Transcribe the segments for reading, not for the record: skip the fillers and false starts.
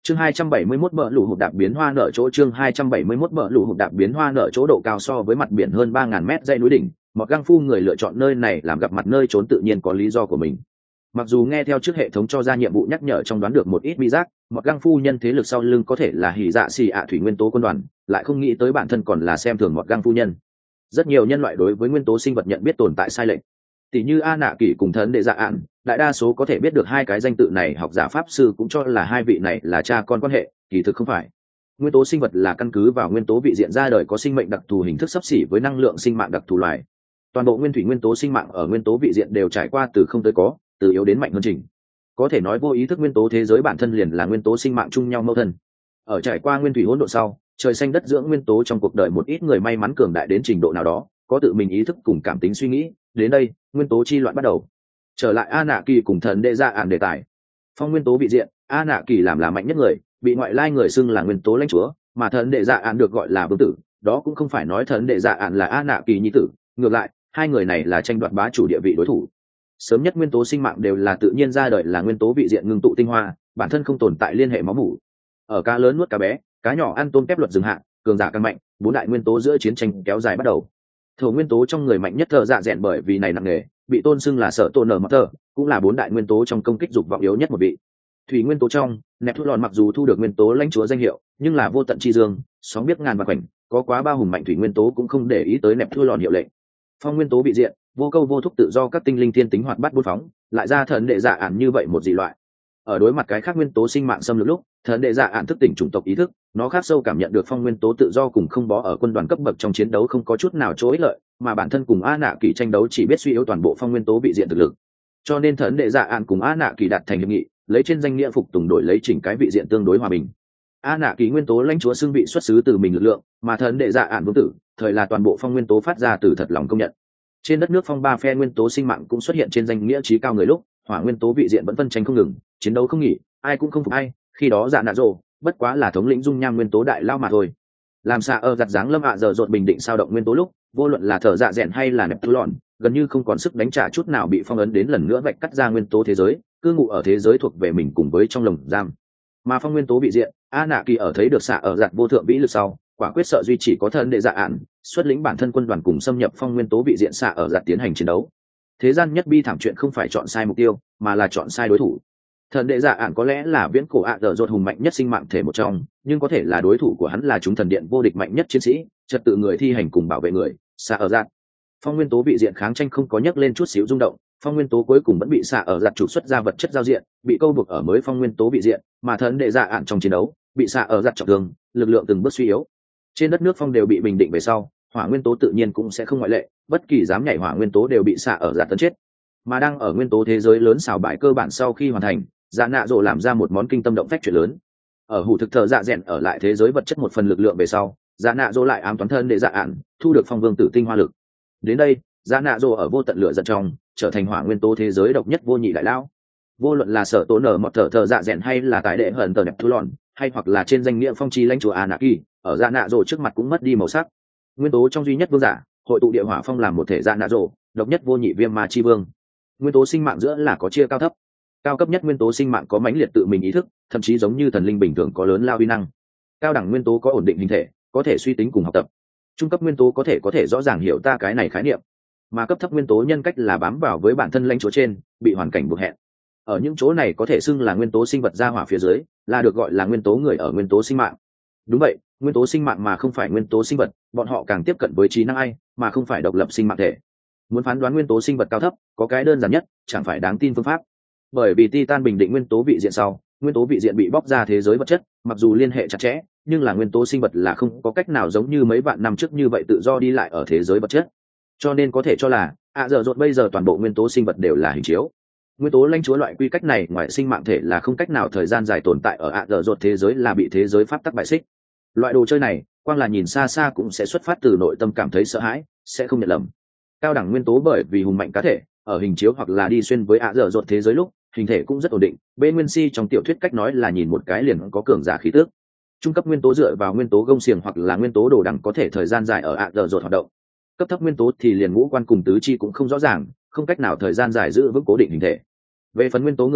Chương 271 bờ lũ hụt đạp biến hoa nở chỗ chương 271 bờ lũ hụt đạp biến hoa nở chỗ độ cao so với mặt biển hơn 3000 mét dãy núi đỉnh, Mọt Găng Phu người lựa chọn nơi này làm gặp mặt nơi trốn tự nhiên có lý do của mình. Mặc dù nghe theo trước hệ thống cho ra nhiệm vụ nhắc nhở trong đoán được một ít bi giác, Mọt Găng Phu nhân thế lực sau lưng có thể là Hỉ Dạ Xỉ ạ thủy nguyên tố quân đoàn, lại không nghĩ tới bản thân còn là xem thường Mọt Găng Phu nhân. Rất nhiều nhân loại đối với nguyên tố sinh vật nhận biết tồn tại sai lệch. Tỷ như A Nạ Kỷ cùng Thần Đệ Dạ Ản, đại đa số có thể biết được hai cái danh tự này học giả pháp sư cũng cho là hai vị này là cha con quan hệ, kỳ thực không phải. Nguyên tố sinh vật là căn cứ vào nguyên tố vị diện ra đời có sinh mệnh đặc thù hình thức xấp xỉ với năng lượng sinh mạng đặc thù loài. Toàn bộ nguyên thủy nguyên tố sinh mạng ở nguyên tố vị diện đều trải qua từ không tới có, từ yếu đến mạnh hơn trình. Có thể nói vô ý thức nguyên tố thế giới bản thân liền là nguyên tố sinh mạng chung nhau mâu thân. Ở trải qua nguyên thủy hỗn độn sau, trời xanh đất dưỡng nguyên tố trong cuộc đời một ít người may mắn cường đại đến trình độ nào đó, có tự mình ý thức cùng cảm tính suy nghĩ, đến đây, nguyên tố chi loạn bắt đầu. Trở lại A Nạ Kỳ cùng Thần Đệ Dạ Ản đề tài. Phong nguyên tố vị diện, A Nạ Kỳ làm là mạnh nhất người, bị ngoại lai người xưng là nguyên tố lãnh chúa, mà Thần Đệ Dạ Ản được gọi là vương tử, đó cũng không phải nói Thần Đệ Dạ Ản là A Nạ Kỳ nhi tử, ngược lại, hai người này là tranh đoạt bá chủ địa vị đối thủ. Sớm nhất nguyên tố sinh mạng đều là tự nhiên ra đời là nguyên tố vị diện ngưng tụ tinh hoa, bản thân không tồn tại liên hệ máu mủ. Ở cá lớn nuốt cá bé, cá nhỏ ăn tôm kép luật dừng hạn, cường giả càng mạnh, bốn đại nguyên tố giữa chiến tranh kéo dài bắt đầu. Thổ nguyên tố trong người mạnh nhất thợ dạ dẹn bởi vì này nặng nề, bị tôn xưng là sợ tôn nở mọt thờ, cũng là bốn đại nguyên tố trong công kích dục vọng yếu nhất một vị. Thủy nguyên tố trong, Neptune mặc dù thu được nguyên tố lãnh chúa danh hiệu, nhưng là vô tận chi dương, sóng biết ngàn và quảnh, có quá ba hùng mạnh thủy nguyên tố cũng không để ý tới Neptune hiệu lệnh. Phong nguyên tố bị diện, vô câu vô thúc tự do các tinh linh thiên tính hoạt bát bốn phóng, lại ra Thần Đệ Dạ Ản như vậy một dị loại. Ở đối mặt cái khác nguyên tố sinh mạng xâm lược lúc, Thần Đệ Dạ Ản thức tỉnh chủng tộc ý thức, nó khắc sâu cảm nhận được phong nguyên tố tự do cùng không bó ở quân đoàn cấp bậc trong chiến đấu không có chút nào chỗ ích lợi, mà bản thân cùng A Nạ Kỳ tranh đấu chỉ biết suy yếu toàn bộ phong nguyên tố bị diện thực lực. Cho nên Thần Đệ Dạ Ản cùng A Nạ Kỳ đạt thành hiệp nghị, lấy trên danh nghĩa phục tùng đổi lấy chỉnh cái vị diện tương đối hòa bình. A Nạ Kỳ nguyên tố lãnh chúa xưng vị xuất xứ từ mình lực lượng, mà Thần Đệ Dạ Ản vương tử, thời là toàn bộ phong nguyên tố phát ra từ thật lòng công nhận. Trên đất nước phong ba phe nguyên tố sinh mạng cũng xuất hiện trên danh nghĩa trí cao người lúc, hỏa nguyên tố vị diện vẫn phân tranh không ngừng, chiến đấu không nghỉ, ai cũng không phục ai, khi đó Dạ Nạ Rồ bất quá là thống lĩnh dung nham nguyên tố đại lao mà thôi. Làm xạ ở giặt dáng lâm ạ giờ rột bình định sao động nguyên tố lúc, vô luận là thở dạ rèn hay là Neptune, gần như không còn sức đánh trả chút nào bị phong ấn đến lần nữa vạch cắt ra nguyên tố thế giới, cư ngụ ở thế giới thuộc về mình cùng với trong lồng giam. Mà phong nguyên tố vị diện, A Nạ Kỳ ở thấy được xạ ở giặt vô thượng vĩ lực sau, quả quyết sợ duy chỉ có Thần Đệ Dạ Ản, xuất lĩnh bản thân quân đoàn cùng xâm nhập phong nguyên tố vị diện xạ ở giặt tiến hành chiến đấu. Thế gian nhất bi thảm chuyện không phải chọn sai mục tiêu, mà là chọn sai đối thủ. Thần Đệ Dạ Ản có lẽ là viễn cổ ạ dở dột hùng mạnh nhất sinh mạng thể một trong, nhưng có thể là đối thủ của hắn là chúng thần điện vô địch mạnh nhất chiến sĩ, trật tự người thi hành cùng bảo vệ người, xạ ở giặt. Phong nguyên tố vị diện kháng tranh không có nhấc lên chút xíu rung động, phong nguyên tố cuối cùng vẫn bị xạ ở giặt trục xuất ra vật chất giao diện, bị câu buộc ở mới phong nguyên tố vị diện, mà Thần Đệ Dạ Ản trong chiến đấu bị xạ ở giặt trọng thương, lực lượng từng bước suy yếu. Trên đất nước phong đều bị bình định về sau, hỏa nguyên tố tự nhiên cũng sẽ không ngoại lệ, bất kỳ dám nhảy hỏa nguyên tố đều bị xạ ở giặt tấn chết. Mà đang ở nguyên tố thế giới lớn xào bãi cơ bản sau khi hoàn thành, Dạ Nạ Rồ làm ra một món kinh tâm động phách chuyện lớn. Ở hủ thực thợ dạ rèn ở lại thế giới vật chất một phần lực lượng về sau, Dạ Nạ Rồ lại ám toán Thần Đệ Dạ Ản, thu được phong vương tử tinh hoa lực. Đến đây, Dạ Nạ Rồ ở vô tận lửa giận trong, trở thành hỏa nguyên tố thế giới độc nhất vô nhị đại lao. Vô luận là sở tố nở một thợ dạ rèn hay là tại đệ hận tờ Neptune, hay hoặc là trên danh nghĩa phong chi lãnh chúa A Nạ Kỳ, ở Dạ Nạ Rồ trước mặt cũng mất đi màu sắc. Nguyên tố trong duy nhất vương giả, hội tụ địa hỏa phong làm một thể Dạ Nạ Rồ, độc nhất vô nhị viêm ma chi vương. Nguyên tố sinh mạng giữa là có chia cao thấp. Cao cấp nhất nguyên tố sinh mạng có mãnh liệt tự mình ý thức, thậm chí giống như thần linh bình thường có lớn lao uy năng. Cao đẳng nguyên tố có ổn định hình thể, có thể suy tính cùng học tập. Trung cấp nguyên tố có thể rõ ràng hiểu ta cái này khái niệm. Mà cấp thấp nguyên tố nhân cách là bám vào với bản thân lãnh chúa trên, bị hoàn cảnh buộc hẹn. Ở những chỗ này có thể xưng là nguyên tố sinh vật ra hỏa phía dưới, là được gọi là nguyên tố người ở nguyên tố sinh mạng. Đúng vậy, nguyên tố sinh mạng mà không phải nguyên tố sinh vật, bọn họ càng tiếp cận với trí năng ai, mà không phải độc lập sinh mạng thể. Muốn phán đoán nguyên tố sinh vật cao thấp, có cái đơn giản nhất, chẳng phải đáng tin phương pháp. Bởi vì Titan bình định nguyên tố vị diện sau, nguyên tố vị diện bị bóc ra thế giới vật chất, mặc dù liên hệ chặt chẽ, nhưng là nguyên tố sinh vật là không có cách nào giống như mấy vạn năm trước như vậy tự do đi lại ở thế giới vật chất. Cho nên có thể cho là, giờ rột bây giờ toàn bộ nguyên tố sinh vật đều là hình chiếu. Nguyên tố lãnh chúa loại quy cách này ngoài sinh mạng thể là không cách nào thời gian dài tồn tại ở giờ rột thế giới là bị thế giới pháp tắc bại xích. Loại đồ chơi này, quang là nhìn xa xa cũng sẽ xuất phát từ nội tâm cảm thấy sợ hãi, sẽ không nhận lầm. Cao đẳng nguyên tố bởi vì hùng mạnh cá thể, ở hình chiếu hoặc là đi xuyên với giờ rột thế giới lúc, hình thể cũng rất ổn định. Bên nguyên si trong tiểu thuyết cách nói là nhìn một cái liền có cường giả khí tước. Trung cấp nguyên tố dựa vào nguyên tố gông xiềng hoặc là nguyên tố đồ đằng có thể thời gian dài ở giờ rột hoạt động. Cấp thấp nguyên tố thì liền ngũ quan cùng tứ chi cũng không rõ ràng, không cách nào thời gian dài giữ vững cố định hình thể. Về phần nguyên tố người ở,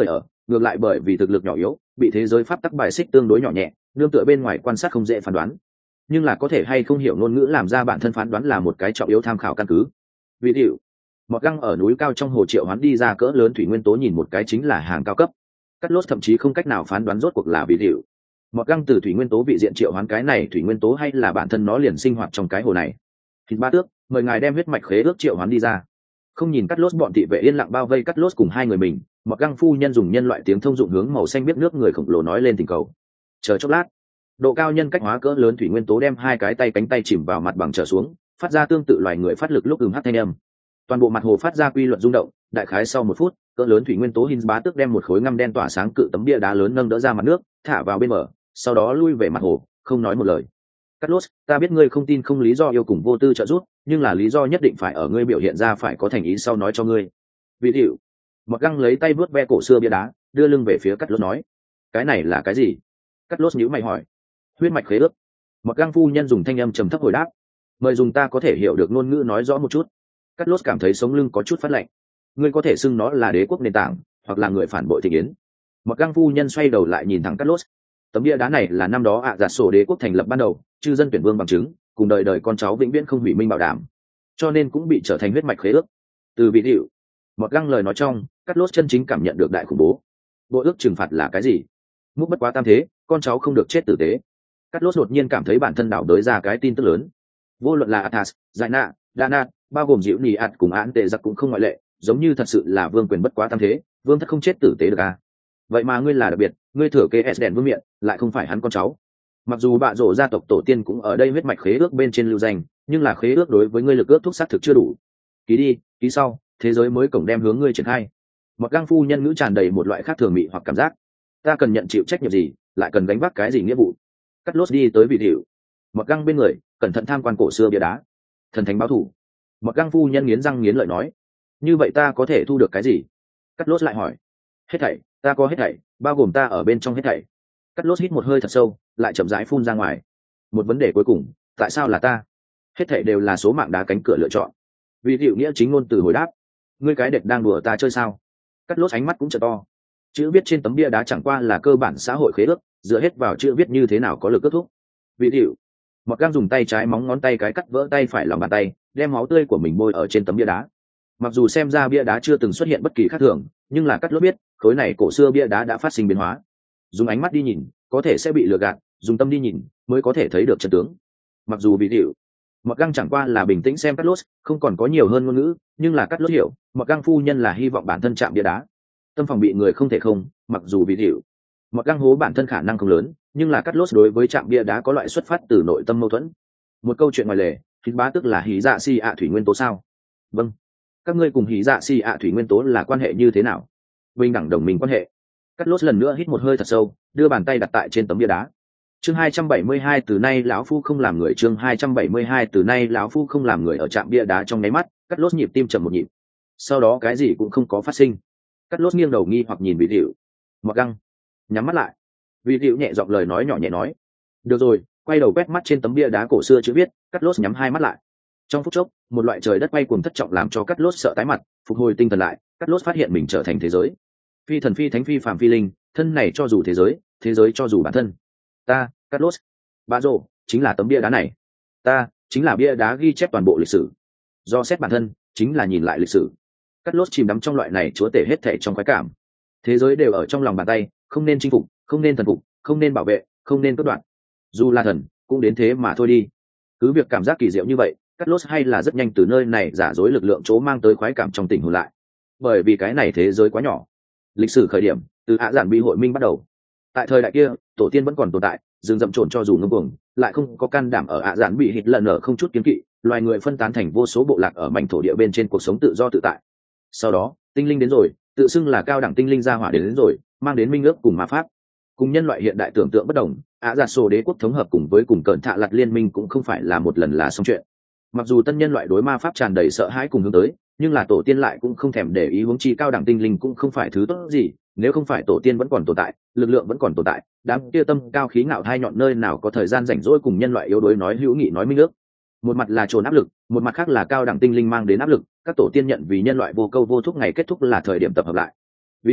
ngược lại bởi vì thực lực nhỏ yếu bị thế giới pháp tắc bài xích tương đối nhỏ nhẹ, nương tựa bên ngoài quan sát không dễ phán đoán. Nhưng là có thể hay không hiểu ngôn ngữ làm ra bản thân phán đoán là một cái trọng yếu tham khảo căn cứ. Ví dụ một găng ở núi cao trong hồ triệu hoán đi ra cỡ lớn thủy nguyên tố nhìn một cái chính là hàng cao cấp. Cắt lốt thậm chí không cách nào phán đoán rốt cuộc là ví dụ một găng từ thủy nguyên tố vị diện triệu hoán cái này thủy nguyên tố hay là bản thân nó liền sinh hoạt trong cái hồ này. Thịt ba tước, mời ngài đem huyết mạch khế ước triệu hoán đi ra. Không nhìn cắt lốt, bọn thị vệ yên lặng bao vây cắt lốt cùng hai người mình. Một găng phu nhân dùng nhân loại tiếng thông dụng hướng màu xanh biết nước người khổng lồ nói lên tình cầu. Chờ chốc lát, độ cao nhân cách hóa cỡ lớn thủy nguyên tố đem hai cái tay cánh tay chìm vào mặt bằng trở xuống, phát ra tương tự loài người phát lực lúc hát thanh âm. Toàn bộ mặt hồ phát ra quy luật rung động. Đại khái sau 1 phút, cỡ lớn thủy nguyên tố Hin bá tước đem một khối ngăm đen tỏa sáng cự tấm bia đá lớn nâng đỡ ra mặt nước, thả vào bên bờ, sau đó lui về mặt hồ, không nói một lời. Cắt lốt, ta biết ngươi không tin không lý do yêu cùng vô tư trợ giúp, nhưng là lý do nhất định phải ở ngươi biểu hiện ra phải có thành ý sau nói cho ngươi. Vị hiệu, một găng lấy tay vớt ve cổ xưa bia đá, đưa lưng về phía cắt lốt nói, cái này là cái gì? Cắt lốt nhíu mày hỏi. Huyết mạch khế ước. Một găng phu nhân dùng thanh âm trầm thấp hồi đáp, mời dùng ta có thể hiểu được ngôn ngữ nói rõ một chút. Cắt lốt cảm thấy sống lưng có chút phát lạnh. Ngươi có thể xưng nó là đế quốc nền tảng, hoặc là người phản bội thị yến. Một găng phu nhân xoay đầu lại nhìn thẳng cắt lốt. Tấm bia đá này là năm đó giả sổ đế quốc thành lập ban đầu, chư dân tuyển vương bằng chứng, cùng đời đời con cháu vĩnh viễn không hủy minh bảo đảm, cho nên cũng bị trở thành huyết mạch khế ước. Từ vị hiệu, một găng lời nói trong, cắt lốt chân chính cảm nhận được đại khủng bố. Bộ ước trừng phạt là cái gì? Múc bất quá tam thế, con cháu không được chết tử tế. Cắt lốt đột nhiên cảm thấy bản thân đảo đới ra cái tin tức lớn. Vô luận là Athas, Giải Nạ, Đana, bao gồm Diệu Nỉ ạt cùng án tệ giặc cũng không ngoại lệ, giống như thật sự là vương quyền bất quá tam thế, vương thất không chết tử tế được à? Vậy mà ngươi là đặc biệt, ngươi thừa kế s đèn vương miện, lại không phải hắn con cháu. Mặc dù bạ rổ gia tộc tổ tiên cũng ở đây huyết mạch khế ước bên trên lưu danh, nhưng là khế ước đối với ngươi lực ước thúc xác thực chưa đủ. Ký đi, ký sau, thế giới mới cổng đem hướng ngươi triển khai. Một găng phu nhân ngữ tràn đầy một loại khác thường mị hoặc cảm giác. Ta cần nhận chịu trách nhiệm gì, lại cần gánh vác cái gì nghĩa vụ? Cắt lốt đi tới vị hiệu. Một găng bên người, cẩn thận tham quan cổ xưa bia đá. Thần thánh báo thủ. Một găng phu nhân nghiến răng nghiến lợi nói. Như vậy ta có thể thu được cái gì? Cắt lốt lại hỏi. Hết thảy, ta có hết thảy, bao gồm ta ở bên trong hết thảy. Cắt lốt hít một hơi thật sâu, lại chậm rãi phun ra ngoài. Một vấn đề cuối cùng, tại sao là ta? Hết thảy đều là số mạng đá cánh cửa lựa chọn. Vì hiệu nghĩa chính ngôn từ hồi đáp. Ngươi cái đệt đang đùa ta chơi sao? Cắt lốt ánh mắt cũng trợ to. Chữ viết trên tấm bia đá chẳng qua là cơ bản xã hội khế ước, dựa hết vào chữ viết như thế nào có lực kết thúc. Vì hiệu, một găng dùng tay trái móng ngón tay cái cắt vỡ tay phải lòng bàn tay, đem máu tươi của mình bôi ở trên tấm bia đá. Mặc dù xem ra bia đá chưa từng xuất hiện bất kỳ khác thường, nhưng là cắt lốt biết khối này cổ xưa bia đá đã phát sinh biến hóa. Dùng ánh mắt đi nhìn có thể sẽ bị lừa gạt, dùng tâm đi nhìn mới có thể thấy được chân tướng. Mặc dù bị điệu, mặc găng chẳng qua là bình tĩnh xem cắt lốt, không còn có nhiều hơn ngôn ngữ, nhưng là cắt lốt hiểu mặc găng phu nhân là hy vọng bản thân chạm bia đá. Tâm phòng bị người không thể không, mặc dù bị điệu, mặc găng hố bản thân khả năng không lớn, nhưng là cắt lốt đối với chạm bia đá có loại xuất phát từ nội tâm mâu thuẫn. Một câu chuyện ngoài lề, Hít bá tức là hí dạ si ạ thủy nguyên tố sao? Vâng. Các ngươi cùng hí dạ si ạ thủy nguyên tố là quan hệ như thế nào? Bình đẳng đồng minh quan hệ. Cắt lốt lần nữa hít một hơi thật sâu, đưa bàn tay đặt tại trên tấm bia đá. Chương 272 từ nay lão phu không làm người, chương 272 từ nay lão phu không làm người. Ở trạm bia đá trong nháy mắt, Cắt lốt nhịp tim chậm một nhịp. Sau đó cái gì cũng không có phát sinh. Cắt lốt nghiêng đầu nghi hoặc nhìn Vị Dịu. Mặc găng, nhắm mắt lại. Vị Dịu nhẹ giọng lời nói nhỏ nhẹ nói. Được rồi, quay đầu quét mắt trên tấm bia đá cổ xưa chữ viết, Cắt lốt nhắm hai mắt lại. Trong phút chốc, một loại trời đất quay cuồng thất trọng làm cho Cắt lốt sợ tái mặt, phục hồi tinh thần lại, Cắt lốt phát hiện mình trở thành thế giới. Phi thần phi thánh phi phàm phi linh, thân này cho dù thế giới cho dù bản thân. Ta, Cắt lốt, Bạ Rồ, chính là tấm bia đá này. Ta, chính là bia đá ghi chép toàn bộ lịch sử. Do xét bản thân, chính là nhìn lại lịch sử. Cắt lốt chìm đắm trong loại này chúa tể hết thảy trong khoái cảm. Thế giới đều ở trong lòng bàn tay, không nên chinh phục, không nên thần phục, không nên bảo vệ, không nên cắt đoạn. Dù là thần, cũng đến thế mà thôi đi. Cứ việc cảm giác kỳ diệu như vậy, Cắt lốt hay là rất nhanh từ nơi này giả dối lực lượng chỗ mang tới khoái cảm trong tình hồn lại. Bởi vì cái này thế giới quá nhỏ. Lịch sử khởi điểm, từ Ạ Giản Bi hội minh bắt đầu. Tại thời đại kia, tổ tiên vẫn còn tồn tại, rừng rậm trồn cho dù ngông cuồng, lại không có can đảm ở Ạ Giản Bi hít lần ở không chút kiến kỵ, loài người phân tán thành vô số bộ lạc ở mảnh thổ địa bên trên cuộc sống tự do tự tại. Sau đó, tinh linh đến rồi, tự xưng là cao đẳng tinh linh gia hỏa đến rồi, mang đến minh ước cùng ma pháp. Cùng nhân loại hiện đại tưởng tượng bất đồng, Ạ Giản Sổ đế quốc thống hợp cùng với cùng cận thạ lạt liên minh cũng không phải là một lần là xong chuyện. Mặc dù tân nhân loại đối ma pháp tràn đầy sợ hãi cùng hướng tới, nhưng là tổ tiên lại cũng không thèm để ý, huống chi cao đẳng tinh linh cũng không phải thứ tốt gì, nếu không phải tổ tiên vẫn còn tồn tại, lực lượng vẫn còn tồn tại, đám kia tâm cao khí ngạo hai nhọn nơi nào có thời gian rảnh rỗi cùng nhân loại yếu đuối nói hữu nghị nói minh ước. Một mặt là trồn áp lực, một mặt khác là cao đẳng tinh linh mang đến áp lực, các tổ tiên nhận vì nhân loại vô câu vô thúc ngày kết thúc là thời điểm tập hợp lại. Vì vậy,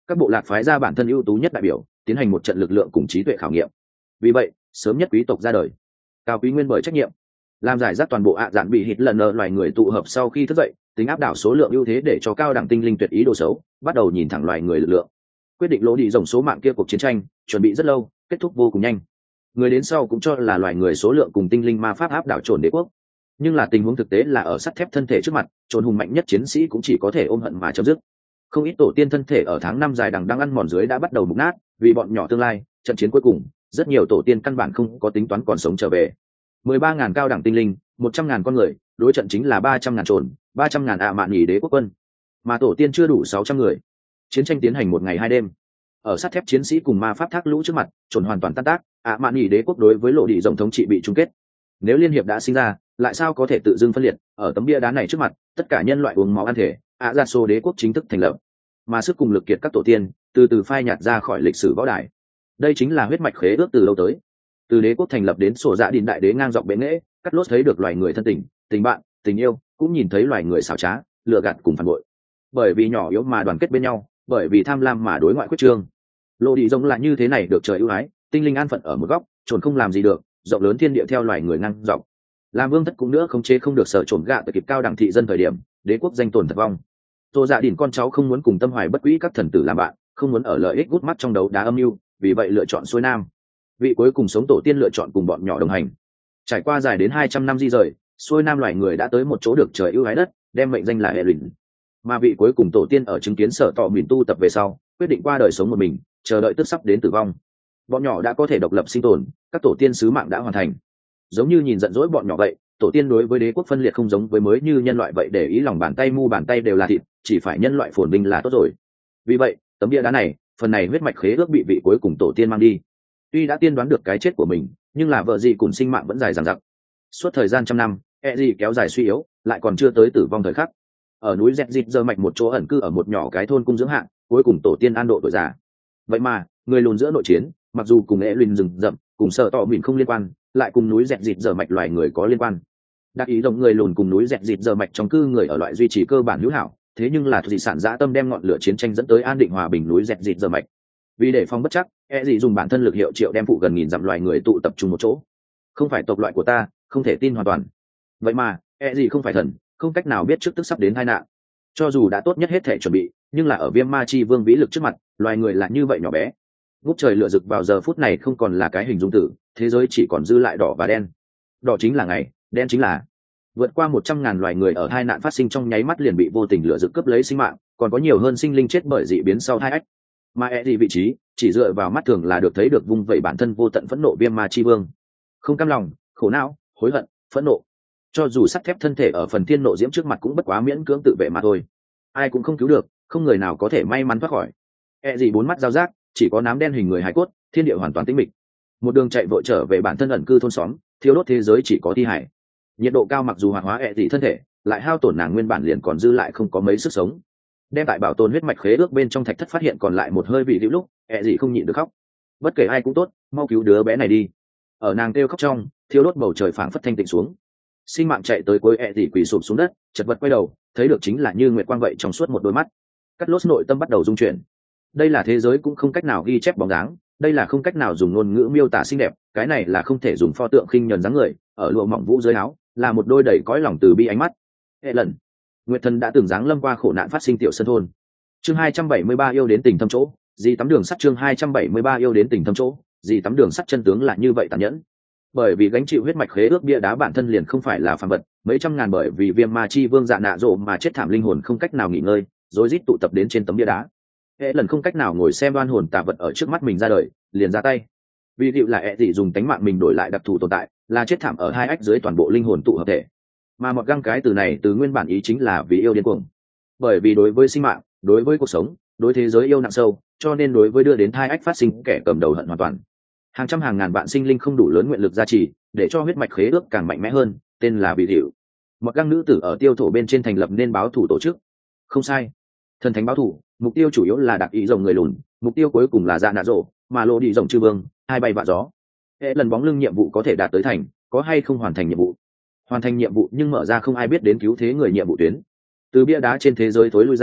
các bộ lạc phái ra bản thân ưu tú nhất đại biểu tiến hành một trận lực lượng cùng trí tuệ khảo nghiệm. Vì vậy sớm nhất quý tộc ra đời, cao quý nguyên bởi trách nhiệm làm giải rác toàn bộ ạ dạn bị hít lần nợ loài người tụ hợp sau khi thức dậy, tính áp đảo số lượng ưu thế để cho cao đẳng tinh linh tuyệt ý đồ xấu bắt đầu nhìn thẳng loài người lực lượng. Quyết định lỗ đi rồng số mạng kia cuộc chiến tranh chuẩn bị rất lâu, kết thúc vô cùng nhanh. Người đến sau cũng cho là loài người số lượng cùng tinh linh ma pháp áp đảo trồn đế quốc, nhưng là tình huống thực tế là ở sắt thép thân thể trước mặt, trồn hùng mạnh nhất chiến sĩ cũng chỉ có thể ôm hận mà chấm dứt. Không ít tổ tiên thân thể ở tháng năm dài đằng đang ăn mòn dưới đã bắt đầu mục nát, vì bọn nhỏ tương lai, trận chiến cuối cùng, rất nhiều tổ tiên căn bản không có tính toán còn sống trở về. 13.000 cao đẳng tinh linh, 100.000 con người, đối trận chính là 300.000 trồn, 300.000 ạ mạn nhì đế quốc quân, mà tổ tiên chưa đủ 600 người. Chiến tranh tiến hành một ngày hai đêm. Ở sắt thép chiến sĩ cùng ma pháp thác lũ trước mặt, trồn hoàn toàn tan tác, ạ mạn nhì đế quốc đối với lộ đi rồng thống trị bị chung kết. Nếu liên hiệp đã sinh ra, lại sao có thể tự dưng phân liệt? Ở tấm bia đá này trước mặt, tất cả nhân loại uống máu ăn thể, ạ ra xô đế quốc chính thức thành lập, mà sức cùng lực kiệt các tổ tiên từ từ phai nhạt ra khỏi lịch sử võ đài. Đây chính là huyết mạch khế ước từ lâu tới. Từ đế quốc thành lập đến sổ dạ đình đại đế ngang dọc bệ nghễ, cắt lốt thấy được loài người thân tình, tình bạn, tình yêu, cũng nhìn thấy loài người xảo trá, lừa gạt cùng phản bội. Bởi vì nhỏ yếu mà đoàn kết bên nhau, bởi vì tham lam mà đối ngoại quyết trương. Lộ đi rồng là như thế này được trời ưu ái, tinh linh an phận ở một góc, trồn không làm gì được, rộng lớn thiên địa theo loài người ngang dọc. Làm vương thất cũng nữa không chế không được sợ trồn gạ tới kịp cao đẳng thị dân thời điểm, đế quốc danh tồn thật vong. Tô dạ đỉnh con cháu không muốn cùng tâm hoài bất quý các thần tử làm bạn, không muốn ở lợi ích gút mắt trong đấu đá âm mưu, vì vậy lựa chọn xuôi nam. Vị cuối cùng sống tổ tiên lựa chọn cùng bọn nhỏ đồng hành. Trải qua dài đến 200 năm di rời, xuôi nam loài người đã tới một chỗ được trời ưu ái đất, đem mệnh danh là hệ lĩnh. Mà vị cuối cùng tổ tiên ở chứng kiến sở tọ mìn tu tập về sau, quyết định qua đời sống một mình, chờ đợi tức sắp đến tử vong. Bọn nhỏ đã có thể độc lập sinh tồn, các tổ tiên sứ mạng đã hoàn thành. Giống như nhìn giận dỗi bọn nhỏ vậy, tổ tiên đối với đế quốc phân liệt không giống với mới như nhân loại vậy, để ý lòng bàn tay mu bàn tay đều là thịt, chỉ phải nhân loại phồn vinh là tốt rồi. Vì vậy tấm bia đá này, phần này huyết mạch khế ước bị vị cuối cùng tổ tiên mang đi. Tuy đã tiên đoán được cái chết của mình, nhưng là vợ gì cùng sinh mạng vẫn dài dằng dặc. Suốt thời gian trăm năm, gì kéo dài suy yếu, lại còn chưa tới tử vong thời khắc. Ở núi dẹt dịt giờ mạch một chỗ ẩn cư ở một nhỏ cái thôn cung dưỡng hạng, cuối cùng tổ tiên an độ tuổi già. Vậy mà người lùn giữa nội chiến, mặc dù cùng luyện rừng rậm, cùng sợ tọ mìn không liên quan, lại cùng núi dẹt dịt giờ mạch loài người có liên quan. Đặc ý rộng người lùn cùng núi dẹt dịt giờ mạch trong cư người ở loại duy trì cơ bản hữu hảo, thế nhưng là dị sản dã tâm đem ngọn lửa chiến tranh dẫn tới an định hòa bình núi dẹt dịt giờ mạch. Vì để phòng bất chắc, gì dùng bản thân lực hiệu triệu đem phụ gần nghìn dặm loài người tụ tập trung một chỗ. Không phải tộc loại của ta, không thể tin hoàn toàn. Vậy mà gì không phải thần, không cách nào biết trước tức sắp đến tai nạn. Cho dù đã tốt nhất hết thể chuẩn bị, nhưng là ở viêm ma chi vương vĩ lực trước mặt, loài người là như vậy nhỏ bé. Ngút trời lửa rực vào giờ phút này không còn là cái hình dung tử, thế giới chỉ còn dư lại đỏ và đen. Đỏ chính là ngày, đen chính là vượt qua 100.000 loài người ở hai nạn phát sinh trong nháy mắt liền bị vô tình lửa rực cướp lấy sinh mạng, còn có nhiều hơn sinh linh chết bởi dị biến sau hai ách. Mà gì vị trí chỉ dựa vào mắt thường là được thấy được vung vẩy bản thân vô tận phẫn nộ viêm ma chi vương, không cam lòng, khổ não, hối hận, phẫn nộ. Cho dù sắt thép thân thể ở phần thiên nộ diễm trước mặt cũng bất quá miễn cưỡng tự vệ mà thôi, ai cũng không cứu được, không người nào có thể may mắn thoát khỏi. Gì bốn mắt giao giác, chỉ có nám đen hình người hài cốt, thiên địa hoàn toàn tĩnh mịch. Một đường chạy vội trở về bản thân ẩn cư thôn xóm, thiếu đốt thế giới chỉ có thi hải. Nhiệt độ cao mặc dù hoạt hóa gì thân thể, lại hao tổn nàng nguyên bản liền còn dư lại không có mấy sức sống. Đem tại bảo tồn huyết mạch khế ước bên trong thạch thất phát hiện còn lại một hơi vị lưu lúc, gì không nhịn được khóc. Bất kể ai cũng tốt, mau cứu đứa bé này đi. Ở nàng kêu khóc trong, thiếu đốt bầu trời phảng phất thanh tịnh xuống. Sinh mạng chạy tới cuối gì quỳ sụp xuống đất, chật vật quay đầu, thấy được chính là như nguyệt quang vậy trong suốt một đôi mắt. Cắt lốt nội tâm bắt đầu rung chuyển. Đây là thế giới cũng không cách nào ghi chép bóng dáng, đây là không cách nào dùng ngôn ngữ miêu tả xinh đẹp, cái này là không thể dùng pho tượng khinh nhờn dáng người, ở lụa mỏng vũ dưới áo, là một đôi đầy cõi lòng từ bi ánh mắt. Hệ lần, Nguyệt Thần đã từng dáng lâm qua khổ nạn phát sinh tiểu sân thôn. Chương 273 yêu đến tình thâm chỗ, gì tắm đường sắt chương 273 yêu đến tình thâm chỗ, gì tắm đường sắt chân tướng là như vậy tàn nhẫn. Bởi vì gánh chịu huyết mạch khế ước bia đá bản thân liền không phải là phàm vật, mấy trăm ngàn bởi vì viêm ma chi vương dạ nạ rộ mà chết thảm linh hồn không cách nào nghỉ ngơi, rối rít tụ tập đến trên tấm bia đá. Hệ lần không cách nào ngồi xem đoan hồn tà vật ở trước mắt mình ra đời, liền ra tay. Vì liệu là gì dùng tánh mạng mình đổi lại đặc thù tồn tại, là chết thảm ở hai ách dưới toàn bộ linh hồn tụ hợp thể. Mà một găng cái từ này từ nguyên bản ý chính là vì yêu điên cuồng. Bởi vì đối với sinh mạng, đối với cuộc sống, đối thế giới yêu nặng sâu, cho nên đối với đưa đến hai ách phát sinh kẻ cầm đầu hận hoàn toàn. Hàng trăm hàng ngàn vạn sinh linh không đủ lớn nguyện lực gia trì, để cho huyết mạch khế ước càng mạnh mẽ hơn, tên là Vì Liệu. Một găng nữ tử ở tiêu thổ bên trên thành lập nên báo thủ tổ chức. Không sai, thần thánh báo thủ, mục tiêu chủ yếu là đặc ý rồng người lùn, mục tiêu cuối cùng là dạ nạ rộ, mà lộ đi rồng chư vương, hai bay vạ gió. Hệ lần bóng lưng nhiệm vụ có thể đạt tới thành, có hay không hoàn thành nhiệm vụ. Hoàn thành nhiệm vụ nhưng mở ra không ai biết đến cứu thế người nhiệm vụ tuyến. Từ bia đá trên thế giới thối lui ra,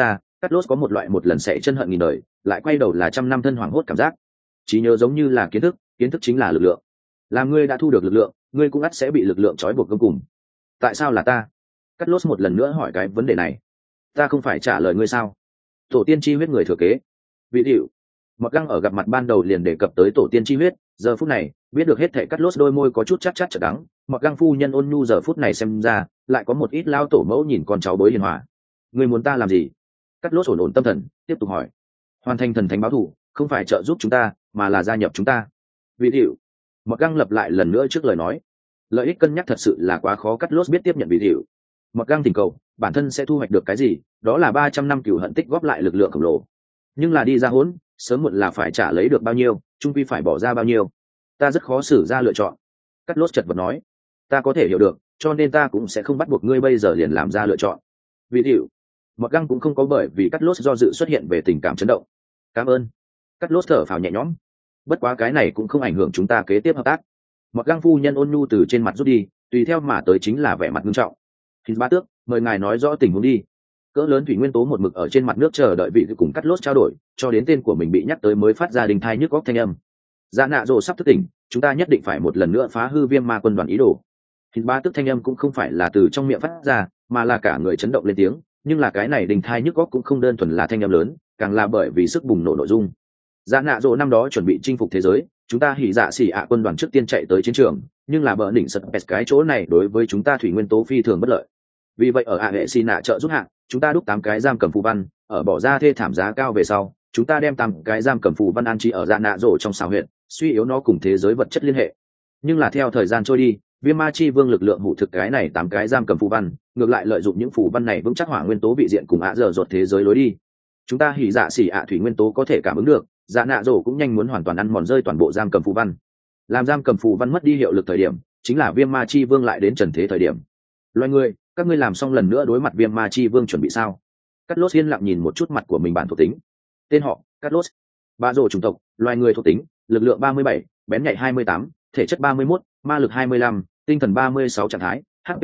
Cắt Lốt có một loại một lần sẽ chân hận nghìn đời, lại quay đầu là trăm năm thân hoảng hốt cảm giác. Trí nhớ giống như là kiến thức chính là lực lượng. Làm ngươi đã thu được lực lượng, ngươi cũng ắt sẽ bị lực lượng trói buộc cuối cùng. Tại sao là ta? Cắt Lốt một lần nữa hỏi cái vấn đề này. Ta không phải trả lời ngươi sao? Tổ tiên chi huyết người thừa kế. Vị điệu. Mọt Găng ở gặp mặt ban đầu liền đề cập tới tổ tiên chi huyết, giờ phút này biết được hết thảy Cắt Lốt đôi môi có chút chát chát chợt đắng. Mọt Găng phu nhân ôn nhu giờ phút này xem ra lại có một ít lao tổ mẫu nhìn con cháu bối hiền hòa. Ngươi muốn ta làm gì? Cắt Lốt ổn ổn tâm thần tiếp tục hỏi. Hoàn thành thần thánh báo thù, không phải trợ giúp chúng ta mà là gia nhập chúng ta. Vị điệu. Mọt Găng lặp lại lần nữa trước lời nói. Lợi ích cân nhắc thật sự là quá khó. Cắt Lốt biết tiếp nhận vị điệu. Mọt Găng tình cầu bản thân sẽ thu hoạch được cái gì, đó là 300 năm cửu hận tích góp lại lực lượng khổng lồ. Nhưng là đi ra hỗn, sớm muộn là phải trả lấy được bao nhiêu, trung quy phải bỏ ra bao nhiêu. Ta rất khó xử ra lựa chọn. Cắt Lốt chật vật nói. Ta có thể hiểu được, cho nên ta cũng sẽ không bắt buộc ngươi bây giờ liền làm ra lựa chọn. Vị điệu. Mọt Găng cũng không có bởi vì Cắt Lốt do dự xuất hiện về tình cảm chấn động. Cảm ơn. Cắt Lốt thở phào nhẹ nhõm. Bất quá cái này cũng không ảnh hưởng chúng ta kế tiếp hợp tác. Mọt Găng phu nhân ôn nhu từ trên mặt rút đi, tùy theo mà tới chính là vẻ mặt nghiêm trọng. Hình Ba Tước, mời ngài nói rõ tình huống đi. Cỡ lớn thủy nguyên tố một mực ở trên mặt nước chờ đợi vị cùng Cắt Lốt trao đổi, cho đến tên của mình bị nhắc tới mới phát ra đình thai nhức góc thanh âm. Dạ nạ rồ sắp thức tỉnh, chúng ta nhất định phải một lần nữa phá hư Viêm Ma quân đoàn ý đồ. Hình Ba Tước thanh âm cũng không phải là từ trong miệng phát ra, mà là cả người chấn động lên tiếng, nhưng là cái này đình thai nhức góc cũng không đơn thuần là thanh âm lớn, càng là bởi vì sức bùng nổ nội dung. Dạ nạ rồ năm đó chuẩn bị chinh phục thế giới, chúng ta hỉ dạ xỉ ạ quân đoàn trước tiên chạy tới chiến trường, nhưng là bờ đỉnh sật pes cái chỗ này đối với chúng ta thủy nguyên tố phi thường bất lợi. Vì vậy ở ạ hệ xì nạ trợ giúp hạng, chúng ta đúc 8 cái giam cầm phù văn, ở bỏ ra thê thảm giá cao về sau, chúng ta đem 8 cái giam cầm phù văn an trí ở dạ nạ rồ trong xào huyện, suy yếu nó cùng thế giới vật chất liên hệ. Nhưng là theo thời gian trôi đi, Viêm Ma chi vương lực lượng hủ thực cái này 8 cái giam cầm phù văn, ngược lại lợi dụng những phù văn này vững chắc hỏa nguyên tố vị diện cùng ạ dở dột thế giới lối đi. Chúng ta hỉ dạ xỉ ạ thủy nguyên tố có thể cảm ứng được, dạ nạ rồ cũng nhanh muốn hoàn toàn ăn mòn rơi toàn bộ giam cầm phù văn. Làm giam cầm phù văn mất đi hiệu lực thời điểm, chính là Viêm Ma chi vương lại đến trần thế thời điểm. Loài người, các ngươi làm xong lần nữa đối mặt Viêm Ma chi vương chuẩn bị sao? Cắt Lốt yên lặng nhìn một chút mặt của mình bản thuộc tính. Tên họ Cắt Lốt. Bạ rồ chủng tộc loài người thuộc tính, lực lượng 37, bén nhạy 28, thể chất 31, ma lực 25, tinh thần 36 trạng thái, HP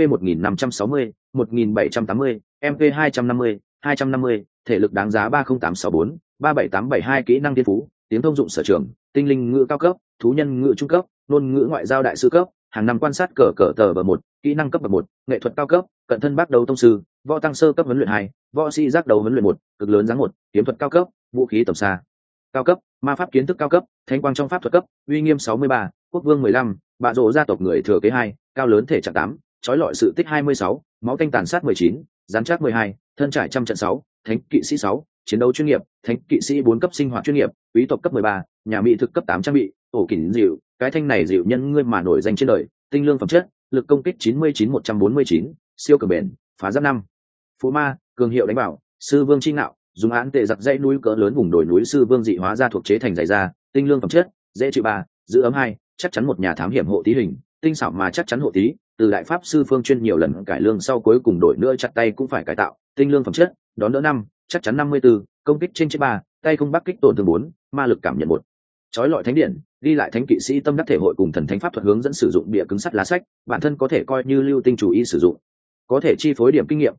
1560, 1780, MP 250, 250, thể lực đáng giá 30864, 37872 kỹ năng thiên phú, tiếng thông dụng sở trường, tinh linh ngữ cao cấp, thú nhân ngữ trung cấp, ngôn ngữ ngoại giao đại sư cấp, hàng năm quan sát cờ tờ bậc 1, kỹ năng cấp bậc 1, nghệ thuật cao cấp, cận thân bác đấu tông sư, võ tăng sơ cấp huấn luyện 2, võ sĩ giác đấu huấn luyện 1, cực lớn dáng 1, kiếm thuật cao cấp, vũ khí tầm xa cao cấp, ma pháp kiến thức cao cấp, thánh quang trong pháp thuật cấp, uy nghiêm 63, quốc vương 15, bạ rộ gia tộc người thừa kế 2, cao lớn thể trạng 8, chói lọi sự tích 26, máu tanh tàn sát 19, gián trác 12, thân trải trăm trận 6, thánh kỵ sĩ 6, chiến đấu chuyên nghiệp, thánh kỵ sĩ 4 cấp sinh hoạt chuyên nghiệp, quý tộc cấp 13, nhà mỹ thực cấp 8 trang bị, ổ kỉnh dịu, cái thanh này dịu nhân ngươi mà nổi danh trên đời, tinh lương phẩm chất, lực công kích 99-149, siêu cường bền, phá giáp 5. Phú ma, cường hiệu đánh bảo, sư vương chi ngạo, dùng án tệ giặc dãy núi cỡ lớn vùng đồi núi sư vương dị hóa ra thuộc chế thành dày da, tinh lương phẩm chất, dễ chịu 3, giữ ấm 2, chắc chắn một nhà thám hiểm hộ tí hình, tinh xảo mà chắc chắn hộ tí, từ đại pháp sư phương chuyên nhiều lần cải lương sau cuối cùng đổi nữa chặt tay cũng phải cải tạo, tinh lương phẩm chất, đón đỡ 5, chắc chắn 54, công kích trên 3, tay không bắc kích tổn thương 4, ma lực cảm nhận 1. Chói lọi thánh điện, đi lại thánh kỵ sĩ tâm đắc thể hội cùng thần thánh pháp thuật hướng dẫn sử dụng bìa cứng sắt lá sách, bản thân có thể coi như lưu tinh chủ ý sử dụng. Có thể chi phối điểm kinh nghiệm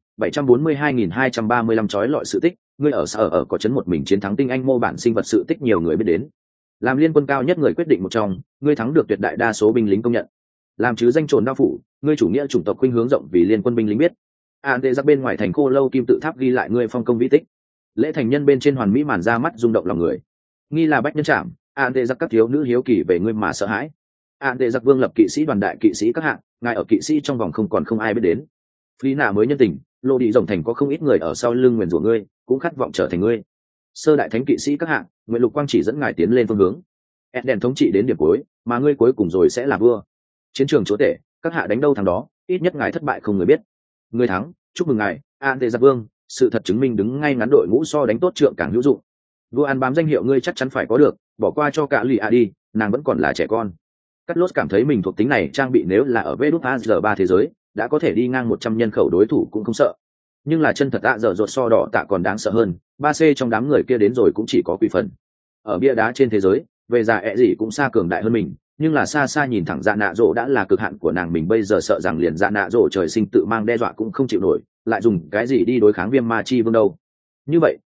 742.235 chói lọi sự tích, ngươi ở sở ở có chấn một mình chiến thắng tinh anh mô bản sinh vật sự tích nhiều người biết đến. Làm liên quân cao nhất người quyết định một trong, ngươi thắng được tuyệt đại đa số binh lính công nhận. Làm chứ danh trồn đao phủ, ngươi chủ nghĩa chủng tộc khuynh hướng rộng vì liên quân binh lính biết. Tệ giặc bên ngoài thành Khô Lâu kim tự tháp ghi lại ngươi phong công vĩ tích. Lễ thành nhân bên trên hoàn mỹ màn ra mắt rung động lòng người. Nghi là bách nhân trảm, Tệ giặc các thiếu nữ hiếu kỳ về ngươi mà sợ hãi. Tệ giặc vương lập kỵ sĩ đoàn đại kỵ sĩ các hạng, ngài ở kỵ sĩ trong vòng không ai biết đến. Phi nạ mới nhân tình, lô đi rồng thành có không ít người ở sau lưng nguyền rủa ngươi, cũng khát vọng trở thành ngươi. Sơ đại thánh kỵ sĩ các hạng, nguyện lục quang chỉ dẫn ngài tiến lên phương hướng. Eden thống trị đến điểm cuối, mà ngươi cuối cùng rồi sẽ là vua. Chiến trường chúa tể, các hạ đánh đâu thằng đó, ít nhất ngài thất bại không người biết. Ngươi thắng, chúc mừng ngài, Tệ giặc vương, sự thật chứng minh đứng ngay ngắn đội ngũ so đánh tốt trượng càng hữu dụng. Vua ăn bám danh hiệu ngươi chắc chắn phải có được, bỏ qua cho cả lì đi, nàng vẫn còn là trẻ con. Cắt Lốt cảm thấy mình thuộc tính này trang bị nếu là ở V3 thế giới, đã có thể đi ngang 100 nhân khẩu đối thủ cũng không sợ. Nhưng là chân thật tạ dở dột so đỏ tạ còn đáng sợ hơn, 3C trong đám người kia đến rồi cũng chỉ có quỷ phần. Ở bia đá trên thế giới, về già gì cũng xa cường đại hơn mình, nhưng là xa xa nhìn thẳng dạ nạ rộ đã là cực hạn của nàng, mình bây giờ sợ rằng liền dạ nạ rộ trời sinh tự mang đe dọa cũng không chịu nổi, lại dùng cái gì đi đối kháng Viêm Ma chi vương đâu. Như vậy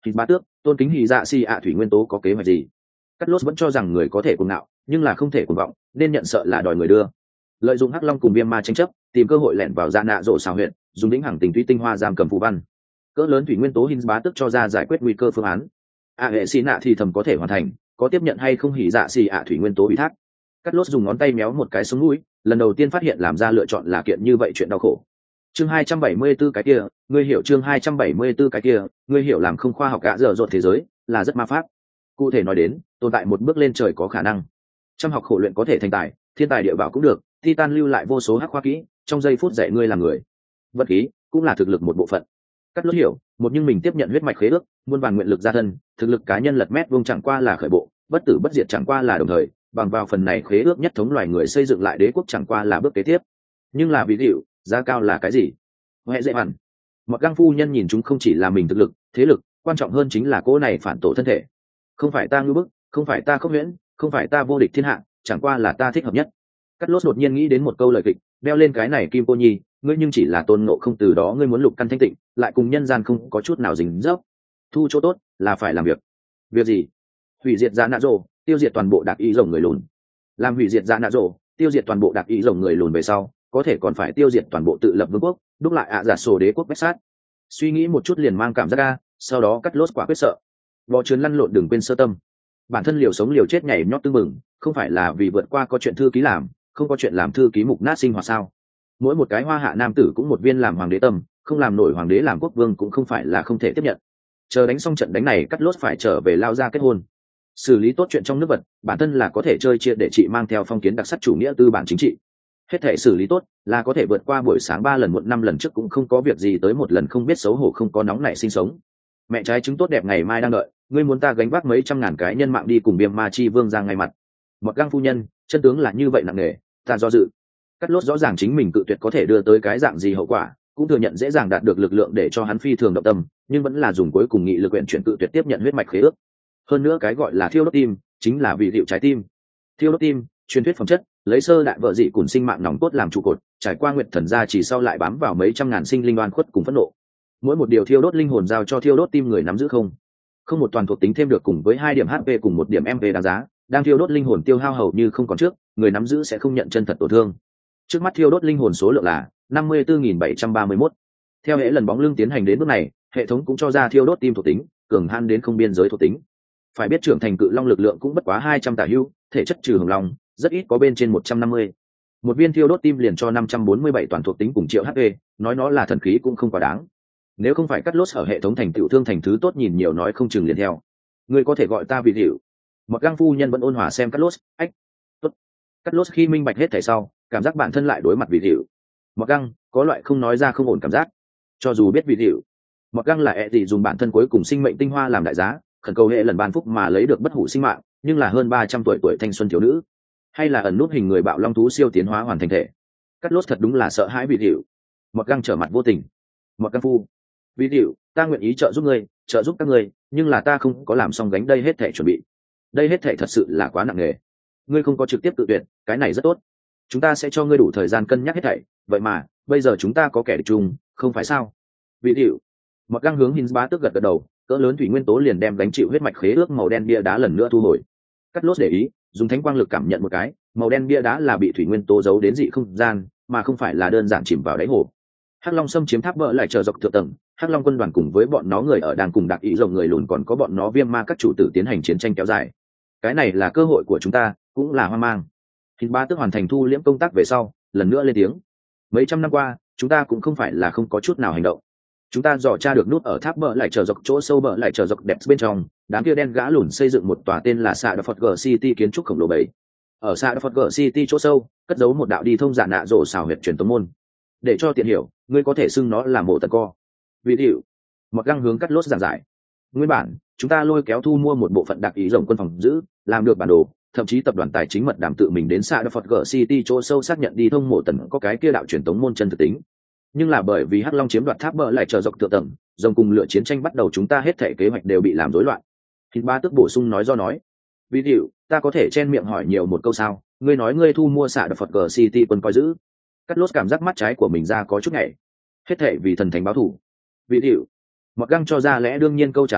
Thịt bá tước, tôn kính hì dạ xì ạ thủy nguyên tố có kế hoạch gì? Cắt lốt vẫn cho rằng người có thể cuồng ngạo nhưng là không thể cuồng vọng, nên nhận sợ là đòi người đưa. Lợi dụng hắc long cùng viêm ma tranh chấp, tìm cơ hội lẻn vào dạ nạ rộ xào huyện, dùng đĩnh hằng tình thủy tinh hoa giam cầm phù văn. Cỡ lớn thủy nguyên tố hình bá tức cho ra giải quyết nguy cơ phương án. Hệ xì nạ thì thầm có thể hoàn thành, có tiếp nhận hay không hỉ dạ xì ạ thủy nguyên tố ủy thác. Cắt lốt dùng ngón tay méo một cái sống mũi, lần đầu tiên phát hiện làm ra lựa chọn là kiện như vậy chuyện đau khổ. Chương 274 cái kia, ngươi hiểu chương 274 cái kia, ngươi hiểu làm không khoa học gã dở dột thế giới, là rất ma pháp. Cụ thể nói đến, tồn tại một bước lên trời có khả năng. Trăm học khổ luyện có thể thành tài, thiên tài địa bảo cũng được, Titan lưu lại vô số hắc khoa kỹ, trong giây phút dạy ngươi làm người. Vật khí cũng là thực lực một bộ phận. Cắt lốt hiểu, một nhưng mình tiếp nhận huyết mạch khế ước, muôn vàn nguyện lực gia thân, thực lực cá nhân lật mét vuông chẳng qua là khởi bộ, bất tử bất diệt chẳng qua là đồng thời, bằng vào phần này khế ước nhất thống loài người xây dựng lại đế quốc chẳng qua là bước kế tiếp. Nhưng là ví dụ, giá cao là cái gì? Hệ dễ hẳn. Một găng phu nhân nhìn chúng không chỉ là mình thực lực, thế lực, quan trọng hơn chính là cô này phản tổ thân thể. Không phải ta ngưu bức, không phải ta không huyễn, không phải ta vô địch thiên hạ, chẳng qua là ta thích hợp nhất. Cắt lốt đột nhiên nghĩ đến một câu lời kịch, đeo lên cái này kim cô nhi, ngươi nhưng chỉ là tôn ngộ không, từ đó ngươi muốn lục căn thanh tịnh, lại cùng nhân gian không có chút nào dính dấp. Thu chỗ tốt là phải làm việc. Việc gì? Hủy diệt dạ nạ rồ, tiêu diệt toàn bộ đặc ý rồng người lùn. Làm hủy diệt dạ nạ rồ, tiêu diệt toàn bộ đặc ý rồng người lùn về sau, có thể còn phải tiêu diệt toàn bộ tự lập vương quốc, đúc lại giả sổ đế quốc bách sát. Suy nghĩ một chút liền mang cảm giác ra, sau đó cắt lốt quả quyết sợ. Bò trườn lăn lộn đừng quên sơ tâm. Bản thân liều sống liều chết nhảy nhót tưng mừng, không phải là vì vượt qua có chuyện thư ký làm, không có chuyện làm thư ký mục nát sinh hoạt sao? Mỗi một cái hoa hạ nam tử cũng một viên làm hoàng đế tâm, không làm nổi hoàng đế làm quốc vương cũng không phải là không thể tiếp nhận. Chờ đánh xong trận đánh này, cắt lốt phải trở về lao ra kết hôn, xử lý tốt chuyện trong nước vật, bản thân là có thể chơi chia để chị mang theo phong kiến đặc sắc chủ nghĩa tư bản chính trị. Hết thể xử lý tốt là có thể vượt qua buổi sáng 3 lần muộn 5 lần trước cũng không có việc gì tới một lần không biết xấu hổ không có nóng nảy sinh sống. Mẹ trái trứng tốt đẹp ngày mai đang đợi, ngươi muốn ta gánh vác mấy trăm ngàn cái nhân mạng đi cùng viêm ma chi vương ra ngay mặt. Một găng phu nhân, chân tướng là như vậy nặng nề, ta do dự. Cắt lốt rõ ràng chính mình cự tuyệt có thể đưa tới cái dạng gì hậu quả, cũng thừa nhận dễ dàng đạt được lực lượng để cho hắn phi thường động tâm, nhưng vẫn là dùng cuối cùng nghị lực quyển chuyển cự tuyệt tiếp nhận huyết mạch khế ước. Hơn nữa cái gọi là thiêu đốt tim chính là vì liệu trái tim. Thiêu đốt tim, truyền thuyết phẩm chất, lấy sơ đại vợ dị cùng sinh mạng nòng cốt làm trụ cột, trải qua nguyệt thần gia chỉ sau lại bám vào mấy trăm ngàn sinh linh oan khuất cùng phẫn nộ. Mỗi một điều thiêu đốt linh hồn giao cho thiêu đốt tim người nắm giữ không một toàn thuộc tính thêm được cùng với 2 điểm HP cùng 1 điểm MP đáng giá, đang thiêu đốt linh hồn tiêu hao hầu như không còn trước, người nắm giữ sẽ không nhận chân thật tổn thương. Trước mắt thiêu đốt linh hồn số lượng là 54.731. Theo hệ lần bóng lưng tiến hành đến bước này, hệ thống cũng cho ra thiêu đốt tim thuộc tính, cường han đến không biên giới thuộc tính. Phải biết trưởng thành cự long lực lượng cũng bất quá 200 tả hữu, thể chất trừ hồng long, rất ít có bên trên 150. Một viên thiêu đốt tim liền cho 547 toàn thuộc tính cùng triệu HP, nói nó là thần khí cũng không quá đáng. Nếu không phải cắt lốt ở hệ thống thành tựu thương thành thứ tốt nhìn nhiều nói không chừng liền theo. Ngươi có thể gọi ta vị hiệu. Một găng phu nhân vẫn ôn hòa xem cắt lốt, ách. Tốt. Cắt lốt khi minh bạch hết thảy sau, cảm giác bản thân lại đối mặt vị hiệu. Một găng, có loại không nói ra không ổn cảm giác. Cho dù biết vị hiệu. Một găng là ẹ gì dùng bản thân cuối cùng sinh mệnh tinh hoa làm đại giá, khẩn cầu hệ lần ban phúc mà lấy được bất hủ sinh mạng, nhưng là hơn 300 tuổi thanh xuân thiếu nữ, hay là ẩn nút hình người bạo long thú siêu tiến hóa hoàn thành thể. Cắt lốt thật đúng là sợ hãi vị hiệu. Một găng trở mặt vô tình. Một găng phu, vị hiệu, ta nguyện ý trợ giúp ngươi, trợ giúp các ngươi, nhưng là ta không có làm xong gánh đây hết thể chuẩn bị. Đây hết thể thật sự là quá nặng nề. Ngươi không có trực tiếp tự tuyển, cái này rất tốt. Chúng ta sẽ cho ngươi đủ thời gian cân nhắc hết thảy, vậy mà bây giờ chúng ta có kẻ địch chung, không phải sao? Vị hiệu. Một găng hướng Hinz bá tức gật đầu, cỡ lớn thủy nguyên tố liền đem gánh chịu huyết mạch khế ước màu đen bia đá lần nữa thu hồi. Cắt lốt để ý, dùng thánh quang lực cảm nhận một cái, màu đen bia đá là bị thủy nguyên tố giấu đến dị không gian, mà không phải là đơn giản chìm vào đáy hồ. Hắc Long xâm chiếm tháp bỡ lại chờ dọc thượng tầng, Hắc Long quân đoàn cùng với bọn nó người ở đang cùng đặc ý rồng người lùn còn có bọn nó viêm ma các chủ tử tiến hành chiến tranh kéo dài. Cái này là cơ hội của chúng ta, cũng là hoang mang. Hinz bá tức hoàn thành thu liễm công tác về sau, lần nữa lên tiếng. Mấy trăm năm qua, chúng ta cũng không phải là không có chút nào hành động. Chúng ta dò tra được nút ở tháp bờ lại chờ dọc chỗ sâu bờ lại chờ dọc đẹp bên trong, đám kia đen gã lùn xây dựng một tòa tên là Sa Đa City kiến trúc khổng lồ bảy. Ở Sa Đa City chỗ sâu, cất giấu một đạo đi thông dạ nạ rổ xào huyệt truyền tống môn. Để cho tiện hiểu, ngươi có thể xưng nó là mộ tận co. Vị hiệu. Một găng hướng cắt lốt giảng giải. Nguyên bản, chúng ta lôi kéo thu mua một bộ phận đặc ý rồng quân phòng giữ, làm được bản đồ, thậm chí tập đoàn tài chính mật đàm tự mình đến Sa Đa City chỗ sâu xác nhận đi thông mộ tận có cái kia đạo truyền tống môn chân thực tính. Nhưng là bởi vì Hắc Long chiếm đoạt tháp bờ lại chờ dọc thượng tầng, rồng cùng lửa chiến tranh bắt đầu, chúng ta hết thể kế hoạch đều bị làm rối loạn. Hinz bá tức bổ sung nói do nói. Ví dụ, ta có thể chen miệng hỏi nhiều một câu sao? Ngươi nói ngươi thu mua xạ Đa City quân coi giữ. Cắt lốt cảm giác mắt trái của mình ra có chút nhảy. Hết thể vì thần thánh báo thủ. Ví dụ, một găng cho ra lẽ đương nhiên câu trả lời,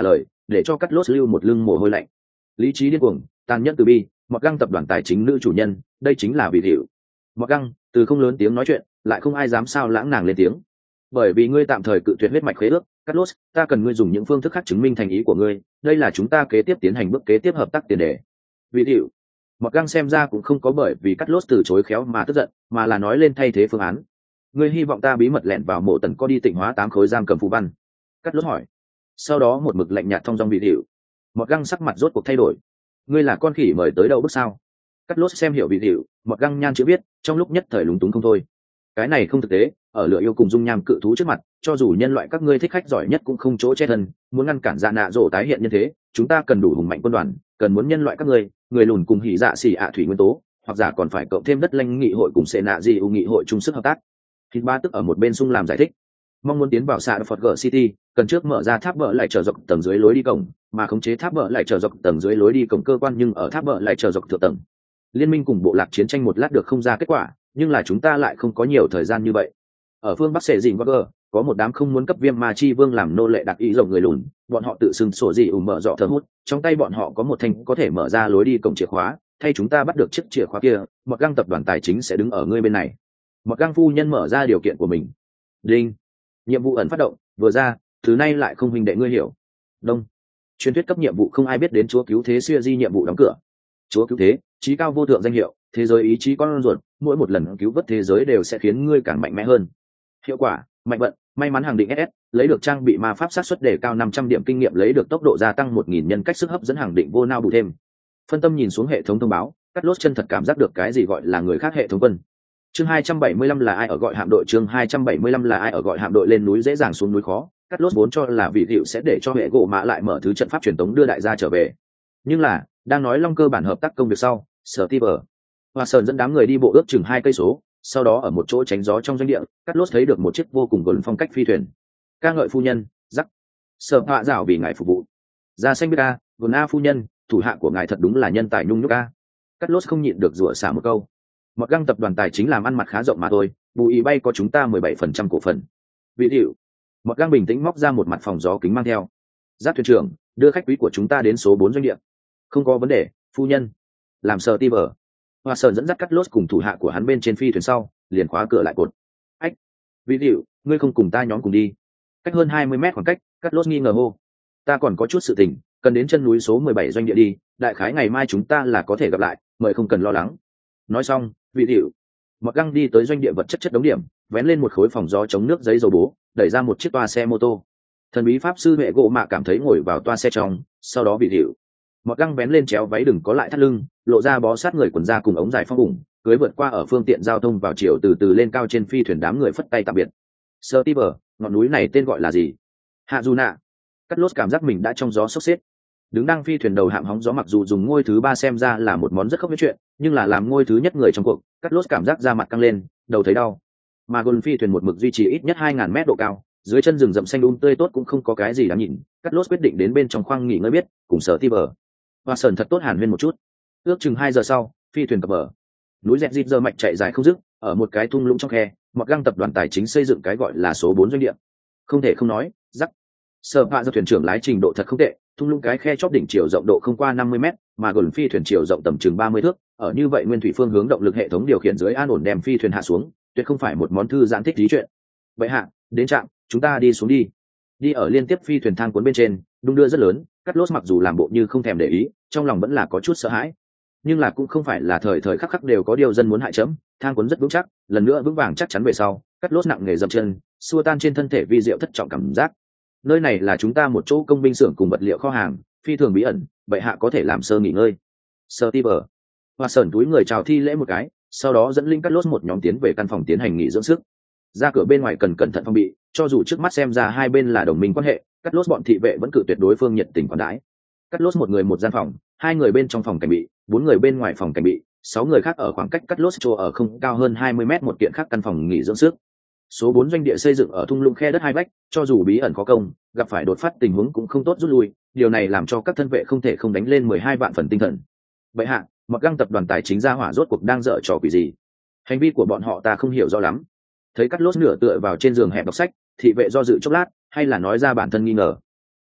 để cho cắt lốt lưu một lưng mồ hôi lạnh. Lý trí điên cuồng, tàn nhẫn từ bi, Mọt Găng tập đoàn tài chính nữ chủ nhân, đây chính là vị hiệu. Mọt Găng từ không lớn tiếng nói chuyện, lại không ai dám sao lãng nàng lên tiếng. Bởi vì ngươi tạm thời cự tuyệt huyết mạch khế ước, Carlos, ta cần ngươi dùng những phương thức khác chứng minh thành ý của ngươi, đây là chúng ta kế tiếp tiến hành bước kế tiếp hợp tác tiền đề. Vị hiệu. Mọt Găng xem ra cũng không có bởi vì Carlos từ chối khéo mà tức giận, mà là nói lên thay thế phương án. Ngươi hy vọng ta bí mật lẻn vào mộ tần có đi tịnh hóa 8 khối giam cầm phù văn. Carlos hỏi. Sau đó một mực lạnh nhạt thông dong vị hiệu. Mọt Găng sắc mặt rốt cuộc thay đổi. Ngươi là con khỉ mời tới đâu bước sao? Carlos xem hiểu vị hiệu, Mọt Găng nhan chữ biết, trong lúc nhất thời lúng túng không thôi. Cái này không thực tế, ở lửa yêu cùng dung nham cự thú trước mặt, cho dù nhân loại các ngươi thích khách giỏi nhất cũng không chỗ che thân, muốn ngăn cản dạ nạ rổ tái hiện như thế, chúng ta cần đủ hùng mạnh quân đoàn, cần muốn nhân loại các ngươi, người lùn cùng hỉ dạ xỉ thủy nguyên tố, hoặc giả còn phải cộng thêm đất lanh nghị hội cùng xệ nạ gì nghị hội chung sức hợp tác. Thịt ba tức ở một bên sung làm giải thích, mong muốn tiến vào xạ Phật Gở City, cần trước mở ra tháp bờ lại trở dọc tầng dưới lối đi cổng, mà khống chế tháp bờ lại trở dọc tầng dưới lối đi cổng cơ quan nhưng ở tháp bờ lại trở dọc thượng tầng. Liên minh cùng bộ lạc chiến tranh một lát được không ra kết quả, nhưng là chúng ta lại không có nhiều thời gian như vậy. Ở phương bắc sệ dìn Wagner, có một đám không muốn cấp viêm ma chi vương làm nô lệ đặc ý rộng người lùn, bọn họ tự xưng sổ gì mở dọ thờ hút, trong tay bọn họ có một thanh có thể mở ra lối đi cổng chìa khóa, thay chúng ta bắt được chiếc chìa khóa kia, Mọt Găng tập đoàn tài chính sẽ đứng ở ngươi bên này. Mọt Găng phu nhân mở ra điều kiện của mình. Đinh. Nhiệm vụ ẩn phát động, vừa ra, thứ này lại không huynh đệ ngươi hiểu. Đông. Truyền thuyết cấp nhiệm vụ không ai biết đến chúa cứu thế xưa di nhiệm vụ đóng cửa. Chúa cứu thế, chí cao vô thượng danh hiệu, thế giới ý chí con ruột, mỗi một lần cứu vớt thế giới đều sẽ khiến ngươi càng mạnh mẽ hơn. Hiệu quả, mạnh vận, may mắn hàng định SS, lấy được trang bị ma pháp sát suất đề cao 500 điểm kinh nghiệm, lấy được tốc độ gia tăng 1000 nhân cách sức hấp dẫn hàng định vô nao bù thêm. Phân tâm nhìn xuống hệ thống thông báo, cắt lốt chân thật cảm giác được cái gì gọi là người khác hệ thống quân. Chương 275 là ai ở gọi hạm đội, chương 275 là ai ở gọi hạm đội, lên núi dễ dàng xuống núi khó, cắt lốt vốn cho là vị hiệu sẽ để cho hệ gỗ mã lại mở thứ trận pháp truyền tống đưa đại gia trở về. Nhưng là, đang nói long cơ bản hợp tác công việc sau, Steve Hoa Sơn dẫn đám người đi bộ ước chừng 2 cây số, sau đó ở một chỗ tránh gió trong doanh địa, Carlos thấy được một chiếc vô cùng gần phong cách phi thuyền. Ca ngợi phu nhân, rắc. Sợ hạ dạo vì ngài phục vụ. Ra xanh biết a, vườn a phu nhân, thủ hạ của ngài thật đúng là nhân tài nhung nhúc a. Carlos không nhịn được rủa xả một câu. Mọt Găng tập đoàn tài chính làm ăn mặt khá rộng mà thôi, bù ý bay có chúng ta 17% cổ phần. Vị hiệu. Mọt Găng bình tĩnh móc ra một mặt phòng gió kính mang theo. Giáp thuyền trưởng, đưa khách quý của chúng ta đến số 4 doanh địa. Không có vấn đề, phu nhân. Làm sờ ti bờ. Hoa Sơn dẫn dắt Carlos cùng thủ hạ của hắn bên trên phi thuyền sau, liền khóa cửa lại cột. Ách, vị hiệu, ngươi không cùng ta nhóm cùng đi? Cách hơn 20 mét khoảng cách, Carlos nghi ngờ hô. Ta còn có chút sự tình, cần đến chân núi số 17 doanh địa đi, đại khái ngày mai chúng ta là có thể gặp lại, mời không cần lo lắng. Nói xong, vị hiệu. Mọt Găng đi tới doanh địa vật chất đống điểm, vén lên một khối phòng gió chống nước giấy dầu bố, đẩy ra một chiếc toa xe mô tô. Thần bí pháp sư hệ gỗ mạ cảm thấy ngồi vào toa xe trong, sau đó vị hiệu. Mọt Găng vén lên chéo váy đừng có lại thắt lưng, lộ ra bó sát người quần da cùng ống dài phong ủng, cưới vượt qua ở phương tiện giao thông vào chiều từ từ lên cao trên phi thuyền, đám người phất tay tạm biệt. Steve, ngọn núi này tên gọi là gì? Hạ Du Nạ. Cắt lốt cảm giác mình đã trong gió sốc xếp. Đứng đăng phi thuyền đầu hạm hóng gió, mặc dù dùng ngôi thứ 3 xem ra là một món rất không biết chuyện, nhưng là làm ngôi thứ nhất người trong cuộc, Cắt lốt cảm giác da mặt căng lên, đầu thấy đau. Mà gôn phi thuyền một mực duy trì ít nhất 2000 mét độ cao, dưới chân rừng rậm xanh tươi tốt cũng không có cái gì đáng nhìn. Cắt lốt quyết định đến bên trong khoang nghỉ ngơi biết, cùng Steve. Hoa Sơn thật tốt hàn huyên một chút. Ước chừng 2 giờ sau, phi thuyền cập bờ. Núi dẹt dịt giờ mạnh chạy dài không dứt, ở một cái thung lũng trong khe, Mọt Găng tập đoàn tài chính xây dựng cái gọi là số 4 doanh địa. Không thể không nói, rắc. Sở Hạ do thuyền trưởng lái trình độ thật không tệ, thung lũng cái khe chóp đỉnh chiều rộng độ không qua 50 mét, mà gần phi thuyền chiều rộng tầm chừng 30 thước, ở như vậy nguyên thủy phương hướng động lực hệ thống điều khiển dưới an ổn đem phi thuyền hạ xuống, tuyệt không phải một món thư giãn thích lý chuyện. Vậy hạ, đến trạm, chúng ta đi xuống đi. Đi ở liên tiếp phi thuyền thang cuốn bên trên, đung đưa rất lớn, Cắt lốt mặc dù làm bộ như không thèm để ý, trong lòng vẫn là có chút sợ hãi. Nhưng là cũng không phải là thời thời khắc khắc đều có điều dân muốn hại chấm, thang cuốn rất vững chắc, lần nữa vững vàng chắc chắn về sau, Cắt lốt nặng nghề dậm chân, xua tan trên thân thể vi diệu thất trọng cảm giác. Nơi này là chúng ta một chỗ công binh xưởng cùng vật liệu kho hàng, phi thường bí ẩn, bệ hạ có thể làm sơ nghỉ ngơi. Steve. Hoa Sơn túi người chào thi lễ một cái, sau đó dẫn linh Cắt lốt một nhóm tiến về căn phòng tiến hành nghỉ dưỡng sức. Ra cửa bên ngoài cần cẩn thận phòng bị, cho dù trước mắt xem ra hai bên là đồng minh quan hệ, Cắt lốt bọn thị vệ vẫn cử tuyệt đối phương nhiệt tình quản đãi. Cắt lốt một người một gian phòng, 2 người bên trong phòng cảnh bị, 4 người bên ngoài phòng cảnh bị, 6 người khác ở khoảng cách Cắt lốt chỗ ở không cao hơn 20 mét một kiện khác căn phòng nghỉ dưỡng sức. Số 4 doanh địa xây dựng ở thung lũng khe đất hai vách, cho dù bí ẩn có công, gặp phải đột phát tình huống cũng không tốt rút lui, điều này làm cho các thân vệ không thể không đánh lên 12 vạn phần tinh thần. Vậy hạ, Mọt Găng tập đoàn tài chính ra hỏa rốt cuộc đang dở trò quỷ gì? Hành vi của bọn họ ta không hiểu rõ lắm. Thấy Cắt lốt nửa tựa vào trên giường hẹp đọc sách, thị vệ do dự chốc lát, hay là nói ra bản thân nghi ngờ.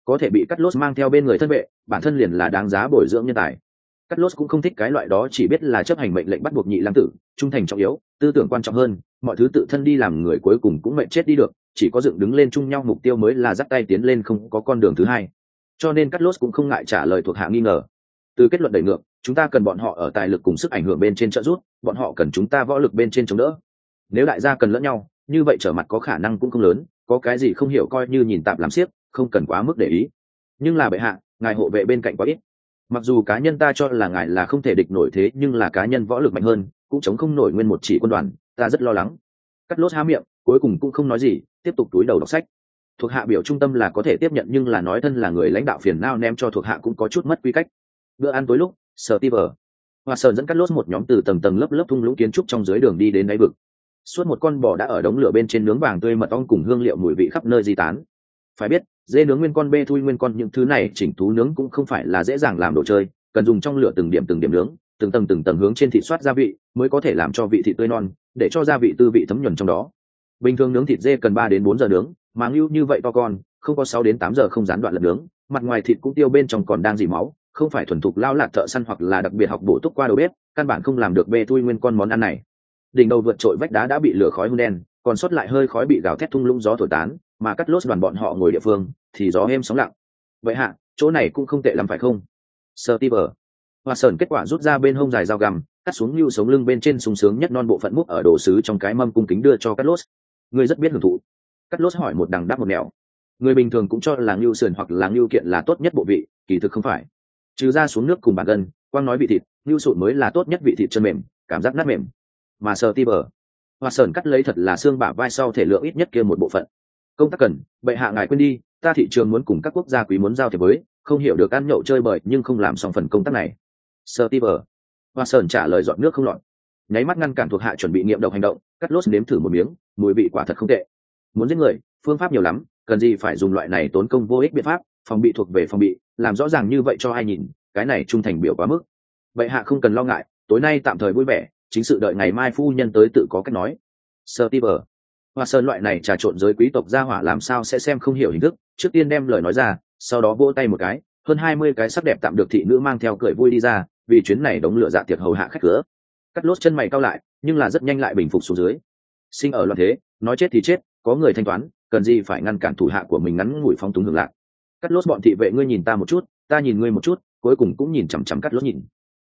có thể bị cắt lốt mang theo bên người thân vệ, bản thân liền là đáng giá bồi dưỡng nhân tài. Cắt lốt cũng không thích cái loại đó chỉ biết là chấp hành mệnh lệnh bắt buộc nhị lang tử, trung thành trọng yếu, tư tưởng quan trọng hơn, mọi thứ tự thân đi làm người cuối cùng cũng mệt chết đi được, chỉ có dựng đứng lên chung nhau mục tiêu mới là dắt tay tiến lên, không có con đường thứ hai. Cho nên Cắt lốt cũng không ngại trả lời thuộc hạ nghi ngờ. Từ kết luận đẩy ngược, chúng ta cần bọn họ ở tài lực cùng sức ảnh hưởng bên trên trợ giúp, bọn họ cần chúng ta võ lực bên trên chống đỡ. Nếu đại gia cần lẫn nhau, như vậy trở mặt có khả năng cũng không lớn, có cái gì không hiểu coi như nhìn tạm làm xiếc, không cần quá mức để ý. Nhưng là bệ hạ, ngài hộ vệ bên cạnh quá ít. Mặc dù cá nhân ta cho là ngài là không thể địch nổi, thế nhưng là cá nhân võ lực mạnh hơn cũng chống không nổi nguyên một chỉ quân đoàn, ta rất lo lắng. Cắt lốt há miệng, cuối cùng cũng không nói gì, tiếp tục túi đầu đọc sách. Thuộc hạ biểu trung tâm là có thể tiếp nhận, nhưng là nói thân là người lãnh đạo phiền não ném cho thuộc hạ cũng có chút mất quy cách. Bữa ăn tối lúc, Steve Hoa Sơn dẫn Cắt lốt một nhóm từ tầng tầng lớp lớp thung lũng kiến trúc trong dưới đường đi đến đáy vực. Suốt một con bò đã ở đống lửa bên trên nướng vàng tươi, mật ong cùng hương liệu mùi vị khắp nơi di tán. Phải biết, dê nướng nguyên con, bê thui nguyên con, những thứ này chỉnh thú nướng cũng không phải là dễ dàng làm đồ chơi, cần dùng trong lửa từng điểm nướng, từng tầng hướng trên thịt xoát gia vị, mới có thể làm cho vị thịt tươi non, để cho gia vị tư vị thấm nhuần trong đó. Bình thường nướng thịt dê cần 3 đến 4 giờ nướng, mà ngưu như vậy to con, không có 6 đến 8 giờ không gián đoạn lần nướng, mặt ngoài thịt cũng tiêu, bên trong còn đang dỉ máu, không phải thuần thục lao lạc thợ săn hoặc là đặc biệt học bổ túc qua đầu bếp, căn bản không làm được bê thui nguyên con món ăn này. Đỉnh đầu vượt trội vách đá đã bị lửa khói hun đen, còn sót lại hơi khói bị gào thét thung lũng gió thổi tán, mà Cắt lốt đoàn bọn họ ngồi địa phương thì gió êm sóng lặng. Vậy hạ, chỗ này cũng không tệ lắm phải không? Steve Hoa Sơn kết quả rút ra bên hông dài dao găm, cắt xuống lưu sống lưng bên trên sung sướng nhất non bộ phận múc ở đồ sứ trong cái mâm, cung kính đưa cho Cắt lốt. Ngươi rất biết hưởng thụ. Cắt lốt hỏi một đằng đáp một nẻo. Người bình thường cũng cho là lưu sườn hoặc là lưu kiện là tốt nhất bộ vị, kỳ thực không phải. Trừ ra xuống nước cùng bản gân, quang nói vị thịt, lưu sụn mới là tốt nhất vị thịt chân mềm, cảm giác nát mềm. Mà Steve Hoa Sơn cắt lấy thật là xương bả vai sau thể lượng ít nhất kia một bộ phận. Công tác cần, bệ hạ ngài quên đi, ta thị trường muốn cùng các quốc gia quý muốn giao thiệp với, không hiểu được ăn nhậu chơi bời nhưng không làm xong phần công tác này. Steve Hoa Sơn trả lời giọt nước không lọt, nháy mắt ngăn cản thuộc hạ chuẩn bị nghiệm độc hành động. Cắt lốt nếm thử một miếng, mùi vị quả thật không tệ. Muốn giết người, phương pháp nhiều lắm, cần gì phải dùng loại này tốn công vô ích biện pháp, phòng bị thuộc về phòng bị, làm rõ ràng như vậy cho ai nhìn, cái này trung thành biểu quá mức. Bệ hạ không cần lo ngại, tối nay tạm thời vui vẻ, chính sự đợi ngày mai phu nhân tới tự có cách nói. Steve Hoa Sơn loại này trà trộn giới quý tộc gia hỏa làm sao sẽ xem không hiểu hình thức, trước tiên đem lời nói ra, sau đó vỗ tay một cái, hơn 20 cái sắc đẹp tạm được thị nữ mang theo cười vui đi ra, vì chuyến này đống lửa dạ tiệc hầu hạ khách cửa. Cắt lốt chân mày cau lại, nhưng là rất nhanh lại bình phục xuống dưới. Sinh ở loạn thế, nói chết thì chết, có người thanh toán, cần gì phải ngăn cản thủ hạ của mình ngắn ngủi phóng túng hưởng lạc. Cắt lốt bọn thị vệ, ngươi nhìn ta một chút, ta nhìn ngươi một chút, cuối cùng cũng nhìn chằm chằm Cắt lốt nhìn.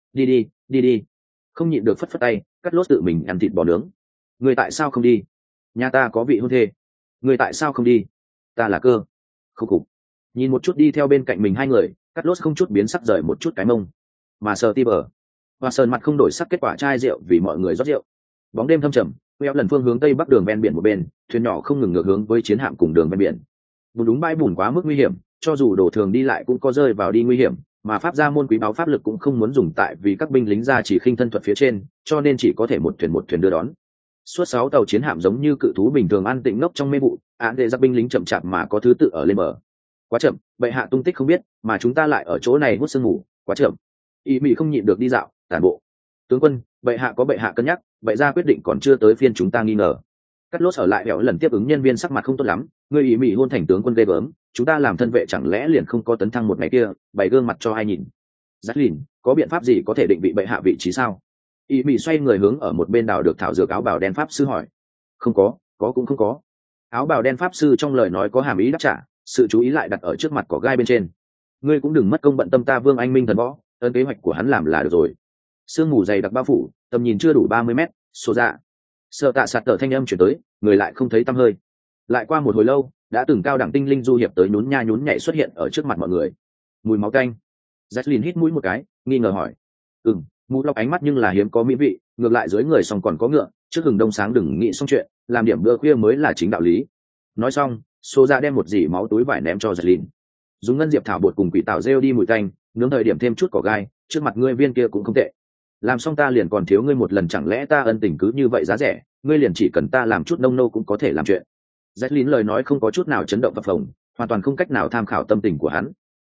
Đi, không nhịn được phất phất tay. Cắt lốt tự mình ăn thịt bò nướng. Ngươi tại sao không đi? Nhà ta có vị hôn thê. Ngươi tại sao không đi? Ta là cơ. Khúc cục. Nhìn một chút đi theo bên cạnh mình hai người, Cắt lốt không chút biến sắc rời một chút cái mông. Mà Steve Hoa Sơn mặt không đổi sắc, kết quả chai rượu vì mọi người rót rượu. Bóng đêm thâm trầm, queo lần phương hướng tây bắc đường ven biển một bên, thuyền nhỏ không ngừng ngược hướng với chiến hạm cùng đường ven biển. Bùn đúng bãi bùn quá mức nguy hiểm, cho dù đổ thường đi lại cũng có rơi vào đi nguy hiểm, mà pháp gia môn quý báu pháp lực cũng không muốn dùng tại vì các binh lính ra chỉ khinh thân thuật phía trên, cho nên chỉ có thể một thuyền đưa đón. Suốt 6 tàu chiến hạm giống như cự thú bình thường an tĩnh ngốc trong mê vụ, án đệ giặc binh lính chậm chạp mà có thứ tự ở lên bờ. Quá chậm, bệ hạ tung tích không biết, mà chúng ta lại ở chỗ này hút sương ngủ, quá chậm. Ý Mỹ không nhịn được đi dạo, tản bộ. Tướng quân, bệ hạ có bệ hạ cân nhắc, bệ gia quyết định còn chưa tới phiên chúng ta nghi ngờ. Cắt lốt ở lại hẻo lần tiếp ứng nhân viên sắc mặt không tốt lắm, người Ý Mỹ hôn thành tướng quân ghê gớm, chúng ta làm thân vệ chẳng lẽ liền không có tấn thăng một ngày kia, bày gương mặt cho ai nhìn. Jacqueline, có biện pháp gì có thể định vị bệ hạ vị trí sao? Ý Mỹ xoay người hướng ở một bên đảo được thảo dược áo bào đen pháp sư hỏi. Không có cũng không có. Áo bào đen pháp sư trong lời nói có hàm ý đáp trả, sự chú ý lại đặt ở trước mặt cỏ gai bên trên. Ngươi cũng đừng mất công bận tâm ta Vương Anh Minh thần võ, ơn kế hoạch của hắn làm là được rồi. Sương mù dày đặc bao phủ, tầm nhìn chưa đủ 30 mét, số dạ. Sợ tạ sạt tở thanh âm chuyển tới, người lại không thấy tăm hơi. Lại qua một hồi lâu, đã từng cao đẳng tinh linh du hiệp tới nhún nha nhún nhảy xuất hiện ở trước mặt mọi người. Mùi máu canh. Jacqueline hít mũi một cái, nghi ngờ hỏi. Mũ lọc ánh mắt nhưng là hiếm có mỹ vị, ngược lại dưới người xong còn có ngựa, trước hừng đông sáng đừng nghĩ xong chuyện, làm điểm bữa khuya mới là chính đạo lý. Nói xong, số ra đem một dỉ máu túi vải ném cho Jacqueline. Dùng ngân diệp thảo bột cùng quỷ tảo rêu đi mùi tanh, nướng thời điểm thêm chút cỏ gai, trước mặt ngươi viên kia cũng không tệ. Làm xong ta liền còn thiếu ngươi một lần, chẳng lẽ ta ân tình cứ như vậy giá rẻ, ngươi liền chỉ cần ta làm chút nông nô cũng có thể làm chuyện. Jacqueline lời nói không có chút nào chấn động phập phồng, hoàn toàn không cách nào tham khảo tâm tình của hắn.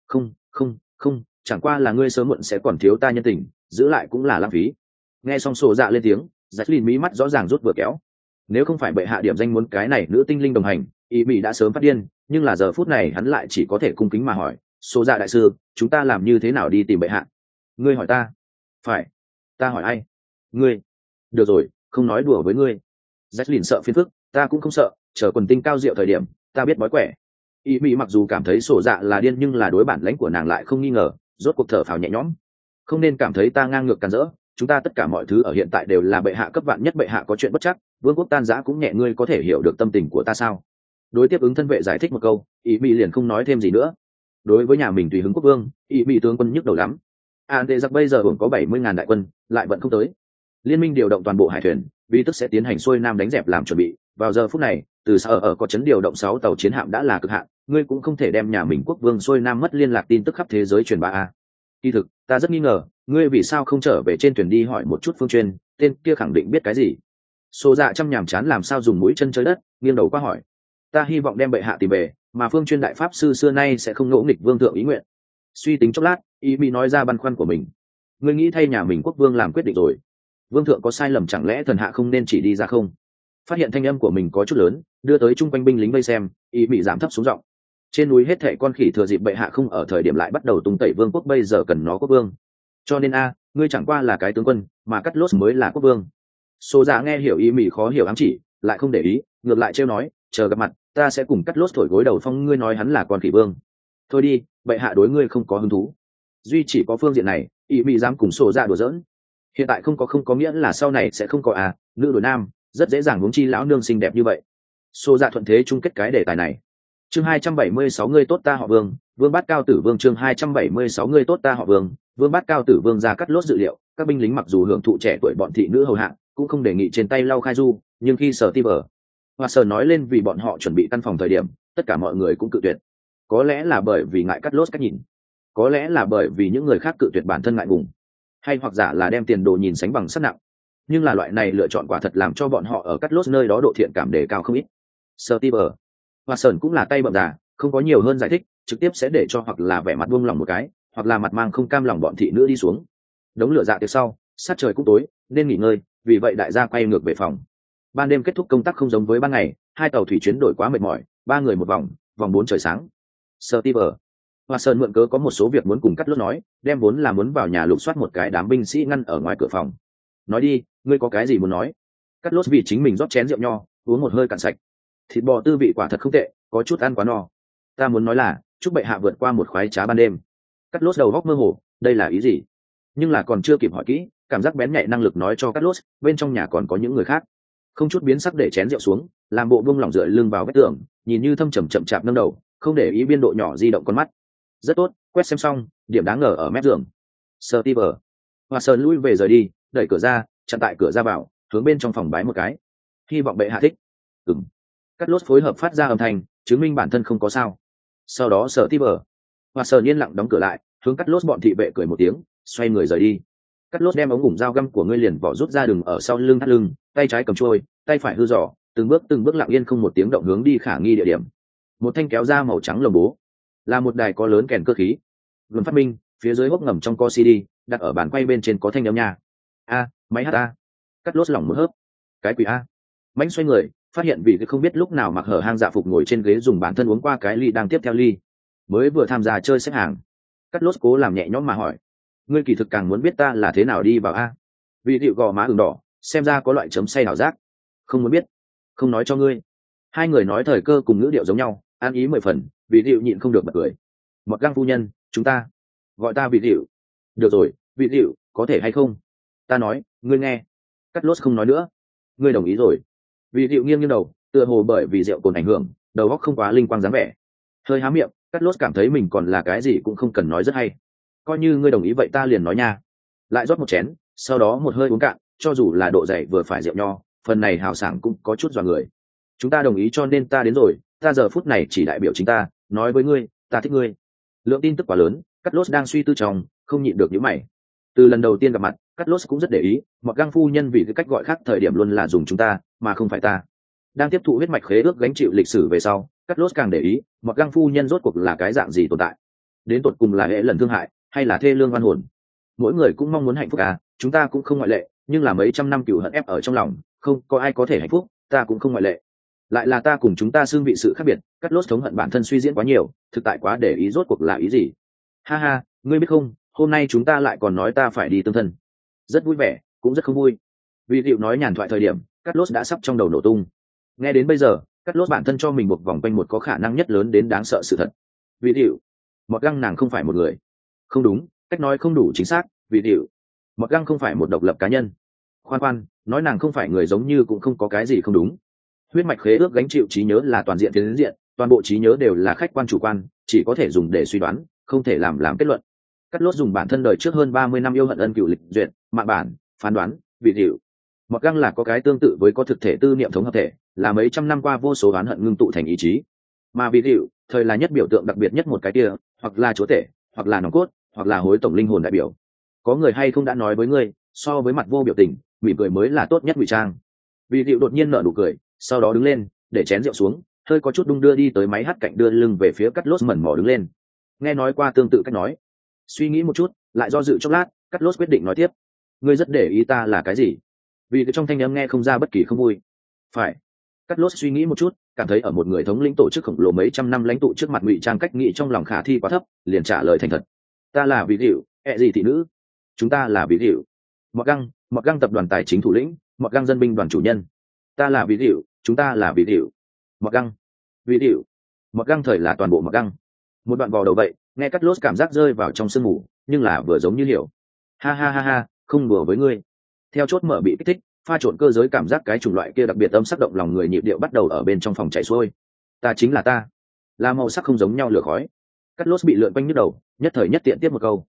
Không, chẳng qua là ngươi sớm muộn sẽ còn thiếu ta nhân tình, giữ lại cũng là lãng phí. Nghe xong sổ dạ lên tiếng, Jacqueline mí mắt rõ ràng rút vừa kéo. Nếu không phải bệ hạ điểm danh muốn cái này nữ tinh linh đồng hành, ý mỹ đã sớm phát điên, nhưng là giờ phút này hắn lại chỉ có thể cung kính mà hỏi, số dạ đại sư, chúng ta làm như thế nào đi tìm bệ hạ? Ngươi hỏi ta? Phải. Ta hỏi ai? Ngươi. Được rồi, không nói đùa với ngươi. Jacqueline sợ phiền phức, ta cũng không sợ, chờ quần tinh cao diệu thời điểm, ta biết bói quẻ. Ý mỹ mặc dù cảm thấy sổ dạ là điên nhưng là đối bản lãnh của nàng lại không nghi ngờ, rốt cuộc thở phào nhẹ nhõm. Không nên cảm thấy ta ngang ngược càn rỡ, chúng ta tất cả mọi thứ ở hiện tại đều là bệ hạ cấp vạn nhất bệ hạ có chuyện bất chắc, vương quốc tan rã cũng nhẹ, ngươi có thể hiểu được tâm tình của ta sao? Đối tiếp ứng thân vệ giải thích một câu, ý mỹ liền không nói thêm gì nữa. Đối với nhà mình tùy hứng quốc vương, ý mỹ tướng quân nhức đầu lắm. An tệ giặc bây giờ hưởng có 70.000 đại quân, lại vẫn không tới. Liên minh điều động toàn bộ hải thuyền, vì tức sẽ tiến hành xuôi nam đánh dẹp làm chuẩn bị. Vào giờ phút này, từ sở ở có chấn điều động 6 tàu chiến hạm đã là cực hạn, ngươi cũng không thể đem nhà mình quốc vương xuôi nam mất liên lạc tin tức khắp thế giới truyền bá a. Kỳ thực, ta rất nghi ngờ, ngươi vì sao không trở về trên thuyền đi hỏi một chút Phương Chuyên, tên kia khẳng định biết cái gì. Xô Dạ chăm nhàm chán làm sao dùng mũi chân chơi đất, nghiêng đầu qua hỏi. Ta hy vọng đem bệ hạ tìm về, mà Phương Chuyên đại pháp sư xưa nay sẽ không ngỗ nghịch vương thượng ý nguyện. Suy tính chốc lát, ý mỹ nói ra băn khoăn của mình. Ngươi nghĩ thay nhà mình quốc vương làm quyết định rồi? Vương thượng có sai lầm chẳng lẽ thần hạ không nên chỉ đi ra không? Phát hiện thanh âm của mình có chút lớn, đưa tới chung quanh binh lính vây xem, ý mỹ giảm thấp xuống giọng. Trên núi hết thảy con khỉ thừa dịp bệ hạ không ở thời điểm lại bắt đầu tung tẩy vương quốc, bây giờ cần nó quốc vương. Cho nên ngươi chẳng qua là cái tướng quân, mà Cắt Lốt mới là quốc vương. Số Dạ nghe hiểu ý mỹ khó hiểu ám chỉ, lại không để ý, ngược lại trêu nói, chờ gặp mặt, ta sẽ cùng Cắt Lốt thổi gối đầu phong, ngươi nói hắn là con khỉ vương. Thôi đi, bệ hạ đối ngươi không có hứng thú. Duy chỉ có phương diện này, ý mỹ dám cùng Số Dạ đùa giỡn. Hiện tại không có nghĩa là sau này sẽ không có nữ đổi nam, rất dễ dàng huống chi lão nương xinh đẹp như vậy. Số Dạ thuận thế chung kết cái đề tài này. Chương 276 ngươi tốt ta họ Vương, Vương Bát Cao Tử Vương. Chương 276 ngươi tốt ta họ Vương, Vương Bát Cao Tử Vương ra Cắt Lốt dự liệu, các binh lính mặc dù hưởng thụ trẻ tuổi bọn thị nữ hầu hạ, cũng không đề nghị trên tay lau khai du, nhưng khi Sở Ti Bờ hoặc Sở nói lên vì bọn họ chuẩn bị căn phòng thời điểm, tất cả mọi người cũng cự tuyệt. Có lẽ là bởi vì ngại Cắt Lốt cách nhìn, có lẽ là bởi vì những người khác cự tuyệt bản thân ngại ngùng, hay hoặc giả là đem tiền đồ nhìn sánh bằng sắc nặng. Nhưng là loại này lựa chọn quả thật làm cho bọn họ ở Cắt Lốt nơi đó độ thiện cảm đề cao không ít. Sở Ti Bờ và Sơn cũng là tay bậm già, không có nhiều hơn giải thích, trực tiếp sẽ để cho hoặc là vẻ mặt buông lòng một cái, hoặc là mặt mang không cam lòng bọn thị nữ đi xuống. Đống lửa dạ tiệc sau, sát trời cũng tối, nên nghỉ ngơi, vì vậy đại gia quay ngược về phòng. Ban đêm kết thúc công tác không giống với ban ngày, 2 tàu thủy chuyến đổi quá mệt mỏi, 3 người một vòng, vòng 4 trời sáng. Steve và Sơn mượn cớ có một số việc muốn cùng Cắt Lốt nói, đem vốn là muốn vào nhà lục soát một cái đám binh sĩ ngăn ở ngoài cửa phòng. Nói đi, ngươi có cái gì muốn nói? Cắt Lốt vì chính mình rót chén rượu nho, uống một hơi cạn sạch. Thịt bò tư vị quả thật không tệ, có chút ăn quá no. Ta muốn nói là chúc bệ hạ vượt qua một khoái trá ban đêm. Cắt Lốt đầu góc mơ hồ, đây là ý gì? Nhưng là còn chưa kịp hỏi kỹ, cảm giác bén nhạy năng lực nói cho Cắt Lốt, bên trong nhà còn có những người khác. Không chút biến sắc để chén rượu xuống, làm bộ buông lỏng dựa lưng vào vách tường, nhìn như thâm trầm chậm chạp nâng đầu, không để ý biên độ nhỏ di động con mắt. Rất tốt, quét xem xong, điểm đáng ngờ ở mép giường. Steve và Sơn lui về rời đi, đẩy cửa ra, chặn tại cửa ra vào, hướng bên trong phòng bái một cái. Hy vọng bệ hạ thích. Cắt Lốt phối hợp phát ra âm thanh, chứng minh bản thân không có sao. Sau đó Steve và Sơn yên lặng đóng cửa lại, hướng Cắt Lốt bọn thị vệ cười một tiếng, xoay người rời đi. Cắt Lốt đem ống ủng dao găm của ngươi liền vỏ rút ra, đừng ở sau lưng thắt lưng, tay trái cầm trôi, tay phải hư giỏ, từng bước lặng yên không một tiếng động hướng đi khả nghi địa điểm. Một thanh kéo ra màu trắng lồng bố, là một đài có lớn kèn cơ khí. Luân phát minh, phía dưới hốc ngầm trong co CD, đặt ở bàn quay bên trên có thanh âm nha. Máy hát a. Cắt Lốt lỏng một hớp. Cái quỷ a. Mãnh xoay người, phát hiện vị không biết lúc nào mặc hở hang dạ phục ngồi trên ghế dùng bản thân uống qua cái ly đang tiếp theo ly, mới vừa tham gia chơi xếp hàng. Cắt Lốt cố làm nhẹ nhõm mà hỏi, ngươi kỳ thực càng muốn biết ta là thế nào đi vào a? Vị điệu gò má ửng đỏ, xem ra có loại chấm say ảo giác. Không muốn biết, không nói cho ngươi. Hai người nói thời cơ cùng ngữ điệu giống nhau, an ý 10 phần. Vị điệu nhịn không được bật cười. Mọt Găng phu nhân, chúng ta gọi ta vị điệu. Được rồi, vị điệu, có thể hay không? Ta nói, ngươi nghe. Cắt Lốt không nói nữa. Ngươi đồng ý rồi. Vị điệu nghiêng đầu, tựa hồ bởi vì rượu cồn ảnh hưởng, đầu óc không quá linh quang dáng vẻ. Hơi há miệng, Cắt Lốt cảm thấy mình còn là cái gì cũng không cần nói rất hay. Coi như ngươi đồng ý vậy ta liền nói nha. Lại rót một chén, sau đó một hơi uống cạn, cho dù là độ dày vừa phải rượu nho, phần này hào sảng cũng có chút dọa người. Chúng ta đồng ý cho nên ta đến rồi, ta giờ phút này chỉ đại biểu chính ta, nói với ngươi, ta thích ngươi. Lượng tin tức quá lớn, Cắt Lốt đang suy tư trong, không nhịn được nhíu mày. Từ lần đầu tiên gặp mặt, Cắt Lốt cũng rất để ý, Mọt Găng phu nhân vì cái cách gọi khác thời điểm luôn là dùng chúng ta, mà không phải ta. Đang tiếp thụ huyết mạch khế ước gánh chịu lịch sử về sau, Cắt Lốt càng để ý, Mọt Găng phu nhân rốt cuộc là cái dạng gì tồn tại. Đến tột cùng là hệ lần thương hại, hay là thê lương oan hồn. Mỗi người cũng mong muốn hạnh phúc chúng ta cũng không ngoại lệ, nhưng là mấy trăm năm cừu hận ép ở trong lòng, không có ai có thể hạnh phúc, ta cũng không ngoại lệ. lại là ta cùng chúng ta xương vị sự khác biệt. Cắt lốt thống hận bản thân suy diễn quá nhiều, thực tại quá để ý rốt cuộc là ý gì. Ha ha, ngươi biết không, hôm nay chúng ta lại còn nói ta phải đi tương thân. Rất vui vẻ, cũng rất không vui. Vì liệu nói nhàn thoại thời điểm, cắt lốt đã sắp trong đầu nổ tung. Nghe đến bây giờ, cắt lốt bản thân cho mình buộc vòng quanh một có khả năng nhất lớn đến đáng sợ sự thật. Vì liệu Mọt Găng nàng không phải một người. Không đúng, cách nói không đủ chính xác. Vì liệu Mọt Găng không phải một độc lập cá nhân. Khoan, nói nàng không phải người giống như cũng không có cái gì không đúng. Huyết mạch khế ước gánh chịu trí nhớ là toàn diện phiến diện, toàn bộ trí nhớ đều là khách quan chủ quan, chỉ có thể dùng để suy đoán, không thể làm kết luận. Cắt lốt dùng bản thân đời trước hơn 30 năm yêu hận ân cựu lịch duyệt, mạng bản, phán đoán, vị hiệu. Mọt Găng là có cái tương tự với có thực thể tư niệm thống hợp thể, là mấy trăm năm qua vô số oán hận ngưng tụ thành ý chí. Mà vị hiệu, thời là nhất biểu tượng đặc biệt nhất một cái kia, hoặc là chúa tể, hoặc là nòng cốt, hoặc là hối tổng linh hồn đại biểu. Có người hay không đã nói với ngươi, so với mặt vô biểu tình, mỉm cười mới là tốt nhất ngụy trang. Vị hiệu đột nhiên nở nụ cười, sau đó đứng lên, để chén rượu xuống, hơi có chút đung đưa đi tới máy hát cạnh đưa lưng về phía cắt lốt mẩn mỏ đứng lên. Nghe nói qua tương tự cách nói, suy nghĩ một chút, lại do dự chốc lát, cắt lốt quyết định nói tiếp. Ngươi rất để ý ta là cái gì? Vì cái trong thanh âm nghe không ra bất kỳ không vui. Phải. Cắt lốt suy nghĩ một chút, cảm thấy ở một người thống lĩnh tổ chức khổng lồ mấy trăm năm lãnh tụ trước mặt ngụy trang cách nghĩ trong lòng khả thi quá thấp, liền trả lời thành thật. Ta là vị hiệu, gì thị nữ. Chúng ta là vị hiệu. Mọt Găng tập đoàn tài chính thủ lĩnh, Mọt Găng dân binh đoàn chủ nhân. Ta là vị hiệu, chúng ta là vị hiệu. Mọt Găng. Vị hiệu. Mọt Găng thời là toàn bộ Mọt Găng. Một đoạn vò đầu vậy, nghe cắt lốt cảm giác rơi vào trong sương mù, nhưng là vừa giống như hiểu. Ha, không đùa với ngươi. Theo chốt mở bị kích thích, pha trộn cơ giới cảm giác cái chủng loại kia đặc biệt âm sắc động lòng người, nhịp điệu bắt đầu ở bên trong phòng chạy xuôi. Ta chính là ta, là màu sắc không giống nhau lửa khói. Cắt lốt bị lượn quanh nhức đầu, nhất thời nhất tiện tiếp một câu.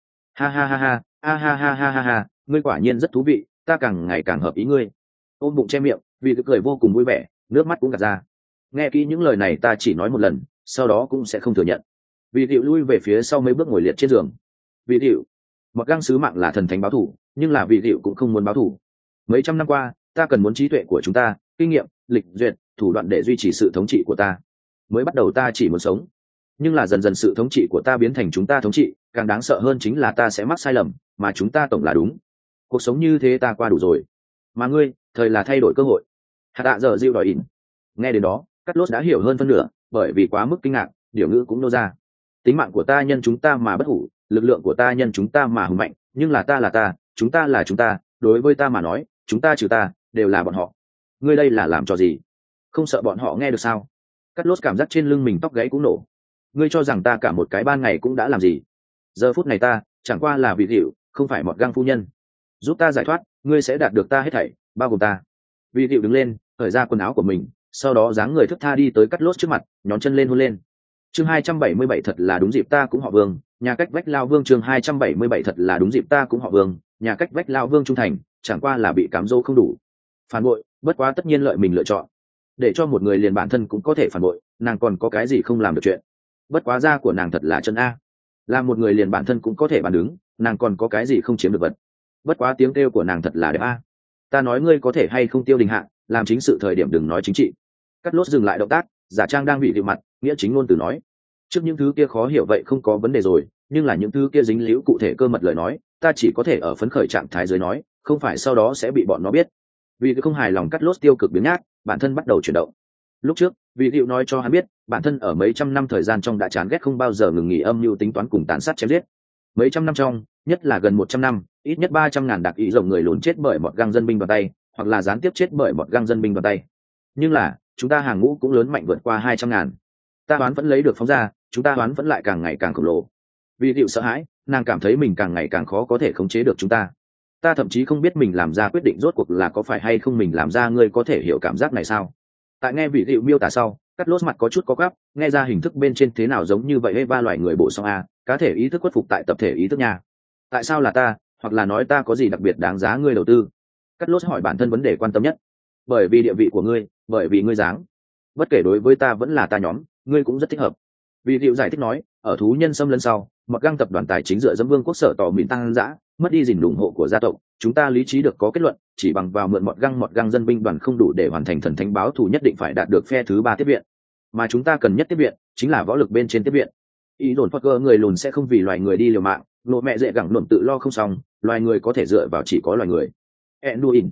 Ha, ngươi quả nhiên rất thú vị, ta càng ngày càng hợp ý ngươi. Ôm bụng che miệng, vì cái cười vô cùng vui vẻ, nước mắt cũng gạt ra. Nghe kỹ những lời này ta chỉ nói một lần, sau đó cũng sẽ không thừa nhận. Vì Diệu lui về phía sau mấy bước ngồi liệt trên giường. Vì Diệu, Mọt Găng sứ mạng là thần thánh báo thù, nhưng là Vì Diệu cũng không muốn báo thù. Mấy trăm năm qua, ta cần muốn trí tuệ của chúng ta, kinh nghiệm, lịch duyệt, thủ đoạn để duy trì sự thống trị của ta. Mới bắt đầu ta chỉ muốn sống, nhưng là dần dần sự thống trị của ta biến thành chúng ta thống trị, càng đáng sợ hơn chính là ta sẽ mắc sai lầm, mà chúng ta tổng là đúng. Cuộc sống như thế ta qua đủ rồi, mà ngươi, thời là thay đổi cơ hội. Hạt tạ giờ Diệu đòi ỉn. Nghe đến đó, Cắt Lốt đã hiểu hơn phân nửa, bởi vì quá mức kinh ngạc, điều ngữ cũng nô ra. Tính mạng của ta nhân chúng ta mà bất hủ, lực lượng của ta nhân chúng ta mà hùng mạnh, nhưng là ta, chúng ta là chúng ta, đối với ta mà nói, chúng ta trừ ta, đều là bọn họ. Ngươi đây là làm trò gì? Không sợ bọn họ nghe được sao? Cắt lốt cảm giác trên lưng mình tóc gáy cũng nổ. Ngươi cho rằng ta cả một cái ban ngày cũng đã làm gì? Giờ phút này ta, chẳng qua là vị hiệu, không phải Mọt Găng phu nhân. Giúp ta giải thoát, ngươi sẽ đạt được ta hết thảy, bao gồm ta. Vị hiệu đứng lên, cởi ra quần áo của mình, sau đó dáng người thức tha đi tới Cắt lốt trước mặt, nhón chân lên hôn lên. Chương 277 thật là đúng dịp ta cũng họ Vương, nhà cách vách lao Vương. Chương 277 thật là đúng dịp ta cũng họ Vương, nhà cách vách lao Vương trung thành, chẳng qua là bị cám dỗ không đủ. Phản bội, bất quá tất nhiên lợi mình lựa chọn. Để cho một người liền bản thân cũng có thể phản bội, nàng còn có cái gì không làm được chuyện. Bất quá da của nàng thật là chân a. Là một người liền bản thân cũng có thể bàn đứng, nàng còn có cái gì không chiếm được vật. Bất quá tiếng kêu của nàng thật là đẹp a. Ta nói ngươi có thể hay không tiêu đình hạ, làm chính sự thời điểm đừng nói chính trị. Cắt lốt dừng lại động tác, giả trang đang bị điệu mặt, nghĩa chính ngôn từ nói. Trước những thứ kia khó hiểu vậy không có vấn đề rồi, nhưng là những thứ kia dính líu cụ thể cơ mật lời nói, ta chỉ có thể ở phấn khởi trạng thái dưới nói, không phải sau đó sẽ bị bọn nó biết. Vì cái không hài lòng Cắt lốt tiêu cực biến nhát, bản thân bắt đầu chuyển động. Lúc trước, vì điệu nói cho hắn biết, bản thân ở mấy trăm năm thời gian trong đã chán ghét không bao giờ ngừng nghỉ âm mưu tính toán cùng tàn sát chém giết. Mấy trăm năm trong, nhất là gần 100 năm, ít nhất 300.000 đặc ý rồng người lùn chết bởi Mọt Găng dân binh vào tay, hoặc là gián tiếp chết bởi Mọt Găng dân binh vào tay. Nhưng là, chúng ta hàng ngũ cũng lớn mạnh vượt qua 200.000. Ta đoán vẫn lấy được phóng ra, chúng ta đoán vẫn lại càng ngày càng khổng lồ. Vì điệu sợ hãi, nàng cảm thấy mình càng ngày càng khó có thể khống chế được chúng ta. Ta thậm chí không biết mình làm ra quyết định rốt cuộc là có phải hay không mình làm ra, ngươi có thể hiểu cảm giác này sao? Tại nghe vị điệu miêu tả sau, Cắt lốt mặt có chút có gắp, nghe ra hình thức bên trên thế nào giống như vậy hay ba loài người bộ song a, cá thể ý thức khuất phục tại tập thể ý thức nha. Tại sao là ta, hoặc là nói ta có gì đặc biệt đáng giá ngươi đầu tư? Cắt lốt hỏi bản thân vấn đề quan tâm nhất. Bởi vì địa vị của ngươi, bởi vì ngươi dáng. Bất kể đối với ta vẫn là ta nhóm, ngươi cũng rất thích hợp. Vì điệu giải thích nói, ở thú nhân xâm lấn sau, Mọt Găng tập đoàn tài chính dựa dẫm vương quốc sở tỏ mìn tăng dã, mất đi gìn ủng hộ của gia tộc, chúng ta lý trí được có kết luận, chỉ bằng vào mượn Mọt Găng dân binh đoàn không đủ để hoàn thành thần thánh báo thù, nhất định phải đạt được phe thứ ba tiếp viện. Mà chúng ta cần nhất tiếp viện chính là võ lực bên trên tiếp viện. Ý đồn Potter người lùn sẽ không vì loài người đi liều mạng, lộ mẹ dễ gẳng luận tự lo không xong, loài người có thể dựa vào chỉ có loài người. Enduin,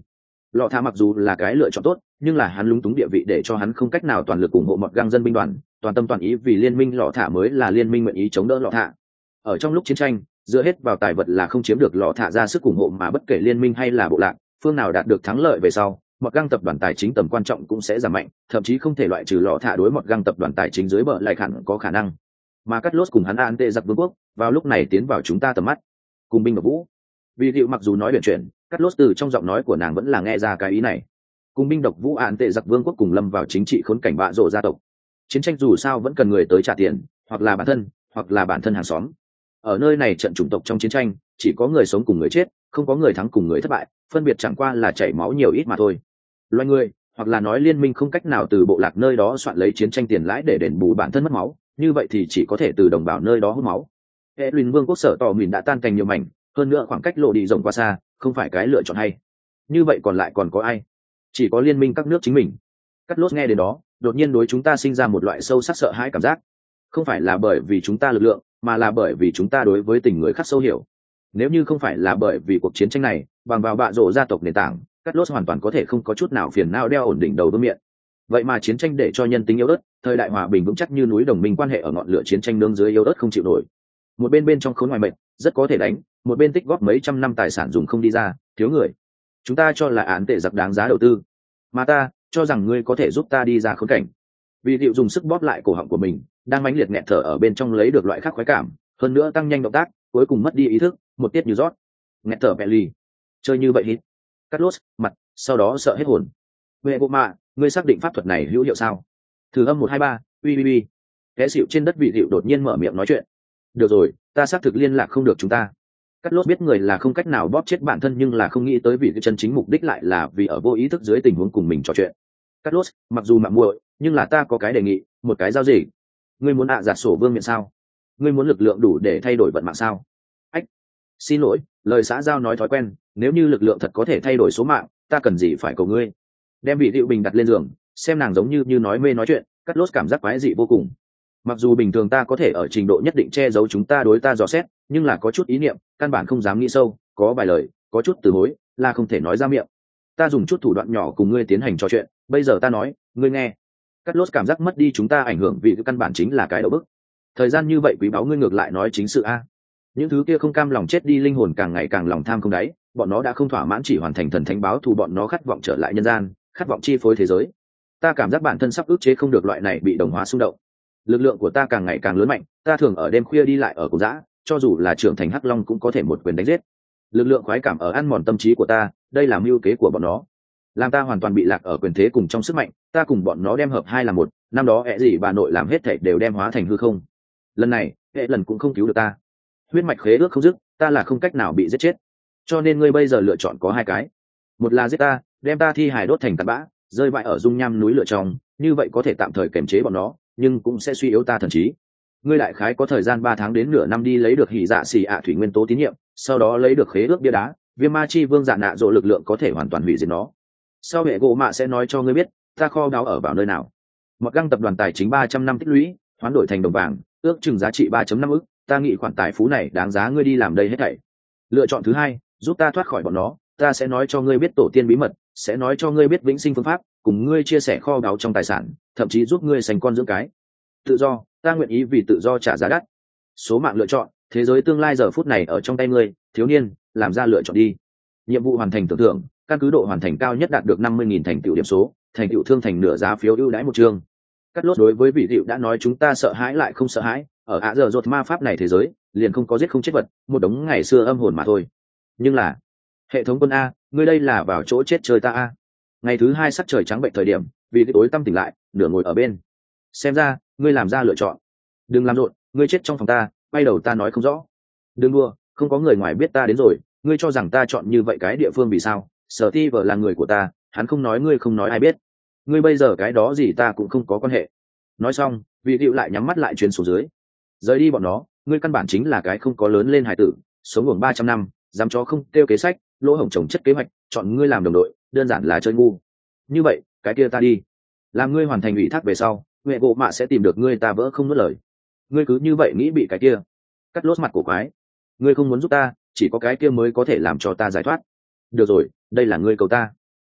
Lọ thả mặc dù là cái lựa chọn tốt, nhưng là hắn lúng túng địa vị để cho hắn không cách nào toàn lực ủng hộ mọt găng dân binh đoàn, toàn tâm toàn ý vì liên minh lọ thả mới là liên minh nguyện ý chống đỡ lọ thả. Ở trong lúc chiến tranh, dựa hết vào tài vật là không chiếm được lọ thả ra sức ủng hộ, mà bất kể liên minh hay là bộ lạc, phương nào đạt được thắng lợi về sau, mọt găng tập đoàn tài chính tầm quan trọng cũng sẽ giảm mạnh, thậm chí không thể loại trừ lọ thả đối mọt găng tập đoàn tài chính dưới bờ lại hẳn có khả năng. Mà cắt lốt cùng hắn an tệ giặc vương quốc vào lúc này tiến vào chúng ta tầm mắt, cùng binh độc vũ. Vì liệu mặc dù nói biển chuyện, cắt lốt từ trong giọng nói của nàng vẫn là nghe ra cái ý này. Cùng binh độc vũ an tệ giặc vương quốc cùng lâm vào chính trị khốn cảnh bạ rộ gia tộc. Chiến tranh dù sao vẫn cần người tới trả tiền, hoặc là bản thân hàng xóm. Ở nơi này trận chủng tộc trong chiến tranh, chỉ có người sống cùng người chết, không có người thắng cùng người thất bại, phân biệt chẳng qua là chảy máu nhiều ít mà thôi. Loài người, hoặc là nói liên minh không cách nào từ bộ lạc nơi đó soạn lấy chiến tranh tiền lãi để đền bù bản thân mất máu, như vậy thì chỉ có thể từ đồng bào nơi đó hút máu. Hệ luyện vương quốc sở tỏ mình đã tan thành nhiều mảnh, hơn nữa khoảng cách lộ đi rộng quá xa, không phải cái lựa chọn hay. Như vậy còn lại còn có ai? Chỉ có liên minh các nước chính mình. Cắt lốt nghe đến đó, đột nhiên đối chúng ta sinh ra một loại sâu sắc sợ hãi cảm giác. Không phải là bởi vì chúng ta lực lượng, mà là bởi vì chúng ta đối với tình người khắc sâu hiểu. Nếu như không phải là bởi vì cuộc chiến tranh này bằng vào bạ rổ gia tộc nền tảng, cắt lốt hoàn toàn có thể không có chút nào phiền não đeo ổn định đầu vương miệng. Vậy mà chiến tranh để cho nhân tính yếu ớt, thời đại hòa bình vững chắc như núi đồng minh quan hệ ở ngọn lửa chiến tranh nương dưới yếu ớt không chịu nổi. Một bên trong khốn ngoài mệt, rất có thể đánh, một bên tích góp mấy trăm năm tài sản dùng không đi ra, thiếu người. Chúng ta cho là án tệ giặc đáng giá đầu tư, mà ta cho rằng ngươi có thể giúp ta đi ra khốn cảnh. Vì điệu dùng sức bóp lại cổ họng của mình, đang mãnh liệt nghẹt thở ở bên trong lấy được loại khác khoái cảm, hơn nữa tăng nhanh động tác, cuối cùng mất đi ý thức, một tiết như rót. Nghẹt thở bẹ ly. Chơi như vậy hít. Cắt lốt mặt, sau đó sợ hết hồn. Vệ bộ mạ, ngươi xác định pháp thuật này hữu hiệu sao? Thử âm 123, uy. Té xịu trên đất vị điệu đột nhiên mở miệng nói chuyện. Được rồi, ta xác thực liên lạc không được chúng ta. Cắt lốt biết người là không cách nào bóp chết bản thân, nhưng là không nghĩ tới vì cái chân chính mục đích lại là vì ở vô ý thức dưới tình huống cùng mình trò chuyện. Cắt lốt, mặc dù mạng muội, nhưng là ta có cái đề nghị, một cái giao gì? Ngươi muốn giạt sổ vương miện sao? Ngươi muốn lực lượng đủ để thay đổi vận mạng sao? Ách, xin lỗi, lời xã giao nói thói quen, nếu như lực lượng thật có thể thay đổi số mạng, ta cần gì phải cầu ngươi? Đem vị điệu bình đặt lên giường, xem nàng giống như nói mê nói chuyện, Cắt lốt cảm giác quái dị vô cùng. Mặc dù bình thường ta có thể ở trình độ nhất định che giấu chúng ta đối ta dò xét, nhưng là có chút ý niệm căn bản không dám nghĩ sâu, có vài lời, có chút từ hối là không thể nói ra miệng. Ta dùng chút thủ đoạn nhỏ cùng ngươi tiến hành trò chuyện, bây giờ ta nói, ngươi nghe. Cắt lốt cảm giác mất đi chúng ta ảnh hưởng vì cái căn bản chính là cái đầu bức. Thời gian như vậy quý báu, ngươi ngược lại nói chính sự a. Những thứ kia không cam lòng chết đi linh hồn càng ngày càng lòng tham không đáy, bọn nó đã không thỏa mãn chỉ hoàn thành thần thánh báo thù, bọn nó khát vọng trở lại nhân gian, khát vọng chi phối thế giới. Ta cảm giác bản thân sắp ức chế không được loại này bị đồng hóa xung động. Lực lượng của ta càng ngày càng lớn mạnh, ta thường ở đêm khuya đi lại ở cổ dã, cho dù là trưởng thành hắc long cũng có thể một quyền đánh giết. Lực lượng khoái cảm ở ăn mòn tâm trí của ta, đây là mưu kế của bọn nó, làm ta hoàn toàn bị lạc ở quyền thế cùng trong sức mạnh. Ta cùng bọn nó đem hợp hai là một, năm đó ẹ gì bà nội làm hết thảy đều đem hóa thành hư không. Lần này hệ lần cũng không cứu được ta, huyết mạch khế ước không dứt, ta là không cách nào bị giết chết. Cho nên ngươi bây giờ lựa chọn có hai cái, một là giết ta, đem ta thi hài đốt thành tạt bã, rơi bại ở dung nham núi lửa trong, như vậy có thể tạm thời kiềm chế bọn nó, nhưng cũng sẽ suy yếu ta thần trí. Ngươi đại khái có thời gian 3 tháng đến nửa năm đi lấy được hỉ dạ xì ạ thủy nguyên tố tín nhiệm, sau đó lấy được khế ước bia đá, viêm ma chi vương dạ nạ dỗ lực lượng có thể hoàn toàn hủy diệt nó. Sau hệ gỗ mạ sẽ nói cho ngươi biết ta kho báu ở vào nơi nào. Một găng tập đoàn tài chính 300 năm tích lũy hoán đổi thành đồng vàng, ước chừng giá trị 3.5 ức, ta nghĩ khoản tài phú này đáng giá ngươi đi làm đây hết thảy. Lựa chọn thứ hai, giúp ta thoát khỏi bọn nó, ta sẽ nói cho ngươi biết tổ tiên bí mật, sẽ nói cho ngươi biết vĩnh sinh phương pháp, cùng ngươi chia sẻ kho báu trong tài sản, thậm chí giúp ngươi thành con dưỡng cái. Tự do, ta nguyện ý vì tự do trả giá đắt. Số mạng lựa chọn, thế giới tương lai giờ phút này ở trong tay ngươi, thiếu niên, làm ra lựa chọn đi. Nhiệm vụ hoàn thành tưởng thưởng, căn cứ độ hoàn thành cao nhất đạt được 50.000 thành tựu điểm số, thành tựu thương thành nửa giá phiếu ưu đãi một chương. Cắt lốt đối với vị hiệu đã nói chúng ta sợ hãi lại không sợ hãi, ở ạ giờ rột ma pháp này thế giới, liền không có giết không chết vật, một đống ngày xưa âm hồn mà thôi. Nhưng là hệ thống quân a, ngươi đây là vào chỗ chết chơi ta a. Ngày thứ hai sắc trời trắng bệnh thời điểm, vì tối tăm tỉnh lại, nửa ngồi ở bên. Xem ra ngươi làm ra lựa chọn, đừng làm rộn, ngươi chết trong phòng ta, bay đầu ta nói không rõ. Đừng đua, không có người ngoài biết ta đến rồi, ngươi cho rằng ta chọn như vậy cái địa phương vì sao? Sở Ti vợ là người của ta, hắn không nói ngươi không nói ai biết. Ngươi bây giờ cái đó gì ta cũng không có quan hệ. Nói xong, vị điệu lại nhắm mắt lại chuyến xuống dưới. Rời đi bọn nó, ngươi căn bản chính là cái không có lớn lên hải tử, sống ngủ 300 năm, dám cho không tiêu kế sách, lỗ hổng trồng chất kế hoạch, chọn ngươi làm đồng đội, đơn giản là chơi ngu. Như vậy, cái kia ta đi. Làm ngươi hoàn thành ủy thác về sau, huệ gỗ mạ sẽ tìm được ngươi, ta vỡ không nuốt lời. Ngươi cứ như vậy nghĩ bị cái kia. Cắt lốt mặt của quái. Ngươi không muốn giúp ta, chỉ có cái kia mới có thể làm cho ta giải thoát. Được rồi, đây là ngươi cầu ta.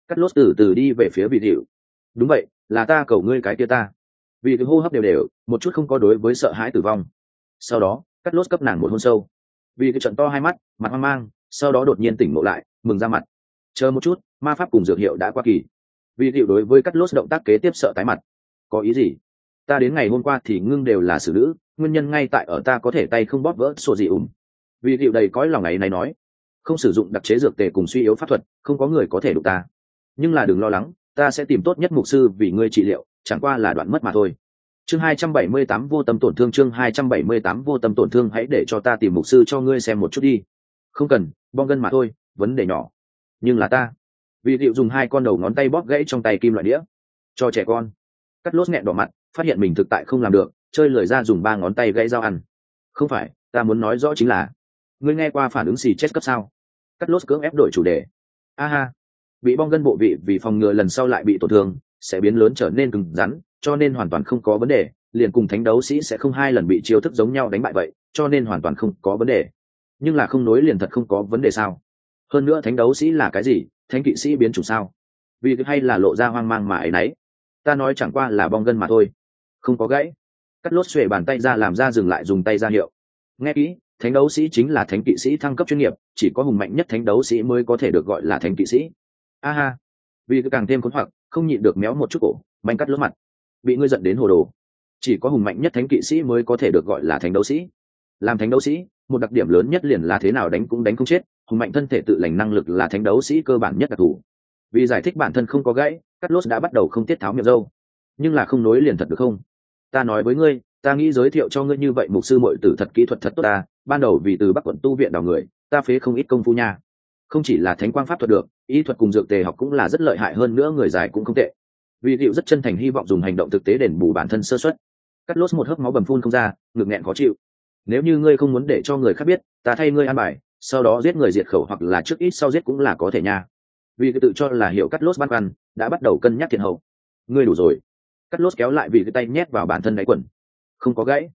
Cắt lốt từ từ đi về phía vị hiệu. Đúng vậy, là ta cầu ngươi cái kia ta. Vì cái hô hấp đều đều, một chút không có đối với sợ hãi tử vong. Sau đó cắt lốt cấp nàng một hôn sâu. Vì cái trận to hai mắt, mặt hoang mang, sau đó đột nhiên tỉnh ngộ lại, mừng ra mặt. Chờ một chút, ma pháp cùng dược hiệu đã qua kỳ. Vì hiệu đối với cắt lốt động tác kế tiếp sợ tái mặt. Có ý gì? Ta đến ngày hôm qua thì ngưng đều là xử nữ, nguyên nhân ngay tại ở ta có thể tay không bóp vỡ sổ gì ủng. Vì hiệu đầy cõi lòng ấy này nói, không sử dụng đặc chế dược tề cùng suy yếu pháp thuật, không có người có thể đụng ta. Nhưng là đừng lo lắng, ta sẽ tìm tốt nhất mục sư vì ngươi trị liệu, chẳng qua là đoạn mất mà thôi. Chương 278 vô tâm tổn thương. Chương 278 vô tâm tổn thương. Hãy để cho ta tìm mục sư cho ngươi xem một chút đi. Không cần, bong gân mà thôi, vấn đề nhỏ. Nhưng là ta. Vì Diệu dùng hai con đầu ngón tay bóp gãy trong tay kim loại đĩa. Cho trẻ con. Cắt lốt nghẹn đỏ mặt, phát hiện mình thực tại không làm được, chơi lười ra dùng ba ngón tay gãy dao ăn. Không phải, ta muốn nói rõ chính là, ngươi nghe qua phản ứng xì chết cấp sao? Cắt lốt cưỡng ép đổi chủ đề. Aha, bị bong gân bộ vị vì phòng ngừa lần sau lại bị tổn thương, sẽ biến lớn trở nên cứng rắn, cho nên hoàn toàn không có vấn đề, liền cùng thánh đấu sĩ sẽ không hai lần bị chiêu thức giống nhau đánh bại vậy, cho nên hoàn toàn không có vấn đề. Nhưng là không nối liền thật không có vấn đề sao? Hơn nữa thánh đấu sĩ là cái gì? Thánh kỵ sĩ biến chủ sao? Vì hay là lộ ra hoang mang mà ấy nấy. Ta nói chẳng qua là bong gân mà thôi, không có gãy. Cắt lốt xuề bàn tay ra làm ra dừng lại, dùng tay ra hiệu. Nghe kỹ, thánh đấu sĩ chính là thánh kỵ sĩ thăng cấp chuyên nghiệp, chỉ có hùng mạnh nhất thánh đấu sĩ mới có thể được gọi là thánh kỵ sĩ. Aha, vì càng thêm khốn hoặc, không nhịn được méo một chút cổ, bánh cắt lướt mặt. Bị ngươi giận đến hồ đồ. Chỉ có hùng mạnh nhất thánh kỵ sĩ mới có thể được gọi là thánh đấu sĩ. Làm thánh đấu sĩ, một đặc điểm lớn nhất liền là thế nào đánh cũng đánh không chết, hùng mạnh thân thể tự lành năng lực là thánh đấu sĩ cơ bản nhất đặc thù. Vì giải thích bản thân không có gãy, cắt lốt đã bắt đầu không tiết tháo miệng râu. Nhưng là không nối liền thật được không? Ta nói với ngươi, ta nghĩ giới thiệu cho ngươi như vậy mục sư muội tử thật kỹ thuật thật tốt ta, ban đầu vì từ Bắc quận tu viện đào người, ta phế không ít công phu nha. Không chỉ là thánh quang pháp thuật được, y thuật cùng dược tề học cũng là rất lợi hại, hơn nữa người dài cũng không tệ. Vì Diệu rất chân thành hy vọng dùng hành động thực tế đền bù bản thân sơ suất. Cắt lốt một hớp máu bầm phun không ra, ngực nghẹn khó chịu. Nếu như ngươi không muốn để cho người khác biết, ta thay ngươi an bài, sau đó giết người diệt khẩu hoặc là trước ít sau giết cũng là có thể nha. Vì tự cho là hiểu cắt lốt băn khoăn, đã bắt đầu cân nhắc thiện hậu. Ngươi đủ rồi. Cắt lốt kéo lại vì cái tay nhét vào bản thân đáy quần. Không có gãy.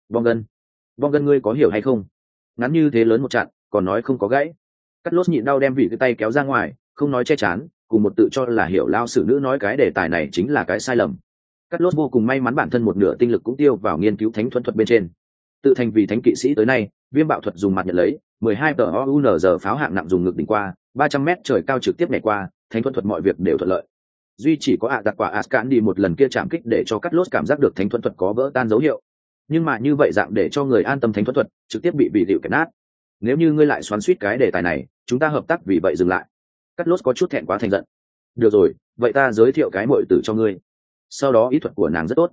Vong gân ngươi có hiểu hay không? Ngắn như thế lớn một trận, còn nói không có gãy. Cắt lốt nhịn đau đem vì cái tay kéo ra ngoài, không nói che chắn, cùng một tự cho là hiểu lao sử nữ nói cái đề tài này chính là cái sai lầm. Cắt lốt vô cùng may mắn bản thân một nửa tinh lực cũng tiêu vào nghiên cứu thánh thuẫn thuật bên trên. Tự thành vì thánh kỵ sĩ tới nay, viêm bạo thuật dùng mặt nhận lấy 12 tờ OUNZ pháo hạng nặng dùng ngực đỉnh qua 300 m trời cao trực tiếp nhảy qua, thánh thuẫn thuật mọi việc đều thuận lợi. Duy chỉ có đặc quả Ascan đi một lần kia chạm kích để cho cắt lốt cảm giác được thánh thuẫn thuật có vỡ tan dấu hiệu. Nhưng mà như vậy dạng để cho người an tâm thánh thuẫn thuật trực tiếp bị Diệu kẹp nát. Nếu như ngươi lại xoắn xuýt cái đề tài này, chúng ta hợp tác vì vậy dừng lại. Cắt lốt có chút thẹn quá thành giận. Được rồi, vậy ta giới thiệu cái muội tử cho ngươi. Sau đó ý thuật của nàng rất tốt.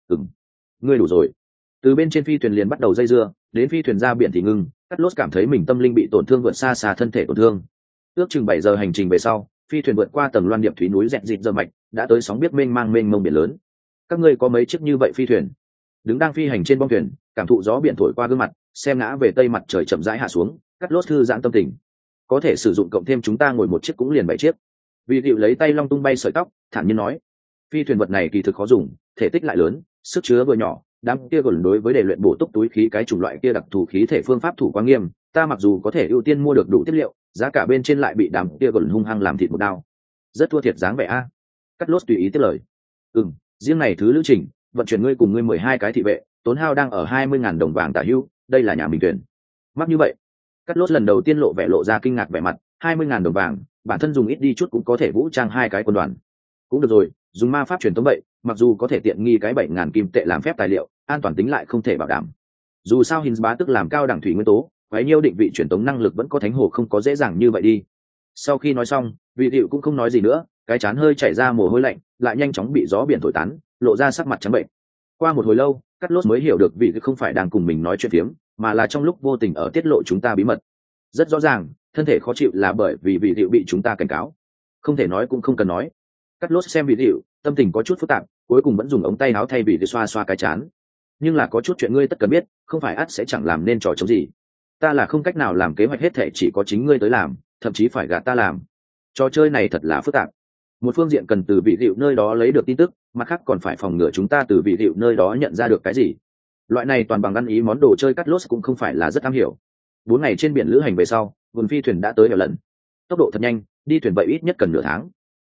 Ngươi đủ rồi. Từ bên trên phi thuyền liền bắt đầu dây dưa, đến phi thuyền ra biển thì ngưng. Cắt lốt cảm thấy mình tâm linh bị tổn thương vượt xa xa thân thể tổn thương. Ước chừng 7 giờ hành trình về sau, phi thuyền vượt qua tầng loan điệp thủy núi dẹt dịt giờ mạch, đã tới sóng biết mênh mông biển lớn. Các ngươi có mấy chiếc như vậy phi thuyền? Đứng đang phi hành trên bong thuyền, cảm thụ gió biển thổi qua gương mặt, xem ngã về tây mặt trời chậm rãi hạ xuống, cắt lốt thư giãn tâm tình. Có thể sử dụng cộng thêm chúng ta ngồi một chiếc cũng liền 7 chiếc. Vì Diệu lấy tay long tung bay sợi tóc, thản nhiên nói, phi thuyền vật này kỳ thực khó dùng, thể tích lại lớn, sức chứa vừa nhỏ, đám kia còn đối với đề luyện bổ túc túi khí cái chủng loại kia đặc thù khí thể phương pháp thủ quá nghiêm, ta mặc dù có thể ưu tiên mua được đủ tiết liệu, giá cả bên trên lại bị đám kia còn hung hăng làm thịt một đao, rất thua thiệt dáng vẻ a. Cắt lốt tùy ý tiếp lời. Riêng này thứ lữ trình, vận chuyển ngươi cùng ngươi 12 cái thị vệ, tốn hao đang ở 20.000 đồng vàng tả hữu, đây là nhà mình tuyển. Mắc như vậy? Cắt lốt lần đầu tiên lộ ra kinh ngạc vẻ mặt, 20.000 đồng vàng, bản thân dùng ít đi chút cũng có thể vũ trang 2 cái quân đoàn. Cũng được rồi, dùng ma pháp truyền tống vậy, mặc dù có thể tiện nghi cái 7.000 kim tệ làm phép tài liệu, an toàn tính lại không thể bảo đảm. Dù sao Hins bá tức làm cao đẳng thủy nguyên tố, quấy nhiêu định vị truyền tống năng lực vẫn có thánh hồ không có dễ dàng như vậy đi. Sau khi nói xong, Vị Diệu cũng không nói gì nữa, cái chán hơi chảy ra mồ hôi lạnh, lại nhanh chóng bị gió biển thổi tán, lộ ra sắc mặt trắng bệnh. Qua một hồi lâu, Cắt lốt mới hiểu được Vị Diệu không phải đang cùng mình nói chuyện phiếm, mà là trong lúc vô tình ở tiết lộ chúng ta bí mật. Rất rõ ràng, thân thể khó chịu là bởi vì Vị Diệu bị chúng ta cảnh cáo. Không thể nói cũng không cần nói. Cắt lốt xem Vị Diệu, tâm tình có chút phức tạp, cuối cùng vẫn dùng ống tay áo thay Vị Diệu xoa xoa cái chán. Nhưng là có chút chuyện ngươi tất cần biết, không phải ắt sẽ chẳng làm nên trò chống gì. Ta là không cách nào làm kế hoạch hết thể, chỉ có chính ngươi tới làm, thậm chí phải gạt ta làm. Trò chơi này thật là phức tạp. Một phương diện cần từ Vị Diệu nơi đó lấy được tin tức, mặt khác còn phải phòng ngừa chúng ta từ Vị Diệu nơi đó nhận ra được cái gì. Loại này toàn bằng ăn ý món đồ chơi Cắt lốt cũng không phải là rất am hiểu. 4 ngày trên biển lữ hành về sau, vườn phi thuyền đã tới Hẻo Lần. Tốc độ thật nhanh, đi thuyền vậy ít nhất cần nửa tháng.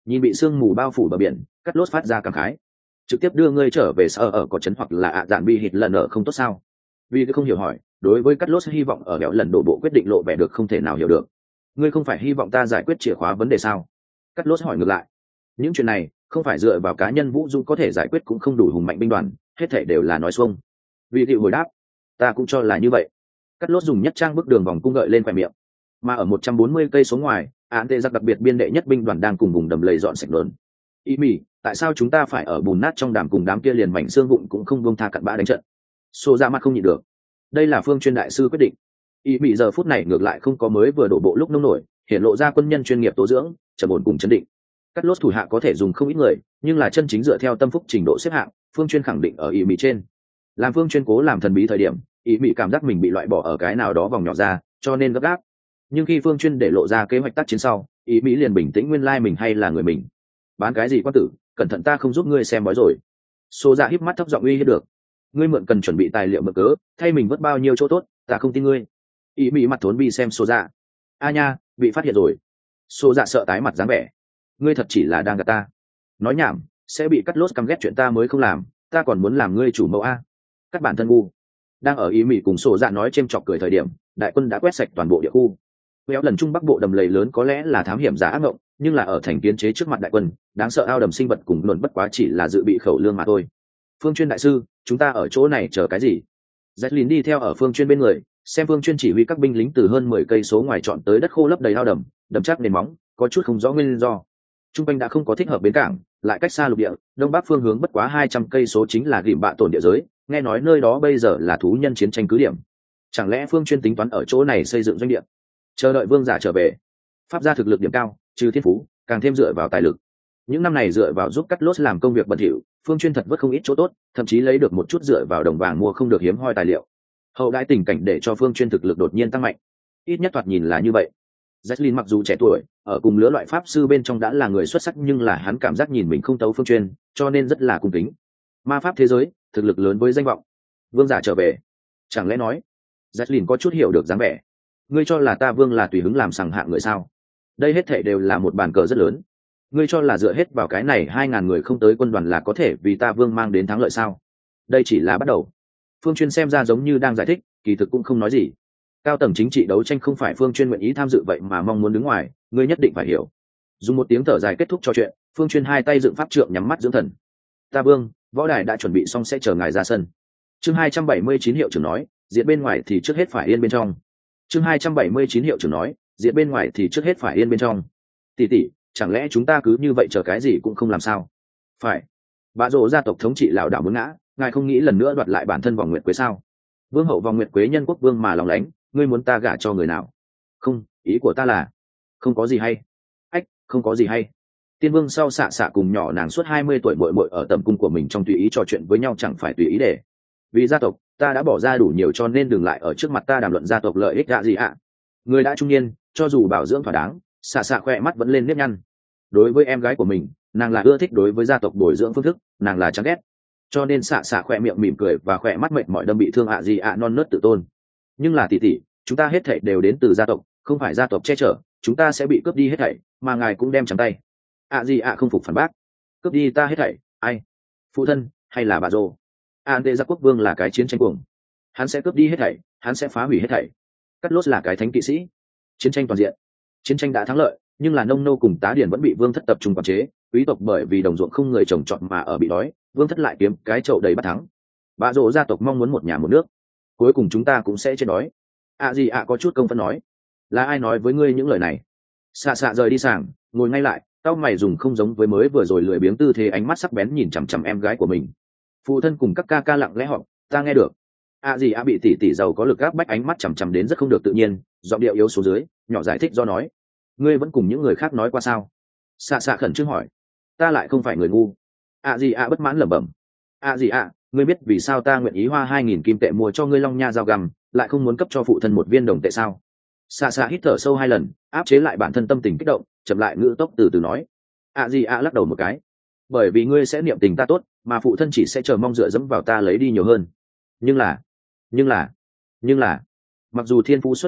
Nhìn bị sương mù bao phủ bờ biển, Cắt Lốt phát ra cảm khái. Trực tiếp đưa ngươi trở về sở ở có trấn hoặc là dạn bị hít lần ở không tốt sao? Vì tôi không hiểu hỏi, đối với Cắt Lốt hy vọng ở bèo lần đổ bộ quyết định lộ vẻ được không thể nào hiểu được. Ngươi không phải hy vọng ta giải quyết chìa khóa vấn đề sao? Cắt Lốt hỏi ngược lại. Những chuyện này không phải dựa vào cá nhân Vũ Dung có thể giải quyết, cũng không đủ hùng mạnh binh đoàn, hết thảy đều là nói xuông. Vì Diệu hồi đáp, ta cũng cho là như vậy. Cắt Lốt dùng nhất trang bức đường vòng cung gợi lên khóe miệng. Mà ở 140 cây số ngoài, án tê giặc đặc biệt biên đệ nhất binh đoàn đang cùng vùng đầm lầy dọn sạch lớn. Ý mỉ, tại sao chúng ta phải ở bùn nát trong đàm cùng đám kia liền mảnh xương vụn cũng không buông tha cặn bã đánh trận? Xô ra mặt không nhịn được. Đây là Phương Chuyên đại sư quyết định. Ý mỉ giờ phút này ngược lại không có mới vừa đổ bộ lúc nông nổi, hiện lộ ra quân nhân chuyên nghiệp tố dưỡng, trầm ổn cùng chấn định. Cắt Lốt thủ hạ có thể dùng không ít người, nhưng là chân chính dựa theo tâm phúc trình độ xếp hạng, Phương Chuyên khẳng định ở ý mỉ trên. Làm Phương Chuyên cố làm thần bí thời điểm, ý mỉ cảm giác mình bị loại bỏ ở cái nào đó vòng nhỏ ra, cho nên gấp gáp. Nhưng khi Phương Chuyên để lộ ra kế hoạch tác chiến sau, ý mỹ liền bình tĩnh, nguyên lai mình hay là người mình. Bán cái gì quan tử, cẩn thận ta không giúp ngươi xem bói rồi. Xô Dạ híp mắt thấp giọng uy hiếp được. Ngươi mượn cần chuẩn bị tài liệu mượn cớ, thay mình vớt bao nhiêu chỗ tốt, ta không tin ngươi. Ý mỹ mặt thốn bi xem Xô Dạ. A nha, bị phát hiện rồi. Xô Dạ sợ tái mặt dáng vẻ. Ngươi thật chỉ là đang gạt ta. Nói nhảm, sẽ bị Cắt Lốt căm ghét chuyện ta mới không làm, ta còn muốn làm ngươi chủ mẫu a. Các bản thân ngu. Đang ở ý mỹ cùng Xô Dạ nói chêm chọc cười thời điểm, đại quân đã quét sạch toàn bộ địa khu. Kéo lần trung bắc bộ đầm lầy lớn có lẽ là thám hiểm giả ác mộng, nhưng là ở thành kiến chế trước mặt đại quân, đáng sợ ao đầm sinh vật cùng luận bất quá chỉ là dự bị khẩu lương mà thôi. Phương Chuyên đại sư, chúng ta ở chỗ này chờ cái gì? Jacqueline đi theo ở Phương Chuyên bên người, xem Phương Chuyên chỉ huy các binh lính từ hơn 10 cây số ngoài chọn tới đất khô lấp đầy ao đầm, đầm chắc nền móng, có chút không rõ nguyên do. Trung quanh đã không có thích hợp bến cảng, lại cách xa lục địa, đông bắc phương hướng bất quá 200 cây số chính là Gìm Bạ tổn địa giới, nghe nói nơi đó bây giờ là thú nhân chiến tranh cứ điểm. Chẳng lẽ Phương Chuyên tính toán ở chỗ này xây dựng doanh địa? Chờ đợi vương giả trở về. Pháp gia thực lực điểm cao, trừ thiên phú càng thêm dựa vào tài lực. Những năm này dựa vào giúp Cắt Lốt làm công việc bận rộn, Phương Chuyên thật vất không ít chỗ tốt, thậm chí lấy được một chút dựa vào đồng vàng mua không được hiếm hoi tài liệu. Hậu đại tình cảnh để cho Phương Chuyên thực lực đột nhiên tăng mạnh, ít nhất thoạt nhìn là như vậy. Jacqueline mặc dù trẻ tuổi, ở cùng lứa loại pháp sư bên trong đã là người xuất sắc, nhưng là hắn cảm giác nhìn mình không tấu Phương Chuyên, cho nên rất là cung kính. Ma pháp thế giới, thực lực lớn với danh vọng. Vương giả trở về, chẳng lẽ nói? Jacqueline có chút hiểu được dáng vẻ. Ngươi cho là ta vương là tùy hứng làm sằng hạng người sao? Đây hết thảy đều là một bàn cờ rất lớn. Ngươi cho là dựa hết vào cái này 2.000 người không tới quân đoàn là có thể vì ta vương mang đến thắng lợi sao? Đây chỉ là bắt đầu. Phương Chuyên xem ra giống như đang giải thích, kỳ thực cũng không nói gì. Cao tầng chính trị đấu tranh không phải Phương Chuyên nguyện ý tham dự vậy mà mong muốn đứng ngoài, ngươi nhất định phải hiểu. Dùng một tiếng thở dài kết thúc trò chuyện, Phương Chuyên hai tay dựng pháp trượng nhắm mắt dưỡng thần. Ta vương, võ đài đã chuẩn bị xong sẽ chờ ngài ra sân. Chương 279 hiệu trưởng nói, diện bên ngoài thì trước hết phải yên bên trong. Chương 279 hiệu trưởng nói, diện bên ngoài thì trước hết phải yên bên trong. Tỷ, chẳng lẽ chúng ta cứ như vậy chờ cái gì cũng không làm sao? Phải. Bạ rồ gia tộc thống trị lão đảo muốn ngã, ngài không nghĩ lần nữa đoạt lại bản thân vòng nguyệt quế sao? Vương hậu vòng nguyệt quế nhân quốc vương mà lòng lánh, ngươi muốn ta gả cho người nào? Không, ý của ta là không có gì hay. Ách, không có gì hay. Tiên vương sau xạ cùng nhỏ nàng suốt 20 tuổi muội muội ở tầm cung của mình trong tùy ý trò chuyện với nhau, chẳng phải tùy ý để. Vì gia tộc, ta đã bỏ ra đủ nhiều, cho nên đừng lại ở trước mặt ta đàm luận gia tộc lợi ích gì ạ. Người đã trung niên, cho dù bảo dưỡng thỏa đáng, xạ khoe mắt vẫn lên nếp nhăn. Đối với em gái của mình, nàng là ưa thích, đối với gia tộc bồi dưỡng phương thức, nàng là chán ghét. Cho nên xạ khoe miệng mỉm cười và khoe mắt mệt mỏi đâm bị thương gì ạ non nớt tự tôn. Nhưng là tỷ, chúng ta hết thảy đều đến từ gia tộc, không phải gia tộc che chở, chúng ta sẽ bị cướp đi hết thảy, mà ngài cũng đem trắng tay. Gì ạ không phục phản bác. Cướp đi ta hết thảy, ai? Phụ thân hay là bà rồ? An tê gia quốc vương là cái chiến tranh cuồng, hắn sẽ cướp đi hết thảy, hắn sẽ phá hủy hết thảy. Cắt Lốt là cái thánh kỵ sĩ, chiến tranh toàn diện. Chiến tranh đã thắng lợi, nhưng là nông nô cùng tá điển vẫn bị vương thất tập trung quản chế, quý tộc bởi vì đồng ruộng không người trồng trọt mà ở bị đói, vương thất lại kiếm cái chậu đầy bắt thắng. Bà rồ gia tộc mong muốn một nhà một nước, cuối cùng chúng ta cũng sẽ chết đói. Gì ạ có chút công phân nói, là ai nói với ngươi những lời này? Xạ rời đi sảng, ngồi ngay lại, tao mày dùng không giống với mới vừa rồi lười biếng tư thế, ánh mắt sắc bén nhìn chằm chằm em gái của mình. Phụ thân cùng các ca lặng lẽ họp, ta nghe được. Gì ạ bị tỷ giàu có lực gáp bách ánh mắt chằm chằm đến rất không được tự nhiên, giọng điệu yếu xuống dưới, nhỏ giải thích do nói, ngươi vẫn cùng những người khác nói qua sao? Xạ khẩn trương hỏi, ta lại không phải người ngu. Gì ạ bất mãn lẩm bẩm, gì ạ, ngươi biết vì sao ta nguyện ý hoa 2.000 kim tệ mua cho ngươi long nha dao găm, lại không muốn cấp cho phụ thân một viên đồng tệ sao? Xạ hít thở sâu 2 lần, áp chế lại bản thân tâm tình kích động, chậm lại ngữ tốc từ từ nói, gì ạ lắc đầu một cái, bởi vì ngươi sẽ niệm tình ta tốt, mà phụ thân chỉ sẽ chờ mong dựa dẫm vào ta lấy đi nhiều hơn. Nhưng là mặc dù thiên phú xuất chúng,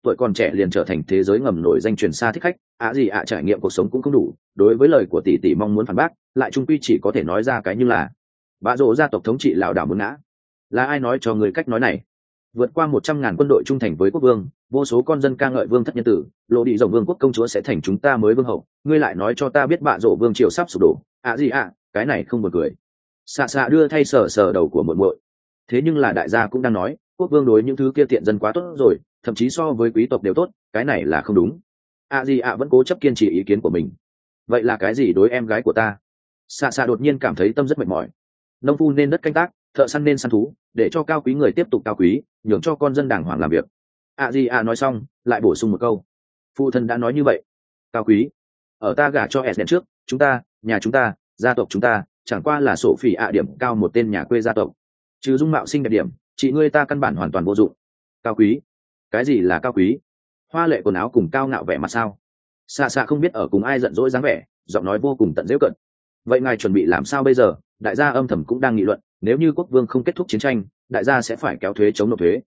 tuổi còn trẻ liền trở thành thế giới ngầm nổi danh truyền xa thích khách, gì trải nghiệm cuộc sống cũng không đủ. Đối với lời của tỷ tỷ mong muốn phản bác, lại trung quy chỉ có thể nói ra cái như là bạ rổ gia tộc thống trị lảo đảo muốn ngã. Là ai nói cho người cách nói này? Vượt qua 100.000 quân đội trung thành với quốc vương, vô số con dân ca ngợi vương thất nhân tử, lộ đi rồng vương quốc công chúa sẽ thành chúng ta mới vương hậu, ngươi lại nói cho ta biết bạ rổ vương triều sắp sụp đổ. Cái này không buồn cười. Xạ xạ đưa thay sờ đầu của muội muội. Thế nhưng là đại gia cũng đang nói, quốc vương đối những thứ kia tiện dân quá tốt rồi, thậm chí so với quý tộc đều tốt, cái này là không đúng. Vẫn cố chấp kiên trì ý kiến của mình. Vậy là cái gì đối em gái của ta? Xạ xạ đột nhiên cảm thấy tâm rất mệt mỏi. Nông phu nên đất canh tác, thợ săn nên săn thú, để cho cao quý người tiếp tục cao quý, nhường cho con dân đàng hoàng làm việc. Nói xong lại bổ sung một câu, phụ thân đã nói như vậy. Cao quý? Ở ta gả cho Esden trước, chúng ta, nhà chúng ta, gia tộc chúng ta chẳng qua là sổ phỉ điểm cao một tên nhà quê gia tộc, trừ dung mạo xinh đẹp điểm, chị ngươi ta căn bản hoàn toàn vô dụng. Cao quý? Cái gì là cao quý? Hoa lệ quần áo cùng cao ngạo vẻ mặt sao? Xạ xạ không biết ở cùng ai giận dỗi dáng vẻ, giọng nói vô cùng tận dễu cận. Vậy ngài chuẩn bị làm sao bây giờ? Đại gia âm thầm cũng đang nghị luận, nếu như quốc vương không kết thúc chiến tranh, đại gia sẽ phải kéo thuế chống nộp thuế.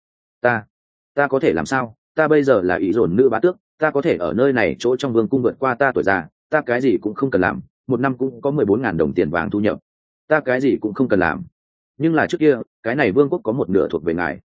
Ta có thể làm sao? Ta bây giờ là ý dồn nữ bá tước, ta có thể ở nơi này chỗ trong vương cung vượt qua ta tuổi già, ta cái gì cũng không cần làm, một năm cũng có 14.000 đồng tiền vàng thu nhập, ta cái gì cũng không cần làm. Nhưng là trước kia, cái này vương quốc có một nửa thuộc về ngài.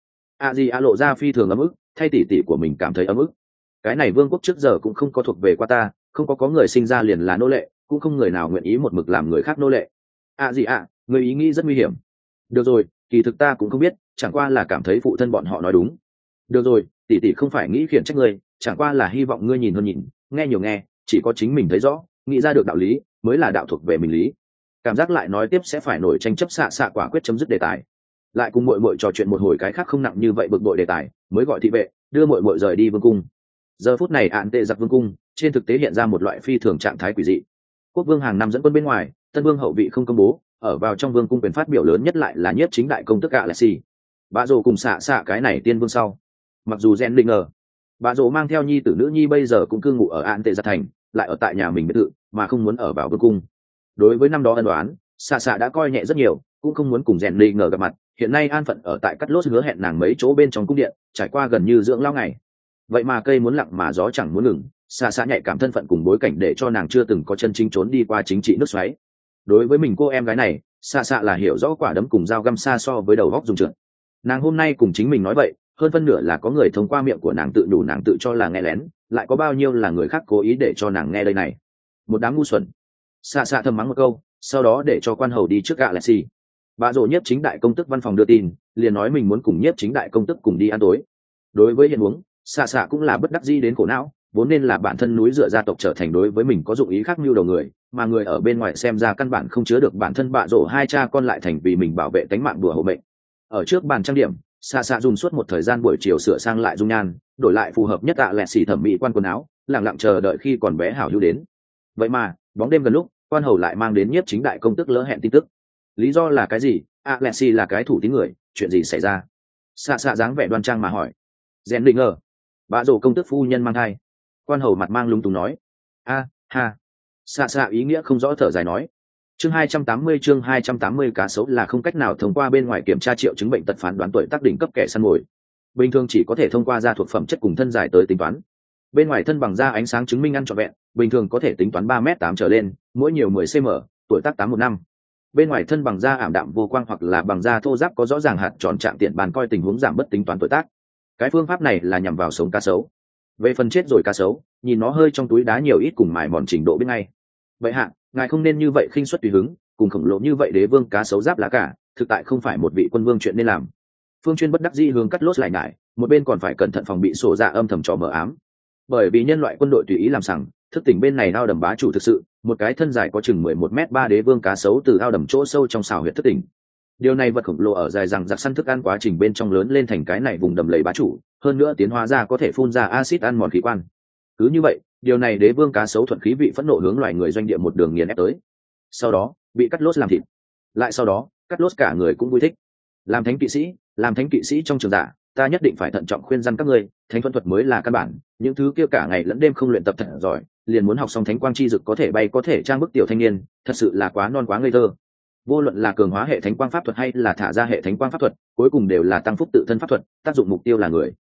Lộ ra phi thường ấm ức, thay tỷ tỷ của mình cảm thấy ấm ức. Cái này vương quốc trước giờ cũng không có thuộc về qua ta, không có người sinh ra liền là nô lệ, cũng không người nào nguyện ý một mực làm người khác nô lệ. Người ý nghĩ rất nguy hiểm. Được rồi, kỳ thực ta cũng không biết, chẳng qua là cảm thấy phụ thân bọn họ nói đúng. Được rồi, tỷ tỷ không phải nghĩ khiển trách ngươi, chẳng qua là hy vọng ngươi nhìn hơn nhìn, nghe nhiều nghe, chỉ có chính mình thấy rõ, nghĩ ra được đạo lý mới là đạo thuộc về mình lý. Cảm giác lại nói tiếp sẽ phải nổi tranh chấp, xạ quả quyết chấm dứt đề tài, lại cùng muội muội trò chuyện một hồi cái khác không nặng như vậy bực bội đề tài, mới gọi thị vệ đưa muội muội rời đi vương cung. Giờ phút này ạn tệ giặc vương cung trên thực tế hiện ra một loại phi thường trạng thái quỷ dị. Quốc vương hàng năm dẫn quân bên ngoài, tân vương hậu vị không công bố, ở vào trong vương cung quyền phát biểu lớn nhất lại là nhiếp chính đại công tước Alexi. Bà rồ cùng xạ cái này tiên vương sau. Mặc dù gen định ngờ, bà rồ mang theo nhi tử nữ nhi bây giờ cũng cư ngụ ở ạn tệ giặc thành, lại ở tại nhà mình biệt thự, mà không muốn ở vào vương cung. Đối với năm đó ân đoán, xạ đã coi nhẹ rất nhiều, cũng không muốn cùng gen định ngờ gặp mặt. Hiện nay an phận ở tại Cắt Lốt hứa hẹn nàng mấy chỗ bên trong cung điện, trải qua gần như dưỡng lao ngày. Vậy mà cây muốn lặng mà gió chẳng muốn ngừng, xạ nhạy cảm thân phận cùng bối cảnh để cho nàng chưa từng có chân chính trốn đi qua chính trị nước xoáy. Đối với mình cô em gái này, xạ là hiểu rõ quả đấm cùng dao găm xa so với đầu góc dùng trượt. Nàng hôm nay cùng chính mình nói vậy, hơn phân nửa là có người thông qua miệng của nàng tự đủ nàng tự cho là nghe lén, lại có bao nhiêu là người khác cố ý để cho nàng nghe đây này. Một đám ngu xuẩn. Xạ thầm mắng một câu, sau đó để cho quan hầu đi trước Alexi. Bà rồ nhiếp chính đại công tức văn phòng đưa tin, liền nói mình muốn cùng nhiếp chính đại công tức cùng đi ăn tối. Đối với hiện huống, xạ cũng là bất đắc dĩ đến khổ não, vốn nên là bản thân núi dựa gia tộc trở thành đối với mình có dụng ý khác mưu đầu người, mà người ở bên ngoài xem ra căn bản không chứa được bản thân bạ rổ hai cha con lại thành vì mình bảo vệ tánh mạng đùa hộ mệnh. Ở trước bàn trang điểm, xạ dùng suốt một thời gian buổi chiều sửa sang lại dung nhan, đổi lại phù hợp nhất lẹt xỉ thẩm mỹ quan quần áo, lặng lặng chờ đợi khi còn bé hảo hữu đến. Vậy mà bóng đêm gần lúc, quan hầu lại mang đến nhiếp chính đại công tức lỡ hẹn tin tức. Lý do là cái gì? Alexi là cái thủ tín người, chuyện gì xảy ra? Xạ dáng vẻ đoan trang mà hỏi. Rèn định ngờ, bà rổ công tức phu nhân mang thai. Quan hầu mặt mang lúng túng nói. Xạ ý nghĩa không rõ thở dài nói. Chương 280 cá sấu là không cách nào thông qua bên ngoài kiểm tra triệu chứng bệnh tật phán đoán tuổi tác đỉnh cấp kẻ săn mồi. Bình thường chỉ có thể thông qua da thuộc phẩm chất cùng thân dài tới tính toán. Bên ngoài thân bằng da ánh sáng chứng minh ăn trọn vẹn, bình thường có thể tính toán 3m8 trở lên, mỗi nhiều 10 cm, tuổi tác 8 một năm. Bên ngoài thân bằng da ảm đạm vô quang hoặc là bằng da thô ráp có rõ ràng hạt tròn trạng tiện bàn coi tình huống giảm bất tính toán tuổi tác. Cái phương pháp này là nhằm vào sống cá sấu. Về phần chết rồi cá sấu, nhìn nó hơi trong túi đá nhiều ít cùng mài mòn trình độ bên ngay. Vậy hạ, ngài không nên như vậy khinh suất tùy hứng, cùng khổng lồ như vậy đế vương cá sấu giáp lá cả, thực tại không phải một vị quân vương chuyện nên làm. Phương Chuyên bất đắc dĩ hướng Cắt Lốt lại ngại, một bên còn phải cẩn thận phòng bị sổ dạ âm thầm trò mờ ám. Bởi vì nhân loại quân đội tùy ý làm sằng, thức tỉnh bên này ao đầm bá chủ thực sự, một cái thân dài có chừng 11m3 đế vương cá sấu từ ao đầm chỗ sâu trong xào huyệt thức tỉnh. Điều này vật khổng lồ ở dài rằng giặc săn thức ăn quá trình bên trong lớn lên thành cái này vùng đầm lầy bá chủ, hơn nữa tiến hóa ra có thể phun ra axit ăn mòn khí quan. Cứ như vậy, điều này đế vương cá sấu thuận khí vị phẫn nộ hướng loài người doanh địa một đường nghiền ép tới. Sau đó, bị Cắt Lốt làm thịt. Lại sau đó, Cắt Lốt cả người cũng vui thích. Làm thánh kỵ sĩ trong trường giả, ta nhất định phải thận trọng khuyên răn các ngươi, thánh thuần thuật mới là căn bản, những thứ kia cả ngày lẫn đêm không luyện tập thật giỏi, liền muốn học xong thánh quang chi dực có thể bay có thể trang bức tiểu thanh niên, thật sự là quá non quá ngây thơ. Vô luận là cường hóa hệ thánh quang pháp thuật hay là thả ra hệ thánh quang pháp thuật, cuối cùng đều là tăng phúc tự thân pháp thuật, tác dụng mục tiêu là người.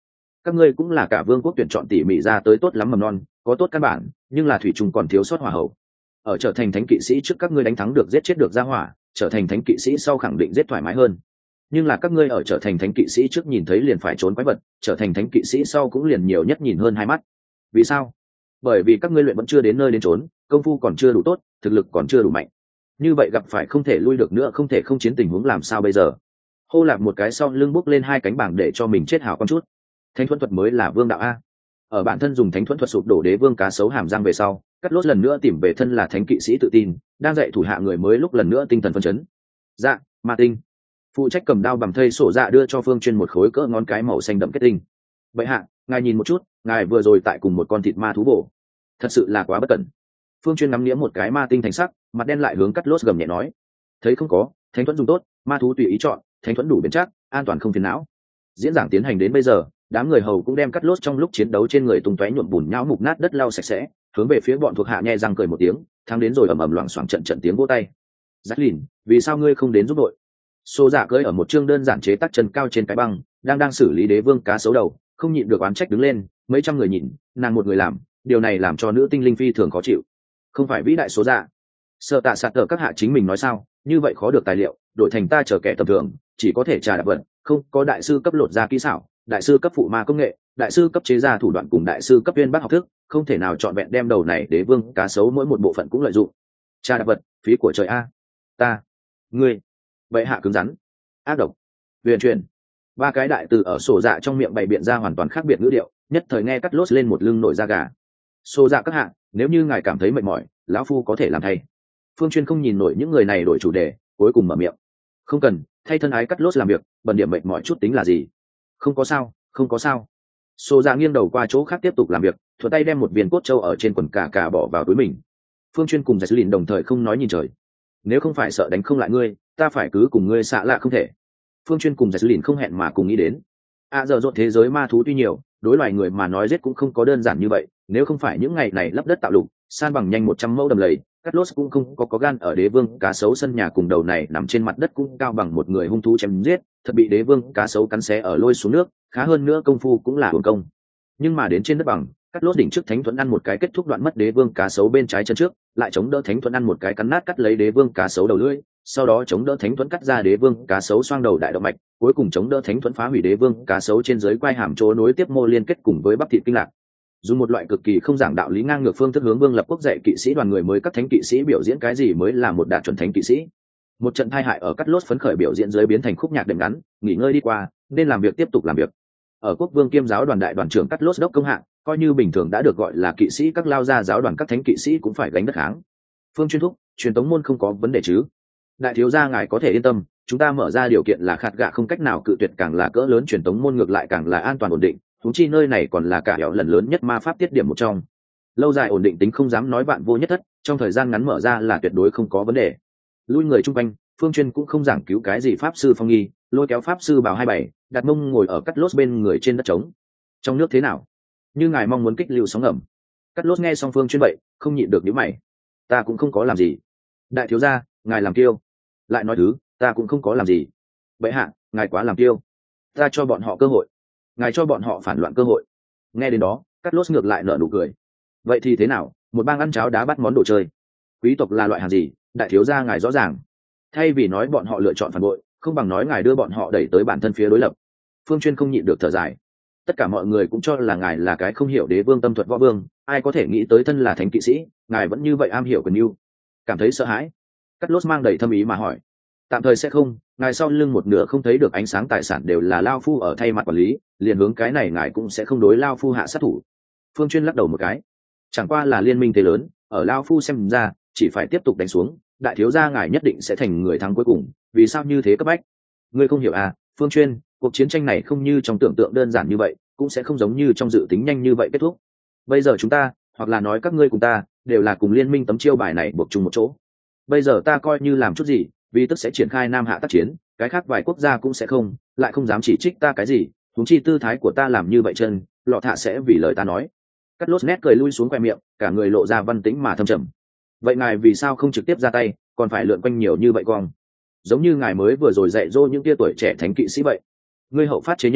các ngươi cũng là cả vương quốc tuyển chọn tỉ mỉ ra tới tốt lắm mầm non, có tốt căn bản, nhưng là thủy chung còn thiếu sót hỏa hậu. Ở trở thành thánh kỵ sĩ trước các ngươi đánh thắng được giết chết được gia hỏa, trở thành thánh kỵ sĩ sau khẳng định giết thoải mái hơn. Nhưng là các ngươi ở trở thành thánh kỵ sĩ trước nhìn thấy liền phải trốn quái vật, trở thành thánh kỵ sĩ sau cũng liền nhiều nhất nhìn hơn 2 mắt. Vì sao? Bởi vì các ngươi luyện vẫn chưa đến nơi đến trốn, công phu còn chưa đủ tốt, thực lực còn chưa đủ mạnh. Như vậy gặp phải không thể lui được nữa, không thể không chiến tình huống làm sao bây giờ? Hô Lạp một cái sau lưng bốc lên 2 cánh bảng để cho mình chết hào con chút. Thánh thuẫn thuật mới là vương đạo a. Ở bản thân dùng thánh thuẫn thuật sụp đổ đế vương cá sấu hàm răng về sau, Cắt Lốt lần nữa tìm về thân là thánh kỵ sĩ tự tin, đang dạy thủ hạ người mới lúc lần nữa tinh thần phấn chấn. Dạ, Ma Tinh. Phụ trách cầm đao bằng thây sổ dạ đưa cho Phương Chuyên một khối cỡ ngón cái màu xanh đậm kết tinh. Vậy hạ, ngài nhìn một chút, ngài vừa rồi tại cùng một con thịt ma thú bổ, thật sự là quá bất cẩn. Phương Chuyên ngắm nghĩa một cái ma tinh thành sắc, mặt đen lại hướng Cắt Lốt gầm nhẹ nói: thấy không có, thánh thuẫn dùng tốt, ma thú tùy ý chọn, thánh thuẫn đủ bền chắc, an toàn không phiền não. Diễn giảng tiến hành đến bây giờ, đám người hầu cũng đem Cắt Lốt trong lúc chiến đấu trên người tung tóe nhuộm bùn nhão mục nát đất lau sạch sẽ, hướng về phía bọn thuộc hạ nhe răng cười một tiếng, thắng đến rồi ầm ầm loảng xoảng trận trận tiếng vỗ tay. Jacqueline, vì sao ngươi không đến giúp đội? Xô Dạ cưỡi ở một chương đơn giản chế tác chân cao trên cái băng, đang xử lý đế vương cá sấu đầu, không nhịn được oán trách đứng lên. Mấy trăm người nhìn, nàng một người làm, điều này làm cho nữ tinh linh phi thường khó chịu. Không phải vĩ đại số dạ, sợ tạ sạt ở các hạ chính mình nói sao? Như vậy khó được tài liệu, đổi thành ta chờ kẻ tầm thường, chỉ có thể trà đạp vận, không có đại sư cấp lột ra kỹ xảo, đại sư cấp phụ ma công nghệ, đại sư cấp chế ra thủ đoạn cùng đại sư cấp viên bác học thức, không thể nào chọn vẹn đem đầu này đế vương cá sấu mỗi một bộ phận cũng lợi dụng. Trà đạp vật, phí của trời a. Ta, ngươi, vậy hạ cứng rắn, ác độc, huyền truyền. 3 cái đại từ ở sổ dạ trong miệng bày biện ra hoàn toàn khác biệt ngữ điệu, nhất thời nghe Cắt Lốt lên một lưng nổi da gà. Sổ dạ các hạ, nếu như ngài cảm thấy mệt mỏi, lão phu có thể làm thay. Phương Chuyên không nhìn nổi những người này đổi chủ đề, cuối cùng mở miệng: không cần, thay thân ái Cắt Lốt làm việc, bần điểm mệt mỏi chút tính là gì? Không có sao, không có sao. Sổ dạ nghiêng đầu qua chỗ khác tiếp tục làm việc, thuận tay đem một viên cốt châu ở trên quần cà bỏ vào túi mình. Phương Chuyên cùng Jacqueline đồng thời không nói nhìn trời. Nếu không phải sợ đánh không lại ngươi, ta phải cứ cùng ngươi xạ lạ không thể. Phương Chuyên cùng Jacqueline không hẹn mà cùng nghĩ đến. Giờ rộn thế giới ma thú tuy nhiều, đối loài người mà nói giết cũng không có đơn giản như vậy. Nếu không phải những ngày này lấp đất tạo lục, san bằng nhanh 100 mẫu đầm lầy, Cắt Lốt cũng không có gan ở đế vương cá sấu sân nhà cùng đầu này nằm trên mặt đất cũng cao bằng một người hung thú chém giết, thật bị đế vương cá sấu cắn xé ở lôi xuống nước, khá hơn nữa công phu cũng là uổng công. Nhưng mà đến trên đất bằng, Cắt Lốt đỉnh trước thánh thuẫn ăn một cái kết thúc đoạn mất đế vương cá sấu bên trái chân trước, lại chống đỡ thánh thuẫn ăn một cái cắn nát cắt lấy đế vương cá sấu đầu lưỡi, sau đó chống đỡ thánh thuẫn cắt ra đế vương cá sấu xoang đầu đại động mạch, cuối cùng chống đỡ thánh thuẫn phá hủy đế vương cá sấu trên dưới quai hàm chỗ nối tiếp mô liên kết cùng với bắp thịt kinh lạc. Dùng một loại cực kỳ không giảng đạo lý ngang ngược phương thức hướng Vương Lập Quốc dạy kỵ sĩ đoàn người mới các thánh kỵ sĩ biểu diễn cái gì mới là một đạt chuẩn thánh kỵ sĩ. Một trận tai hại ở Cắt Lốt phấn khởi biểu diễn dưới biến thành khúc nhạc đệm ngắn, nghỉ ngơi đi qua, nên làm việc tiếp tục làm việc. Ở Quốc Vương kiêm giáo đoàn đại đoàn trưởng Cắt Lốt đốc công hạng, coi như bình thường đã được gọi là kỵ sĩ các lao ra giáo đoàn các thánh kỵ sĩ cũng phải gánh đất kháng. Phương Chuyên thúc, truyền tống môn không có vấn đề chứ? Đại thiếu gia ngài có thể yên tâm, chúng ta mở ra điều kiện là khạt gạ không cách nào cự tuyệt, càng là cỡ lớn truyền tống môn ngược lại càng là an toàn ổn định. Huống chi nơi này còn là cả hẻo lần lớn nhất ma pháp tiết điểm một trong, lâu dài ổn định tính không dám nói bạn vô nhất thất, trong thời gian ngắn mở ra là tuyệt đối không có vấn đề. Lui người chung quanh, Phương Chuyên cũng không giảng cứu cái gì pháp sư phong nghi, lôi kéo pháp sư bào 27, đặt mông ngồi ở Cắt Lốt bên người trên đất trống. Trong nước thế nào? Như ngài mong muốn kích lưu sóng ẩm. Cắt Lốt nghe xong Phương Chuyên vậy, không nhịn được nhíu mày. Ta cũng không có làm gì. Đại thiếu gia, ngài làm kiêu. Lại nói thứ, ta cũng không có làm gì. Vậy hạ, ngài quá làm kiêu. Ta cho bọn họ cơ hội. Ngài cho bọn họ phản loạn cơ hội. Nghe đến đó, Cắt Lốt ngược lại nở nụ cười. Vậy thì thế nào, một bang ăn cháo đá bắt món đồ chơi. Quý tộc là loại hàng gì, đại thiếu gia ngài rõ ràng. Thay vì nói bọn họ lựa chọn phản bội, không bằng nói ngài đưa bọn họ đẩy tới bản thân phía đối lập. Phương Chuyên không nhịn được thở dài. Tất cả mọi người cũng cho là ngài là cái không hiểu đế vương tâm thuật võ vương, ai có thể nghĩ tới thân là thánh kỵ sĩ, ngài vẫn như vậy am hiểu quyền mưu. Cảm thấy sợ hãi. Cắt Lốt mang đầy thâm ý mà hỏi. Tạm thời sẽ không, ngài sau lưng một nửa không thấy được ánh sáng tài sản đều là lao phu ở thay mặt quản lý, liền hướng cái này ngài cũng sẽ không đối lao phu hạ sát thủ. Phương Chuyên lắc đầu một cái. Chẳng qua là liên minh thế lớn, ở lao phu xem ra chỉ phải tiếp tục đánh xuống, đại thiếu gia ngài nhất định sẽ thành người thắng cuối cùng. Vì sao như thế cấp bách? Ngươi không hiểu à, Phương Chuyên, cuộc chiến tranh này không như trong tưởng tượng đơn giản như vậy, cũng sẽ không giống như trong dự tính nhanh như vậy kết thúc. Bây giờ chúng ta, hoặc là nói các ngươi cùng ta, đều là cùng liên minh tấm chiêu bài này buộc chung một chỗ. Bây giờ ta coi như làm chút gì, vì tức sẽ triển khai nam hạ tác chiến, cái khác vài quốc gia cũng sẽ không, lại không dám chỉ trích ta cái gì, huống chi tư thái của ta làm như vậy chân, lọ thạ sẽ vì lời ta nói. Cắt Lốt nét cười lui xuống khoe miệng, cả người lộ ra văn tĩnh mà thâm trầm. Vậy ngài vì sao không trực tiếp ra tay, còn phải lượn quanh nhiều như vậy con? Giống như ngài mới vừa rồi dạy dỗ những tia tuổi trẻ thánh kỵ sĩ vậy. Ngươi hậu phát chế nhân,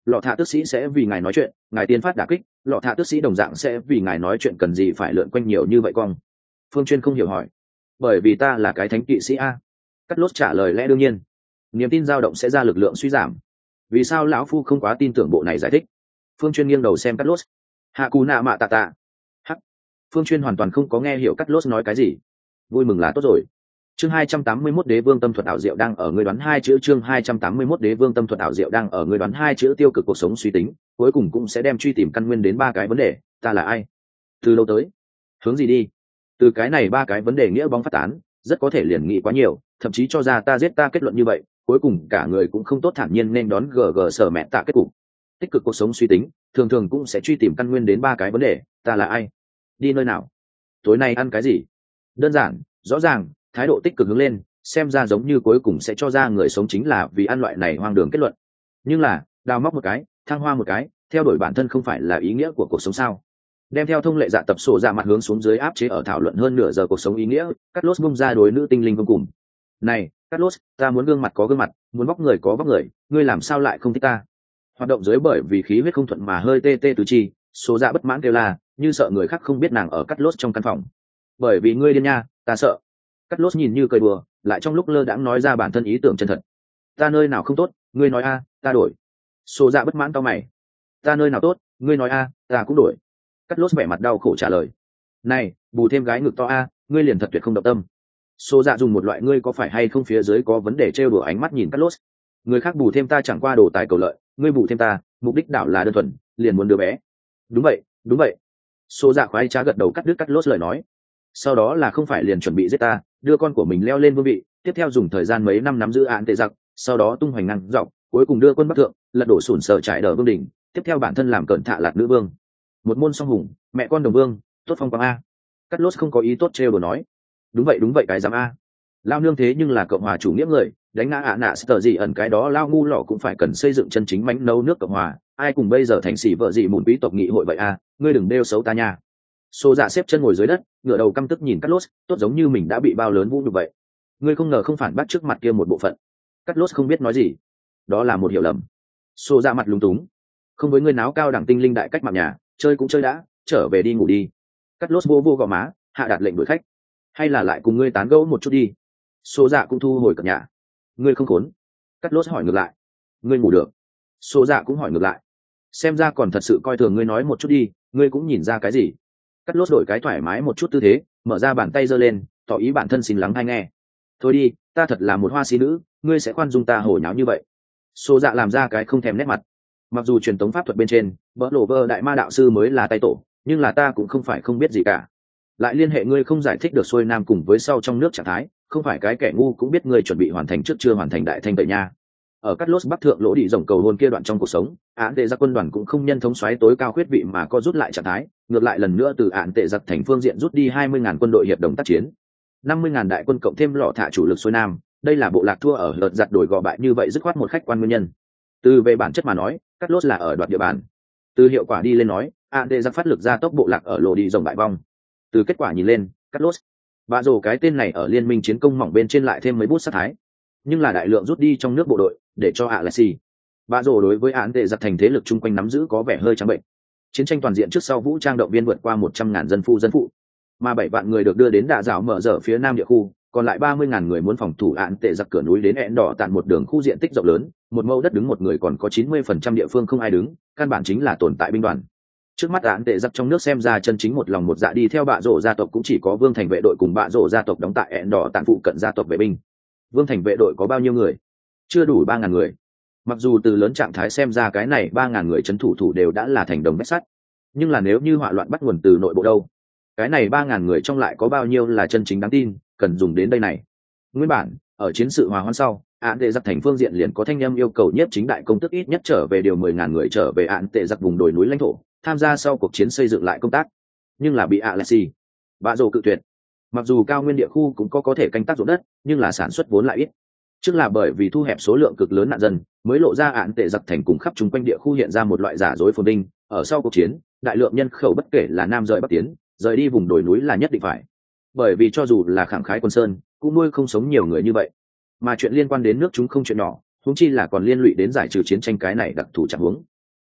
lọ thạ tước sĩ sẽ vì ngài nói chuyện, ngài tiên phát đả kích, lọ thạ tước sĩ đồng dạng sẽ vì ngài nói chuyện, cần gì phải lượn quanh nhiều như vậy cong? Phương Chuyên không hiểu hỏi. Bởi vì ta là cái thánh kỵ sĩ a. Cắt lốt trả lời lẽ đương nhiên. Niềm tin dao động sẽ ra lực lượng suy giảm. Vì sao lão phu không quá tin tưởng bộ này giải thích? Phương Chuyên nghiêng đầu xem Cắt lốt. Hạ cù nạ mạ tạ tạ. Hắc. Phương Chuyên hoàn toàn không có nghe hiểu Cắt lốt nói cái gì. Vui mừng là tốt rồi. Chương 281 Đế Vương tâm thuật ảo diệu đang ở người đoán hai chữ. Chương 281 Đế Vương tâm thuật ảo diệu đang ở người đoán hai chữ. Tiêu cực cuộc sống suy tính, cuối cùng cũng sẽ đem truy tìm căn nguyên đến ba cái vấn đề: ta là ai, từ đâu tới, hướng gì đi. Từ cái này ba cái vấn đề nghĩa bóng phát tán, rất có thể liền nghĩ quá nhiều, thậm chí cho ra ta giết ta kết luận như vậy, cuối cùng cả người cũng không tốt thản nhiên nên đón gg sở mẹ tạ kết cục. Tích cực cuộc sống suy tính thường thường cũng sẽ truy tìm căn nguyên đến ba cái vấn đề: ta là ai, đi nơi nào, tối nay ăn cái gì. Đơn giản rõ ràng, thái độ tích cực hướng lên, xem ra giống như cuối cùng sẽ cho ra người sống chính là vì ăn loại này hoang đường kết luận. Nhưng là đào móc một cái, thăng hoa một cái, theo đuổi bản thân không phải là ý nghĩa của cuộc sống sao? Đem theo thông lệ dạ tập sổ ra mặt hướng xuống dưới áp chế ở thảo luận hơn nửa giờ cuộc sống ý nghĩa, Cắt Lốt bung ra đối nữ tinh linh vô cùng. Này, Cắt Lốt, ta muốn gương mặt có gương mặt, muốn vóc người có vóc người, ngươi làm sao lại không thích ta? Hoạt động dưới bởi vì khí huyết không thuận mà hơi tê tê tứ chi, số dạ bất mãn kêu la, như sợ người khác không biết nàng ở Cắt Lốt trong căn phòng. Bởi vì ngươi điên nha, ta sợ. Cắt Lốt nhìn như cười đùa, lại trong lúc lơ đãng nói ra bản thân ý tưởng chân thật. Ta nơi nào không tốt, ngươi nói a, ta đổi. Số dạ bất mãn cau mày. Ta nơi nào tốt, ngươi nói a, ta cũng đổi. Cắt Lốt vẻ mặt đau khổ trả lời. Này, bù thêm gái ngực to a, ngươi liền thật tuyệt không động tâm. Số dạ dùng một loại ngươi có phải hay không phía dưới có vấn đề trêu đùa ánh mắt nhìn Cắt Lốt. Người khác bù thêm ta chẳng qua đồ tài cầu lợi, ngươi bù thêm ta, mục đích đảo là đơn thuần, liền muốn đứa bé. Đúng vậy, đúng vậy. Số dạ khoái trá gật đầu cắt đứt Cắt Lốt lời nói. Sau đó là không phải liền chuẩn bị giết ta, đưa con của mình leo lên vương vị, tiếp theo dùng thời gian mấy năm nắm giữ án tệ giặc, sau đó tung hoành năng dọc, cuối cùng đưa quân bắc thượng, lật đổ sủn sở trải đờ vương đỉnh, tiếp theo bản thân làm cận thạ lạt nữ vương. Một môn song hùng, mẹ con đồng vương, tốt phong quang a. Cắt Lốt không có ý tốt trêu đồ nói. Đúng vậy cái dám a. Lao nương thế nhưng là cộng hòa chủ nghĩa người, đánh ngã ạ nạ sợ gì ẩn cái đó lao ngu lọ cũng phải cần xây dựng chân chính mánh nấu nước cộng hòa, ai cùng bây giờ thành xỉ vợ gì mùn quý tộc nghị hội vậy a, ngươi đừng đeo xấu ta nha. Xô dạ xếp chân ngồi dưới đất, ngửa đầu căm tức nhìn Cắt Lốt, tốt giống như mình đã bị bao lớn vũ nhục vậy. Ngươi không ngờ không phản bác trước mặt kia một bộ phận. Cắt Lốt không biết nói gì. Đó là một hiểu lầm. Xô dạ mặt lúng túng. Không với ngươi náo cao đẳng tinh linh đại cách mạng nhà, chơi cũng chơi đã, trở về đi ngủ đi. Cắt Lốt vô vô gò má, hạ đạt lệnh đuổi khách. Hay là lại cùng ngươi tán gẫu một chút đi. Xô dạ cũng thu hồi cập nhà. Ngươi không khốn. Cắt Lốt hỏi ngược lại. Ngươi ngủ được. Xô dạ cũng hỏi ngược lại. Xem ra còn thật sự coi thường ngươi, nói một chút đi, ngươi cũng nhìn ra cái gì. Cắt Lốt đổi cái thoải mái một chút tư thế, mở ra bàn tay giơ lên, tỏ ý bản thân xin lắng hay nghe. Thôi đi, ta thật là một hoa sĩ nữ, ngươi sẽ khoan dung ta hồ nháo như vậy. Xô dạ làm ra cái không thèm nét mặt. Mặc dù truyền thống pháp thuật bên trên bỡ lộ vơ đại ma đạo sư mới là tay tổ, nhưng là ta cũng không phải không biết gì cả. Lại liên hệ ngươi không giải thích được xuôi nam cùng với sau trong nước trạng thái, không phải cái kẻ ngu cũng biết ngươi chuẩn bị hoàn thành trước chưa hoàn thành đại thanh tẩy nha. Ở Cắt Lốt bắc thượng lỗ đi rồng cầu hôn kia đoạn trong cuộc sống, án tệ giặc quân đoàn cũng không nhân thống soái tối cao khuyết vị mà có rút lại trạng thái, ngược lại lần nữa từ án tệ giặc thành phương diện rút đi 20.000 quân đội hiệp đồng tác chiến, 50.000 đại quân cộng thêm lọ thạ chủ lực xuôi nam. Đây là bộ lạc thua ở lợt giặt đổi gò bại như vậy dứt khoát một khách quan nguyên nhân. Từ về bản chất mà nói, Cắt Lốt là ở đoạt địa bàn. Từ hiệu quả đi lên nói, án tệ giặc phát lực ra tốc bộ lạc ở lỗ đi rồng bại vong. Từ kết quả nhìn lên, Cắt Lốt và rồ cái tên này ở liên minh chiến công mỏng bên trên lại thêm mấy bút sát thái, nhưng là đại lượng rút đi trong nước bộ đội để cho Alexi. Bạ rồ đối với án tệ giặc thành thế lực chung quanh nắm giữ có vẻ hơi trắng bệnh. Chiến tranh toàn diện trước sau vũ trang động viên vượt qua 100.000 dân phụ, mà 7 vạn người được đưa đến đạ dạo mở dở phía nam địa khu, còn lại 30.000 người muốn phòng thủ án tệ giặc cửa núi đến ẹn đỏ tạn một đường khu diện tích rộng lớn, một mẫu đất đứng một người còn có 90% địa phương không ai đứng, căn bản chính là tồn tại binh đoàn. Trước mắt án tệ giặc trong nước xem ra chân chính một lòng một dạ đi theo bạ rồ gia tộc cũng chỉ có Vương Thành vệ đội cùng bạ rồ gia tộc đóng tại ẹn đỏ tạn phụ cận gia tộc vệ binh. Vương Thành vệ đội có bao nhiêu người? Chưa đủ 3.000 người. Mặc dù từ lớn trạng thái xem ra cái này 3.000 người trấn thủ đều đã là thành đồng vách sắt, nhưng là nếu như hỏa loạn bắt nguồn từ nội bộ đâu, cái này 3.000 người trong lại có bao nhiêu là chân chính đáng tin, cần dùng đến đây này. Nguyên bản ở chiến sự hòa hoãn sau, án tệ giặc thành phương diện liền có thanh âm yêu cầu nhất chính đại công tức ít nhất trở về điều 10.000 người trở về án tệ giặc vùng đồi núi lãnh thổ, tham gia sau cuộc chiến xây dựng lại công tác, nhưng là bị Alexi bạ rồ cự tuyệt. Mặc dù cao nguyên địa khu cũng có thể canh tác ruộng đất, nhưng là sản xuất vốn lại ít. Trước là bởi vì thu hẹp số lượng cực lớn nạn dân, mới lộ ra án tệ giặc thành cùng khắp chung quanh địa khu hiện ra một loại giả dối phồn vinh. Ở sau cuộc chiến, đại lượng nhân khẩu bất kể là nam rời bắc tiến, rời đi vùng đồi núi là nhất định phải. Bởi vì cho dù là khẳng khái quân sơn, cũng nuôi không sống nhiều người như vậy. Mà chuyện liên quan đến nước chúng không chuyện nhỏ, huống chi là còn liên lụy đến giải trừ chiến tranh cái này đặc thù trạng huống.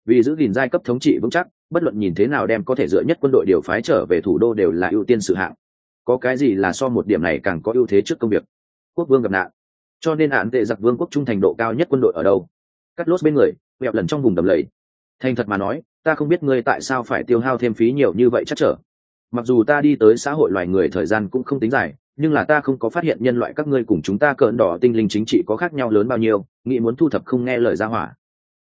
vì giữ gìn giai cấp thống trị vững chắc, bất luận nhìn thế nào đem có thể dựa nhất quân đội điều phái trở về thủ đô đều là ưu tiên sự hạng. Có cái gì là so một điểm này càng có ưu thế trước công việc? Quốc vương gặp nạn, cho nên án tệ giặc vương quốc trung thành độ cao nhất quân đội ở đâu? Cắt lốt bên người vẹo lần trong vùng đầm lầy. Thành thật mà nói, ta không biết ngươi tại sao phải tiêu hao thêm phí nhiều như vậy chắc trở. Mặc dù ta đi tới xã hội loài người thời gian cũng không tính dài, nhưng là ta không có phát hiện nhân loại các ngươi cùng chúng ta cỡn đỏ tinh linh chính trị có khác nhau lớn bao nhiêu, nghĩ muốn thu thập không nghe lời ra hỏa.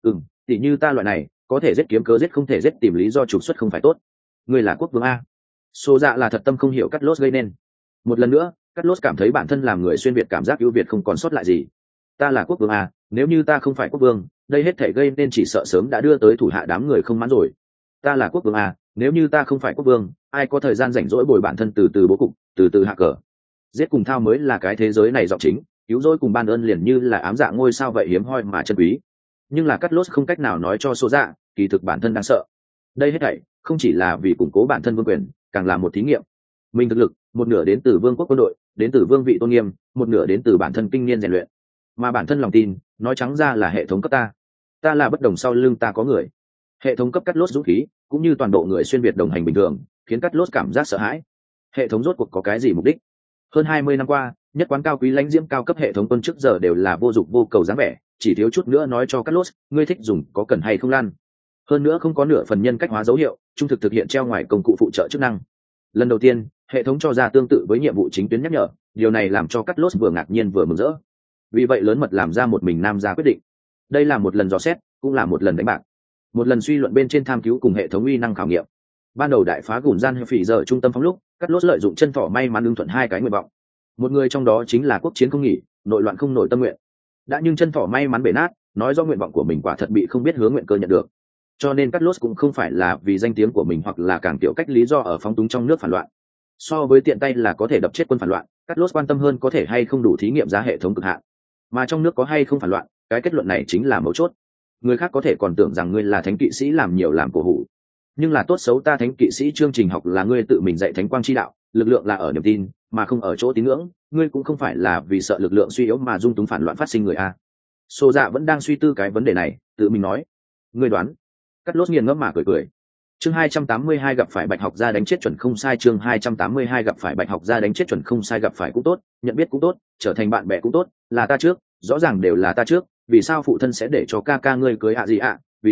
Tỉ như ta loại này, có thể giết kiếm cớ giết không thể giết tìm lý do trục xuất không phải tốt. Ngươi là quốc vương a. Số dạ là thật tâm không hiểu Cắt lốt gây nên. Một lần nữa, Cắt lốt cảm thấy bản thân làm người xuyên việt cảm giác ưu việt không còn sót lại gì. Ta là quốc vương a, nếu như ta không phải quốc vương, đây hết thể gây nên chỉ sợ sớm đã đưa tới thủ hạ đám người không mãn rồi. Ta là quốc vương a, nếu như ta không phải quốc vương, ai có thời gian rảnh rỗi bồi bản thân từ từ bố cục, từ từ hạ cờ. Giết cùng thao mới là cái thế giới này giọng chính, cứu rỗi cùng ban ơn liền như là ám dạ ngôi sao vậy hiếm hoi mà chân quý. Nhưng là Cắt lốt không cách nào nói cho số dạ, kỳ thực bản thân đang sợ. Đây hết thảy không chỉ là vì củng cố bản thân vương quyền, càng là một thí nghiệm. Mình thực lực, một nửa đến từ vương quốc quân đội, đến từ vương vị tôn nghiêm, một nửa đến từ bản thân kinh niên rèn luyện. Mà bản thân lòng tin, nói trắng ra là hệ thống cấp ta. Ta là bất đồng sau lưng ta có người. Hệ thống cấp Cắt lốt dũng khí, cũng như toàn bộ người xuyên việt đồng hành bình thường, khiến Cắt lốt cảm giác sợ hãi. Hệ thống rốt cuộc có cái gì mục đích? Hơn 20 năm qua, nhất quán cao quý lãnh diễm cao cấp hệ thống quân trước giờ đều là vô dụng vô cầu dáng vẻ, chỉ thiếu chút nữa nói cho Cắt lốt, ngươi thích dùng có cần hay không lan. Hơn nữa không có nửa phần nhân cách hóa dấu hiệu, trung thực thực hiện treo ngoài công cụ phụ trợ chức năng. Lần đầu tiên, hệ thống cho ra tương tự với nhiệm vụ chính tuyến nhắc nhở, điều này làm cho Cắt lốt vừa ngạc nhiên vừa mừng rỡ. Vì vậy lớn mật làm ra một mình nam ra quyết định. Đây là một lần dò xét, cũng là một lần đánh bạc, một lần suy luận bên trên tham cứu cùng hệ thống uy năng khảo nghiệm. Ban đầu đại phá gùn gian phỉ giờ trung tâm phóng lúc, Cắt lốt lợi dụng chân thỏ may mắn ưng thuận hai cái nguyện vọng. Một người trong đó chính là quốc chiến không nghỉ, nội loạn không nổi tâm nguyện. Đã nhưng chân thỏ may mắn bể nát, nói do nguyện vọng của mình quả thật bị không biết hướng nguyện cơ nhận được. Cho nên Cắt lốt cũng không phải là vì danh tiếng của mình hoặc là càng tiểu cách lý do ở phóng túng trong nước phản loạn. So với tiện tay là có thể đập chết quân phản loạn, Cắt lốt quan tâm hơn có thể hay không đủ thí nghiệm ra hệ thống cực hạn. Mà trong nước có hay không phản loạn, cái kết luận này chính là mấu chốt. Người khác có thể còn tưởng rằng ngươi là thánh kỵ sĩ làm nhiều làm cổ hủ, nhưng là tốt xấu ta thánh kỵ sĩ chương trình học là ngươi tự mình dạy thánh quang chi đạo, lực lượng là ở niềm tin mà không ở chỗ tín ngưỡng, ngươi cũng không phải là vì sợ lực lượng suy yếu mà dung túng phản loạn phát sinh người a. Sô dạ vẫn đang suy tư cái vấn đề này, tự mình nói. Ngươi đoán? Cắt lốt nghiền ngẫm mà cười. Chương 282 gặp phải Bạch học gia đánh chết chuẩn không sai. Chương 282 gặp phải Bạch học gia đánh chết chuẩn không sai. Gặp phải cũng tốt, nhận biết cũng tốt, trở thành bạn bè cũng tốt, là ta trước, rõ ràng đều là ta trước, vì sao phụ thân sẽ để cho ca ca ngươi cưới gì ạ? Vì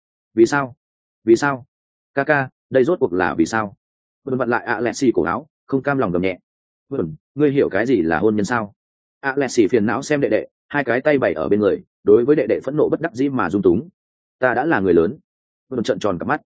sao? Ca ca, đây rốt cuộc là vì sao? Vân vặn lại Alexi cổ áo, không cam lòng gầm nhẹ. Vân, ngươi hiểu cái gì là hôn nhân sao? Alexi phiền não xem đệ đệ, hai cái tay bày ở bên người, đối với đệ đệ phẫn nộ bất đắc dĩ mà dung túng. Ta đã là người lớn. Vân trợn tròn cả mắt.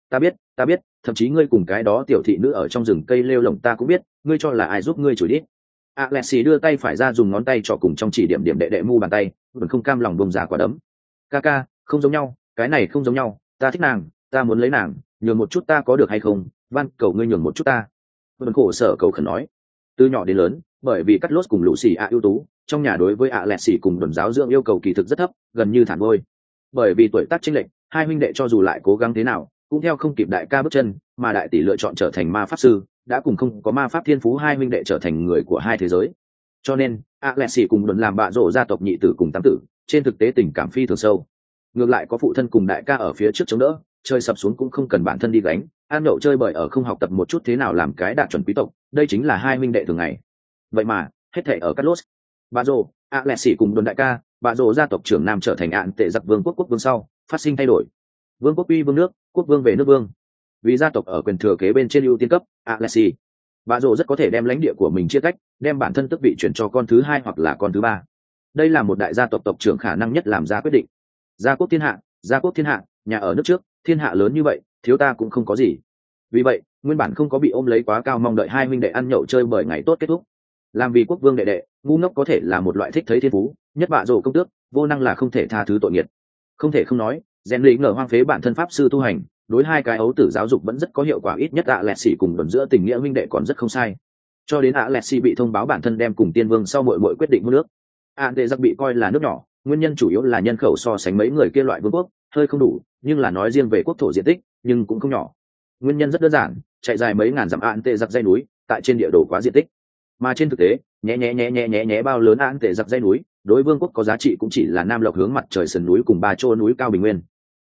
Ta biết, thậm chí ngươi cùng cái đó tiểu thị nữ ở trong rừng cây lêu lồng ta cũng biết, ngươi cho là ai giúp ngươi chửi đi. Alexi đưa tay phải ra dùng ngón tay trỏ cùng trong chỉ điểm đệ đệ mu bàn tay, vẫn không cam lòng bông ra quả đấm. Ca, không giống nhau, cái này không giống nhau, ta thích nàng, ta muốn lấy nàng, nhường một chút ta có được hay không, van cầu ngươi nhường một chút ta. Vẫn khổ sở cầu khẩn nói. Từ nhỏ đến lớn, bởi vì Cắt lốt cùng lũ xì ưu tú, trong nhà đối với Alexi cùng đồn giáo dưỡng yêu cầu kỳ thực rất thấp, gần như thản vôi. Bởi vì tuổi tác chênh lệch, hai huynh đệ cho dù lại cố gắng thế nào, cũng theo không kịp đại ca bước chân, mà đại tỷ lựa chọn trở thành ma pháp sư, đã cùng không có ma pháp thiên phú hai huynh đệ trở thành người của hai thế giới. Cho nên, Alexi cùng đồn làm bạ rổ gia tộc nhị tử cùng tam tử, trên thực tế tình cảm phi thường sâu. Ngược lại có phụ thân cùng đại ca ở phía trước chống đỡ, chơi sập xuống cũng không cần bản thân đi gánh, ăn nhậu chơi bời ở không học tập một chút thế nào làm cái đạt chuẩn quý tộc, đây chính là hai huynh đệ thường ngày. Vậy mà, hết thảy ở Cắt lốt, bạ rổ, Alexi cùng đồn đại ca, bạ rổ gia tộc trưởng nam trở thành án tệ giặc vương quốc vương sau, phát sinh thay đổi. Vương quốc uy vương nước, quốc vương về nước vương. Vì gia tộc ở quyền thừa kế bên trên ưu tiên cấp, Alexi, bạ rổ rất có thể đem lãnh địa của mình chia tách, đem bản thân tước vị chuyển cho con thứ hai hoặc là con thứ ba. Đây là một đại gia tộc tộc trưởng khả năng nhất làm ra quyết định. Gia quốc thiên hạ, nhà ở nước trước, thiên hạ lớn như vậy, thiếu ta cũng không có gì. Vì vậy, nguyên bản không có bị ôm lấy quá cao mong đợi hai huynh đệ ăn nhậu chơi bởi ngày tốt kết thúc. Làm vì quốc vương đệ đệ, ngu ngốc có thể là một loại thích thấy thiên phú, nhất bạ rổ công tước, vô năng là không thể tha thứ tội nghiệt. Không thể không nói, rèn luyện ngờ hoang phế bản thân pháp sư tu hành, đối hai cái ấu tử giáo dục vẫn rất có hiệu quả, ít nhất Alexi cùng đồn giữa tình nghĩa huynh đệ còn rất không sai. Cho đến Alexi bị thông báo bản thân đem cùng tiên vương sau muội quyết định mua nước. Đệ giặc bị coi là nước nhỏ, nguyên nhân chủ yếu là nhân khẩu so sánh mấy người kia loại vương quốc hơi không đủ, nhưng là nói riêng về quốc thổ diện tích, nhưng cũng không nhỏ. Nguyên nhân rất đơn giản, chạy dài mấy ngàn dặm Đệ giặc dãy núi, tại trên địa đồ quá diện tích. Mà trên thực tế, nhé bao lớn Đệ giặc dãy núi, đối vương quốc có giá trị cũng chỉ là nam lộc hướng mặt trời sườn núi cùng ba chỗ núi cao bình nguyên.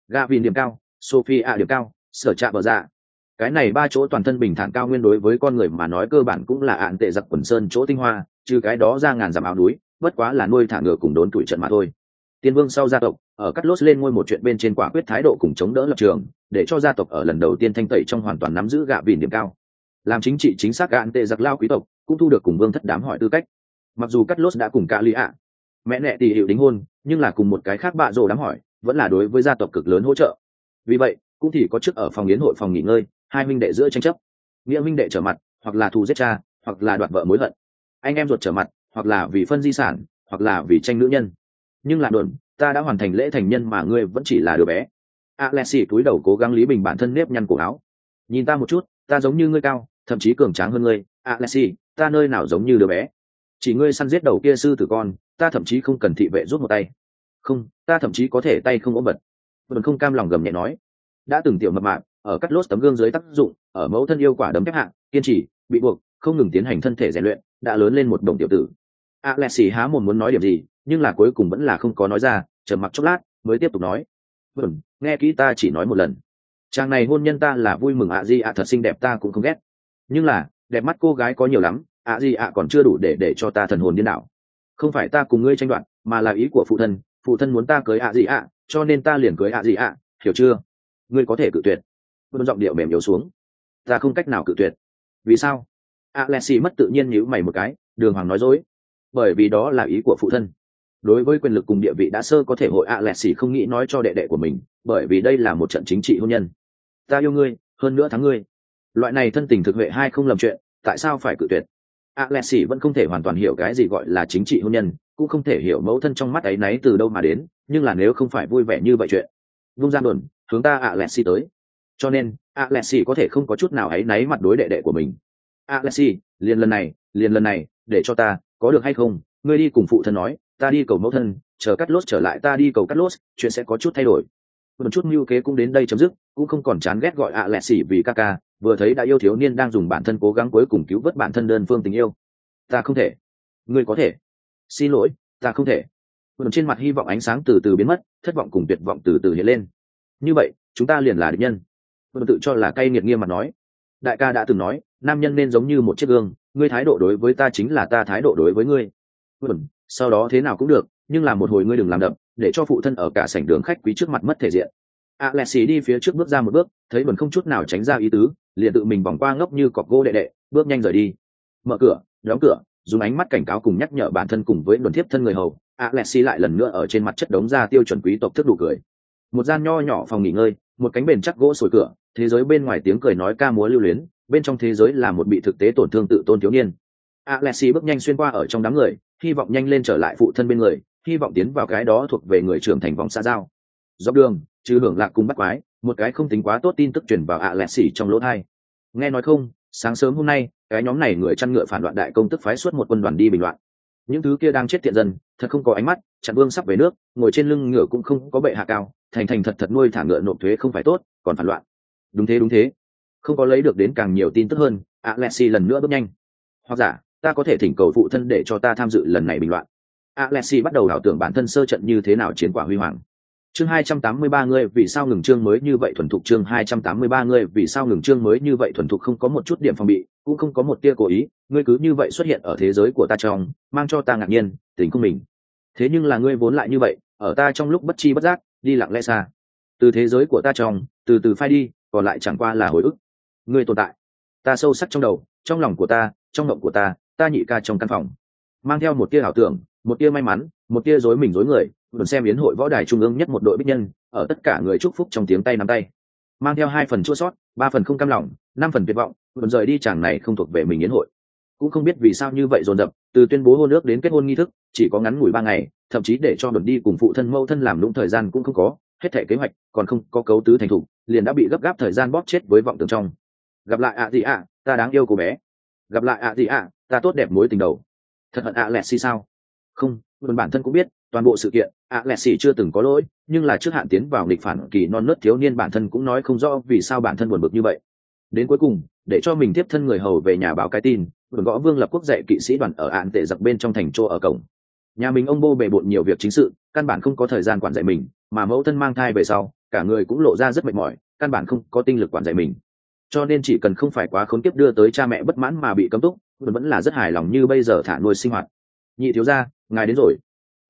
Gavin điểm cao, Sophia điểm cao, sở trạ bờ dạ. Cái này ba chỗ toàn thân bình thản cao nguyên đối với con người mà nói cơ bản cũng là ạn tệ giặc quần sơn chỗ tinh hoa, trừ cái đó ra ngàn dặm áo núi, bất quá là nuôi thả ngựa cùng đốn tuổi trận mà thôi. Tiên vương sau gia tộc, ở cắt lốt lên ngôi một chuyện bên trên quả quyết thái độ cùng chống đỡ lập trường, để cho gia tộc ở lần đầu tiên thanh tẩy trong hoàn toàn nắm giữ Gavin điểm cao. Làm chính trị chính xác ạn tệ giặc lao quý tộc, cũng thu được cùng vương thất đám hỏi tư cách. Mặc dù cắt lốt đã cùng cả lý ạ mẹ nẹ tỷ hiệu đính hôn, nhưng là cùng một cái khác bạ rồ đám hỏi vẫn là đối với gia tộc cực lớn hỗ trợ. Vì vậy cũng thì có trước ở phòng yến hội phòng nghỉ ngơi, hai huynh đệ giữa tranh chấp, nghĩa huynh đệ trở mặt, hoặc là thù giết cha, hoặc là đoạt vợ mối hận, anh em ruột trở mặt, hoặc là vì phân di sản, hoặc là vì tranh nữ nhân. Nhưng là đồn, ta đã hoàn thành lễ thành nhân mà ngươi vẫn chỉ là đứa bé. Alexi cúi đầu cố gắng lý bình bản thân nếp nhăn cổ áo. Nhìn ta một chút, ta giống như ngươi cao, thậm chí cường tráng hơn ngươi. Alexi, ta nơi nào giống như đứa bé? Chỉ ngươi săn giết đầu kia sư tử con, ta thậm chí không cần thị vệ rút một tay. Không, ta thậm chí có thể tay không ôm bật. Vẫn không cam lòng gầm nhẹ nói. Đã từng tiểu mập mạp, ở cắt lốt tấm gương dưới tác dụng, ở mẫu thân yêu quả đấm thép hạng, kiên trì, bị buộc, không ngừng tiến hành thân thể rèn luyện, đã lớn lên một đồng tiểu tử. Alexi há mồm muốn nói điểm gì, nhưng là cuối cùng vẫn là không có nói ra, trầm mặc chốc lát, mới tiếp tục nói. Nghe kỹ, ta chỉ nói một lần. Chàng này hôn nhân ta là vui mừng Di ạ thật xinh đẹp, ta cũng không ghét. Nhưng là, đẹp mắt cô gái có nhiều lắm, Di ạ còn chưa đủ để cho ta thần hồn điên đảo. Không phải ta cùng ngươi tranh đoạt, mà là ý của phụ thân muốn ta cưới Di ạ, cho nên ta liền cưới Di ạ, hiểu chưa? Ngươi có thể cự tuyệt. Vân giọng điệu mềm yếu xuống. Ta không cách nào cự tuyệt. Vì sao? Alexi mất tự nhiên nhíu mày một cái, đường hoàng nói dối. Bởi vì đó là ý của phụ thân. Đối với quyền lực cùng địa vị đã sơ có thể hội Alexi không nghĩ nói cho đệ đệ của mình, bởi vì đây là một trận chính trị hôn nhân. Ta yêu ngươi, hơn nữa thắng ngươi. Loại này thân tình thực huệ hai không lầm chuyện, tại sao phải cự tuyệt? Alexi vẫn không thể hoàn toàn hiểu cái gì gọi là chính trị hôn nhân, cũng không thể hiểu mẫu thân trong mắt ấy náy từ đâu mà đến, nhưng là nếu không phải vui vẻ như vậy chuyện. Vung ra đồn, hướng ta Alexi tới. Cho nên, Alexi có thể không có chút nào ấy náy mặt đối đệ đệ của mình. Alexi, liền lần này, để cho ta, có được hay không? Ngươi đi cùng phụ thân nói, ta đi cầu mẫu thân, chờ cắt lốt trở lại ta đi cầu cắt lốt, chuyện sẽ có chút thay đổi. Một chút mưu kế cũng đến đây chấm dứt, cũng không còn chán ghét gọi Alexi vì ca, vừa thấy đã yêu thiếu niên đang dùng bản thân cố gắng cuối cùng cứu vớt bản thân đơn phương tình yêu. Ta không thể. Ngươi có thể. Xin lỗi, ta không thể. Một trên mặt hy vọng ánh sáng từ từ biến mất, thất vọng cùng tuyệt vọng từ từ hiện lên. Như vậy, chúng ta liền là địch nhân. Một tự cho là cay nghiệt nghiêm mặt nói. Đại ca đã từng nói, nam nhân nên giống như một chiếc gương, ngươi thái độ đối với ta chính là ta thái độ đối với ngươi. Sau đó thế nào cũng được, nhưng là một hồi ngươi đừng làm đậm, để cho phụ thân ở cả sảnh đường khách quý trước mặt mất thể diện. Alexi đi phía trước bước ra một bước, thấy Bẩn không chút nào tránh ra ý tứ, liền tự mình vòng qua ngốc như cọp gỗ đệ đệ, bước nhanh rời đi. Mở cửa, đóng cửa, dùng ánh mắt cảnh cáo cùng nhắc nhở bản thân cùng với Đồn thiếp thân người hầu, Alexi lại lần nữa ở trên mặt chất đống ra tiêu chuẩn quý tộc thức đủ cười. Một gian nho nhỏ phòng nghỉ ngơi, một cánh bền chắc gỗ sồi cửa, thế giới bên ngoài tiếng cười nói ca múa lưu luyến, bên trong thế giới là một bị thực tế tổn thương tự tôn thiếu niên. Alexi bước nhanh xuyên qua ở trong đám người, hy vọng nhanh lên trở lại phụ thân bên người, hy vọng tiến vào cái đó thuộc về người trưởng thành vòng xa giao. Dọc đường, trừ hưởng lạc cùng bắt quái, một cái không tính quá tốt tin tức truyền vào Alexi trong lỗ tai. Nghe nói không, sáng sớm hôm nay, cái nhóm này người chăn ngựa phản loạn đại công tức phái suốt một quân đoàn đi bình loạn. Những thứ kia đang chết tiện dân, thật không có ánh mắt, chặn vương sắp về nước, ngồi trên lưng ngựa cũng không có bệ hạ cao, thành thật nuôi thả ngựa nộp thuế không phải tốt, còn phản loạn. Đúng thế. Không có lấy được đến càng nhiều tin tức hơn, Alexi lần nữa bước nhanh. Hoặc giả, ta có thể thỉnh cầu phụ thân để cho ta tham dự lần này bình loạn. Alexi bắt đầu ảo tưởng bản thân sơ trận như thế nào chiến quả huy hoàng. Chương 283 người vì sao ngừng chương mới như vậy thuần thục, chương 283 người vì sao ngừng chương mới như vậy thuần thục, không có một chút điểm phòng bị, cũng không có một tia cố ý, ngươi cứ như vậy xuất hiện ở thế giới của ta trong, mang cho ta ngạc nhiên, tình không mình. Thế nhưng là ngươi vốn lại như vậy, ở ta trong lúc bất chi bất giác, đi lặng lẽ xa. Từ thế giới của ta trong, từ từ phai đi, còn lại chẳng qua là hồi ức. Ngươi tồn tại, ta sâu sắc trong đầu, trong lòng của ta, trong mộng của ta, ta nhị ca trong căn phòng. Mang theo một tia ảo tưởng, một tia may mắn, một tia rối mình rối người, Đồn xem yến hội võ đài trung ương nhất một đội bích nhân, ở tất cả người chúc phúc trong tiếng tay nắm tay. Mang theo 2 phần chua sót, 3 phần không cam lòng, 5 phần tuyệt vọng, Đồn rời đi chàng này không thuộc về mình yến hội. Cũng không biết vì sao như vậy dồn dập, từ tuyên bố hôn ước đến kết hôn nghi thức, chỉ có ngắn ngủi 3 ngày, thậm chí để cho Đồn đi cùng phụ thân mẫu thân làm lũng thời gian cũng không có, hết thảy kế hoạch còn không có cấu tứ thành thủ, liền đã bị gấp gáp thời gian bóp chết với vọng tưởng trong. Gặp lại gì ta đáng yêu cô bé. Gặp lại gì ta tốt đẹp mối tình đầu. Thật hận Alexi sao? Không, Đồn bản thân cũng biết, toàn bộ sự kiện, Alexi chưa từng có lỗi, nhưng là trước hạn tiến vào nghịch phản kỳ non nớt thiếu niên bản thân cũng nói không rõ vì sao bản thân buồn bực như vậy. Đến cuối cùng, để cho mình tiếp thân người hầu về nhà báo cái tin, Đồn gõ Vương Lập Quốc dạy kỵ sĩ đoàn ở án tệ giặc bên trong thành Trô ở cổng. Nhà mình ông bô bề bộn nhiều việc chính sự, căn bản không có thời gian quản dạy mình, mà mẫu thân mang thai về sau, cả người cũng lộ ra rất mệt mỏi, căn bản không có tinh lực quản dạy mình. Cho nên chỉ cần không phải quá khốn kiếp đưa tới cha mẹ bất mãn mà bị cấm túc, vẫn là rất hài lòng như bây giờ thả nuôi sinh hoạt. Nhị thiếu gia, ngài đến rồi.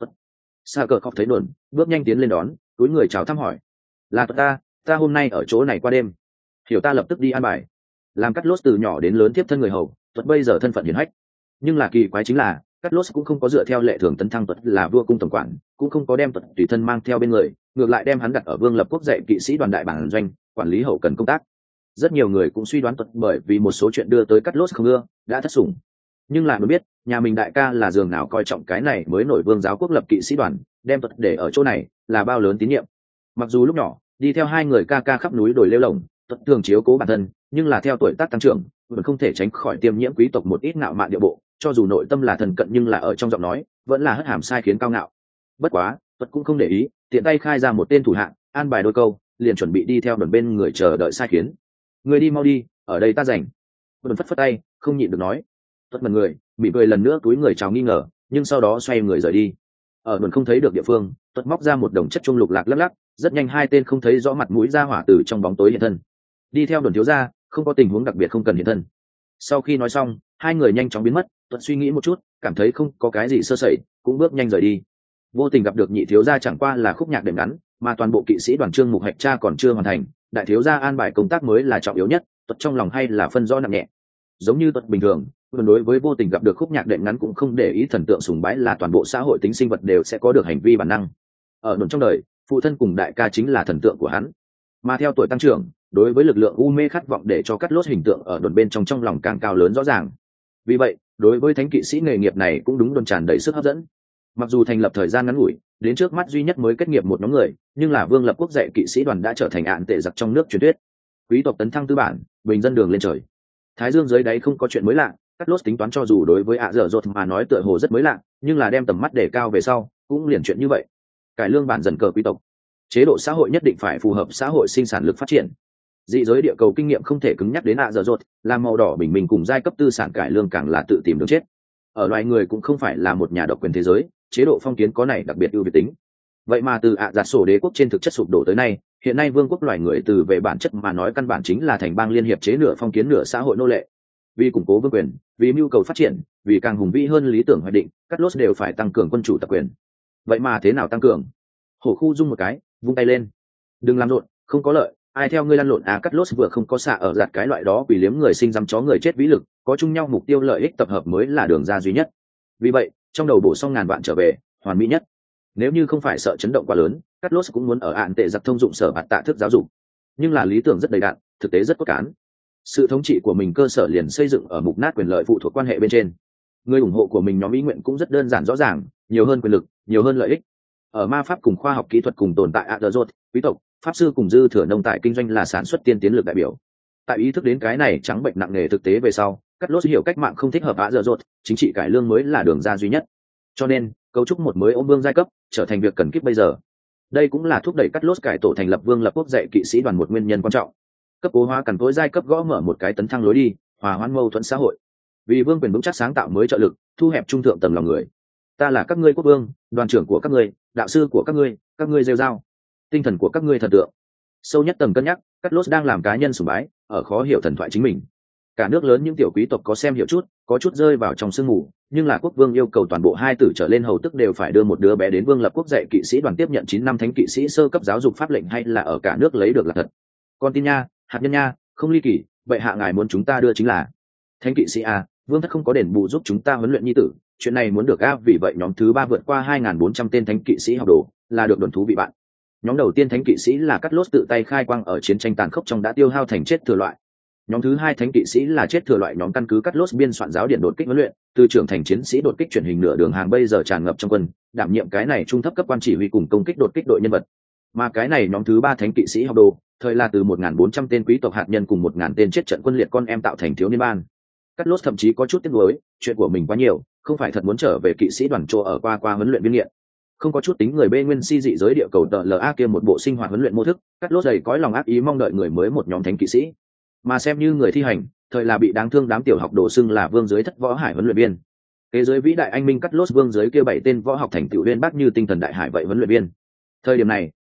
Sa cờ khóc thấy đồn, bước nhanh tiến lên đón, túi người chào thăm hỏi. Là ta hôm nay ở chỗ này qua đêm. Hiểu ta lập tức đi an bài. Làm Cắt Lốt từ nhỏ đến lớn tiếp thân người hầu, Tuật bây giờ thân phận hiển hách. Nhưng là kỳ quái chính là, Cắt Lốt cũng không có dựa theo lệ thường tấn thăng Tuật là vua cung tổng quản, cũng không có đem Tuật tùy thân mang theo bên người, ngược lại đem hắn đặt ở Vương Lập Quốc dạy kỵ sĩ đoàn đại bản doanh, quản lý hậu cần công tác. Rất nhiều người cũng suy đoán Tuật bởi vì một số chuyện đưa tới Cắt Lốt không ưa, đã thất sủng. Nhưng lại mới biết, nhà mình đại ca là giường nào coi trọng cái này mới nổi Vương giáo quốc lập kỵ sĩ đoàn, đem Tuật để ở chỗ này là bao lớn tín nhiệm. Mặc dù lúc nhỏ đi theo hai người ca ca khắp núi đồi lêu lồng, Tuật thường chiếu cố bản thân, nhưng là theo tuổi tác tăng trưởng, vẫn không thể tránh khỏi tiêm nhiễm quý tộc một ít ngạo mạn địa bộ, cho dù nội tâm là thần cận nhưng là ở trong giọng nói vẫn là hất hàm sai khiến cao ngạo. Bất quá Tuật cũng không để ý, tiện tay khai ra một tên thủ hạng, an bài đôi câu, liền chuẩn bị đi theo đoàn bên người chờ đợi sai khiến. Người đi mau đi, ở đây ta rảnh. Tuật phất phất tay, không nhịn được nói. Tuật mật người, mỉm cười lần nữa túi người chào nghi ngờ, nhưng sau đó xoay người rời đi. Ở đoàn không thấy được địa phương, Tuật móc ra một đồng chất trung lục lạc lắc lắc, rất nhanh hai tên không thấy rõ mặt mũi ra hỏa từ trong bóng tối hiện thân. Đi theo đoàn thiếu gia, không có tình huống đặc biệt không cần hiện thân. Sau khi nói xong, hai người nhanh chóng biến mất. Tuật suy nghĩ một chút, cảm thấy không có cái gì sơ sẩy, cũng bước nhanh rời đi. Vô tình gặp được nhị thiếu gia chẳng qua là khúc nhạc đệm ngắn, mà toàn bộ kỵ sĩ đoàn Trương Mục Hạch cha còn chưa hoàn thành, đại thiếu gia an bài công tác mới là trọng yếu nhất. Tuật trong lòng hay là phân rõ nặng nhẹ. Giống như Tuật bình thường, đối với vô tình gặp được khúc nhạc đệm ngắn cũng không để ý thần tượng sùng bái là toàn bộ xã hội tính sinh vật đều sẽ có được hành vi bản năng. Ở đồn trong đời, phụ thân cùng đại ca chính là thần tượng của hắn, mà theo tuổi tăng trưởng, đối với lực lượng u mê khát vọng để cho Cắt Lốt hình tượng ở đồn bên trong lòng càng cao lớn rõ ràng. Vì vậy, đối với thánh kỵ sĩ nghề nghiệp này cũng đúng đồn tràn đầy sức hấp dẫn. Mặc dù thành lập thời gian ngắn ngủi, đến trước mắt duy nhất mới kết nghiệp một nhóm người, nhưng là Vương Lập Quốc dạy kỵ sĩ đoàn đã trở thành ạn tệ giặc trong nước truyền thuyết. Quý tộc tấn thăng tư bản, bình dân đường lên trời. Thái dương dưới đáy không có chuyện mới lạ, Cắt Lốt tính toán cho dù đối với dở dột mà nói tựa hồ rất mới lạ, nhưng là đem tầm mắt để cao về sau, cũng liền chuyện như vậy. Cải lương bản dần cờ quý tộc, chế độ xã hội nhất định phải phù hợp xã hội sinh sản lực phát triển. Dị giới địa cầu kinh nghiệm không thể cứng nhắc đến dở dột, làm màu đỏ bình minh cùng giai cấp tư sản cải lương càng là tự tìm đường chết. Ở loài người cũng không phải là một nhà độc quyền thế giới, chế độ phong kiến có này đặc biệt ưu việt tính. Vậy mà từ giặt sổ đế quốc trên thực chất sụp đổ tới nay, hiện nay vương quốc loài người từ về bản chất mà nói căn bản chính là thành bang liên hiệp chế nửa phong kiến nửa xã hội nô lệ. Vì củng cố vương quyền, vì mưu cầu phát triển, vì càng hùng vĩ hơn lý tưởng hoạch định, Cắt Lốt đều phải tăng cường quân chủ tập quyền. Vậy mà thế nào tăng cường? Hổ khu rung một cái, vung tay lên. Đừng làm rộn, không có lợi, ai theo ngươi lăn lộn. Cắt Lốt vừa không có xạ ở giặt cái loại đó vì liếm người sinh dăm chó người chết vĩ lực, có chung nhau mục tiêu lợi ích tập hợp mới là đường ra duy nhất. Vì vậy, trong đầu bổ xong ngàn vạn trở về, hoàn mỹ nhất. Nếu như không phải sợ chấn động quá lớn, Cắt Lốt cũng muốn ở ạn tệ giặc thông dụng sở hạt tạ thức giáo dục. Nhưng là lý tưởng rất đầy đặn, thực tế rất cốt cán. Sự thống trị của mình cơ sở liền xây dựng ở mục nát quyền lợi phụ thuộc quan hệ bên trên. Người ủng hộ của mình nhóm ý nguyện cũng rất đơn giản rõ ràng, nhiều hơn quyền lực, nhiều hơn lợi ích. Ở ma pháp cùng khoa học kỹ thuật cùng tồn tại Azeroth, quý tộc, pháp sư cùng dư thừa nông tại kinh doanh là sản xuất tiên tiến lực đại biểu. Tại ý thức đến cái này trắng bệnh nặng nề thực tế về sau, Cắt Lốt hiểu cách mạng không thích hợp Azeroth, chính trị cải lương mới là đường ra duy nhất. Cho nên, cấu trúc một mới ôm vương giai cấp trở thành việc cần kíp bây giờ. Đây cũng là thúc đẩy Cắt Lốt cải tổ thành lập Vương Lập Quốc dạy kỵ sĩ đoàn một nguyên nhân quan trọng. Cấp cố hóa cằn cỗi giai cấp gõ mở một cái tấn thăng lối đi, hòa hoãn mâu thuẫn xã hội. Vì vương quyền vững chắc sáng tạo mới trợ lực, thu hẹp trung thượng tầng lòng người. Ta là các ngươi quốc vương, đoàn trưởng của các ngươi, đạo sư của các ngươi rêu rao, tinh thần của các ngươi thần tượng. Sâu nhất tầng cân nhắc, Cắt Lốt đang làm cá nhân sùng bái, ở khó hiểu thần thoại chính mình. Cả nước lớn những tiểu quý tộc có xem hiểu chút, có chút rơi vào trong sương mù, nhưng là quốc vương yêu cầu toàn bộ hai tử trở lên hầu tức đều phải đưa một đứa bé đến Vương Lập Quốc dạy kỵ sĩ đoàn tiếp nhận 9 năm thánh kỵ sĩ sơ cấp giáo dục pháp lệnh hay là ở cả nước lấy được là thật. Con tin nha, hạt nhân nha, không ly kỳ, vậy hạ ngài muốn chúng ta đưa chính là thánh kỵ sĩ a, vương thất không có đền bù giúp chúng ta huấn luyện nhi tử, chuyện này muốn được a, vì vậy nhóm thứ 3 vượt qua 2.400 tên thánh kỵ sĩ học đồ, là được đồn thú vị bạn. Nhóm đầu tiên thánh kỵ sĩ là Cắt Lốt tự tay khai quang ở chiến tranh tàn khốc trong đã tiêu hao thành chết thừa loại. Nhóm thứ 2 thánh kỵ sĩ là chết thừa loại, nhóm căn cứ Cắt Lốt biên soạn giáo điển đột kích huấn luyện, từ trưởng thành chiến sĩ đột kích truyền hình nửa đường hàng bây giờ tràn ngập trong quân, đảm nhiệm cái này trung thấp cấp quan chỉ huy cùng công kích đột kích đội nhân vật. Mà cái này nhóm thứ 3 thánh kỵ sĩ học đồ, thời là từ 1.400 tên quý tộc hạt nhân cùng 1.000 tên chết trận quân liệt con em tạo thành thiếu niên ban. Cắt Lốt thậm chí có chút tiếc nuối, chuyện của mình quá nhiều, không phải thật muốn trở về kỵ sĩ đoàn chỗ ở qua huấn luyện viên nghiện. Không có chút tính người bê nguyên si dị giới địa cầu tờ LA kia một bộ sinh hoạt huấn luyện mô thức, Cắt Lốt đầy cõi lòng ác ý mong đợi người mới một nhóm thánh kỵ sĩ. Mà xem như người thi hành, thời là bị đáng thương đám tiểu học đồ xưng là vương dưới thất võ hải huấn luyện viên. Kế giới vĩ đại anh minh Cắt Lốt vương dưới kia 7 tên võ học thành tựu uyên bác như tinh thần đại hải vậy huấn luyện viên. Thời điểm này,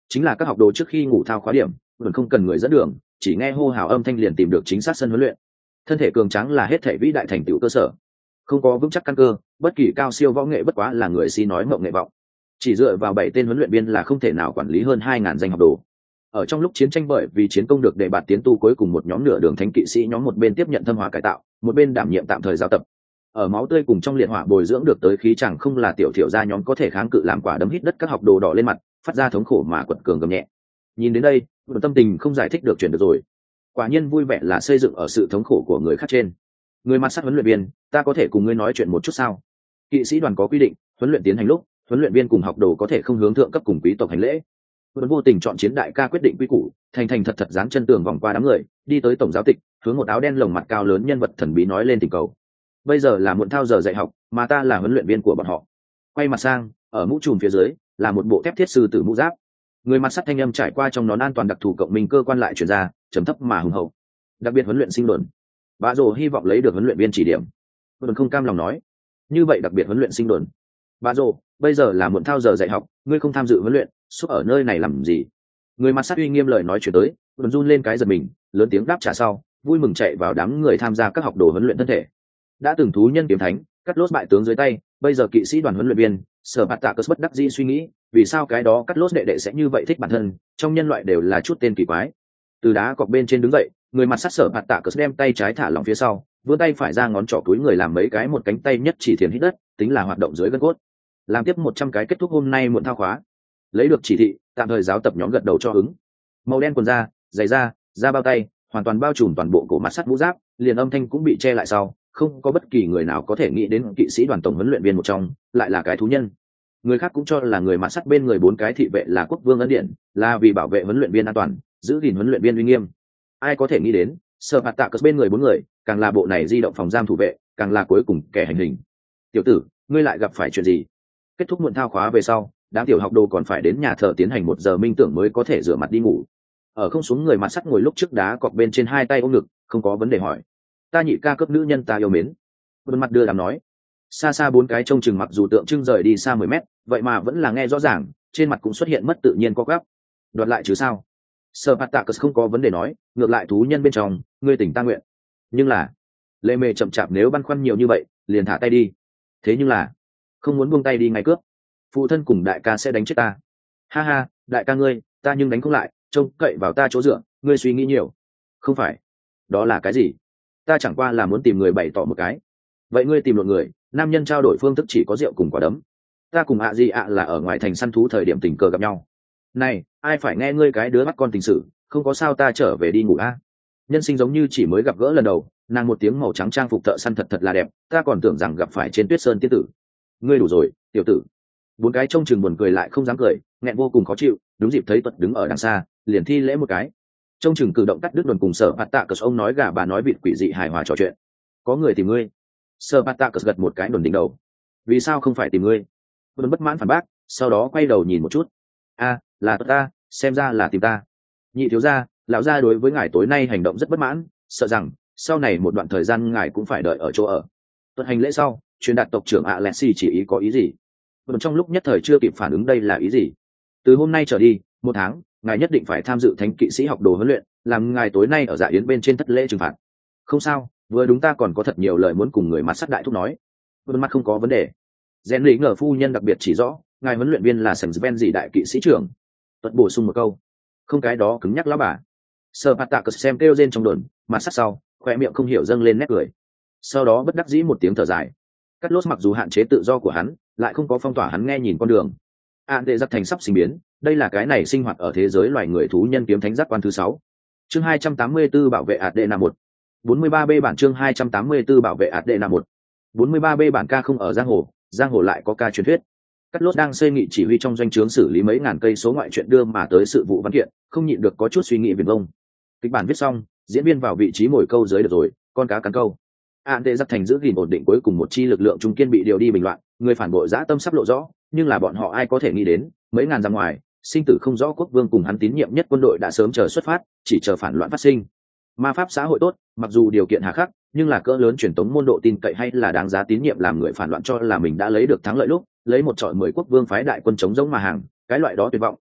chính là các học đồ trước khi ngủ thao khóa điểm, vẫn không cần người dẫn đường, chỉ nghe hô hào âm thanh liền tìm được chính xác sân huấn luyện. Thân thể cường tráng là hết thể vĩ đại thành tựu cơ sở, không có vững chắc căn cơ, bất kỳ cao siêu võ nghệ bất quá là người si nói mộng nghệ vọng. Chỉ dựa vào 7 tên huấn luyện viên là không thể nào quản lý hơn 2.000 danh học đồ. Ở trong lúc chiến tranh bởi vì chiến công được đề bạt tiến tu, cuối cùng một nhóm nửa đường thánh kỵ sĩ nhóm một bên tiếp nhận thâm hóa cải tạo, một bên đảm nhiệm tạm thời giáo tập. Ở máu tươi cùng trong liệt hỏa bồi dưỡng được tới khí chẳng không là tiểu thiểu gia nhóm có thể kháng cự, làm quả đấm hít đất các học đồ đỏ lên mặt, phát ra thống khổ mà quật cường gầm nhẹ. Nhìn đến đây, tâm tình không giải thích được chuyển được rồi. Quả nhiên vui vẻ là xây dựng ở sự thống khổ của người khác trên. Người mặt sát huấn luyện viên, ta có thể cùng ngươi nói chuyện một chút sao? Kỵ sĩ đoàn có quy định, huấn luyện tiến hành lúc, huấn luyện viên cùng học đồ có thể không hướng thượng cấp cùng quý tộc hành lễ. Vẫn vô tình chọn chiến đại ca quyết định quy củ, thành thành thật thật dán chân tường vòng qua đám người, đi tới tổng giáo tịch, hướng một áo đen lồng mặt cao lớn nhân vật thần bí nói lên tình cầu. Bây giờ là muộn thao giờ dạy học, mà ta là huấn luyện viên của bọn họ. Quay mặt sang, ở mũ trùm phía dưới là một bộ thép thiết sư tử mũ giáp. Người mặt sắt thanh âm trải qua trong nón an toàn đặc thù cộng minh cơ quan lại truyền ra, trầm thấp mà hùng hậu. Đặc biệt huấn luyện sinh luận. Bà rồ hy vọng lấy được huấn luyện viên chỉ điểm. Vẫn không cam lòng nói, như vậy đặc biệt huấn luyện sinh luận. Bà rồ, bây giờ là muộn thao giờ dạy học, ngươi không tham dự huấn luyện, suốt ở nơi này làm gì? Người mặt sắt uy nghiêm lời nói chuyển tới, vẫn run lên cái giật mình, lớn tiếng đáp trả sau, vui mừng chạy vào đám người tham gia các học đồ huấn luyện thân thể. Đã từng thú nhân kiếm thánh, cắt lốt bại tướng dưới tay, bây giờ kỵ sĩ đoàn huấn luyện viên, Sở Bạt Tạ Cớ bất đắc dĩ suy nghĩ, vì sao cái đó cắt lốt đệ đệ sẽ như vậy thích bản thân, trong nhân loại đều là chút tên kỳ quái. Từ đá cọc bên trên đứng dậy, người mặt sắt Sở Bạt Tạ Cớ đem tay trái thả lỏng phía sau, vươn tay phải ra ngón trỏ túi người làm mấy cái một cánh tay nhất chỉ thiền hít đất, tính là hoạt động dưới gân cốt. Làm tiếp 100 cái kết thúc hôm nay muộn thao khóa. Lấy được chỉ thị, tạm thời giáo tập nhóm gật đầu cho ứng. Màu đen quần da, giày da bao tay, hoàn toàn bao trùm toàn bộ cổ mặt sắt mũ giáp, liền âm thanh cũng bị che lại sau, không có bất kỳ người nào có thể nghĩ đến kỵ sĩ đoàn tổng huấn luyện viên một trong lại là cái thú nhân. Người khác cũng cho là người mặt sắt bên người 4 cái thị vệ là quốc vương ân điện, là vì bảo vệ huấn luyện viên an toàn, giữ gìn huấn luyện viên uy nghiêm. Ai có thể nghĩ đến, Sở Bạt Tạ Cớ bên người 4 người, càng là bộ này di động phòng giam thủ vệ, càng là cuối cùng kẻ hành hình. Tiểu tử, ngươi lại gặp phải chuyện gì? Kết thúc muộn thao khóa về sau, đám tiểu học đồ còn phải đến nhà thờ tiến hành 1 giờ minh tưởng mới có thể rửa mặt đi ngủ. Ở không xuống người mặt sắt ngồi lúc trước đá cọc bên trên 2 tay ôm ngực, không có vấn đề hỏi. Ta nhị ca cấp nữ nhân ta yêu mến. Một mặt đưa đám nói. Xa xa 4 cái trông chừng mặc dù tượng trưng rời đi xa 10 mét, vậy mà vẫn là nghe rõ ràng, trên mặt cũng xuất hiện mất tự nhiên co quắp. Đoạt lại chứ sao? Sở Bạt Tạ Cớ không có vấn đề nói, ngược lại thú nhân bên trong, ngươi tỉnh ta nguyện. Nhưng là, lê mê chậm chạp nếu băn khoăn nhiều như vậy, liền thả tay đi. Thế nhưng là, không muốn buông tay đi ngay cướp. Phụ thân cùng đại ca sẽ đánh chết ta. Ha ha, đại ca ngươi, ta nhưng đánh không lại, trông cậy vào ta chỗ dựa, ngươi suy nghĩ nhiều. Không phải. Đó là cái gì? Ta chẳng qua là muốn tìm người bày tỏ một cái. Vậy ngươi tìm một người, nam nhân trao đổi phương thức chỉ có rượu cùng quả đấm. Ta cùng ạ gì ạ là ở ngoài thành săn thú thời điểm tình cờ gặp nhau. Này, ai phải nghe ngươi cái đứa bắt con tình sự, không có sao ta trở về đi ngủ a. Nhân sinh giống như chỉ mới gặp gỡ lần đầu, nàng một tiếng màu trắng trang phục thợ săn thật thật là đẹp, ta còn tưởng rằng gặp phải trên tuyết sơn tiên tử. Ngươi đủ rồi, tiểu tử. 4 cái trông chừng buồn cười lại không dám cười, nghẹn vô cùng khó chịu, đúng dịp thấy Tuật đứng ở đằng xa, liền thi lễ một cái. Trông chừng cử động cắt đứt đồn cùng Sở Bạt Tạ Cớ ông nói gà bà nói vịt quỷ dị hài hòa trò chuyện. Có người tìm ngươi. Sở Bạt Tạ Cớ gật một cái đồn đỉnh đầu. Vì sao không phải tìm ngươi? Đồn bất mãn phản bác, sau đó quay đầu nhìn một chút. A, là ta, xem ra là tìm ta. Nhị thiếu gia, lão gia đối với ngài tối nay hành động rất bất mãn, sợ rằng sau này một đoạn thời gian ngài cũng phải đợi ở chỗ ở. Tuần hành lễ sau, truyền đạt tộc trưởng Alexi chỉ ý có ý gì? Đồn trong lúc nhất thời chưa kịp phản ứng đây là ý gì. Từ hôm nay trở đi, 1 tháng, ngài nhất định phải tham dự thánh kỵ sĩ học đồ huấn luyện, làm ngài tối nay ở dạ yến bên trên thất lễ trừng phạt. Không sao, vừa đúng ta còn có thật nhiều lời muốn cùng người mặt sắt đại thúc nói. Đồn mặt không có vấn đề. Rèn lý ngờ phu nhân đặc biệt chỉ rõ, ngài huấn luyện viên là Sầm Sven gì đại kỵ sĩ trưởng. Tuật bổ sung một câu. Không cái đó cứng nhắc lão bà. Sở Bạt Tạ Cớ xem kêu rên trong đồn, mặt sắt sau, khoe miệng không hiểu dâng lên nét cười. Sau đó bất đắc dĩ một tiếng thở dài. Cắt lốt mặc dù hạn chế tự do của hắn, lại không có phong tỏa hắn nghe nhìn con đường. Ản đệ giặc thành sắp sinh biến, đây là cái này sinh hoạt ở thế giới loài người thú nhân kiếm thánh giác quan thứ 6. Chương 284 bảo vệ Adena 1. 43B bản chương 284 bảo vệ Adena 1. 43B bản ca không ở giang hồ lại có ca truyền thuyết. Cắt lốt đang xây nghị chỉ huy trong doanh trướng xử lý mấy ngàn cây số ngoại chuyện đưa mà tới sự vụ văn kiện, không nhịn được có chút suy nghĩ viển vông. Kịch bản viết xong, diễn viên vào vị trí mồi câu dưới được rồi, con cá cắn câu. Ản đệ giặc thành giữ gìn ổn định, cuối cùng một chi lực lượng trung kiên bị điều đi bình loạn, người phản bội dã tâm sắp lộ rõ, nhưng là bọn họ ai có thể nghĩ đến, mấy ngàn ra ngoài, sinh tử không rõ quốc vương cùng hắn tín nhiệm nhất quân đội đã sớm chờ xuất phát, chỉ chờ phản loạn phát sinh. Ma pháp xã hội tốt, mặc dù điều kiện hà khắc, nhưng là cỡ lớn truyền tống môn độ tin cậy hay là đáng giá tín nhiệm, làm người phản loạn cho là mình đã lấy được thắng lợi lúc, lấy 1 chọi 10 quốc vương phái đại quân chống giống mà hàng, cái loại đó tuyệt vọng,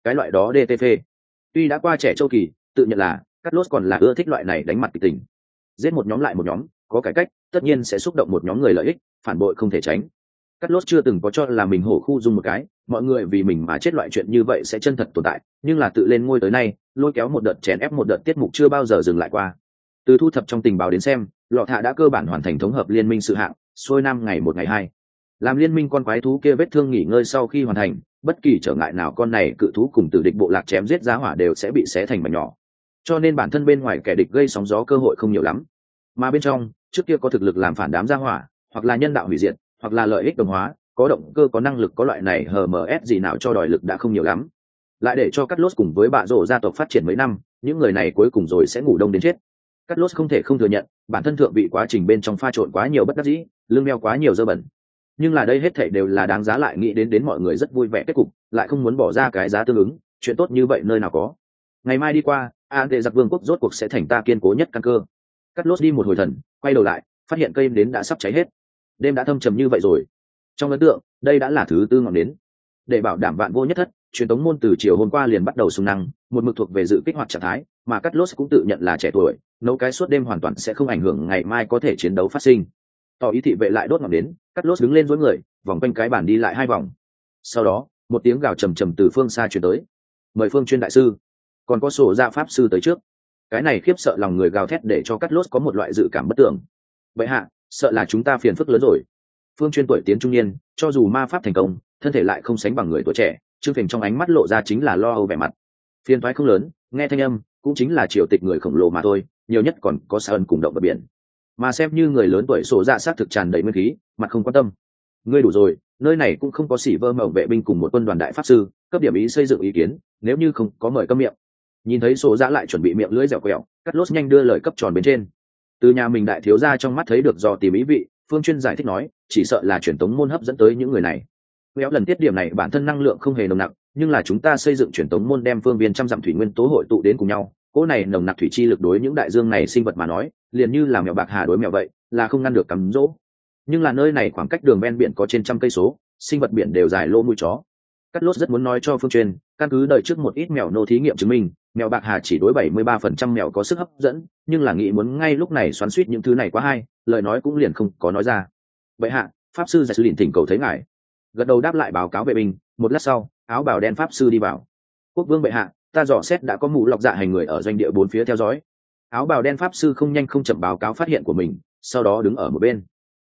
cái loại đó DTP. Tuy đã qua trẻ châu kỳ, tự nhận là Cắt Lốt còn là ưa thích loại này đánh mặt kịch tình. Giết một nhóm lại một nhóm, có cải cách, tất nhiên sẽ xúc động một nhóm người lợi ích, phản bội không thể tránh. Cắt Lốt chưa từng có cho là mình hổ khu dung một cái, mọi người vì mình mà chết loại chuyện như vậy sẽ chân thật tồn tại, nhưng là tự lên ngôi tới nay, lôi kéo một đợt chèn ép một đợt tiết mục chưa bao giờ dừng lại qua. Từ thu thập trong tình báo đến xem, Lọ Thạ đã cơ bản hoàn thành thống hợp liên minh sự hạng, xuôi năm ngày một ngày hai. Làm liên minh con quái thú kia vết thương nghỉ ngơi sau khi hoàn thành, bất kỳ trở ngại nào con này cự thú cùng tử địch bộ lạc chém giết giá hỏa đều sẽ bị xé thành mảnh nhỏ. Cho nên bản thân bên ngoài kẻ địch gây sóng gió cơ hội không nhiều lắm, mà bên trong trước kia có thực lực làm phản đám giá hỏa, hoặc là nhân đạo hủy diệt, hoặc là lợi ích đồng hóa, có động cơ có năng lực có loại này HMS gì nào cho đòi lực đã không nhiều lắm. Lại để cho Cắt Lốt cùng với bạ rổ gia tộc phát triển mấy năm, những người này cuối cùng rồi sẽ ngủ đông đến chết. Cắt Lốt không thể không thừa nhận, bản thân thượng vị quá trình bên trong pha trộn quá nhiều bất đắc dĩ, lương đeo quá nhiều dơ bẩn. Nhưng là đây hết thảy đều là đáng giá, lại nghĩ đến mọi người rất vui vẻ kết cục, lại không muốn bỏ ra cái giá tương ứng, chuyện tốt như vậy nơi nào có. Ngày mai đi qua, An Tệ Giặc Vương quốc rốt cuộc sẽ thành ta kiên cố nhất căn cơ. Cắt Lốt đi một hồi thần, quay đầu lại, phát hiện cây nến đã sắp cháy hết. Đêm đã thâm trầm như vậy rồi. Trong ấn tượng, đây đã là thứ tư ngọn nến. Để bảo đảm vạn vô nhất thất, truyền tống môn từ chiều hôm qua liền bắt đầu xung năng, một mực thuộc về dự kích hoạt trạng thái, mà Cắt Lốt cũng tự nhận là trẻ tuổi, nấu cái suốt đêm hoàn toàn sẽ không ảnh hưởng ngày mai có thể chiến đấu phát sinh. Tỏ ý thị vệ lại đốt ngọn nến, Cắt Lốt đứng lên duỗi người, vòng quanh cái bàn đi lại 2 vòng. Sau đó, một tiếng gào trầm trầm từ phương xa truyền tới. Mời Phương Chuyên đại sư, còn có sổ dạ pháp sư tới trước. Cái này khiếp sợ lòng người gào thét để cho Cắt Lốt có một loại dự cảm bất tưởng. Vậy hạ, sợ là chúng ta phiền phức lớn rồi. Phương Chuyên tuổi tiến trung niên, cho dù ma pháp thành công, thân thể lại không sánh bằng người tuổi trẻ, Trương Phình trong ánh mắt lộ ra chính là lo âu vẻ mặt. Phiền toái không lớn, nghe thanh âm, cũng chính là triều tịch người khổng lồ mà thôi, nhiều nhất còn có Sa Ân cùng động vật biển. Mà xem như người lớn tuổi sổ dạ sát thực tràn đầy nguyên khí, mặt không quan tâm. Ngươi đủ rồi, nơi này cũng không có xỉ vơ mộng vệ binh cùng một quân đoàn đại pháp sư, cấp điểm ý xây dựng ý kiến, nếu như không có mời câm miệng. Nhìn thấy sổ dạ lại chuẩn bị miệng lưỡi dẻo quẹo, Cắt Lốt nhanh đưa lời cấp tròn bên trên. Từ nhà mình đại thiếu gia trong mắt thấy được do tìm ý vị, Phương Chuyên giải thích nói, chỉ sợ là truyền tống môn hấp dẫn tới những người này. Kéo lần tiết điểm này bản thân năng lượng không hề nồng nặc, nhưng là chúng ta xây dựng truyền tống môn đem phương viên trăm dặm thủy nguyên tố hội tụ đến cùng nhau, cỗ này nồng nặc thủy chi lực đối những đại dương này sinh vật mà nói, liền như là mèo bạc hà đối mèo vậy, là không ngăn được cắm dỗ. Nhưng là nơi này khoảng cách đường ven biển có trên 100 cây số, sinh vật biển đều dài lỗ mũi chó. Cắt Lốt rất muốn nói cho Phương Chuyên, căn cứ đợi trước một ít mèo nô thí nghiệm chứng minh, mèo bạc hà chỉ đối 73% mèo có sức hấp dẫn, nhưng là nghĩ muốn ngay lúc này xoắn xuýt những thứ này quá hay, lời nói cũng liền không có nói ra. Vậy hạ, pháp sư giải sư liền thỉnh cầu thấy ngài. Gật đầu đáp lại báo cáo vệ binh, một lát sau, áo bào đen pháp sư đi vào. Quốc vương bệ hạ, ta dò xét đã có mũ lọc dạ hành người ở doanh địa 4 phía theo dõi. Áo bào đen pháp sư không nhanh không chậm báo cáo phát hiện của mình, sau đó đứng ở một bên.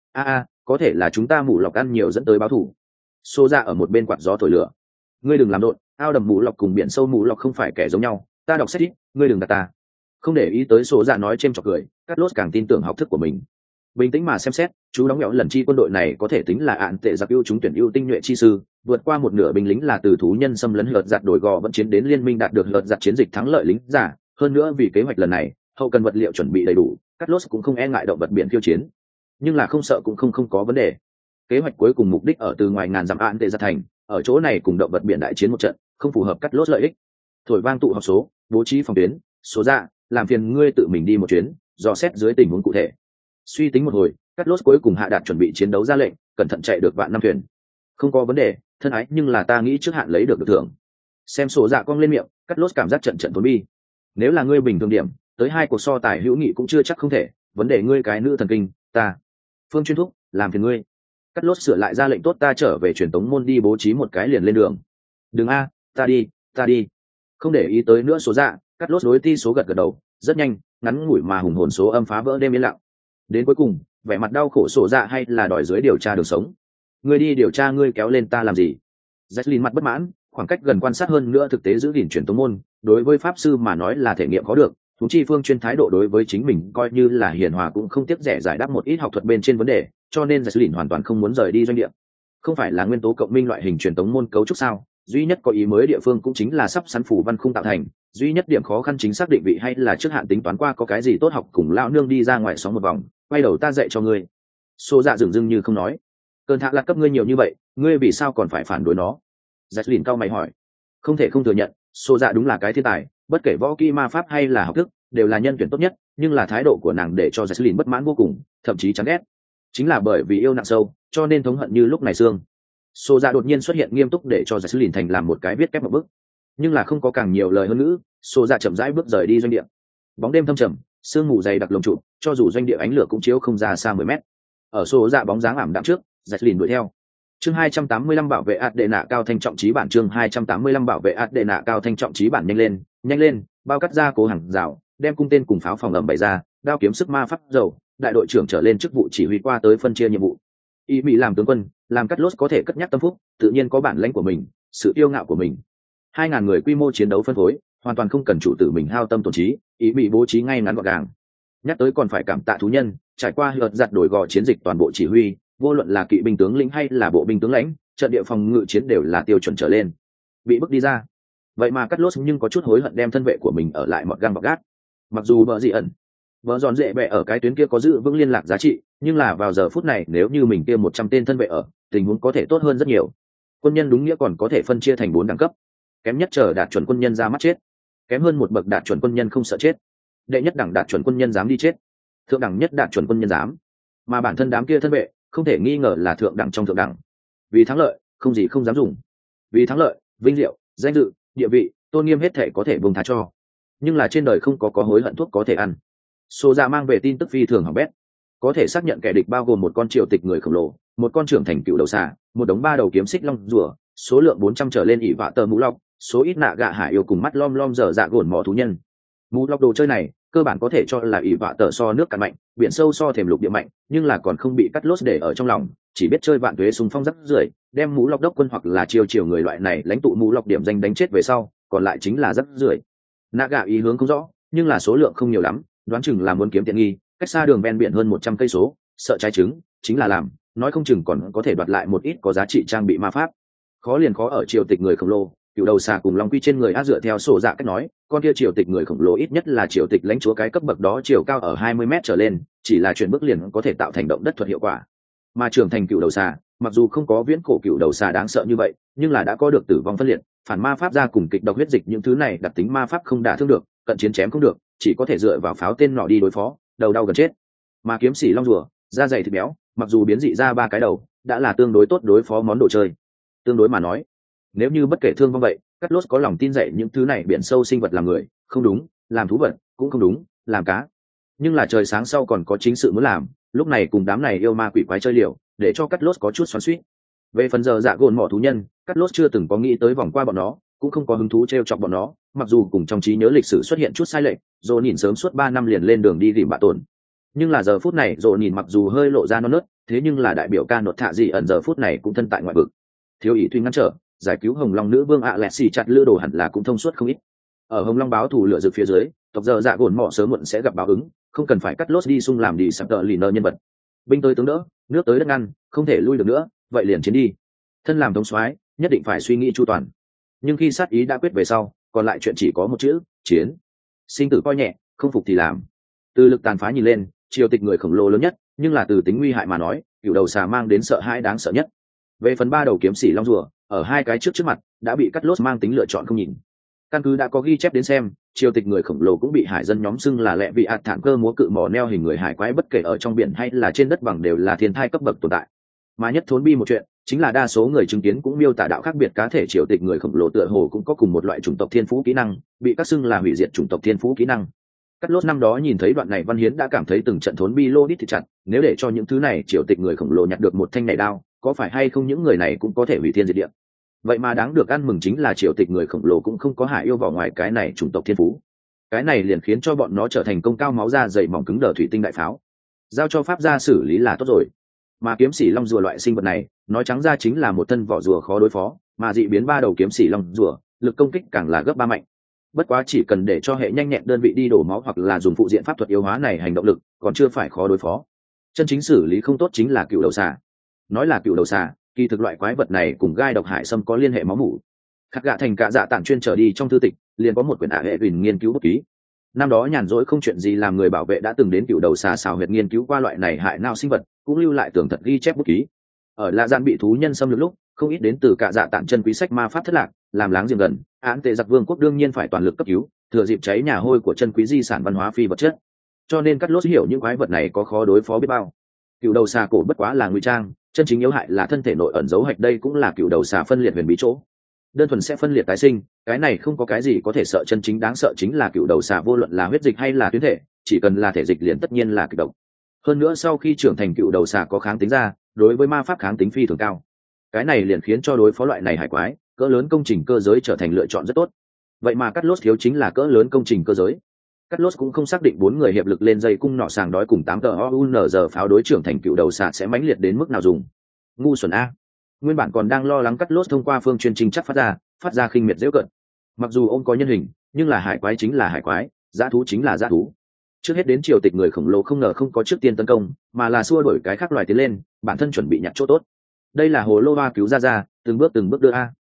Có thể là chúng ta mũ lọc ăn nhiều dẫn tới báo thủ. Xô ra ở một bên quạt gió thổi lửa. Ngươi đừng làm đột, ao đầm mũ lọc cùng biển sâu mũ lọc không phải kẻ giống nhau, ta đọc sách ít, ngươi đừng đặt ta. Không để ý tới số dạ nói chêm chọc cười, Cắt Lốt càng tin tưởng học thức của mình. Bình tĩnh mà xem xét, chú đóng mẹo lần chi quân đội này có thể tính là ạn tệ giặc ưu chúng tuyển ưu tinh nhuệ chi sư, vượt qua một nửa binh lính là từ thú nhân xâm lấn lợt giặt đổi gò vẫn chiến đến liên minh đạt được lợt giặt chiến dịch thắng lợi lính giả. Hơn nữa vì kế hoạch lần này, hậu cần vật liệu chuẩn bị đầy đủ, Cắt Lốt cũng không e ngại động vật biển khiêu chiến. Nhưng là không sợ cũng không có vấn đề. Kế hoạch cuối cùng mục đích ở từ ngoài ngàn dặm ạn tệ giặc thành, ở chỗ này cùng động vật biển đại chiến một trận, không phù hợp Cắt Lốt lợi ích. Thổi vang tụ họp số, bố trí phòng tuyến, số dạ, làm phiền ngươi tự mình đi một chuyến, dò xét dưới tình huống cụ thể. Suy tính một hồi, Cắt Lốt cuối cùng hạ đạt chuẩn bị chiến đấu ra lệnh, cẩn thận chạy được vạn năm thuyền. Không có vấn đề, thân ái, nhưng là ta nghĩ trước hạn lấy được thưởng. Xem sổ dạ cong lên miệng, Cắt Lốt cảm giác trận thốn bi. Nếu là ngươi bình thường điểm, tới 2 cuộc so tài hữu nghị cũng chưa chắc không thể, vấn đề ngươi cái nữ thần kinh, ta. Phương Chuyên thúc, làm phiền ngươi. Cắt Lốt sửa lại ra lệnh tốt, ta trở về truyền tống môn đi bố trí một cái liền lên đường. Đừng ta đi. Không để ý tới nữa số dạ, Cắt Lốt đối ti số gật đầu, rất nhanh, ngắn ngủi mà hùng hồn số âm phá vỡ đêm yên lặng. Đến cuối cùng, vẻ mặt đau khổ sổ dạ hay là đòi dưới điều tra đường sống. Ngươi đi điều tra, ngươi kéo lên ta làm gì? Jacqueline mặt bất mãn, khoảng cách gần quan sát hơn nữa thực tế giữ gìn truyền tống môn, đối với pháp sư mà nói là thể nghiệm có được. Thú chi Phương Chuyên thái độ đối với chính mình coi như là hiền hòa cũng không tiếc rẻ giải đáp một ít học thuật bên trên vấn đề, cho nên Jacqueline hoàn toàn không muốn rời đi doanh địa. Không phải là nguyên tố cộng minh loại hình truyền tống môn cấu trúc sao? Duy nhất có ý mới địa phương cũng chính là sắp sắn phủ văn khung tạo thành, duy nhất điểm khó khăn chính xác định vị hay là trước hạn tính toán qua có cái gì tốt học cùng lão nương đi ra ngoài sóng một vòng, quay đầu ta dạy cho ngươi. Xô dạ dửng dưng như không nói. Cơn thạ lạc cấp ngươi nhiều như vậy, ngươi vì sao còn phải phản đối nó? Jacqueline cao mày hỏi. Không thể không thừa nhận, xô dạ đúng là cái thiên tài, bất kể võ kỹ ma pháp hay là học thức, đều là nhân tuyển tốt nhất, nhưng là thái độ của nàng để cho Jacqueline bất mãn vô cùng, thậm chí chán ghét. Chính là bởi vì yêu nặng sâu, cho nên thống hận như lúc này xương. Xô dạ đột nhiên xuất hiện nghiêm túc để cho Jacqueline thành làm một cái viết kép một bức. nhưng là không có càng nhiều lời hơn ngữ. Xô Dạ chậm rãi bước rời đi doanh địa. Bóng đêm thâm trầm, sương mù dày đặc lồng trụ, cho dù doanh địa ánh lửa cũng chiếu không ra xa 10 mét. Ở Xô Dạ bóng dáng ảm đạm trước, Jacqueline đuổi theo. Chương 285 bảo vệ Adena cao thanh trọng trí bản. Chương 285 bảo vệ Adena cao thanh trọng trí bản. Nhanh lên, bao cắt ra cố hàng rào, đem cung tên cùng pháo phòng ẩm bày ra, đao kiếm sức ma pháp dầu, đại đội trưởng trở lên chức vụ chỉ huy qua tới phân chia nhiệm vụ. Y Mỹ làm tướng quân, làm cắt lốt có thể cất nhắc tâm phúc, tự nhiên có bản lãnh của mình, sự yêu ngạo của mình. 2.000 người quy mô chiến đấu phân phối, hoàn toàn không cần chủ tử mình hao tâm tổn trí, ý bị bố trí ngay ngắn gọn gàng. Nhắc tới còn phải cảm tạ thú nhân, trải qua lượt giặt đổi gò chiến dịch toàn bộ chỉ huy, vô luận là kỵ binh tướng lĩnh hay là bộ binh tướng lãnh, trận địa phòng ngự chiến đều là tiêu chuẩn trở lên. Bị bước đi ra, vậy mà cắt lốt nhưng có chút hối hận đem thân vệ của mình ở lại mọt găng bọc gác. Mặc dù bờ dị ẩn, vợ giòn dễ bẹ ở cái tuyến kia có giữ vững liên lạc giá trị, nhưng là vào giờ phút này nếu như mình kia 100 tên thân vệ ở, tình huống có thể tốt hơn rất nhiều. Quân nhân đúng nghĩa còn có thể phân chia thành 4 đẳng cấp. Kém nhất chờ đạt chuẩn quân nhân ra mắt chết, kém hơn một bậc đạt chuẩn quân nhân không sợ chết, đệ nhất đẳng đạt chuẩn quân nhân dám đi chết, thượng đẳng nhất đạt chuẩn quân nhân dám. Mà bản thân đám kia thân vệ không thể nghi ngờ là thượng đẳng trong thượng đẳng. Vì thắng lợi không gì không dám dùng, vì thắng lợi vinh diệu, danh dự, địa vị, tôn nghiêm hết thể có thể buông tha cho. Nhưng là trên đời không có hối hận thuốc có thể ăn. Số ra mang về tin tức phi thường hỏng bét, có thể xác nhận kẻ địch bao gồm một con triều tịch người khổng lồ, một con trưởng thành cựu đầu xà, một đống 3 đầu kiếm xích long rùa, số lượng 400 trở lên ỷ vạ tờ mũ lọc, số ít nạ gạ hải yêu cùng mắt lom lom dở dạ gồn mỏ thú nhân. Mũ lọc đồ chơi này cơ bản có thể cho là ỷ vạ tờ so nước cạn mạnh, biển sâu so thềm lục địa mạnh, nhưng là còn không bị cắt lốt để ở trong lòng, chỉ biết chơi vạn tuế xung phong rắc rưởi, đem mũ lọc đốc quân hoặc là chiều người loại này lãnh tụ mũ lọc điểm danh đánh chết về sau, còn lại chính là rắc rưởi. Nạ gạ ý hướng không rõ, nhưng là số lượng không nhiều lắm, đoán chừng là muốn kiếm tiện nghi, cách xa đường ven biển hơn 100 cây số, sợ trái trứng chính là làm, nói không chừng còn có thể đoạt lại một ít có giá trị trang bị ma pháp. Khó liền khó ở triều tịch người khổng lồ, cựu đầu xà cùng long quy trên người á dựa theo sổ dạ cách nói, con kia triều tịch người khổng lồ ít nhất là triều tịch lãnh chúa cái cấp bậc đó, chiều cao ở 20 mét trở lên, chỉ là chuyển bước liền có thể tạo thành động đất thuật hiệu quả. Mà trưởng thành cựu đầu xà, mặc dù không có viễn cổ cựu đầu xà đáng sợ như vậy, nhưng là đã có được tử vong phân liệt, phản ma pháp ra cùng kịch độc huyết dịch, những thứ này đặc tính ma pháp không đả thương được, cận chiến chém không được, chỉ có thể dựa vào pháo tên nọ đi đối phó, đầu đau gần chết. Mà kiếm sĩ long rùa, da dày thịt béo, mặc dù biến dị ra 3 cái đầu, đã là tương đối tốt đối phó món đồ chơi. Tương đối mà nói, nếu như bất kể thương vong vậy, cắt lốt có lòng tin dạy những thứ này biển sâu sinh vật làm người không đúng, làm thú vật cũng không đúng, làm cá. Nhưng là trời sáng sau còn có chính sự muốn làm, lúc này cùng đám này yêu ma quỷ quái chơi liều, để cho cắt lốt có chút xoắn xuýt. Về phần giờ dạ gồn mỏ thú nhân, cắt lốt chưa từng có nghĩ tới vòng qua bọn nó, cũng không có hứng thú trêu chọc bọn nó, mặc dù cùng trong trí nhớ lịch sử xuất hiện chút sai lệch, rồi nhìn sớm suốt 3 năm liền lên đường đi tìm bạ tổn. Nhưng là giờ phút này rồi nhìn mặc dù hơi lộ ra non nớt, thế nhưng là đại biểu ca nột thạ gì ẩn giờ phút này cũng thân tại ngoại vực. Thiếu ý thủy ngăn trở, giải cứu hồng long nữ vương Alexi chặt lữ đồ hẳn là cũng thông suốt không ít. Ở hồng long báo thù lửa rực phía dưới, tộc giờ dạ gồn mỏ sớm muộn sẽ gặp báo ứng, không cần phải cắt lốt đi xung làm đi sắp tợ lì nơ nhân vật. Binh tới tướng đỡ, nước tới đất ngăn, không thể lui được nữa, vậy liền chiến đi. Thân làm thống soái, nhất định phải suy nghĩ chu toàn. Nhưng khi sát ý đã quyết về sau, còn lại chuyện chỉ có một chữ: chiến. Sinh tử coi nhẹ, không phục thì làm. Từ lực tàn phá nhìn lên, triều tịch người khổng lồ lớn nhất, nhưng là từ tính nguy hại mà nói, cựu đầu xà mang đến sợ hãi đáng sợ nhất. Về phần 3 đầu kiếm sĩ long rùa, ở 2 cái trước mặt đã bị cắt lốt mang tính lựa chọn không nhìn. Căn cứ đã có ghi chép đến xem, triều tịch người khổng lồ cũng bị hải dân nhóm xưng là lẹ vị ạt thản cơ múa cự mỏ neo hình người hải quái, bất kể ở trong biển hay là trên đất bằng đều là thiên thai cấp bậc tồn tại. Mà nhất thốn bi một chuyện chính là đa số người chứng kiến cũng miêu tả đạo khác biệt cá thể triều tịch người khổng lồ tựa hồ cũng có cùng một loại chủng tộc thiên phú kỹ năng, bị các xưng là hủy diệt chủng tộc thiên phú kỹ năng. Cắt lốt năm đó nhìn thấy đoạn này văn hiến đã cảm thấy từng trận thốn bi lô đít thịt chặt, nếu để cho những thứ này triều tịch người khổng lồ nhặt được một thanh này đao, có phải hay không những người này cũng có thể hủy thiên diệt địa. Vậy mà đáng được ăn mừng chính là triều tịch người khổng lồ cũng không có hại yêu vào ngoài cái này chủng tộc thiên phú. Cái này liền khiến cho bọn nó trở thành công cao máu da dày mỏng cứng đờ thủy tinh đại pháo, giao cho pháp gia xử lý là tốt rồi. Mà kiếm sĩ long rùa loại sinh vật này, nói trắng ra chính là một thân vỏ rùa khó đối phó, mà dị biến 3 đầu kiếm sĩ long rùa, lực công kích càng là gấp 3 mạnh. Bất quá chỉ cần để cho hệ nhanh nhẹn đơn vị đi đổ máu hoặc là dùng phụ diện pháp thuật yếu hóa này hành động lực, còn chưa phải khó đối phó. Chân chính xử lý không tốt chính là cựu đầu xà. Nói là cựu đầu xà, kỳ thực loại quái vật này cùng gai độc hải sâm có liên hệ máu mủ. Khắc gạ thành cả dạ tản chuyên trở đi trong thư tịch, liền có một quyển hệ huỳnh nghiên cứu bút ký. Năm đó nhàn rỗi không chuyện gì làm, người bảo vệ đã từng đến cựu đầu xà xào huyệt nghiên cứu qua loại này hại não sinh vật, cũng lưu lại tường thật ghi chép bút ký. Ở La Gian bị thú nhân xâm lược lúc, không ít đến từ cả dạ tản chân quý sách ma pháp thất lạc, làm láng giềng gần, án tệ giặc vương quốc đương nhiên phải toàn lực cấp cứu, thừa dịp cháy nhà hôi của chân quý di sản văn hóa phi vật chất. Cho nên cắt lốt hiểu những quái vật này có khó đối phó biết bao. Cựu đầu xà cổ bất quá là ngụy trang, chân chính yếu hại là thân thể nội ẩn giấu hạch, đây cũng là cựu đầu xà phân liệt huyền bí chỗ. Đơn thuần sẽ phân liệt tái sinh, cái này không có cái gì có thể sợ, chân chính đáng sợ chính là cựu đầu xà, vô luận là huyết dịch hay là tuyến thể, chỉ cần là thể dịch liền tất nhiên là kịch độc. Hơn nữa sau khi trưởng thành, cựu đầu xà có kháng tính ra, đối với ma pháp kháng tính phi thường cao. Cái này liền khiến cho đối phó loại này hải quái, cỡ lớn công trình cơ giới trở thành lựa chọn rất tốt. Vậy mà Cắt Lốt thiếu chính là cỡ lớn công trình cơ giới. Cắt Lốt cũng không xác định 4 người hiệp lực lên dây cung nọ sàng đói cùng 8 tờ OUNZ pháo đối trưởng thành cựu đầu xà sẽ mãnh liệt đến mức nào dùng. Ngu xuẩn a. Nguyên bản còn đang lo lắng Cắt Lốt thông qua phương chuyên trình chắc phát ra khinh miệt giễu cợt. Mặc dù ông có nhân hình, nhưng là hải quái chính là hải quái, dã thú chính là dã thú. Trước hết đến triều tịch người khổng lồ không ngờ không có trước tiên tấn công, mà là xua đuổi cái khác loài tiến lên, bản thân chuẩn bị nhặt chỗ tốt. Đây là hồ lô hoa cứu ra, từng bước đưa a.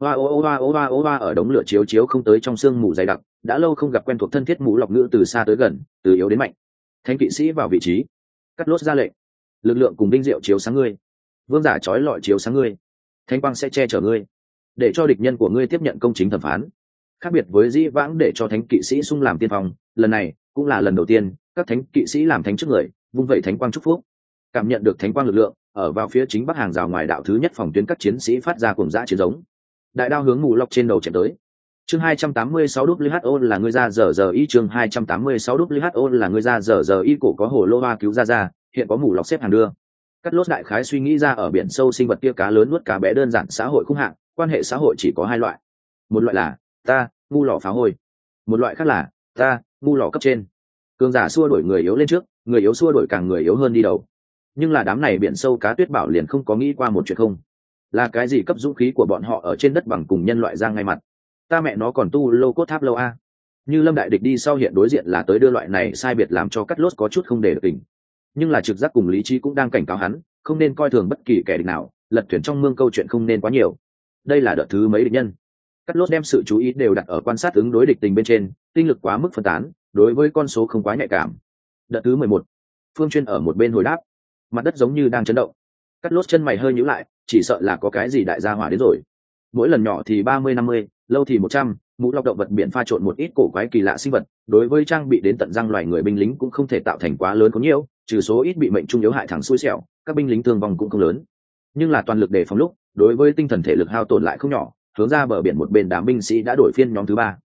Hoa ở đống lửa chiếu không tới trong sương mù dày đặc, đã lâu không gặp quen thuộc thân thiết mũ lọc ngữ từ xa tới gần, từ yếu đến mạnh. Thánh kỵ sĩ vào vị trí. Cắt Lốt ra lệnh. Lực lượng cùng vinh diệu chiếu sáng ngươi. Vương giả trói lọi chiếu sáng ngươi. Thánh quang sẽ che chở ngươi, để cho địch nhân của ngươi tiếp nhận công chính thẩm phán. Khác biệt với dĩ vãng để cho thánh kỵ sĩ xung làm tiên phong, lần này cũng là lần đầu tiên các thánh kỵ sĩ làm thánh trước người, vung vẩy thánh quang chúc phúc. Cảm nhận được thánh quang lực lượng, ở vào phía chính bắc hàng rào ngoài đạo thứ nhất phòng tuyến, các chiến sĩ phát ra cuồng dã chiến giống. Đại đao hướng mù lọc trên đầu chém tới. Chương 286 WHO là người ra giờ y, chương 286 WHO là người ra giờ y, cổ có hồ lô hoa cứu ra, hiện có mù lọc xếp hàng đưa. Cắt Lốt đại khái suy nghĩ ra ở biển sâu sinh vật kia cá lớn nuốt cá bé đơn giản xã hội khung hạng, quan hệ xã hội chỉ có 2 loại. Một loại là ta, ngu lọ phá hôi. Một loại khác là ta, ngu lọ cấp trên. Cường giả xua đuổi người yếu lên trước, người yếu xua đuổi càng người yếu hơn đi đầu. Nhưng là đám này biển sâu cá tuyết bảo liền không có nghĩ qua một chuyện không. Là cái gì cấp dũng khí của bọn họ ở trên đất bằng cùng nhân loại giang ngay mặt. Ta mẹ nó còn tu lô cốt tháp lâu a. Như Lâm đại địch đi sau hiện đối diện là tới đưa loại này sai biệt, làm cho Cắt Lốt có chút không để được tình. Nhưng là trực giác cùng lý trí cũng đang cảnh cáo hắn, không nên coi thường bất kỳ kẻ địch nào, lật thuyền trong mương câu chuyện không nên quá nhiều. Đây là đợt thứ mấy địch nhân. Cắt Lốt đem sự chú ý đều đặt ở quan sát ứng đối địch tình bên trên, tinh lực quá mức phân tán, đối với con số không quá nhạy cảm. Đợt thứ 11. Phương Chuyên ở một bên hồi đáp. Mặt đất giống như đang chấn động. Cắt Lốt chân mày hơi nhíu lại, chỉ sợ là có cái gì đại gia hỏa đến rồi. Mỗi lần nhỏ thì 30-50, lâu thì 100, mũ lọc động vật biển pha trộn một ít cổ quái kỳ lạ sinh vật, đối với trang bị đến tận răng loài người binh lính cũng không thể tạo thành quá lớn có nhiều, trừ số ít bị mệnh trung yếu hại thẳng xui xẻo, các binh lính thương vong cũng không lớn. Nhưng là toàn lực đề phòng lúc, đối với tinh thần thể lực hao tổn lại không nhỏ, hướng ra bờ biển một bên đám binh sĩ đã đổi phiên nhóm thứ 3.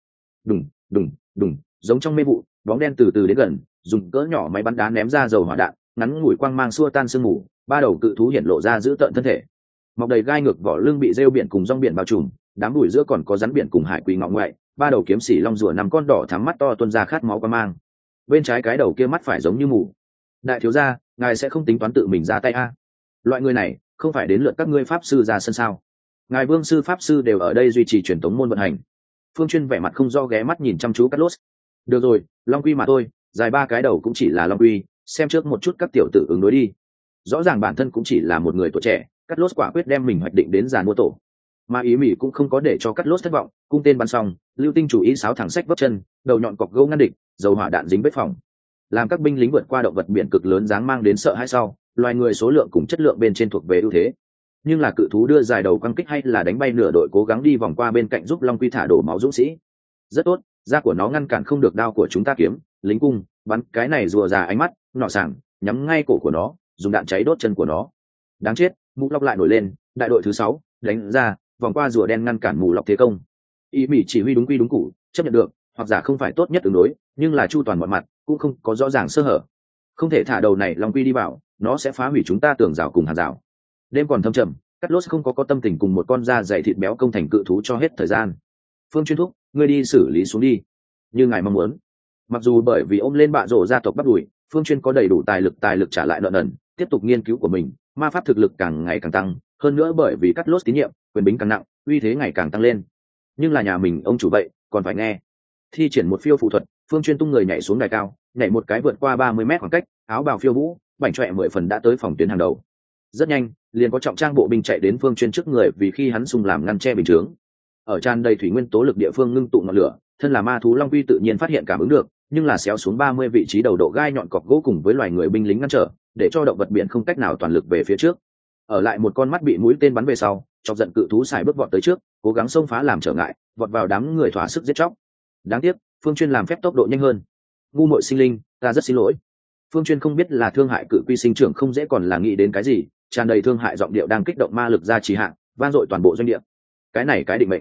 Đùng, giống trong mê vụ, bóng đen từ từ đến gần, dùng cỡ nhỏ máy bắn đá ném ra dầu hỏa đạn, ngắn ngủi quang mang xua tan sương mù, 3 đầu cự thú hiện lộ ra giữ tợn thân thể. Mọc đầy gai ngược vỏ lưng bị rêu biển cùng rong biển bao trùm, đám bụi giữa còn có rắn biển cùng hải quỷ ngọ ngoại, 3 đầu kiếm xỉ long rùa 5 con đỏ thắm mắt to tuôn ra khát máu quang mang. Bên trái cái đầu kia mắt phải giống như mù. Đại thiếu gia, ngài sẽ không tính toán tự mình ra tay a? Loại người này không phải đến lượt các ngươi pháp sư ra sân sao? Ngài vương sư pháp sư đều ở đây duy trì truyền thống môn vận hành. Phương Chuyên vẻ mặt không do ghé mắt nhìn chăm chú Cắt Lốt. Được rồi, long quy mà thôi, dài 3 cái đầu cũng chỉ là long quy, xem trước một chút các tiểu tử ứng đối đi. Rõ ràng bản thân cũng chỉ là một người tuổi trẻ, Cắt Lốt quả quyết đem mình hoạch định đến giàn mua tổ. Mà ý mỹ cũng không có để cho Cắt Lốt thất vọng, cung tên bắn xong, lưu tinh chủ ý sáo thẳng sách vấp chân, đầu nhọn cọc gỗ ngăn địch, dầu hỏa đạn dính vết phòng. Làm các binh lính vượt qua động vật biển cực lớn dáng mang đến sợ hãi sau, loài người số lượng cùng chất lượng bên trên thuộc về ưu thế. Nhưng là cự thú đưa dài đầu quăng kích hay là đánh bay nửa đội cố gắng đi vòng qua bên cạnh giúp long quy thả đổ máu dũng sĩ. Rất tốt, da của nó ngăn cản không được đao của chúng ta kiếm, lính cung bắn cái này rùa già ánh mắt nọ sảng nhắm ngay cổ của nó, dùng đạn cháy đốt chân của nó. Đáng chết, mũ lọc lại nổi lên, đại đội thứ 6 đánh ra, vòng qua rùa đen ngăn cản mù lọc thế công. Ý mỹ chỉ huy đúng quy đúng củ, chấp nhận được, hoặc giả không phải tốt nhất ứng đối, nhưng là chu toàn mọi mặt, cũng không có rõ ràng sơ hở. Không thể thả đầu này long quy đi vào, nó sẽ phá hủy chúng ta tường rào cùng hàng rào. Đêm còn thâm trầm, Cắt Lốt không có tâm tình cùng một con da dày thịt béo công thành cự thú cho hết thời gian. Phương Chuyên thúc, ngươi đi xử lý xuống đi, như ngài mong muốn. Mặc dù bởi vì ôm lên bạ rổ gia tộc bắt đuổi, Phương Chuyên có đầy đủ tài lực trả lại nợ nần, tiếp tục nghiên cứu của mình, ma pháp thực lực càng ngày càng tăng, hơn nữa bởi vì Cắt Lốt tín nhiệm, quyền bính càng nặng, uy thế ngày càng tăng lên. Nhưng là nhà mình ông chủ vậy, còn phải nghe. Thi triển một phiêu phụ thuật, Phương Chuyên tung người nhảy xuống đài cao, nhảy một cái vượt qua 30 mét khoảng cách, áo bào phiêu vũ, bảnh trọe 10 phần đã tới phòng tuyến hàng đầu. Rất nhanh, liền có trọng trang bộ binh chạy đến Phương Chuyên trước người, vì khi hắn xung làm ngăn che bình chướng. Ở tràn đầy thủy nguyên tố lực địa phương ngưng tụ ngọn lửa, thân là ma thú long quy tự nhiên phát hiện cảm ứng được, nhưng là xéo xuống 30 vị trí đầu độ gai nhọn cọc gỗ cùng với loài người binh lính ngăn trở, để cho động vật biển không cách nào toàn lực về phía trước. Ở lại một con mắt bị mũi tên bắn về sau, chọc giận cự thú xài bước vọt tới trước, cố gắng xông phá làm trở ngại, vọt vào đám người thỏa sức giết chóc. Đáng tiếc, Phương Chuyên làm phép tốc độ nhanh hơn. Ngu muội sinh linh, ta rất xin lỗi. Phương Chuyên không biết là thương hại cự quy sinh trưởng không dễ còn là nghĩ đến cái gì, tràn đầy thương hại giọng điệu đang kích động ma lực ra trì hạng, vang dội toàn bộ doanh địa. Cái này cái định mệnh.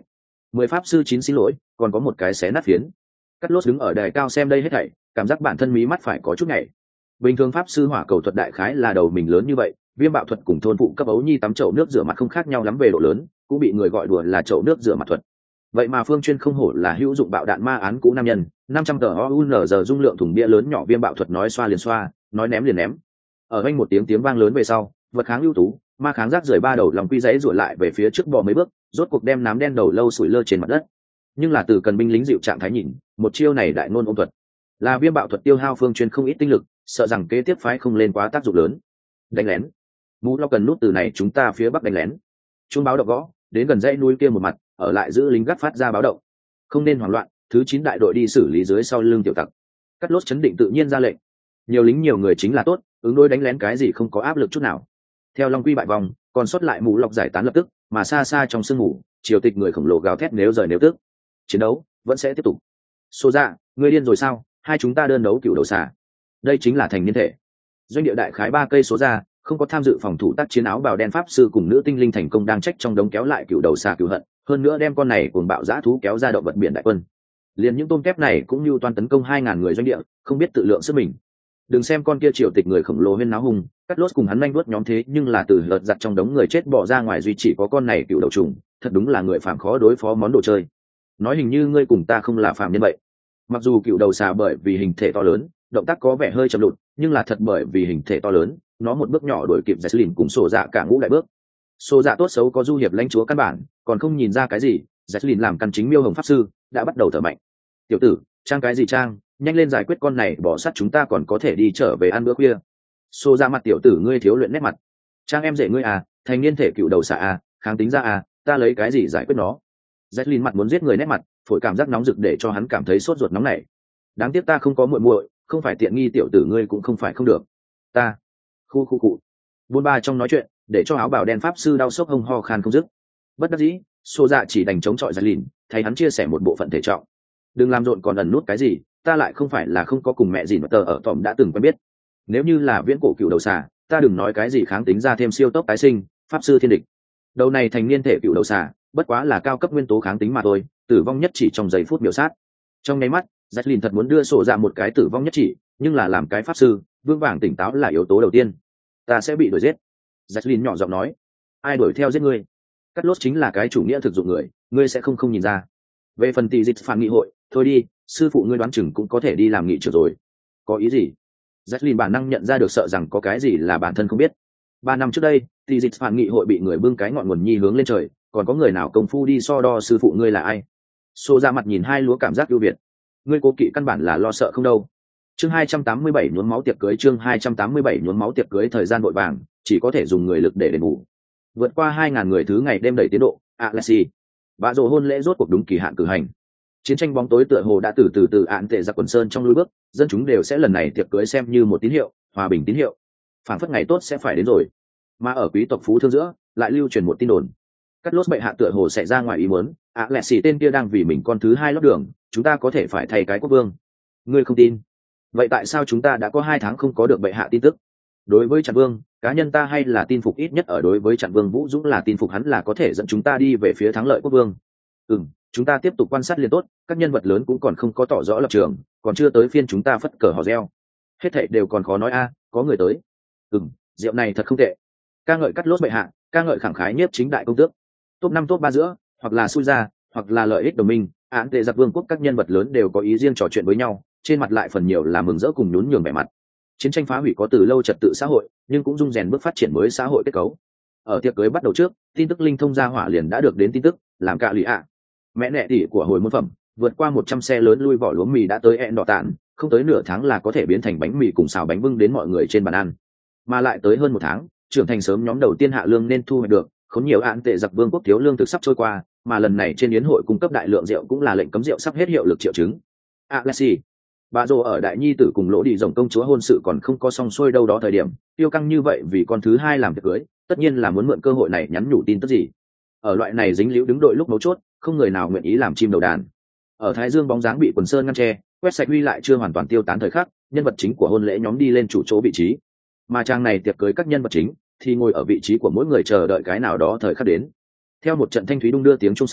10 pháp sư 9 xin lỗi, còn có một cái xé nát phiến. Cắt Lốt đứng ở đài cao xem đây hết thảy, cảm giác bản thân mí mắt phải có chút nhảy. Bình thường pháp sư hỏa cầu thuật đại khái là đầu mình lớn như vậy, viêm bạo thuật cùng thôn phụ cấp ấu nhi tắm chậu nước rửa mặt không khác nhau lắm về độ lớn, cũng bị người gọi đùa là chậu nước rửa mặt thuật. Vậy mà Phương Chuyên không hổ là hữu dụng bạo đạn ma án cũ nam nhân, 500 tờ OUNZ dung lượng thùng bia lớn nhỏ viêm bạo thuật nói xoa liền xoa, nói ném liền ném. Ở vang một tiếng vang lớn về sau, vật kháng ưu tú, ma kháng rác rưởi ba đầu lòng quy giấy rủa lại về phía trước bò mấy bước, rốt cuộc đem nám đen đầu lâu sủi lơ trên mặt đất. Nhưng là từ cần binh lính dịu trạng thái nhìn, một chiêu này đại ngôn ôn thuật, là viêm bạo thuật tiêu hao Phương Chuyên không ít tinh lực, sợ rằng kế tiếp phái không lên quá tác dụng lớn. Đánh lén. Mũ lo cần nút từ này chúng ta phía bắc đánh lén. Chuông báo động gõ, đến gần dãy núi kia một mặt, ở lại giữ lính gác phát ra báo động. Không nên hoảng loạn, thứ 9 đại đội đi xử lý dưới sau lưng tiểu tặc. Cắt Lốt chấn định tự nhiên ra lệnh. Nhiều lính nhiều người chính là tốt, ứng đối đánh lén cái gì không có áp lực chút nào. Theo Long Quy bại vòng, còn sót lại mũ lọc giải tán lập tức, mà xa xa trong sương mù, triều tịch người khổng lồ gào thét nếu rời nếu tức. Chiến đấu vẫn sẽ tiếp tục. Xô Dạ, ngươi điên rồi sao? Hai chúng ta đơn đấu cựu đầu xà. Đây chính là thành niên thể. Doanh địa đại khái 3 cây số ra, không có tham dự phòng thủ tác chiến áo bào đen pháp sư cùng nữ tinh linh thành công đang trách trong đống kéo lại cựu đầu xà cựu hận, hơn nữa đem con này cuồng bạo dã thú kéo ra động vật biển đại quân. Liền những tôm kép này cũng như toàn tấn công 2000 người doanh địa, không biết tự lượng sức mình. Đừng xem con kia triều tịch người khổng lồ huyên náo hùng, Cắt Lốt cùng hắn nhanh đuốt nhóm thế nhưng là từ lợt giặt trong đống người chết bỏ ra ngoài duy chỉ có con này cựu đầu trùng, thật đúng là người phàm khó đối phó món đồ chơi. Nói hình như ngươi cùng ta không là phàm nhân vậy. Mặc dù cựu đầu xà bởi vì hình thể to lớn, động tác có vẻ hơi chậm lụt, nhưng là thật bởi vì hình thể to lớn, nó một bước nhỏ đuổi kịp Jesslyn cùng Sổ Dạ cả ngũ đại bước. Sổ Dạ tốt xấu có du hiệp lãnh chúa căn bản, còn không nhìn ra cái gì, Jesslyn làm căn chính miêu hồng pháp sư, đã bắt đầu thở mạnh. Tiểu tử, trang cái gì trang, nhanh lên giải quyết con này bỏ sát chúng ta còn có thể đi trở về ăn bữa khuya. Sổ Dạ mặt tiểu tử ngươi thiếu luyện nét mặt. Trang em rể ngươi à, thành niên thể cựu đầu xà à, kháng tính ra à, ta lấy cái gì giải quyết nó. Jesslyn mặt muốn giết người nét mặt, phổi cảm giác nóng rực để cho hắn cảm thấy sốt ruột nóng nảy. Đáng tiếc ta không có muội muội, không phải tiện nghi tiểu tử ngươi cũng không phải không được. Ta khu cụ buôn ba trong nói chuyện để cho áo bào đen pháp sư đau sốc hông ho khan không dứt. Bất đắc dĩ, Xô Dạ chỉ đành chống chọi Giặt Lìn, thấy hắn chia sẻ một bộ phận thể trọng. Đừng làm rộn còn ẩn nút cái gì, ta lại không phải là không có cùng mẹ gì mà tờ ở tòm đã từng quen biết. Nếu như là viễn cổ cựu đầu xà, ta đừng nói cái gì kháng tính ra thêm siêu tốc tái sinh, pháp sư thiên địch. Đầu này thành niên thể cựu đầu xà, bất quá là cao cấp nguyên tố kháng tính mà thôi, tử vong nhất chỉ trong giây phút miểu sát. Trong nháy mắt, Giặt Lìn thật muốn đưa Xô Dạ một cái tử vong nhất chỉ, nhưng là làm cái pháp sư, vương vàng tỉnh táo là yếu tố đầu tiên. Ta sẽ bị đuổi giết. Jacqueline nhỏ giọng nói. Ai đuổi theo giết ngươi? Cắt Lốt chính là cái chủ nghĩa thực dụng người, ngươi sẽ không nhìn ra. Về phần tỷ dịch phản nghị hội, thôi đi, sư phụ ngươi đoán chừng cũng có thể đi làm nghị trưởng rồi. Có ý gì? Jacqueline bản năng nhận ra được sợ rằng có cái gì là bản thân không biết. 3 năm trước đây, tỷ dịch phản nghị hội bị người bưng cái ngọn nguồn nhi hướng lên trời, còn có người nào công phu đi so đo sư phụ ngươi là ai? Xô ra mặt nhìn hai lúa cảm giác ưu việt. Ngươi cố kỵ căn bản là lo sợ không đâu. Chương 287 nhuốm máu tiệc cưới, chương 287 nhuốm máu tiệc cưới, thời gian vội vàng, chỉ có thể dùng người lực để đền bù. Vượt qua 2000 người thứ ngày đêm đẩy tiến độ, Alexi. Bạ rồ hôn lễ rốt cuộc đúng kỳ hạn cử hành. Chiến tranh bóng tối tựa hồ đã từ án tệ ra quần sơn trong lối bước, dân chúng đều sẽ lần này tiệc cưới xem như một tín hiệu, hòa bình tín hiệu. Phản phất ngày tốt sẽ phải đến rồi. Mà ở quý tộc phú thương giữa, lại lưu truyền một tin đồn. Cắt Lốt bệ hạ tựa hồ sẽ ra ngoài ý muốn, Alexi tên kia đang vì mình con thứ hai lót đường, chúng ta có thể phải thay cái quốc vương. Ngươi không tin? Vậy tại sao chúng ta đã có 2 tháng không có được bệ hạ tin tức? Đối với Trạm Vương, cá nhân ta hay là tin phục ít nhất ở đối với Trạm Vương Vũ Dũng là tin phục hắn là có thể dẫn chúng ta đi về phía thắng lợi quốc vương. Chúng ta tiếp tục quan sát liên tốt, các nhân vật lớn cũng còn không có tỏ rõ lập trường, còn chưa tới phiên chúng ta phất cờ hò reo. Hết thảy đều còn khó nói có người tới. Rượu này thật không tệ. Ca ngợi Cắt Lốt bệ hạ, ca ngợi khẳng khái nhiếp chính đại công tước. Top 5 top 3 giữa, hoặc là xui ra, hoặc là lợi ích đồng minh, án tệ giặc vương quốc các nhân vật lớn đều có ý riêng trò chuyện với nhau, trên mặt lại phần nhiều là mừng rỡ cùng nhún nhường vẻ mặt. Chiến tranh phá hủy có từ lâu trật tự xã hội, nhưng cũng dung rèn bước phát triển mới xã hội kết cấu. Ở tiệc cưới bắt đầu trước, tin tức linh thông gia hỏa liền đã được đến tin tức, làm cả lì mẹ nệ tỷ của hồi môn phẩm, vượt qua 100 xe lớn lui vỏ lúa mì đã tới ẹn đỏ tản, không tới nửa tháng là có thể biến thành bánh mì cùng xào bánh bưng đến mọi người trên bàn ăn. Mà lại tới hơn 1 tháng, trưởng thành sớm nhóm đầu tiên hạ lương nên thu hoạch được, khốn nhiều án tệ giặc vương quốc thiếu lương thực sắp trôi qua, mà lần này trên yến hội cung cấp đại lượng rượu cũng là lệnh cấm rượu sắp hết hiệu lực triệu chứng. Alexi, bà rồ ở đại nhi tử cùng lỗ đi rồng công chúa hôn sự còn không có xong xuôi đâu đó thời điểm, tiêu căng như vậy vì con thứ hai làm tiệc cưới, tất nhiên là muốn mượn cơ hội này nhắn nhủ tin tức gì. Ở loại này dính liễu đứng đội lúc mấu chốt, không người nào nguyện ý làm chim đầu đàn. Ở Thái Dương bóng dáng bị quần sơn ngăn che, quét sạch huy lại chưa hoàn toàn tiêu tán thời khắc, nhân vật chính của hôn lễ nhóm đi lên chủ chỗ vị trí. Mà trang này tiệc cưới các nhân vật chính thì ngồi ở vị trí của mỗi người chờ đợi cái nào đó thời khắc đến. Theo một trận thanh thúy đung đưa tiếng chuông sau,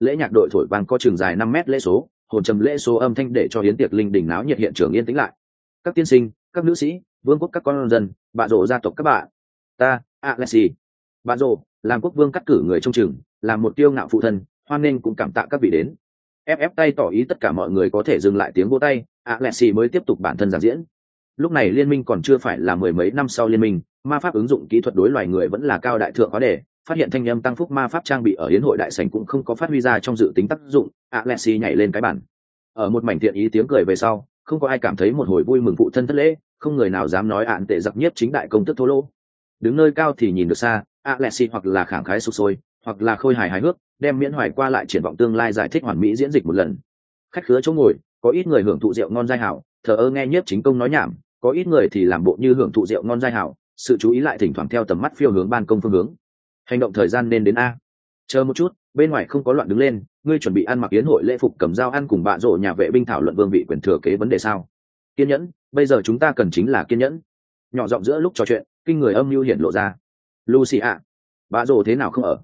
lễ nhạc đội thổi vang có trường dài 5 mét lễ số, hồn trầm lễ số âm thanh để cho hiến tiệc linh đình náo nhiệt hiện trường yên tĩnh lại. Các tiên sinh, các nữ sĩ, vương quốc các con dân, bạ rổ gia tộc các bạn, ta Alexi bạ rổ làm quốc vương cắt cử người trông chừng, làm một tiêu ngạo phụ thân, hoan nghênh cũng cảm tạ các vị đến. Ép tay tỏ ý tất cả mọi người có thể dừng lại tiếng vỗ tay. Alexi mới tiếp tục bản thân giảng diễn. Lúc này liên minh còn chưa phải là mười mấy năm sau liên minh, ma pháp ứng dụng kỹ thuật đối loài người vẫn là cao đại thượng hóa đề, phát hiện thanh âm tăng phúc ma pháp trang bị ở hiến hội đại sảnh cũng không có phát huy ra trong dự tính tác dụng. Alexi nhảy lên cái bản, ở một mảnh thiện ý tiếng cười về sau, không có ai cảm thấy một hồi vui mừng phụ thân thất lễ, không người nào dám nói ạn tệ giặc nhiếp chính đại công tức thô lỗ. Đứng nơi cao thì nhìn được xa, Alexi hoặc là khẳng khái sục sôi, hoặc là khôi hài hài hước, đem miễn hoài qua lại triển vọng tương lai giải thích hoàn mỹ diễn dịch một lần. Khách khứa chỗ ngồi, có ít người hưởng thụ rượu ngon giai hảo, thờ ơ nghe nhiếp chính công nói nhảm, có ít người thì làm bộ như hưởng thụ rượu ngon giai hảo, sự chú ý lại thỉnh thoảng theo tầm mắt phiêu hướng ban công phương hướng. Hành động thời gian nên đến a. Chờ một chút, bên ngoài không có loạn đứng lên, ngươi chuẩn bị ăn mặc yến hội lễ phục cầm dao ăn cùng bạ rổ nhà vệ binh thảo luận vương vị quyền thừa kế vấn đề sao? Kiên nhẫn, bây giờ chúng ta cần chính là kiên nhẫn. Nhỏ giọng giữa lúc trò chuyện, kinh người âm mưu hiển lộ ra. Lucy ạ, bạ rổ thế nào không ở?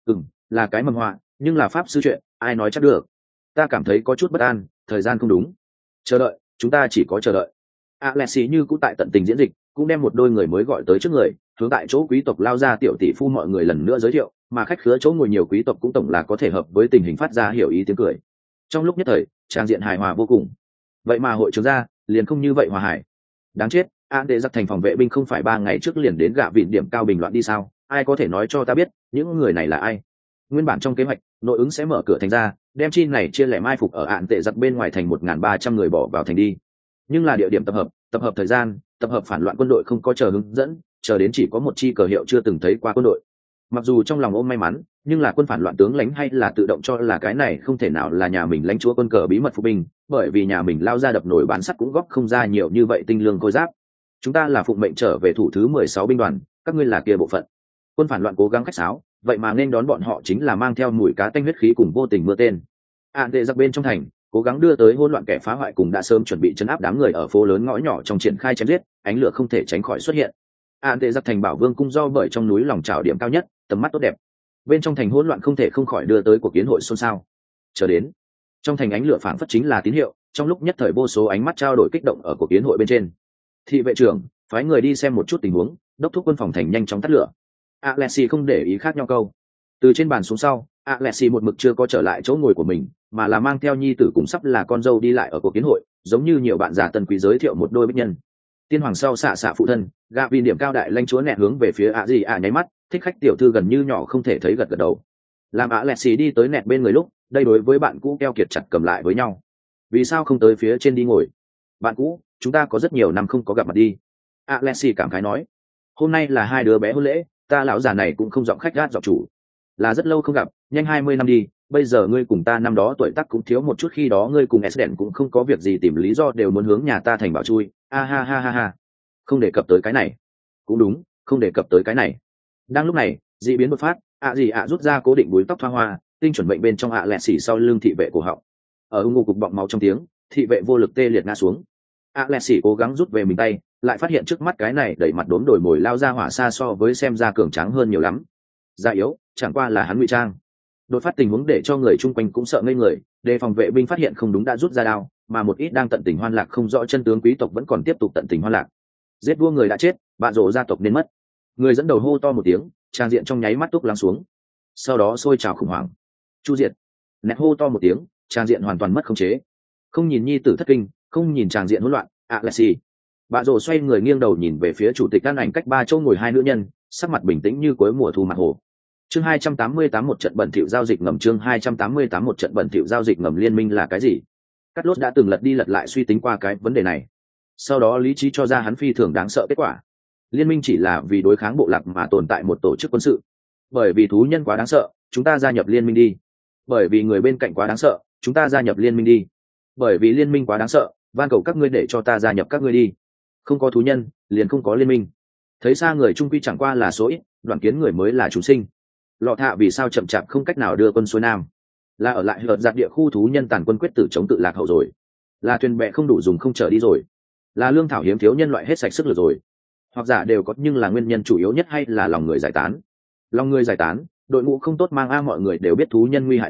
Là cái mầm họa, nhưng là pháp sư chuyện, ai nói chắc được. Ta cảm thấy có chút bất an, thời gian không đúng. Chờ đợi, chúng ta chỉ có chờ đợi. Alexi như cũng tại tận tình diễn dịch, cũng đem một đôi người mới gọi tới trước người, hướng tại chỗ quý tộc lao ra tiểu tỷ phu mọi người lần nữa giới thiệu, mà khách khứa chỗ ngồi nhiều quý tộc cũng tổng là có thể hợp với tình hình phát ra hiểu ý tiếng cười. Trong lúc nhất thời, trang diện hài hòa vô cùng. Vậy mà hội trưởng gia liền không như vậy hòa hải. Đáng chết, an tệ giặc thành phòng vệ binh không phải 3 ngày trước liền đến gạ vịn điểm cao bình loạn đi sao? Ai có thể nói cho ta biết những người này là ai? Nguyên bản trong kế hoạch, nội ứng sẽ mở cửa thành ra, đem chi này chia lẻ mai phục ở ạn tệ giặc bên ngoài thành 1.300 người bỏ vào thành đi. Nhưng là địa điểm tập hợp thời gian, tập hợp phản loạn quân đội không có chờ hướng dẫn, chờ đến chỉ có một chi cờ hiệu chưa từng thấy qua quân đội. Mặc dù trong lòng ôm may mắn, nhưng là quân phản loạn tướng lãnh hay là tự động cho là cái này không thể nào là nhà mình lãnh chúa quân cờ bí mật phục binh, bởi vì nhà mình lao ra đập nổi bán sắt cũng góp không ra nhiều như vậy tinh lương khôi giáp. Chúng ta là phụng mệnh trở về thủ thứ 16 binh đoàn, các ngươi là kia bộ phận. Quân phản loạn cố gắng khách sáo, vậy mà nên đón bọn họ chính là mang theo mùi cá tanh huyết khí cùng vô tình mưa tên. Ạn tệ giặc bên trong thành, cố gắng đưa tới hỗn loạn kẻ phá hoại cùng đã sớm chuẩn bị chấn áp đám người ở phố lớn ngõ nhỏ trong triển khai chém giết, ánh lửa không thể tránh khỏi xuất hiện. Ạn tệ giặc thành bảo vương cung do bởi trong núi lòng trào điểm cao nhất, tầm mắt tốt đẹp. Bên trong thành hỗn loạn không thể không khỏi đưa tới cuộc kiến hội xôn xao. Chờ đến, trong thành ánh lửa phảng phất chính là tín hiệu, trong lúc nhất thời vô số ánh mắt trao đổi kích động ở cuộc kiến hội bên trên. Thị vệ trưởng phái người đi xem một chút tình huống, đốc thúc quân phòng thành nhanh chóng tắt lửa. Alexi không để ý khác nhau câu. Từ trên bàn xuống sau, Alexi một mực chưa có trở lại chỗ ngồi của mình, mà là mang theo nhi tử cùng sắp là con dâu đi lại ở cuộc kiến hội, giống như nhiều bạn già tân quý giới thiệu một đôi bích nhân. Tiên hoàng sau xạ phụ thân, Gavin điểm cao đại lãnh chúa nẹt hướng về phía nháy mắt, thích khách tiểu thư gần như nhỏ không thể thấy gật gật đầu. Làm Alexi đi tới nẹt bên người lúc, đây đối với bạn cũ keo kiệt chặt cầm lại với nhau. Vì sao không tới phía trên đi ngồi? Bạn cũ, chúng ta có rất nhiều năm không có gặp mặt đi. Alexi cảm khái nói. Hôm nay là hai đứa bé hôn lễ, ta lão già này cũng không giọng khách gát giọng chủ. Là rất lâu không gặp, nhanh 20 năm đi, bây giờ ngươi cùng ta năm đó tuổi tác cũng thiếu một chút, khi đó ngươi cùng Esden cũng không có việc gì tìm lý do đều muốn hướng nhà ta thành bảo chui. Ha. Không đề cập tới cái này. Cũng đúng, không đề cập tới cái này. Đang lúc này, dị biến đột phát, rút ra cố định búi tóc thoa hoa, tinh chuẩn bệnh bên trong lẹ xỉ sau lưng thị vệ cổ họng. Ở ung cục bọng máu trong tiếng, thị vệ vô lực tê liệt ngã xuống. lẹ xỉ cố gắng rút về mình tay, lại phát hiện trước mắt cái này đẩy mặt đốm đồi mồi lao ra hỏa xa so với xem ra cường tráng hơn nhiều lắm. Da yếu, chẳng qua là hắn ngụy trang. Đột phát tình huống để cho người chung quanh cũng sợ ngây người, đề phòng vệ binh phát hiện không đúng đã rút ra đao, mà một ít đang tận tình hoan lạc không rõ chân tướng quý tộc vẫn còn tiếp tục tận tình hoan lạc. Giết vua người đã chết, bạn rộ gia tộc nên mất. Người dẫn đầu hô to một tiếng, trang diện trong nháy mắt túc lắng xuống. Sau đó sôi trào khủng hoảng. Chu diệt. Nét hô to một tiếng, trang diện hoàn toàn mất khống chế. Không nhìn nhi tử thất kinh, không nhìn trang diện hỗn loạn, Alexi. Bạn rộ xoay người nghiêng đầu nhìn về phía chủ tịch đan ảnh cách 3 chỗ ngồi hai nữ nhân, sắc mặt bình tĩnh như cuối mùa thu mặt hồ. Chương 288 một trận bẩn thỉu giao dịch ngầm. Chương 288 một trận bẩn thỉu giao dịch ngầm. Liên minh là cái gì? Cát Lốt đã từng lật đi lật lại suy tính qua cái vấn đề này. Sau đó lý trí cho ra hắn phi thường đáng sợ kết quả. Liên minh chỉ là vì đối kháng bộ lạc mà tồn tại một tổ chức quân sự. Bởi vì thú nhân quá đáng sợ, chúng ta gia nhập liên minh đi. Bởi vì người bên cạnh quá đáng sợ, chúng ta gia nhập liên minh đi. Bởi vì liên minh quá đáng sợ, van cầu các ngươi để cho ta gia nhập các ngươi đi. Không có thú nhân, liền không có liên minh. Thấy xa người trung quy chẳng qua là số ít, đoàn kiến người mới là chúng sinh. Lọ Thạ vì sao chậm chạp không cách nào đưa quân xuôi nam? Là ở lại hợt giặc địa khu thú nhân tàn quân quyết tử chống tự lạc hậu rồi? Là thuyền bè không đủ dùng không trở đi rồi? Là lương thảo hiếm thiếu nhân loại hết sạch sức lực rồi? Hoặc giả đều có, nhưng là nguyên nhân chủ yếu nhất hay là lòng người giải tán? Lòng người giải tán, đội ngũ không tốt mang mọi người đều biết thú nhân nguy hại lớn,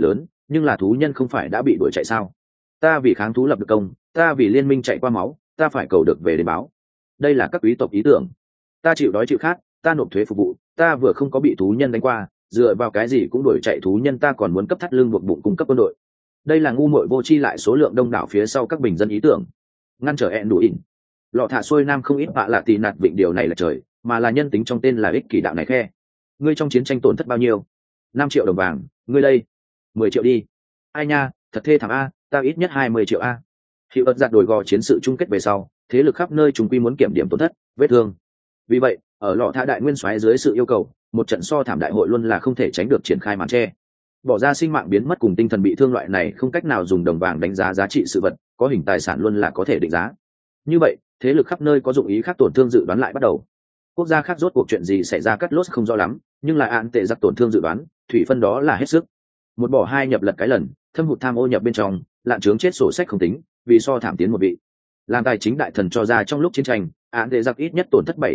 nhưng là thú nhân không phải đã bị đuổi chạy sao? Ta vì kháng thú lập được công, ta vì liên minh chạy qua máu, ta phải cầu được về để báo. Đây là các quý tộc ý tưởng. Ta chịu đói chịu khát, ta nộp thuế phục vụ, ta vừa không có bị thú nhân đánh qua, dựa vào cái gì cũng đuổi chạy thú nhân, ta còn muốn cấp thắt lưng buộc bụng cung cấp quân đội. Đây là ngu muội vô tri lại số lượng đông đảo phía sau các bình dân ý tưởng. Ngăn trở ẹn đủ ỉn. Lọ thả xuôi nam không ít bạ lạ tì nạt vịnh, điều này là trời, mà là nhân tính trong tên là ích kỷ đạo này khe. Ngươi trong chiến tranh tổn thất bao nhiêu? 5 triệu đồng vàng. Ngươi đây? 10 triệu đi. Ai nha, thật thê thảm a, ta ít nhất 20 triệu a. Hiệu ớt giặt đổi gò chiến sự chung kết về sau, thế lực khắp nơi chúng quy muốn kiểm điểm tổn thất, vết thương. Vì vậy, ở lọ thả đại nguyên soái dưới sự yêu cầu, một trận so thảm đại hội luôn là không thể tránh được triển khai màn che. Bỏ ra sinh mạng biến mất cùng tinh thần bị thương loại này không cách nào dùng đồng vàng đánh giá giá trị sự vật, có hình tài sản luôn là có thể định giá. Như vậy, thế lực khắp nơi có dụng ý khác tổn thương dự đoán lại bắt đầu. Quốc gia khác rốt cuộc chuyện gì xảy ra cắt lốt không rõ lắm, nhưng lại án tệ giặc tổn thương dự đoán, thủy phân đó là hết sức. Một bỏ hai nhập lật cái lần, thâm hụt tham ô nhập bên trong, lạn trướng chết sổ sách không tính, vì so thảm tiến một vị. Làm tài chính đại thần cho ra trong lúc chiến tranh, án tệ giặc ít nhất tổn thất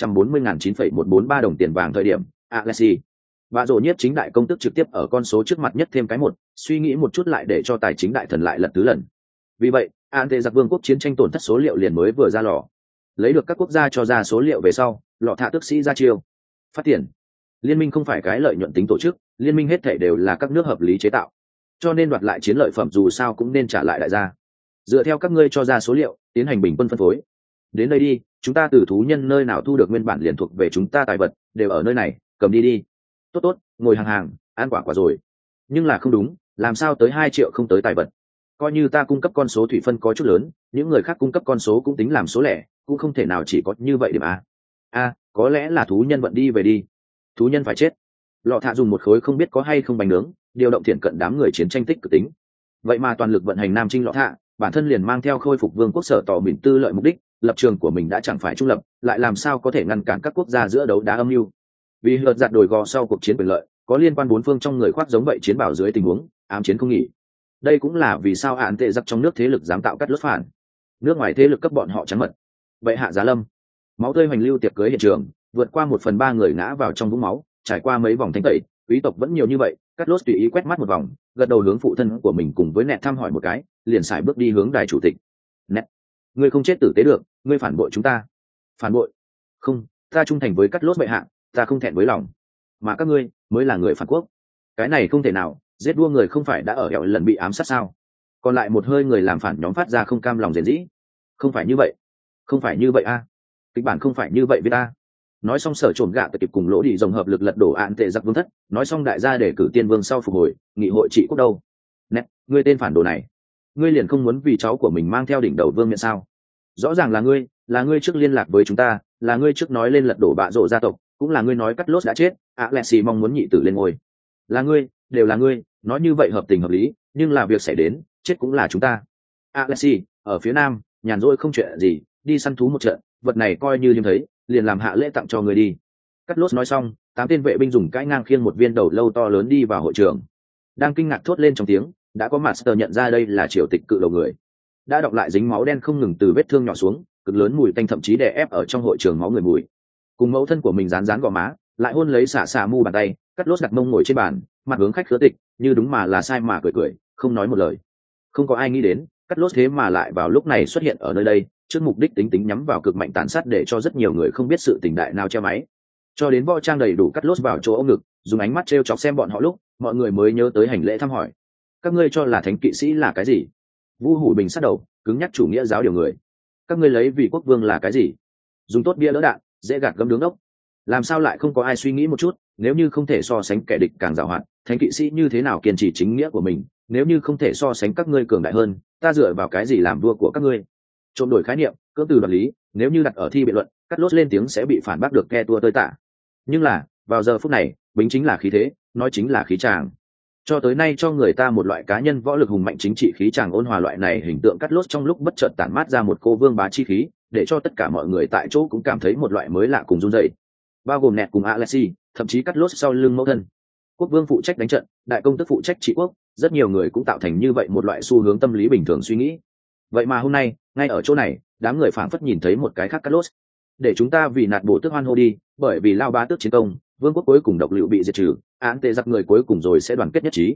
7.940.9,143 đồng tiền vàng thời điểm, Alexi và rồ nhiếp chính đại công tức trực tiếp ở con số trước mặt nhất thêm cái một, suy nghĩ một chút lại để cho tài chính đại thần lại lật tứ lần. Vì vậy, án tệ giặc vương quốc chiến tranh tổn thất số liệu liền mới vừa ra lò. Lấy được các quốc gia cho ra số liệu về sau, lọ thả tước sĩ ra chiêu phát tiền. Liên minh không phải cái lợi nhuận tính tổ chức, liên minh hết thể đều là các nước hợp lý chế tạo, cho nên đoạt lại chiến lợi phẩm dù sao cũng nên trả lại đại gia. Dựa theo các ngươi cho ra số liệu, tiến hành bình quân phân phối. Đến đây đi, chúng ta từ thú nhân nơi nào thu được nguyên bản liền thuộc về chúng ta tài vật, đều ở nơi này, cầm đi đi. Tốt tốt, ngồi hàng hàng, ăn quả rồi. Nhưng là không đúng, làm sao tới 2 triệu không tới tài vật? Coi như ta cung cấp con số thủy phân có chút lớn, những người khác cung cấp con số cũng tính làm số lẻ, cũng không thể nào chỉ có như vậy điểm a. Có lẽ là thú nhân vận đi về đi. Thú nhân phải chết. Lọ thạ dùng một khối không biết có hay không bánh nướng, điều động thiện cận đám người chiến tranh tích cực tính. Vậy mà toàn lực vận hành nam trinh lọ thạ, bản thân liền mang theo khôi phục vương quốc sở tỏ mìn tư lợi mục đích, lập trường của mình đã chẳng phải trung lập, lại làm sao có thể ngăn cản các quốc gia giữa đấu đá âm mưu. Vì hợt giặt đổi gò sau cuộc chiến quyền lợi, có liên quan bốn phương trong người khoác giống vậy chiến bảo dưới tình huống ám chiến không nghỉ. Đây cũng là vì sao án tệ giặc trong nước thế lực dám tạo cắt lốt phản, nước ngoài thế lực cấp bọn họ trắng mật. Vậy hạ giá lâm, máu tươi hoành lưu tiệc cưới hiện trường, vượt qua 1/3 người ngã vào trong vũng máu, trải qua mấy vòng thanh tẩy, quý tộc vẫn nhiều như vậy. Cắt lốt tùy ý quét mắt một vòng, gật đầu hướng phụ thân của mình cùng với nẹt thăm hỏi một cái, liền xài bước đi hướng đài chủ tịch. Nẹt, ngươi không chết tử tế được, ngươi phản bội chúng ta. Phản bội? Không, ta trung thành với cắt lốt bệ hạ, ta không thẹn với lòng, mà các ngươi mới là người phản quốc. Cái này không thể nào, giết đua người không phải đã ở hẹo lần bị ám sát sao? Còn lại một hơi người làm phản nhóm phát ra không cam lòng rền rĩ. Không phải như vậy, không phải như vậy a, kịch bản không phải như vậy với ta. Nói xong sở trộm gạ kịp cùng lỗ đi dòng hợp lực lật đổ án tệ giặc vương thất, nói xong đại gia để cử tiên vương sau phục hồi, nghị hội trị quốc đâu. Nét, ngươi tên phản đồ này, ngươi liền không muốn vì cháu của mình mang theo đỉnh đầu vương miện sao? Rõ ràng là ngươi trước liên lạc với chúng ta, là ngươi trước nói lên lật đổ bạ rộ gia tộc, cũng là ngươi nói cắt lốt đã chết, Alexi mong muốn nhị tử lên ngôi. Là ngươi, đều là ngươi, nói như vậy hợp tình hợp lý, nhưng là việc xảy đến, chết cũng là chúng ta. Alexi, ở phía nam, nhàn rỗi không chuyện gì, đi săn thú một trận, vật này coi như liêm thấy, liền làm hạ lễ tặng cho người đi. Cắt lốt nói xong, 8 tên vệ binh dùng cãi ngang khiêng một viên đầu lâu to lớn đi vào hội trường. Đang kinh ngạc thốt lên trong tiếng, đã có Master nhận ra đây là triều tịch cự đầu người. Đã đọc lại dính máu đen không ngừng từ vết thương nhỏ xuống, cực lớn mùi tanh thậm chí đè ép ở trong hội trường máu người mùi. Cùng mẫu thân của mình rán rán gò má, lại hôn lấy xả mu bàn tay, Cắt lốt đặt mông ngồi trên bàn, mặt hướng khách khứa tịch, như đúng mà là sai mà cười, không nói một lời. Không có ai nghĩ đến, Cắt lốt thế mà lại vào lúc này xuất hiện ở nơi đây, trước mục đích tính nhắm vào cực mạnh tàn sát để cho rất nhiều người không biết sự tình đại nào treo máy. Cho đến võ trang đầy đủ Cắt lốt vào chỗ ông ngực, dùng ánh mắt trêu chọc xem bọn họ lúc, mọi người mới nhớ tới hành lễ thăm hỏi. Các ngươi cho là thánh kỵ sĩ là cái gì? Vu Hủ Bình sát đầu, cứng nhắc chủ nghĩa giáo điều người. Các ngươi lấy vì quốc vương là cái gì? Dùng tốt bia đỡ đạn, dễ gạt gấm đứng ốc. Làm sao lại không có ai suy nghĩ một chút, nếu như không thể so sánh kẻ địch càng giàu hạn, thánh kỵ sĩ như thế nào kiên trì chính nghĩa của mình, nếu như không thể so sánh các ngươi cường đại hơn, ta dựa vào cái gì làm vua của các ngươi? Trộm đổi khái niệm, cưỡng từ đoạt lý, nếu như đặt ở thi biện luận, Cắt lốt lên tiếng sẽ bị phản bác được ke tua tơi tả. Nhưng là, vào giờ phút này, bính chính là khí thế, nói chính là khí tràng. Cho tới nay cho người ta một loại cá nhân võ lực hùng mạnh chính trị khí tràng ôn hòa loại này hình tượng Cắt lốt trong lúc bất chợt tản mát ra một cô vương bá chi khí, để cho tất cả mọi người tại chỗ cũng cảm thấy một loại mới lạ cùng run rẩy. Bao gồm nẹt cùng Alexi, thậm chí Cắt lốt sau lưng mẫu thân. Quốc vương phụ trách đánh trận, đại công tước phụ trách trị quốc, rất nhiều người cũng tạo thành như vậy một loại xu hướng tâm lý bình thường suy nghĩ. Vậy mà hôm nay, ngay ở chỗ này, đám người phảng phất nhìn thấy một cái khác Cắt lốt. Để chúng ta vì nạt bổ tước hoan hô đi, bởi vì lao bá tước chiến công, vương quốc cuối cùng độc liệu bị diệt trừ, án tệ giặc người cuối cùng rồi sẽ đoàn kết nhất trí.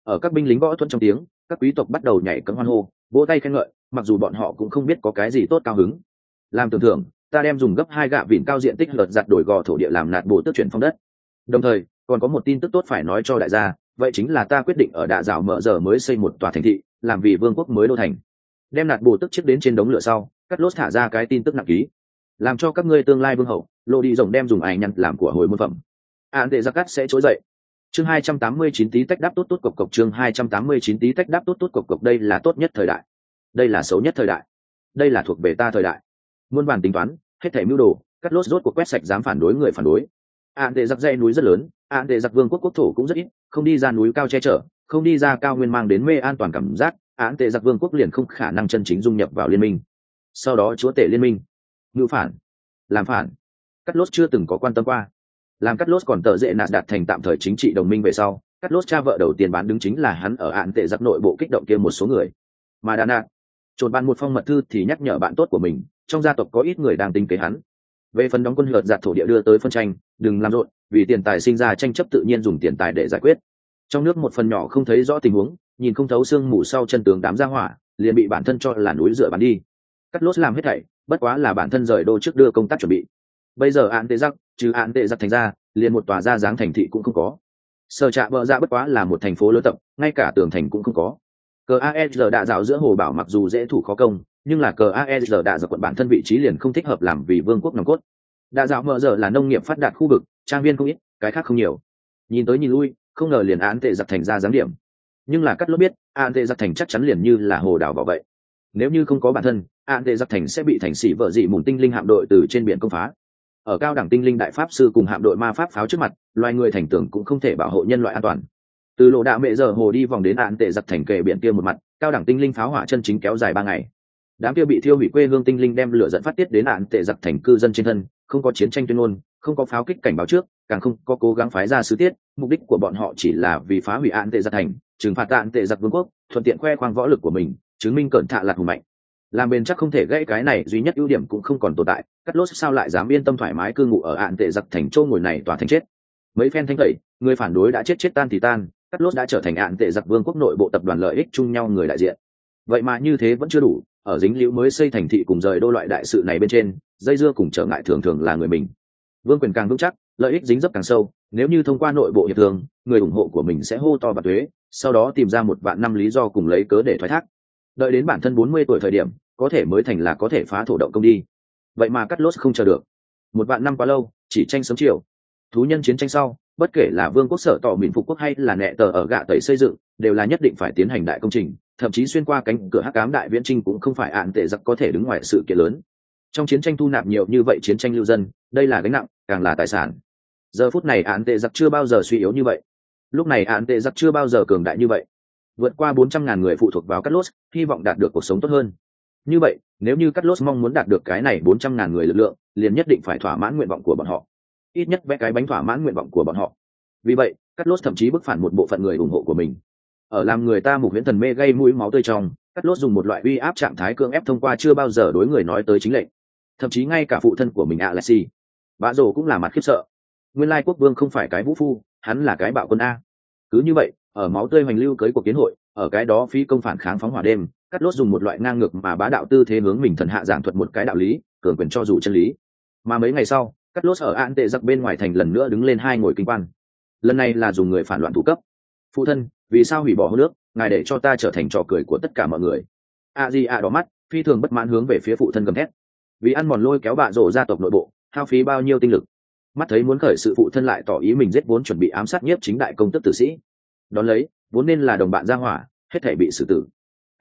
Ở các binh lính võ thuẫn trong tiếng, các quý tộc bắt đầu nhảy cẫng hoan hô, vỗ tay khen ngợi, mặc dù bọn họ cũng không biết có cái gì tốt cao hứng. Làm tưởng thưởng, ta đem dùng gấp 2 gạ vịn cao diện tích lợt giặt đổi gò thổ địa làm nạt bổ tước chuyển phong đất. Đồng thời, còn có một tin tức tốt phải nói cho đại gia, vậy chính là ta quyết định ở Đạ Dạo mở giờ mới xây một tòa thành thị, làm vì vương quốc mới đô thành. Đem nạt bổ tước chiếc đến trên đống lửa sau, Cắt Lốt thả ra cái tin tức nặng ký, làm cho các ngươi tương lai vương hậu, lộ đi rồng đem dùng ảnh nhăn làm của hồi môn phẩm. Án tệ giặc cắt sẽ trỗi dậy. Chương 289 tí tách đáp tốt tốt cộc cộc, chương 289 tí tách đáp tốt tốt cộc cộc, đây là tốt nhất thời đại, đây là xấu nhất thời đại, đây là thuộc về ta thời đại. Muôn vàn tính toán, hết thảy mưu đồ, Cắt Lốt rốt cuộc quét sạch dám phản đối người phản đối. Án tệ giặc dãy núi rất lớn, án tệ giặc vương quốc quốc thổ cũng rất ít, không đi ra núi cao che chở, không đi ra cao nguyên mang đến mê an toàn cảm giác, án tệ giặc vương quốc liền không khả năng chân chính dung nhập vào liên minh. Sau đó chúa tể liên minh, ngự phản, làm phản, Cắt Lốt chưa từng có quan tâm qua. Làm Cắt Lốt còn tờ dễ nạt đạt thành tạm thời chính trị đồng minh về sau, Cắt Lốt cha vợ đầu tiên bán đứng chính là hắn ở án tệ giặc nội bộ kích động kia một số người. Mà đã nạt trộn ban một phong mật thư thì nhắc nhở bạn tốt của mình, trong gia tộc có ít người đang tính kế hắn. Về phần đóng quân lợt giặt thổ địa đưa tới phân tranh, đừng làm rộn, vì tiền tài sinh ra tranh chấp tự nhiên dùng tiền tài để giải quyết. Trong nước một phần nhỏ không thấy rõ tình huống, nhìn không thấu xương mù sau chân tướng đám gia hỏa, liền bị bản thân cho là núi dựa bắn đi. Cắt Lốt làm hết thảy, bất quá là bản thân rời đô trước đưa công tác chuẩn bị. Bây giờ án tệ giặc, trừ án tệ giặc thành ra, liền một tòa ra dáng thành thị cũng không có. Sở Trạ Bờ Dạ bất quá là một thành phố lớn tập, ngay cả tường thành cũng không có. Cờ AER đạ dạo giữa hồ bảo mặc dù dễ thủ khó công, nhưng là cờ AER đạ dạo quận bản thân vị trí liền không thích hợp làm vì vương quốc nòng cốt. Đạ dạo mở giờ là nông nghiệp phát đạt khu vực, trang viên không ít, cái khác không nhiều. Nhìn tới nhìn lui, không ngờ liền án tệ giặc thành ra dáng điểm. Nhưng là Cắt Lốt biết, án tệ giặc thành chắc chắn liền như là hồ đảo bảo vậy. Nếu như không có bản thân, án tệ giặc thành sẽ bị thành sĩ vợ dị mùn tinh linh hạm đội từ trên biển công phá. Ở cao đẳng tinh linh đại pháp sư cùng hạm đội ma pháp pháo trước mặt, loài người thành tưởng cũng không thể bảo hộ nhân loại an toàn. Từ lộ đạ mẹ giờ hồ đi vòng đến án tệ giặc thành kề biển kia một mặt, cao đẳng tinh linh pháo hỏa chân chính kéo dài 3 ngày. Đám kia bị thiêu hủy quê hương tinh linh đem lửa dẫn phát tiết đến án tệ giặc thành cư dân trên thân, không có chiến tranh tuyên ngôn, không có pháo kích cảnh báo trước, càng không có cố gắng phái ra sứ tiết, mục đích của bọn họ chỉ là vì phá hủy án tệ giặc thành, trừng phạt án tệ giặc vương quốc, thuận tiện khoe khoang võ lực của mình, chứng minh cẩn thạ là hùng mạnh. Làm bền chắc không thể gãy cái này duy nhất ưu điểm cũng không còn tồn tại, Cắt Lốt sao lại dám yên tâm thoải mái cư ngụ ở án tệ giặc thành châu ngồi này tòa thành chết. Mấy phen thanh tẩy, người phản đối đã chết tan thì tan, Cắt Lốt đã trở thành án tệ giặc vương quốc nội bộ tập đoàn lợi ích chung nhau người đại diện. Vậy mà như thế vẫn chưa đủ, ở dính liễu mới xây thành thị cùng rời đô loại đại sự này bên trên, dây dưa cùng trở ngại thường thường là người mình. Vương quyền càng vững chắc, lợi ích dính dấp càng sâu, nếu như thông qua nội bộ hiệp thương, người ủng hộ của mình sẽ hô to và thuế, sau đó tìm ra một vạn năm lý do cùng lấy cớ để thoái thác. Đợi đến bản thân 40 tuổi thời điểm, có thể mới thành là có thể phá thổ động công đi. Vậy mà Cắt Lốt không chờ được. Một vạn năm quá lâu, chỉ tranh sớm chiều. Thú nhân chiến tranh sau, bất kể là vương quốc sở tỏ mìn phục quốc hay là nệ tờ ở gạ tẩy xây dựng, đều là nhất định phải tiến hành đại công trình, thậm chí xuyên qua cánh cửa hắc ám đại viễn trinh cũng không phải án tệ giặc có thể đứng ngoài sự kiện lớn. Trong chiến tranh thu nạp nhiều như vậy chiến tranh lưu dân, đây là gánh nặng, càng là tài sản. Giờ phút này án tệ giặc chưa bao giờ suy yếu như vậy. Lúc này án tệ giặc chưa bao giờ cường đại như vậy. Vượt qua 400.000 người phụ thuộc vào Cắt Lốt, hy vọng đạt được cuộc sống tốt hơn. Như vậy, nếu như Cắt Lốt mong muốn đạt được cái này 400.000 người lực lượng, liền nhất định phải thỏa mãn nguyện vọng của bọn họ. Ít nhất vẽ cái bánh thỏa mãn nguyện vọng của bọn họ. Vì vậy, Cắt Lốt thậm chí bức phản một bộ phận người ủng hộ của mình. Ở làm người ta mục huyễn thần mê gây mũi máu tươi trong, Cắt Lốt dùng một loại uy áp trạng thái cưỡng ép thông qua chưa bao giờ đối người nói tới chính lệnh. Thậm chí ngay cả phụ thân của mình Alexi, Bạ Rồ cũng là mặt khiếp sợ. Nguyên lai quốc vương không phải cái vũ phu, hắn là cái bạo quân a. Cứ như vậy, ở máu tươi hoành lưu cưới cuộc kiến hội, ở cái đó phi công phản kháng phóng hỏa đêm, Cắt Lốt dùng một loại ngang ngược mà bá đạo tư thế hướng mình thần hạ giảng thuật một cái đạo lý, cường quyền cho dù chân lý. Mà mấy ngày sau, Cắt Lốt ở án tệ giặc bên ngoài thành lần nữa đứng lên hai ngồi kinh quan. Lần này là dùng người phản loạn thủ cấp. Phụ thân, vì sao hủy bỏ hôn ước, ngài để cho ta trở thành trò cười của tất cả mọi người. Di đỏ mắt, phi thường bất mãn hướng về phía phụ thân gầm thét. Vì ăn mòn lôi kéo Bạ Rồ gia tộc nội bộ, hao phí bao nhiêu tinh lực. Mắt thấy muốn khởi sự phụ thân lại tỏ ý mình giết vốn chuẩn bị ám sát nhiếp chính đại công tước tử sĩ. Đón lấy, vốn nên là đồng bạn ra hỏa, hết thể bị xử tử.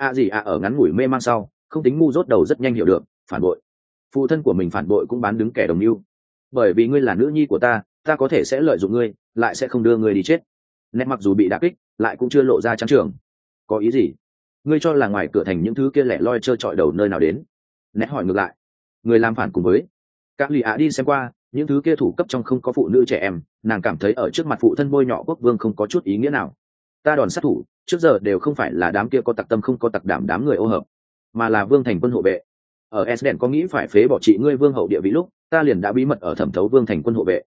Ở ngắn ngủi mê mang sau, không tính ngu dốt đầu rất nhanh hiểu được, phản bội. Phụ thân của mình phản bội cũng bán đứng kẻ đồng mưu. Bởi vì ngươi là nữ nhi của ta, ta có thể sẽ lợi dụng ngươi, lại sẽ không đưa ngươi đi chết. Nét mặc dù bị đả kích, lại cũng chưa lộ ra trắng trường. Có ý gì? Ngươi cho là ngoài cửa thành những thứ kia lẻ loi trơ trọi đầu nơi nào đến? Nét hỏi ngược lại. Người làm phản cùng với các lì đi xem qua, những thứ kia thủ cấp trong không có phụ nữ trẻ em, nàng cảm thấy ở trước mặt phụ thân bôi nhọ quốc vương không có chút ý nghĩa nào. Ta đòn sát thủ trước giờ đều không phải là đám kia có tặc tâm không có tặc đảm đám người ô hợp, mà là vương thành quân hộ vệ. Ở Esden có nghĩ phải phế bỏ trị ngươi vương hậu địa vị lúc, ta liền đã bí mật ở thẩm thấu vương thành quân hộ vệ.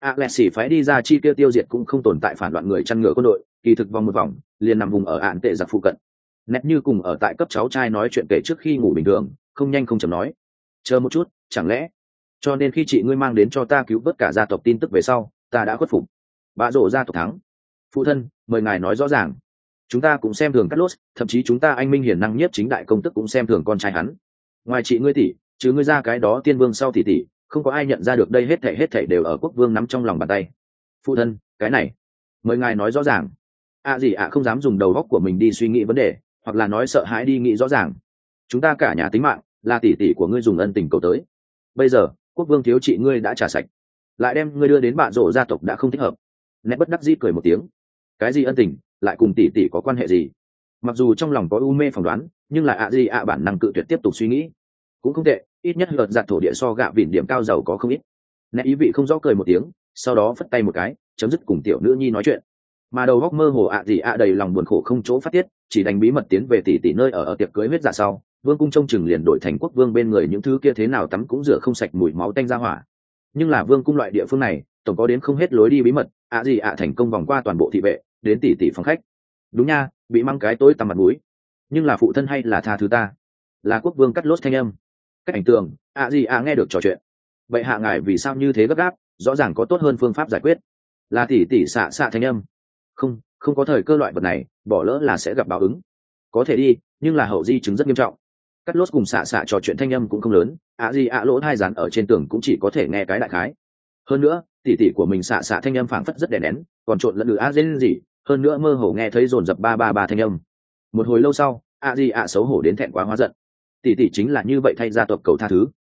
Alexi phái đi ra chi kia tiêu diệt cũng không tồn tại phản loạn người chăn ngựa quân đội, kỳ thực vòng một vòng liền nằm vùng ở ạn tệ giặc phụ cận. Nét như cùng ở tại cấp cháu trai nói chuyện kể trước khi ngủ bình thường, không nhanh không chậm nói. Chờ một chút, chẳng lẽ cho nên khi chị ngươi mang đến cho ta cứu vớt cả gia tộc tin tức về sau, ta đã khuất phục. Bạ rổ gia tộc thắng. Phụ thân, mời ngài nói rõ ràng. Chúng ta cũng xem thường Carlos, thậm chí chúng ta anh minh hiển năng nhất chính đại công tức cũng xem thường con trai hắn. Ngoài chị ngươi tỷ, chứ ngươi ra cái đó tiên vương sau tỷ, không có ai nhận ra được đây hết thảy đều ở quốc vương nắm trong lòng bàn tay. Phụ thân, cái này, mời ngài nói rõ ràng. Gì không dám dùng đầu óc của mình đi suy nghĩ vấn đề, hoặc là nói sợ hãi đi nghĩ rõ ràng. Chúng ta cả nhà tính mạng là tỷ của ngươi dùng ân tình cầu tới. Bây giờ quốc vương thiếu chị ngươi đã trả sạch, lại đem ngươi đưa đến bạ rổ gia tộc đã không thích hợp. Nét bất đắc dĩ cười một tiếng. Cái gì ân tình, lại cùng tỷ có quan hệ gì? Mặc dù trong lòng có u mê phỏng đoán, nhưng là bản năng cự tuyệt tiếp tục suy nghĩ. Cũng không tệ, ít nhất lợt giặt thổ địa so gạ vỉn điểm cao giàu có không ít. Nét ý vị không rõ cười một tiếng, sau đó phất tay một cái, chấm dứt cùng tiểu nữ nhi nói chuyện. Mà đầu góc mơ hồ đầy lòng buồn khổ không chỗ phát tiết, chỉ đành bí mật tiến về tỷ nơi ở tiệc cưới huyết dạ sau. Vương cung trông chừng liền đổi thành quốc vương bên người những thứ kia thế nào tắm cũng rửa không sạch mùi máu tanh ra hỏa. Nhưng là vương cung loại địa phương này, tổng có đến không hết lối đi bí mật. Thành công vòng qua toàn bộ thị vệ, đến tỷ phòng khách. Đúng nha, bị mang cái tối tăm mặt mũi. Nhưng là phụ thân hay là tha thứ ta? Là quốc vương cắt lốt thanh âm. Cách ảnh tường, nghe được trò chuyện. Vậy hạ ngài vì sao như thế gấp gáp? Rõ ràng có tốt hơn phương pháp giải quyết. Là tỷ xạ thanh âm. Không có thời cơ loại vật này, bỏ lỡ là sẽ gặp báo ứng. Có thể đi, nhưng là hậu di chứng rất nghiêm trọng. Cắt lốt cùng xạ trò chuyện thanh âm cũng không lớn, lỗ thai dán ở trên tường cũng chỉ có thể nghe cái đại khái. Hơn nữa tỷ của mình xạ thanh âm phảng phất rất đè nén, còn trộn lẫn gì, hơn nữa mơ hồ nghe thấy dồn dập ba thanh âm. Một hồi lâu sau xấu hổ đến thẹn quá hóa giận. Tỷ chính là như vậy thay gia tộc cầu tha thứ.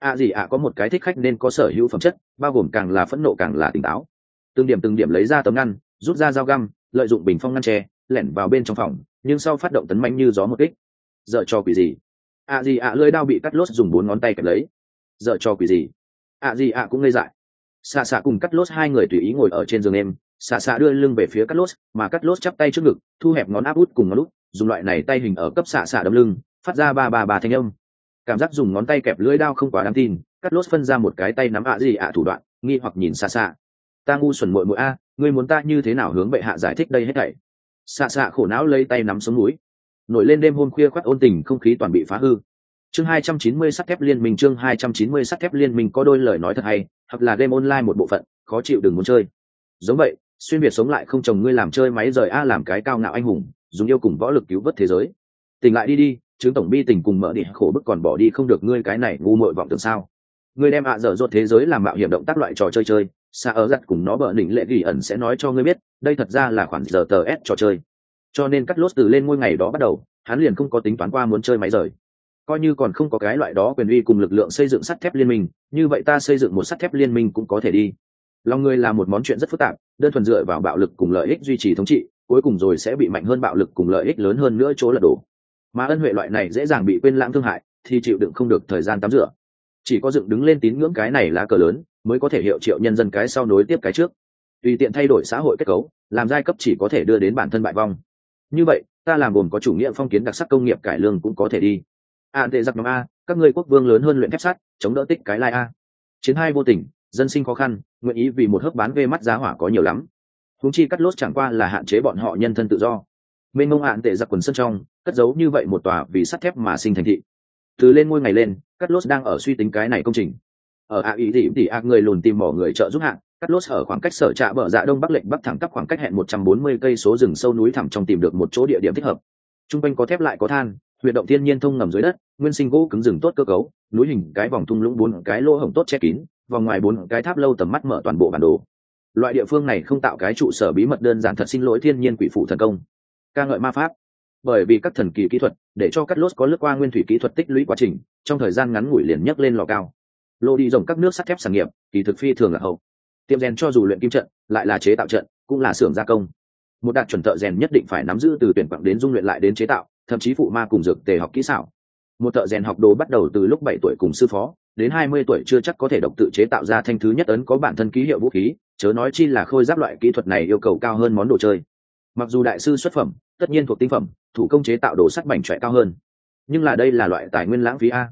Có một cái thích khách nên có sở hữu phẩm chất, bao gồm càng là phẫn nộ càng là tỉnh táo. Từng điểm lấy ra tấm ngăn, rút ra dao găm, lợi dụng bình phong ngăn tre, lẻn vào bên trong phòng, nhưng sau phát động tấn mãnh như gió một kích. Dở cho quỷ gì? Lưỡi đao bị cắt lốt dùng 4 ngón tay kẹp lấy. Dở cho quỷ gì? Cũng ngây dại. Xạ cùng cắt lốt hai người tùy ý ngồi ở trên giường em. Xạ đưa lưng về phía cắt lốt, mà cắt lốt chắp tay trước ngực, thu hẹp ngón áp út cùng ngón út, dùng loại này tay hình ở cấp xạ đấm lưng, phát ra ba thanh âm. Cảm giác dùng ngón tay kẹp lưỡi đao không quá đáng tin, cắt lốt phân ra một cái tay nắm thủ đoạn, nghi hoặc nhìn xạ. Ta ngu xuẩn muội a, ngươi muốn ta như thế nào hướng bệ hạ giải thích đây hết thảy? Xạ khổ não lấy tay nắm sống núi. Nổi lên đêm hôm khuya khoắt ôn tình không khí toàn bị phá hư. Chương 290 sắt thép liên minh. Chương 290 sắt thép liên minh có đôi lời nói thật hay, hoặc là game online một bộ phận, khó chịu đừng muốn chơi. Giống vậy, xuyên việt sống lại không chồng ngươi làm chơi máy rời làm cái cao ngạo anh hùng, dùng yêu cùng võ lực cứu vớt thế giới. Tỉnh lại đi, chứng tổng bi tình cùng mở đi khổ bức còn bỏ đi không được ngươi cái này ngu muội vọng tưởng sao? Ngươi đem dở dột thế giới làm mạo hiểm động tác loại trò chơi, xa ở giặt cùng nó bợ đỉnh lệ gỉ ẩn sẽ nói cho ngươi biết, đây thật ra là khoản giờ tờ s trò chơi. Cho nên cắt lốt từ lên ngôi ngày đó bắt đầu, hắn liền không có tính toán qua muốn chơi máy rời. Coi như còn không có cái loại đó quyền uy cùng lực lượng xây dựng sắt thép liên minh, như vậy ta xây dựng một sắt thép liên minh cũng có thể đi. Lòng người là một món chuyện rất phức tạp, đơn thuần dựa vào bạo lực cùng lợi ích duy trì thống trị, cuối cùng rồi sẽ bị mạnh hơn bạo lực cùng lợi ích lớn hơn nữa chỗ lật đổ. Mà ân huệ loại này dễ dàng bị quên lãng thương hại, thì chịu đựng không được thời gian tắm rửa. Chỉ có dựng đứng lên tín ngưỡng cái này lá cờ lớn, mới có thể hiệu triệu nhân dân cái sau nối tiếp cái trước. Tùy tiện thay đổi xã hội kết cấu, làm giai cấp chỉ có thể đưa đến bản thân bại vong. Như vậy ta làm gồm có chủ nghĩa phong kiến đặc sắc công nghiệp cải lương cũng có thể đi. Tệ giặc nhóm a, các ngươi quốc vương lớn hơn luyện thép sắt, chống đỡ tích cái lai a. Chiến hai vô tình, dân sinh khó khăn, nguyện ý vì một hớp bán vê mắt giá hỏa có nhiều lắm. Huống chi cắt lốt chẳng qua là hạn chế bọn họ nhân thân tự do. Mênh mông tệ giặc quần sân trong, cất giấu như vậy một tòa vì sắt thép mà sinh thành thị. Từ lên ngôi ngày lên, cắt lốt đang ở suy tính cái này công trình. Ở người lùn tìm mỏ người trợ giúp hạng, cắt lốt ở khoảng cách sở trạ bờ dạ đông bắc lệnh bắc thẳng tắp khoảng cách hẹn 140 cây số rừng sâu núi thẳm trong tìm được một chỗ địa điểm thích hợp. Trung quanh có thép lại có than, huyệt động thiên nhiên thông ngầm dưới đất, nguyên sinh gỗ cứng rừng tốt cơ cấu, núi hình cái vòng thung lũng 4 cái lỗ hổng tốt che kín, vòng ngoài 4 cái tháp lâu tầm mắt mở toàn bộ bản đồ. Loại địa phương này không tạo cái trụ sở bí mật đơn giản thật xin lỗi thiên nhiên quỷ phụ thần công. Ca ngợi ma pháp. Bởi vì các thần kỳ kỹ thuật, để cho cắt lốt có lướt qua nguyên thủy kỹ thuật tích lũy quá trình, trong thời gian ngắn ngủi liền nhấc lên lò cao. Lô đi rồng các nước sắt thép sản nghiệp, kỳ thực phi thường là hậu. Tiệm rèn cho dù luyện kim trận, lại là chế tạo trận, cũng là xưởng gia công. Một đạt chuẩn thợ rèn nhất định phải nắm giữ từ tuyển quặng đến dung luyện lại đến chế tạo, thậm chí phụ ma cùng dược tề học kỹ xảo. Một thợ rèn học đồ bắt đầu từ lúc 7 tuổi cùng sư phó, đến 20 tuổi chưa chắc có thể độc tự chế tạo ra thanh thứ nhất ấn có bản thân ký hiệu vũ khí, chớ nói chi là khôi giáp loại kỹ thuật này yêu cầu cao hơn món đồ chơi. Mặc dù đại sư xuất phẩm, tất nhiên thuộc tinh phẩm, thủ công chế tạo đồ sắt mảnh chọe cao hơn, nhưng là đây là loại tài nguyên lãng phí a.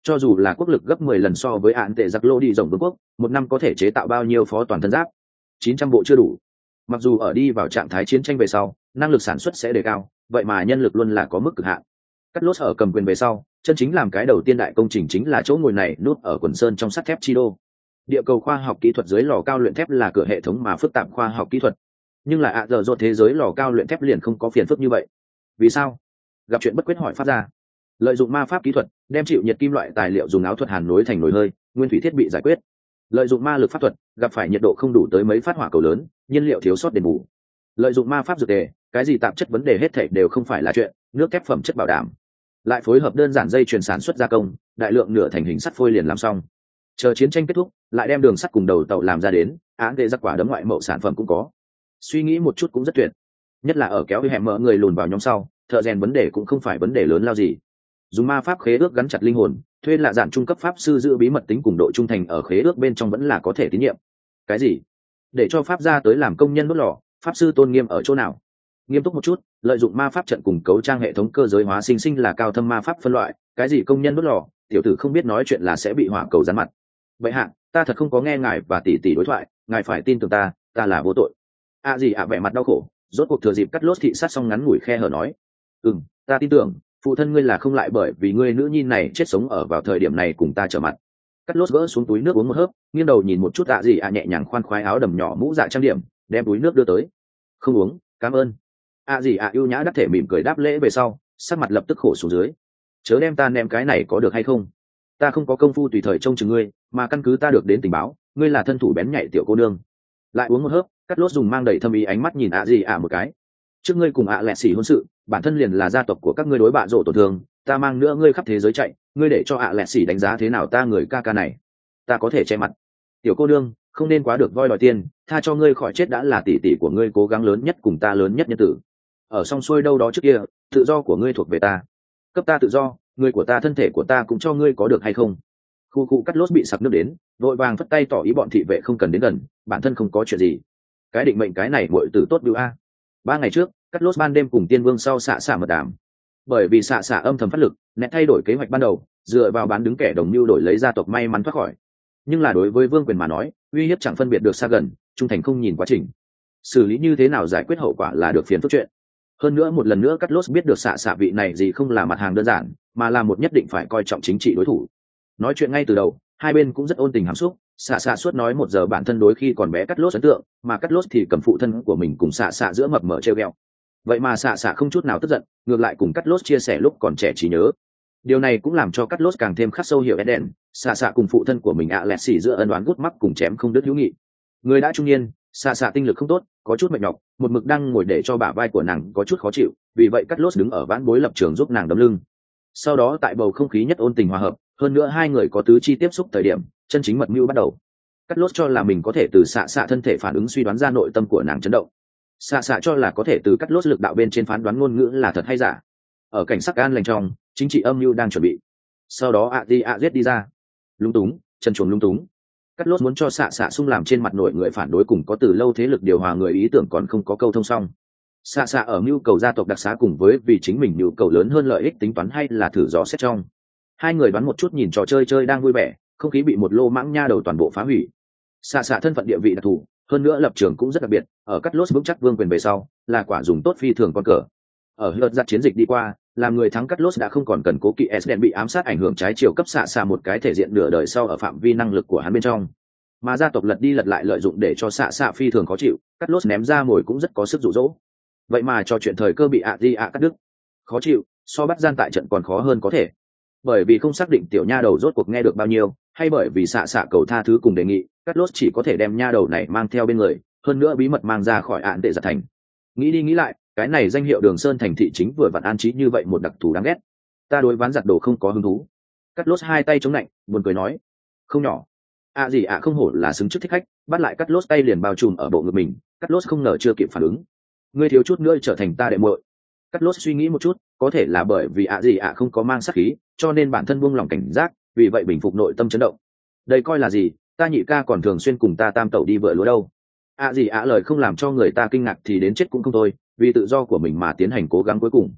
Cho dù là quốc lực gấp 10 lần so với án tệ giặc lô đi rồng vương quốc, một năm có thể chế tạo bao nhiêu phó toàn thân giáp? 900 bộ chưa đủ. Mặc dù ở đi vào trạng thái chiến tranh về sau, năng lực sản xuất sẽ đề cao, vậy mà nhân lực luôn là có mức cực hạn. Cắt lốt ở cầm quyền về sau, chân chính làm cái đầu tiên đại công trình chính là chỗ ngồi này nút ở quần sơn trong sắt thép chi đô. Địa cầu khoa học kỹ thuật dưới lò cao luyện thép là cửa hệ thống mà phức tạp khoa học kỹ thuật, nhưng là giờ dột thế giới lò cao luyện thép liền không có phiền phức như vậy. Vì sao? Gặp chuyện bất quyết hỏi pháp ra. Lợi dụng ma pháp kỹ thuật, đem chịu nhiệt kim loại tài liệu dùng áo thuật hàn nối thành nồi hơi, nguyên thủy thiết bị giải quyết. Lợi dụng ma lực pháp thuật, gặp phải nhiệt độ không đủ tới mấy phát hỏa cầu lớn, nhiên liệu thiếu sót đền bù. Lợi dụng ma pháp dược tề, cái gì tạp chất vấn đề hết thảy đều không phải là chuyện, nước thép phẩm chất bảo đảm. Lại phối hợp đơn giản dây chuyền sản xuất gia công, đại lượng nửa thành hình sắt phôi liền làm xong. Chờ chiến tranh kết thúc, lại đem đường sắt cùng đầu tàu làm ra đến, án tệ giặc quả đấm ngoại mậu sản phẩm cũng có. Suy nghĩ một chút cũng rất tuyệt. Nhất là ở kéo hẻm mở người lùn vào nhóm sau, thợ rèn vấn đề cũng không phải vấn đề lớn lao gì. Dùng ma pháp khế ước gắn chặt linh hồn, thuê lạ dạn trung cấp pháp sư giữ bí mật tính cùng độ trung thành ở khế ước bên trong vẫn là có thể tín nhiệm. Cái gì? Để cho pháp gia tới làm công nhân đốt lò, pháp sư tôn nghiêm ở chỗ nào? Nghiêm túc một chút, lợi dụng ma pháp trận cùng cấu trang hệ thống cơ giới hóa sinh sinh là cao thâm ma pháp phân loại, cái gì công nhân đốt lò, tiểu tử không biết nói chuyện là sẽ bị hỏa cầu rắn mặt. Vậy hạ, ta thật không có nghe ngài và tỷ tỷ đối thoại, ngài phải tin tưởng ta, ta là vô tội. Vẻ mặt đau khổ, rốt cuộc thừa dịp cắt lốt thị sát xong ngắn ngủi khe hở nói, ta tin tưởng phụ thân ngươi là không lại bởi vì ngươi nữ nhi này chết sống ở vào thời điểm này cùng ta trở mặt. Cắt lốt gỡ xuống túi nước uống một hớp, nghiêng đầu nhìn một chút nhẹ nhàng khoan khoái áo đầm nhỏ mũ dạ trang điểm, đem túi nước đưa tới. Không uống, cảm ơn. Ưu nhã đắc thể mỉm cười đáp lễ về sau, sắc mặt lập tức khổ xuống dưới. Chớ đem ta ném cái này có được hay không? Ta không có công phu tùy thời trông chừng ngươi, mà căn cứ ta được đến tình báo, ngươi là thân thủ bén nhạy tiểu cô nương. Lại uống một hớp, cắt lốt dùng mang đầy thâm ý ánh mắt nhìn một cái. Trước ngươi cùng lẹ xỉ hôn sự, bản thân liền là gia tộc của các ngươi đối bạ rổ tổn thương, ta mang nữa ngươi khắp thế giới chạy, ngươi để cho lẹ xỉ đánh giá thế nào ta người ca ca này? Ta có thể che mặt. Tiểu cô nương, không nên quá được voi đòi tiền, tha cho ngươi khỏi chết đã là tỷ tỷ của ngươi cố gắng lớn nhất cùng ta lớn nhất nhân tử. Ở song xuôi đâu đó trước kia, tự do của ngươi thuộc về ta. Cấp ta tự do, người của ta thân thể của ta cũng cho ngươi có được hay không? Khu cắt lốt bị sặc nước đến, vội vàng phất tay tỏ ý bọn thị vệ không cần đến gần, bản thân không có chuyện gì. Cái định mệnh cái này muội tử tốt biểu a. 3 ngày trước, cắt lốt ban đêm cùng tiên vương sau xạ mật đàm. Bởi vì xạ âm thầm phát lực, nét thay đổi kế hoạch ban đầu, dựa vào bán đứng kẻ đồng mưu đổi lấy gia tộc may mắn thoát khỏi. Nhưng là đối với vương quyền mà nói, uy hiếp chẳng phân biệt được xa gần, trung thành không nhìn quá trình. Xử lý như thế nào giải quyết hậu quả là được phiền phức chuyện. Hơn nữa một lần nữa cắt lốt biết được xạ vị này gì không là mặt hàng đơn giản, mà là một nhất định phải coi trọng chính trị đối thủ. Nói chuyện ngay từ đầu, hai bên cũng rất ôn tình hàm xúc, xạ suốt nói 1 giờ bản thân đối khi còn bé cắt lốt ấn tượng, mà cắt lốt thì cầm phụ thân của mình cùng xạ giữa mập mờ treo ghẹo. Vậy mà xạ không chút nào tức giận, ngược lại cùng cắt lốt chia sẻ lúc còn trẻ trí nhớ. Điều này cũng làm cho cắt lốt càng thêm khắc sâu hiểu Eden, xạ cùng phụ thân của mình lẹt xỉ giữa ân đoán gút mắc cùng chém không đứt hữu nghị. Người đã trung niên, xạ tinh lực không tốt, có chút mệt nhọc, một mực đang ngồi để cho bả vai của nàng có chút khó chịu, vì vậy cắt lốt đứng ở vãn bối lập trường giúp nàng đấm lưng. Sau đó tại bầu không khí nhất ôn tình hòa hợp, hơn nữa hai người có tứ chi tiếp xúc thời điểm, chân chính mật mưu bắt đầu. Cắt lốt cho là mình có thể từ xạ thân thể phản ứng suy đoán ra nội tâm của nàng chấn động. Xạ cho là có thể từ cắt lốt lực đạo bên trên phán đoán ngôn ngữ là thật hay giả. Ở cảnh sắc an lành trong, chính trị âm mưu đang chuẩn bị. Sau đó giết đi ra. Lung túng, chân chuồng lung túng. Cắt lốt muốn cho xạ xung làm trên mặt nội người phản đối cùng có từ lâu thế lực điều hòa người ý tưởng còn không có câu thông xong. Xạ ở mưu cầu gia tộc đặc xá cùng với vì chính mình nhu cầu lớn hơn lợi ích tính toán hay là thử dò xét trong. Hai người đoán một chút nhìn trò chơi đang vui vẻ, không khí bị một lô mãng nha đầu toàn bộ phá hủy. Xạ thân phận địa vị đặc thù, hơn nữa lập trường cũng rất đặc biệt, ở cắt lốt vững chắc vương quyền về sau, là quả dùng tốt phi thường con cờ. Ở lượt giặt chiến dịch đi qua, làm người thắng cắt lốt đã không còn cần cố kỵ Sden bị ám sát ảnh hưởng trái chiều cấp xạ một cái thể diện nửa đời sau ở phạm vi năng lực của hắn bên trong. Mà gia tộc lật đi lật lại lợi dụng để cho xạ phi thường khó chịu, cắt lốt ném ra mồi cũng rất có sức dụ dỗ. Vậy mà trò chuyện thời cơ bị cắt đứt. Khó chịu, so bắt gian tại trận còn khó hơn có thể. Bởi vì không xác định tiểu nha đầu rốt cuộc nghe được bao nhiêu, hay bởi vì xạ cầu tha thứ cùng đề nghị, cắt lốt chỉ có thể đem nha đầu này mang theo bên người, hơn nữa bí mật mang ra khỏi án tệ giặt thành. Nghĩ đi nghĩ lại, cái này danh hiệu Đường Sơn thành thị chính vừa vặn an trí như vậy một đặc thù đáng ghét. Ta đối ván giặt đồ không có hứng thú. Cắt lốt hai tay chống lạnh, buồn cười nói, không nhỏ. Không hổ là xứng trước thích khách, bắt lại cắt lốt tay liền bao trùm ở bộ ngực mình, cắt lốt không ngờ chưa kịp phản ứng. Ngươi thiếu chút nữa trở thành ta đệ muội. Cắt lốt suy nghĩ một chút, có thể là bởi vì không có mang sát khí, cho nên bản thân buông lòng cảnh giác, vì vậy bình phục nội tâm chấn động. Đây coi là gì, ta nhị ca còn thường xuyên cùng ta tam tẩu đi vợ lúa đâu. Lời không làm cho người ta kinh ngạc thì đến chết cũng không thôi, vì tự do của mình mà tiến hành cố gắng cuối cùng.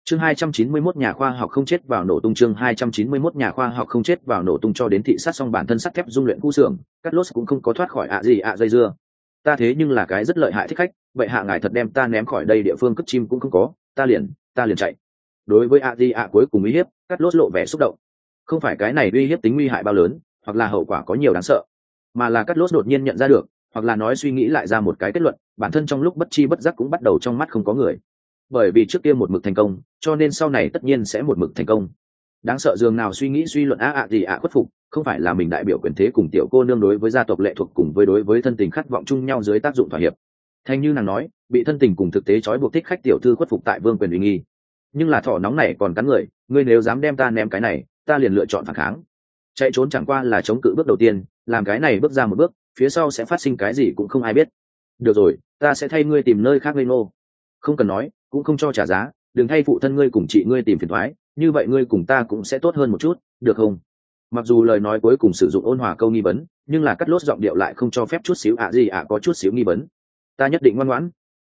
Chương 291 nhà khoa học không chết vào nổ tung. Chương 291 nhà khoa học không chết vào nổ tung. Cho đến thị sát xong bản thân sắt thép dung luyện khu xưởng, Cát Lốt cũng không có thoát khỏi gì dây dưa. Ta thế nhưng là cái rất lợi hại thích khách, vậy hạ ngài thật đem ta ném khỏi đây địa phương cất chim cũng không có, ta liền chạy. Đối với gì cuối cùng uy hiếp, Cát Lốt lộ vẻ xúc động. Không phải cái này uy hiếp tính nguy hại bao lớn, hoặc là hậu quả có nhiều đáng sợ, mà là Cát Lốt đột nhiên nhận ra được, hoặc là nói suy nghĩ lại ra một cái kết luận, bản thân trong lúc bất chi bất giác cũng bắt đầu trong mắt không có người. Bởi vì trước kia một mực thành công, cho nên sau này tất nhiên sẽ một mực thành công. Đáng sợ dường nào suy nghĩ suy luận khuất phục, không phải là mình đại biểu quyền thế cùng tiểu cô nương đối với gia tộc lệ thuộc cùng với đối với thân tình khát vọng chung nhau dưới tác dụng thỏa hiệp. Thành như nàng nói, bị thân tình cùng thực tế trói buộc thích khách tiểu thư khuất phục tại vương quyền uy nghi. Nhưng là thỏ nóng này còn cắn người, ngươi nếu dám đem ta ném cái này, ta liền lựa chọn phản kháng. Chạy trốn chẳng qua là chống cự bước đầu tiên, làm cái này bước ra một bước, phía sau sẽ phát sinh cái gì cũng không ai biết. Được rồi, ta sẽ thay ngươi tìm nơi khác ngây ngô. Không cần nói, cũng không cho trả giá, đừng thay phụ thân ngươi cùng chị ngươi tìm phiền toái, như vậy ngươi cùng ta cũng sẽ tốt hơn một chút, được không? Mặc dù lời nói cuối cùng sử dụng ôn hòa câu nghi vấn, nhưng là Cắt Lốt giọng điệu lại không cho phép chút xíu có chút xíu nghi vấn. Ta nhất định ngoan ngoãn.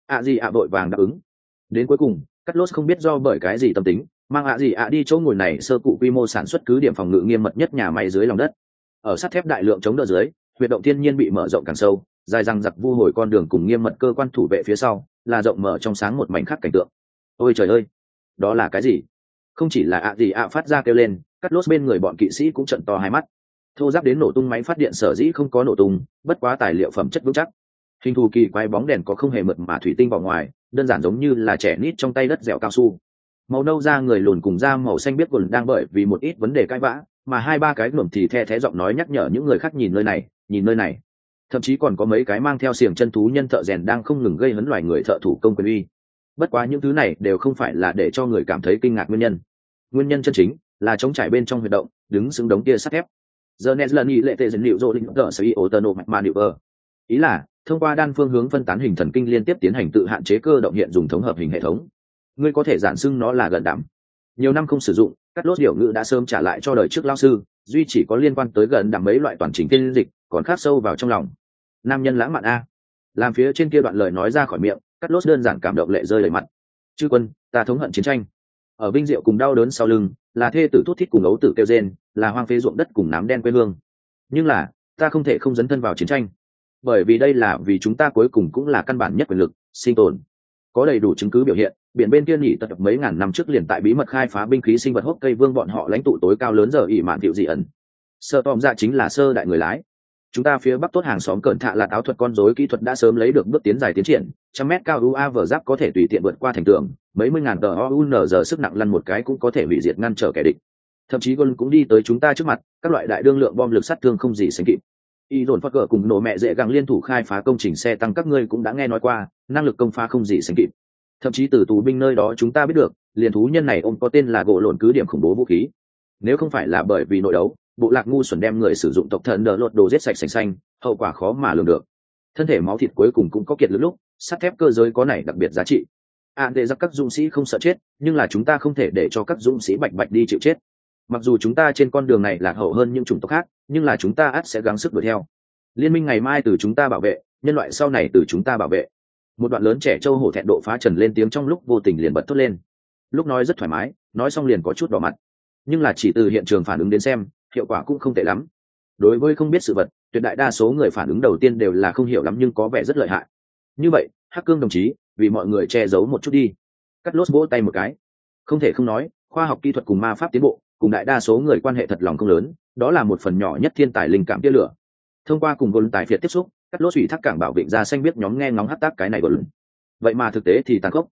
Vội vàng đáp ứng. Đến cuối cùng, Cắt Lốt không biết do bởi cái gì tâm tính, mang đi chỗ ngồi này sơ cụ quy mô sản xuất cứ điểm phòng ngự nghiêm mật nhất nhà máy dưới lòng đất. Ở sắt thép đại lượng chống đỡ dưới, huyệt động thiên nhiên bị mở rộng càng sâu, dài răng giặc vu hồi con đường cùng nghiêm mật cơ quan thủ vệ phía sau, là rộng mở trong sáng một mảnh khác cảnh tượng. Ôi trời ơi, đó là cái gì? Không chỉ là phát ra kêu lên, Cắt Lốt bên người bọn kỵ sĩ cũng trợn to hai mắt. Thô giáp đến nổ tung máy phát điện sở dĩ không có nổ tung, bất quá tài liệu phẩm chất vững chắc. Hình thù kỳ quái bóng đèn có không hề mượt mà thủy tinh vào ngoài, đơn giản giống như là trẻ nít trong tay đất dẻo cao su. Màu nâu da người lùn cùng da màu xanh biết quần đang bởi vì một ít vấn đề cãi vã, mà hai ba cái luồng thì the thé giọng nói nhắc nhở những người khác nhìn nơi này. Thậm chí còn có mấy cái mang theo xiềng chân thú nhân thợ rèn đang không ngừng gây hấn loài người thợ thủ công quyền uy. Bất quá những thứ này đều không phải là để cho người cảm thấy kinh ngạc nguyên nhân. Nguyên nhân chân chính là trống trải bên trong huy động, đứng xứng đống kia sắt thép. Giờ nes lần ý lệ tệ dần liệu rộ định tờ sở ô tơ nộ mạch mà điệu ý là thông qua đan phương hướng phân tán hình thần kinh liên tiếp tiến hành tự hạn chế cơ động hiện dùng thống hợp hình hệ thống. Ngươi có thể giản xưng nó là gần đảm. Nhiều năm không sử dụng, Cắt Lốt điều ngữ đã sớm trả lại cho đời trước lao sư, duy chỉ có liên quan tới gần đảm mấy loại toàn trình tiên dịch, còn khắc sâu vào trong lòng. Nam nhân lãng mạn a. Làm phía trên kia đoạn lời nói ra khỏi miệng, Cắt Lốt đơn giản cảm động lệ rơi đầy mặt. Chư quân, ta thống hận chiến tranh. Ở vinh diệu cùng đau đớn sau lưng, là thê tử thút thít cùng ấu tử kêu rên, là hoang phế ruộng đất cùng nám đen quê hương. Nhưng là, ta không thể không dấn thân vào chiến tranh, bởi vì đây là vì chúng ta cuối cùng cũng là căn bản nhất quyền lực, sinh tồn. Có đầy đủ chứng cứ biểu hiện, biển bên kia nhỉ tật mấy ngàn năm trước liền tại bí mật khai phá binh khí sinh vật hốc cây vương bọn họ lãnh tụ tối cao lớn giờ ỉ mạn tiểu dị ẩn. Sơ tòm dạ chính là sơ đại người lái. Chúng ta phía bắc tốt hàng xóm cẩn thạ là áo thuật con rối kỹ thuật đã sớm lấy được bước tiến dài tiến triển, 100 mét cao UAV giáp có thể tùy tiện vượt qua thành tường, mấy mươi ngàn tờ OUNZ sức nặng lăn một cái cũng có thể hủy diệt ngăn trở kẻ địch. Thậm chí quân cũng đi tới chúng ta trước mặt, các loại đại đương lượng bom lực sát thương không gì sánh kịp. Y dồn phát cờ cùng nổ mẹ dễ găng liên thủ khai phá công trình xe tăng các ngươi cũng đã nghe nói qua, năng lực công phá không gì sánh kịp. Thậm chí từ tù binh nơi đó chúng ta biết được, liền thú nhân này ông có tên là gỗ lộn cứ điểm khủng bố vũ khí. Nếu không phải là bởi vì nội đấu, bộ lạc ngu xuẩn đem người sử dụng tộc thần đỡ lột đồ giết sạch sành xanh, hậu quả khó mà lường được. Thân thể máu thịt cuối cùng cũng có kiệt lực lúc, sắt thép cơ giới có này đặc biệt giá trị. Để giặc các dũng sĩ không sợ chết, nhưng là chúng ta không thể để cho các dũng sĩ bạch bạch đi chịu chết. Mặc dù chúng ta trên con đường này lạc hậu hơn những chủng tộc khác, nhưng là chúng ta ắt sẽ gắng sức đuổi theo. Liên minh ngày mai từ chúng ta bảo vệ, nhân loại sau này từ chúng ta bảo vệ. Một đoạn lớn trẻ trâu hổ thẹn độ phá trần lên tiếng trong lúc vô tình liền bật thốt lên. Lúc nói rất thoải mái, nói xong liền có chút đỏ mặt, nhưng là chỉ từ hiện trường phản ứng đến xem, hiệu quả cũng không tệ lắm. Đối với không biết sự vật, tuyệt đại đa số người phản ứng đầu tiên đều là không hiểu lắm nhưng có vẻ rất lợi hại. Như vậy, Hắc Cương đồng chí, vì mọi người che giấu một chút đi. Cắt Lốt vỗ tay một cái. Không thể không nói, khoa học kỹ thuật cùng ma pháp tiến bộ, cùng đại đa số người quan hệ thật lòng không lớn, đó là một phần nhỏ nhất thiên tài linh cảm tia lửa. Thông qua cùng Golden tài phiệt tiếp xúc, Cắt Lốt ủy thác cảng bảo vịnh ra xanh biết nhóm nghe ngóng hát tác cái này Golden. Vậy mà thực tế thì tàn khốc.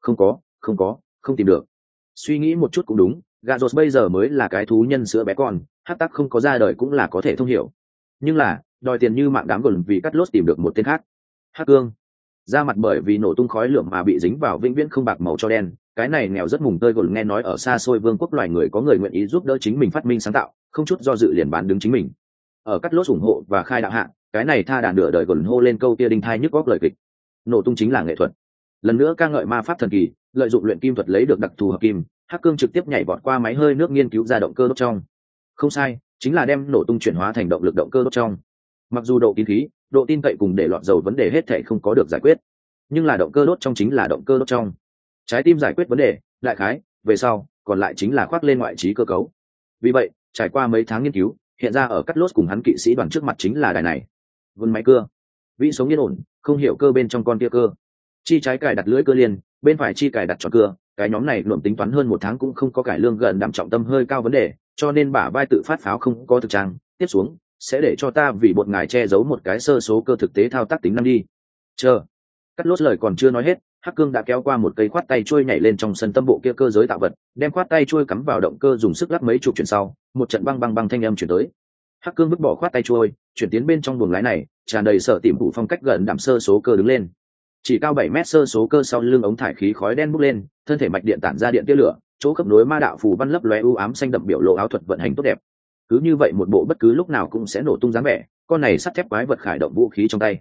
Không tìm được. Suy nghĩ một chút cũng đúng, Gazos bây giờ mới là cái thú nhân sữa bé con, hát tác không có ra đời cũng là có thể thông hiểu. Nhưng là, đòi tiền như mạng đám Golden vì Cắt Lốt tìm được một tên khác. Hắc Cương. Ra mặt bởi vì nổ tung khói lửa mà bị dính vào vĩnh viễn không bạc màu cho đen, cái này nghèo rất mùng tơi Golden nghe nói ở xa xôi vương quốc loài người có người nguyện ý giúp đỡ chính mình phát minh sáng tạo, không chút do dự liền bán đứng chính mình. Ở Cắt Lốt ủng hộ và khai đạo hạ, cái này tha đàn nửa đời Golden hô lên câu kia đinh thai nhức góc lời kịch. Nổ tung chính là nghệ thuật. Lần nữa ca ngợi ma pháp thần kỳ, lợi dụng luyện kim thuật lấy được đặc thù hợp kim, Hắc Cương trực tiếp nhảy vọt qua máy hơi nước nghiên cứu ra động cơ đốt trong. Không sai, chính là đem nổ tung chuyển hóa thành động lực động cơ đốt trong. Mặc dù độ kín khí, độ tin cậy cùng để lọt dầu vấn đề hết thảy không có được giải quyết, nhưng là động cơ đốt trong chính là động cơ đốt trong. Trái tim giải quyết vấn đề, đại khái về sau còn lại chính là khoác lên ngoại trí cơ cấu. Vì vậy trải qua mấy tháng nghiên cứu, hiện ra ở cắt lốt cùng hắn kỵ sĩ đoàn trước mặt chính là đài này. Vân máy cưa, vĩ sống yên ổn, không hiểu cơ bên trong con kia cơ. Chi trái cài đặt lưỡi cơ liền, bên phải chi cài đặt tròn cưa. Cái nhóm này luận tính toán hơn một tháng cũng không có cải lương gần đảm trọng tâm hơi cao vấn đề, cho nên bả vai tự phát pháo không có thực trang. Tiếp xuống sẽ để cho ta vì bột ngài che giấu một cái sơ số cơ thực tế thao tác tính năm đi. Chờ. Cắt lốt lời còn chưa nói hết, Hắc Cương đã kéo qua một cây khoát tay chuôi nhảy lên trong sân tâm bộ kia cơ giới tạo vật, đem khoát tay chuôi cắm vào động cơ dùng sức lắc mấy chục chuyển sau, một trận băng băng băng thanh âm chuyển tới. Hắc Cương vứt bỏ khoát tay chuôi, chuyển tiến bên trong buồng lái này, tràn đầy sở tìm vụ phong cách gần đảm sơ số cơ đứng lên. Chỉ cao 7 mét sơ số cơ sau lưng ống thải khí khói đen bốc lên, thân thể mạch điện tản ra điện tia lửa, chỗ khớp nối ma đạo phù văn lấp lóe u ám xanh đậm biểu lộ áo thuật vận hành tốt đẹp. Cứ như vậy một bộ bất cứ lúc nào cũng sẽ nổ tung dáng vẻ, con này sắt thép quái vật khải động vũ khí trong tay.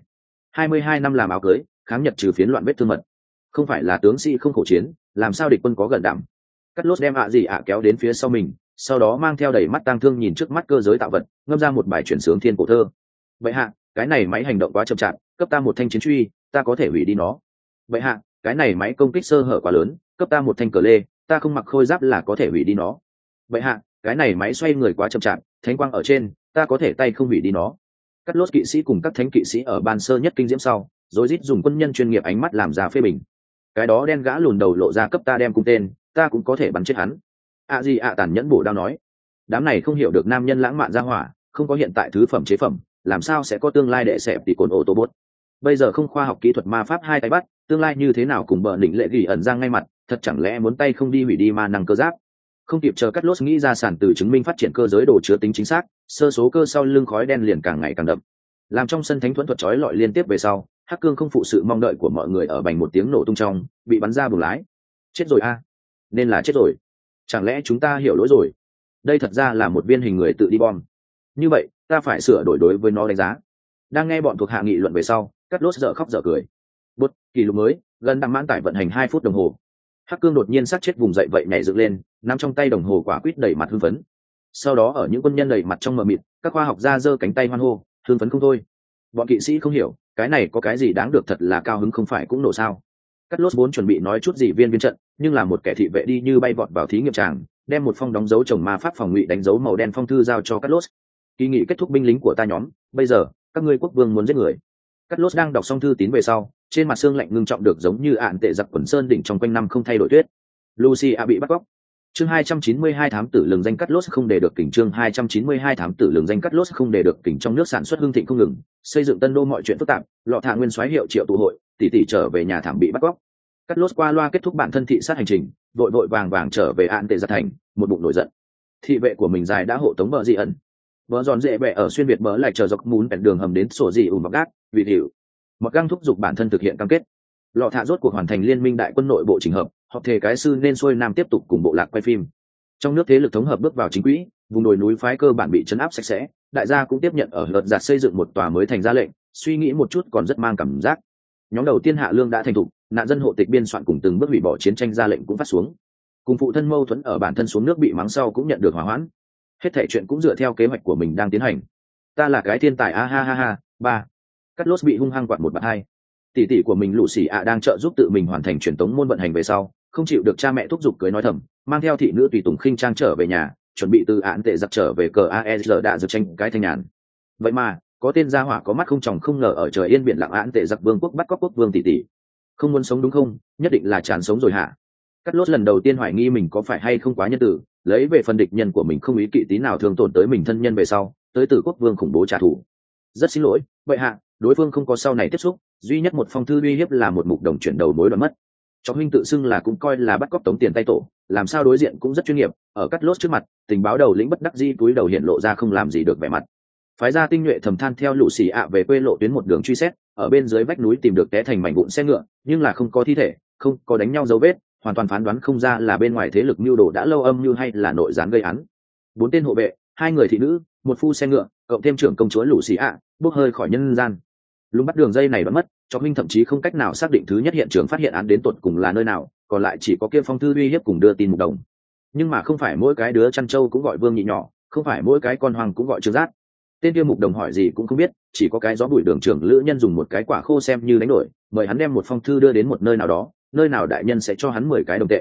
22 năm làm áo cưới, kháng Nhật trừ phiến loạn vết thương mật. Không phải là tướng sĩ không khổ chiến, làm sao địch quân có gần đảm. Cắt lốt đem gì kéo đến phía sau mình, sau đó mang theo đầy mắt tang thương nhìn trước mắt cơ giới tạo vật, ngâm ra một bài chuyển sướng thiên cổ thơ. Vậy hạ, cái này máy hành động quá chậm chạp, cấp ta một thanh chiến truy, ta có thể hủy đi nó. Vậy hạ, cái này máy công kích sơ hở quá lớn, cấp ta một thanh cờ lê, ta không mặc khôi giáp là có thể hủy đi nó. Vậy hạ, cái này máy xoay người quá chậm chạp, thánh quang ở trên, ta có thể tay không hủy đi nó. Cắt lốt kỵ sĩ cùng các thánh kỵ sĩ ở ban sơ nhất kinh diễm sau, rồi rít dùng quân nhân chuyên nghiệp ánh mắt làm ra phê bình. Cái đó đen gã lùn đầu lộ ra cấp ta đem cung tên, ta cũng có thể bắn chết hắn. Tàn nhẫn bổ đao nói, đám này không hiểu được nam nhân lãng mạn ra hỏa, không có hiện tại thứ phẩm chế phẩm, làm sao sẽ có tương lai đệ xẹp tỷ cồn ô tô bốt. Bây giờ không khoa học kỹ thuật ma pháp hai tay bắt, tương lai như thế nào cùng bờ đỉnh lệ gỉ ẩn giang ngay mặt, thật chẳng lẽ muốn tay không đi hủy đi ma năng cơ giáp. Không kịp chờ Cắt Lốt nghĩ ra sản từ chứng minh phát triển cơ giới đồ chứa tính chính xác, sơ số cơ sau lưng khói đen liền càng ngày càng đậm. Làm trong sân thánh thuẫn thuật chói lọi liên tiếp về sau, Hắc Cương không phụ sự mong đợi của mọi người ở bành một tiếng nổ tung trong, bị bắn ra buồng lái. Chết rồi a, nên là chết rồi. Chẳng lẽ chúng ta hiểu lỗi rồi? Đây thật ra là một viên hình người tự đi bom. Như vậy, ta phải sửa đổi đối với nó đánh giá. Đang nghe bọn thuộc hạ nghị luận về sau, Cắt Lốt dở khóc dở cười. Bút, kỷ lục mới, gần đang mãn tải vận hành 2 phút đồng hồ. Hắc Cương đột nhiên sát chết vùng dậy vậy nhảy dựng lên, nắm trong tay đồng hồ quả quýt đẩy mặt hưng phấn. Sau đó ở những quân nhân đầy mặt trong mờ mịt, các khoa học gia giơ cánh tay hoan hô, hưng phấn không thôi. Bọn kỵ sĩ không hiểu, cái này có cái gì đáng được, thật là cao hứng không phải cũng nổ sao? Cắt Lốt vốn chuẩn bị nói chút gì viên trận, nhưng là một kẻ thị vệ đi như bay vọt vào thí nghiệm tràng, đem một phong đóng dấu chồng ma pháp phòng ngụy đánh dấu màu đen phong thư giao cho Cắt Lốt. Kỳ nghị kết thúc binh lính của ta nhóm, bây giờ các ngươi quốc vương muốn giết người. Cắt Lốt đang đọc xong thư tín về sau, trên mặt xương lạnh ngưng trọng được giống như ạn tệ giặc quần sơn đỉnh trong quanh năm không thay đổi tuyết. Lucia bị bắt cóc. Chương 292 thám tử lường danh Cắt Lốt không để được kỉnh. Chương 292 thám tử lường danh Cắt Lốt không để được kỉnh. Trong nước sản xuất hưng thịnh không ngừng, xây dựng tân đô mọi chuyện phức tạp, lọ thạ nguyên soái hiệu triệu tụ hội, tỷ trở về nhà thảm bị bắt cóc. Cắt Lốt qua loa kết thúc bản thân thị sát hành trình, vội vội vàng trở về ạn tệ giặc thành, một bụng nổi giận. Thị vệ của mình dài đã hộ tống bờ dị ẩn. Bờ giòn dễ bẹ ở xuyên việt bờ lại chờ dọc mún bèn đường hầm đến sổ dị ùm mặc gác, vì hiểu. Mặc găng thúc giục bản thân thực hiện cam kết. Lọ thạ rốt cuộc hoàn thành liên minh đại quân nội bộ chỉnh hợp, họp thể cái sư nên xuôi nam tiếp tục cùng bộ lạc quay phim. Trong nước thế lực thống hợp bước vào chính quỹ, vùng đồi núi phái cơ bản bị chấn áp sạch sẽ, đại gia cũng tiếp nhận ở lợt giạt xây dựng một tòa mới thành ra lệnh, suy nghĩ một chút còn rất mang cảm giác. Nhóm đầu tiên hạ lương đã thành thục, nạn dân hộ tịch biên soạn cùng từng bước hủy bỏ chiến tranh ra lệnh cũng phát xuống. Cùng phụ thân mâu thuẫn ở bản thân xuống nước bị mắng sau cũng nhận được hòa hoãn. Hết thảy chuyện cũng dựa theo kế hoạch của mình đang tiến hành. Ta là cái thiên tài a ha ha ha. Ba. Cắt Lốt bị hung hăng quạt một bạt hai. Tỷ của mình Lucia đang trợ giúp tự mình hoàn thành truyền tống môn vận hành về sau, không chịu được cha mẹ thúc giục cưới nói thầm, mang theo thị nữ tùy tùng khinh trang trở về nhà, chuẩn bị từ án tệ giặc trở về cờ AER đã giật tranh cái thanh nhàn. Vậy mà, có tên gia hỏa có mắt không tròng không ngờ ở trời yên biển lặng án tệ giặc vương quốc bắt cóc quốc vương tỷ. Không muốn sống đúng không? Nhất định là chán sống rồi hả? Cắt Lốt lần đầu tiên hoài nghi mình có phải hay không quá nhân tử, lấy về phần địch nhân của mình không ý kỵ tí nào thương tổn tới mình thân nhân về sau, tới từ quốc vương khủng bố trả thù. Rất xin lỗi, vậy hạ, đối phương không có sau này tiếp xúc, duy nhất một phong thư uy hiếp là một mục đồng chuyển đầu mối đoạn mất. Chó huynh tự xưng là cũng coi là bắt cóc tống tiền tay tổ, làm sao đối diện cũng rất chuyên nghiệp, ở Cắt Lốt trước mặt, tình báo đầu lĩnh bất đắc dĩ túi đầu hiện lộ ra không làm gì được vẻ mặt. Phái gia tinh nhuệ thầm than theo Lucia về quê lộ tuyến một đường truy xét, ở bên dưới vách núi tìm được té thành mảnh vụn xe ngựa, nhưng là không có thi thể, không có đánh nhau dấu vết, hoàn toàn phán đoán không ra là bên ngoài thế lực mưu đồ đã lâu âm mưu hay là nội gián gây án. 4 tên hộ vệ, 2 người thị nữ, một phu xe ngựa, cộng thêm trưởng công chúa Lucia, bốc hơi khỏi nhân gian. Lúc bắt đường dây này vẫn mất, cho huynh thậm chí không cách nào xác định thứ nhất hiện trường phát hiện án đến tột cùng là nơi nào, còn lại chỉ có kia phong thư uy hiếp cùng đưa tin mục đồng. Nhưng mà không phải mỗi cái đứa chăn trâu cũng gọi vương nhị nhỏ, không phải mỗi cái con hoàng cũng gọi trương giác. Tên kia mục đồng hỏi gì cũng không biết, chỉ có cái gió bụi đường trưởng lữ nhân dùng một cái quả khô xem như đánh đổi, mời hắn đem một phong thư đưa đến một nơi nào đó, nơi nào đại nhân sẽ cho hắn 10 cái đồng tệ.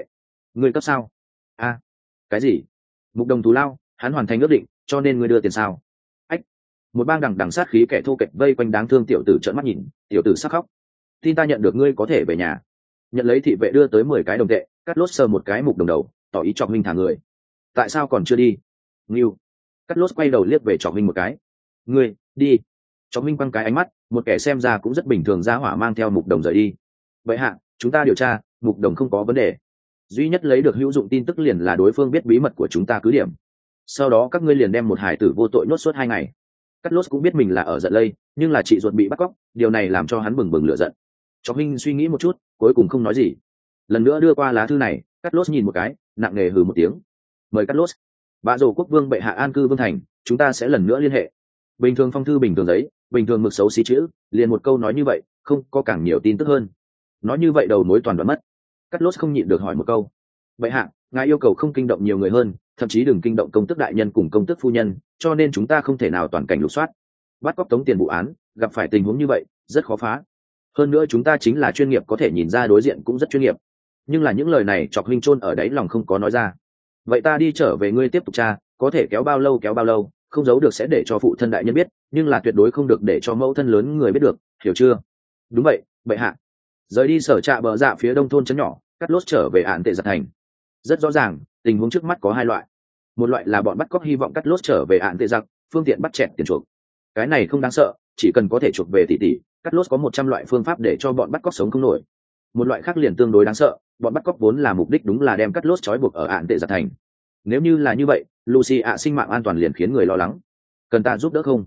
Ngươi cấp sao? A, cái gì? Mục đồng thù lao, hắn hoàn thành ước định, cho nên ngươi đưa tiền sao? Ách. Một bang đằng đằng sát khí kẻ thô kệch vây quanh đáng thương tiểu tử trợn mắt nhìn, tiểu tử sắc khóc. Tin ta nhận được ngươi có thể về nhà. Nhận lấy thị vệ đưa tới 10 cái đồng tệ, cắt lốt sờ một cái mục đồng đầu, tỏ ý Trọc Minh thả người. Tại sao còn chưa đi? Ngưu. Cắt lốt quay đầu liếc về Trọc Minh một cái. Ngươi, đi. Trọc Minh quăng cái ánh mắt, một kẻ xem ra cũng rất bình thường ra hỏa mang theo mục đồng rời đi. Vậy hạ, chúng ta điều tra, mục đồng không có vấn đề. Duy nhất lấy được hữu dụng tin tức liền là đối phương biết bí mật của chúng ta cứ điểm. Sau đó các ngươi liền đem một hải tử vô tội nhốt suốt 2 ngày. Cắt lốt cũng biết mình là ở giận lây, nhưng là chị ruột bị bắt cóc, điều này làm cho hắn bừng bừng lửa giận. Trọc Minh suy nghĩ một chút, cuối cùng không nói gì. Lần nữa đưa qua lá thư này, Cắt lốt nhìn một cái, nặng nề hừ một tiếng. Mời Cắt lốt. Bạ rổ quốc vương bệ hạ an cư vương thành, chúng ta sẽ lần nữa liên hệ. Bình thường phong thư, bình thường giấy, bình thường mực xấu xí chữ, liền một câu nói như vậy, không có càng nhiều tin tức hơn. Nói như vậy đầu mối toàn đoạn mất. Cắt lốt không nhịn được hỏi một câu. Bệ hạ, ngài yêu cầu không kinh động nhiều người hơn, thậm chí đừng kinh động công tước đại nhân cùng công tước phu nhân, cho nên chúng ta không thể nào toàn cảnh lục soát. Bắt cóc tống tiền vụ án, gặp phải tình huống như vậy, rất khó phá. Hơn nữa chúng ta chính là chuyên nghiệp, có thể nhìn ra đối diện cũng rất chuyên nghiệp. Nhưng là những lời này Trọc Minh chôn ở đáy lòng không có nói ra. Vậy ta đi trở về, ngươi tiếp tục tra, có thể kéo bao lâu, không giấu được sẽ để cho phụ thân đại nhân biết, nhưng là tuyệt đối không được để cho mẫu thân lớn người biết được, hiểu chưa? Đúng vậy, bệ hạ. Rời đi sở trạ bờ dạ phía đông thôn trấn nhỏ, Cắt lốt trở về Ản Tệ Giặc thành. Rất rõ ràng, tình huống trước mắt có 2 loại. Một loại là bọn bắt cóc hy vọng Cắt lốt trở về Ản Tệ Giặc, phương tiện bắt chẹt tiền chuộc. Cái này không đáng sợ, chỉ cần có thể chuộc về tỷ, Cắt lốt có 100 loại phương pháp để cho bọn bắt cóc sống không nổi. Một loại khác liền tương đối đáng sợ, bọn bắt cóc vốn là mục đích đúng là đem Cắt lốt trói buộc ở Ản Tệ Giặc thành. Nếu như là như vậy, Lucy sinh mạng an toàn liền khiến người lo lắng. Cần ta giúp đỡ không?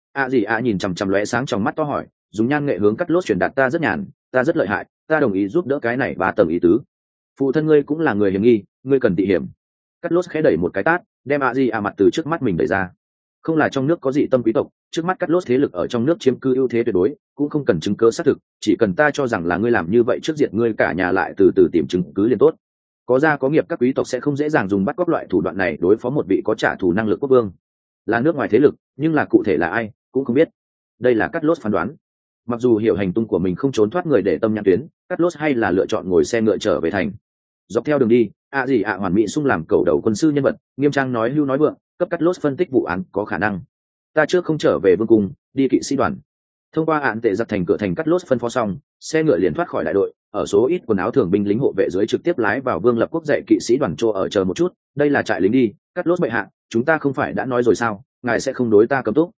Nhìn chằm chằm lóe sáng trong mắt to hỏi, dùng nhan nghệ hướng Cắt lốt truyền đạt, ta rất nhàn, ta rất lợi hại, ta đồng ý giúp đỡ cái này 3 tầng ý tứ. Phụ thân ngươi cũng là người hiểm nghi, ngươi cần tị hiểm. Cắt lốt khẽ đẩy một cái tát, đem mặt từ trước mắt mình đẩy ra. Không là trong nước có dị tâm quý tộc, trước mắt Cắt lốt thế lực ở trong nước chiếm cư ưu thế tuyệt đối, cũng không cần chứng cứ xác thực, chỉ cần ta cho rằng là ngươi làm như vậy trước diệt ngươi cả nhà lại từ từ tìm chứng cứ liền tốt. Có gia có nghiệp các quý tộc sẽ không dễ dàng dùng bắt cóc loại thủ đoạn này đối phó một vị có trả thù năng lực quốc vương. Là nước ngoài thế lực, nhưng là cụ thể là ai cũng không biết. Đây là Cắt lốt phán đoán. Mặc dù hiểu hành tung của mình không trốn thoát người để tâm nhãn tuyến, Cắt lốt hay là lựa chọn ngồi xe ngựa trở về thành. Dọc theo đường đi, hoàn mỹ sung làm cầu đầu quân sư nhân vật, nghiêm trang nói hưu nói vượng, cấp Cắt lốt phân tích vụ án có khả năng. Ta trước không trở về vương cung, đi kỵ sĩ đoàn. Thông qua Ản Tệ Giặc thành cửa thành, Cắt lốt phân phó xong, xe ngựa liền thoát khỏi đại đội, ở số ít quần áo thường binh lính hộ vệ dưới trực tiếp lái vào Vương Lập Quốc dạy kỵ sĩ đoàn chỗ ở. Chờ một chút, đây là trại lính đi. Cắt lốt bệ hạ, chúng ta không phải đã nói rồi sao, ngài sẽ không đối ta cấm túc.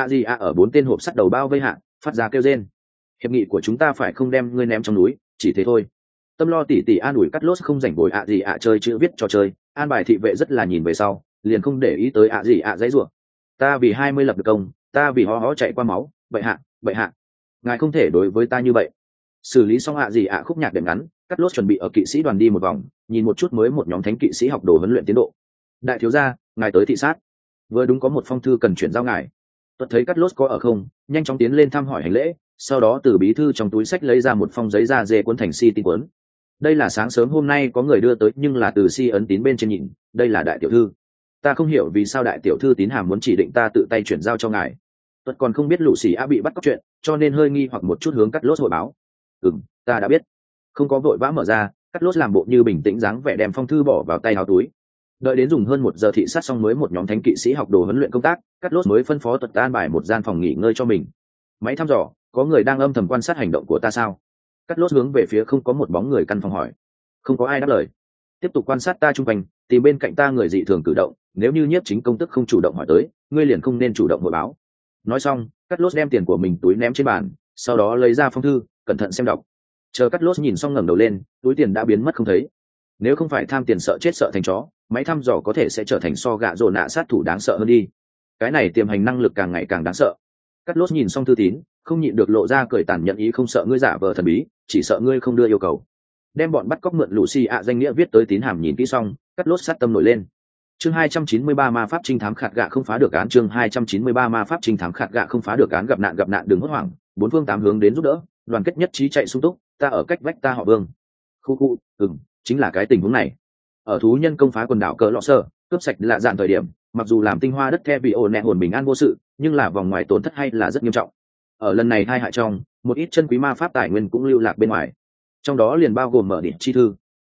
Ở 4 tên hộp sắt đầu bao vây hạ, phát ra kêu rên. Hiệp nghị của chúng ta phải không đem ngươi ném trong núi, chỉ thế thôi. Tâm lo tỉ an ủi Cắt lốt không rảnh bồi chơi chữ viết trò chơi, an bài thị vệ rất là nhìn về sau, liền không để ý tới dãy rủa. Ta vì 20 lập được công, ta vì ho chạy qua máu, bệ hạ, ngài không thể đối với ta như vậy. Xử lý xong khúc nhạc đệm ngắn, Cắt lốt chuẩn bị ở kỵ sĩ đoàn đi một vòng, nhìn một chút mới một nhóm thánh kỵ sĩ học đồ huấn luyện tiến độ. Đại thiếu gia, ngài tới thị sát. Vừa đúng có một phong thư cần chuyển giao ngài. Tuật thấy Cắt lốt có ở không, nhanh chóng tiến lên thăm hỏi hành lễ, sau đó từ bí thư trong túi sách lấy ra một phong giấy da dê cuốn thành tin cuốn. Đây là sáng sớm hôm nay có người đưa tới, nhưng là từ ấn tín bên trên nhìn, đây là đại tiểu thư. Ta không hiểu vì sao đại tiểu thư tín hàm muốn chỉ định ta tự tay chuyển giao cho ngài. Tuật còn không biết Lucy bị bắt cóc chuyện, cho nên hơi nghi hoặc một chút hướng Cắt lốt hội báo. Ta đã biết. Không có vội vã mở ra, Cắt lốt làm bộ như bình tĩnh dáng vẻ đem phong thư bỏ vào tay áo túi. Đợi đến dùng hơn 1 giờ thị sát xong mới một nhóm thánh kỵ sĩ học đồ huấn luyện công tác, Cắt lốt mới phân phó Tuật an bài một gian phòng nghỉ ngơi cho mình. Máy thăm dò, có người đang âm thầm quan sát hành động của ta sao? Cắt lốt hướng về phía không có một bóng người căn phòng hỏi. Không có ai đáp lời. Tiếp tục quan sát ta chung quanh, tìm bên cạnh ta người dị thường cử động, nếu như nhiếp chính công tức không chủ động hỏi tới, ngươi liền không nên chủ động hội báo. Nói xong, Cắt lốt đem tiền của mình túi ném trên bàn, sau đó lấy ra phong thư, cẩn thận xem đọc. Chờ Cắt lốt nhìn xong ngẩng đầu lên, túi tiền đã biến mất không thấy. Nếu không phải tham tiền sợ chết sợ thành chó, máy thăm dò có thể sẽ trở thành so gạ rồ nạ sát thủ đáng sợ hơn đi. Cái này tiềm hành năng lực càng ngày càng đáng sợ. Cắt lốt nhìn xong thư tín, không nhịn được lộ ra cười tàn nhẫn, ý không sợ ngươi giả vờ thần bí, chỉ sợ ngươi không đưa yêu cầu. Đem bọn bắt cóc mượn Lucy danh nghĩa viết tới tín hàm nhìn kỹ xong, Cắt lốt sát tâm nổi lên. Chương 293 ma pháp trinh thám khạt gạ không phá được án. Chương 293 ma pháp trinh thám khạt gạ không phá được án. Gặp nạn đừng hốt hoảng, 4 phương 8 hướng đến giúp đỡ, đoàn kết nhất trí chạy sung túc, ta ở cách vách ta họ Vương. Khu, chính là cái tình huống này. Ở thú nhân công phá quần đảo Cờ Lọ Sơ, cướp sạch lạ dạn thời điểm, mặc dù làm tinh hoa đất the bị ổn nẹ hồn bình an vô sự, nhưng là vòng ngoài tổn thất hay là rất nghiêm trọng. Ở lần này hai hại trong, một ít chân quý ma pháp tài nguyên cũng lưu lạc bên ngoài, trong đó liền bao gồm mở điện chi thư.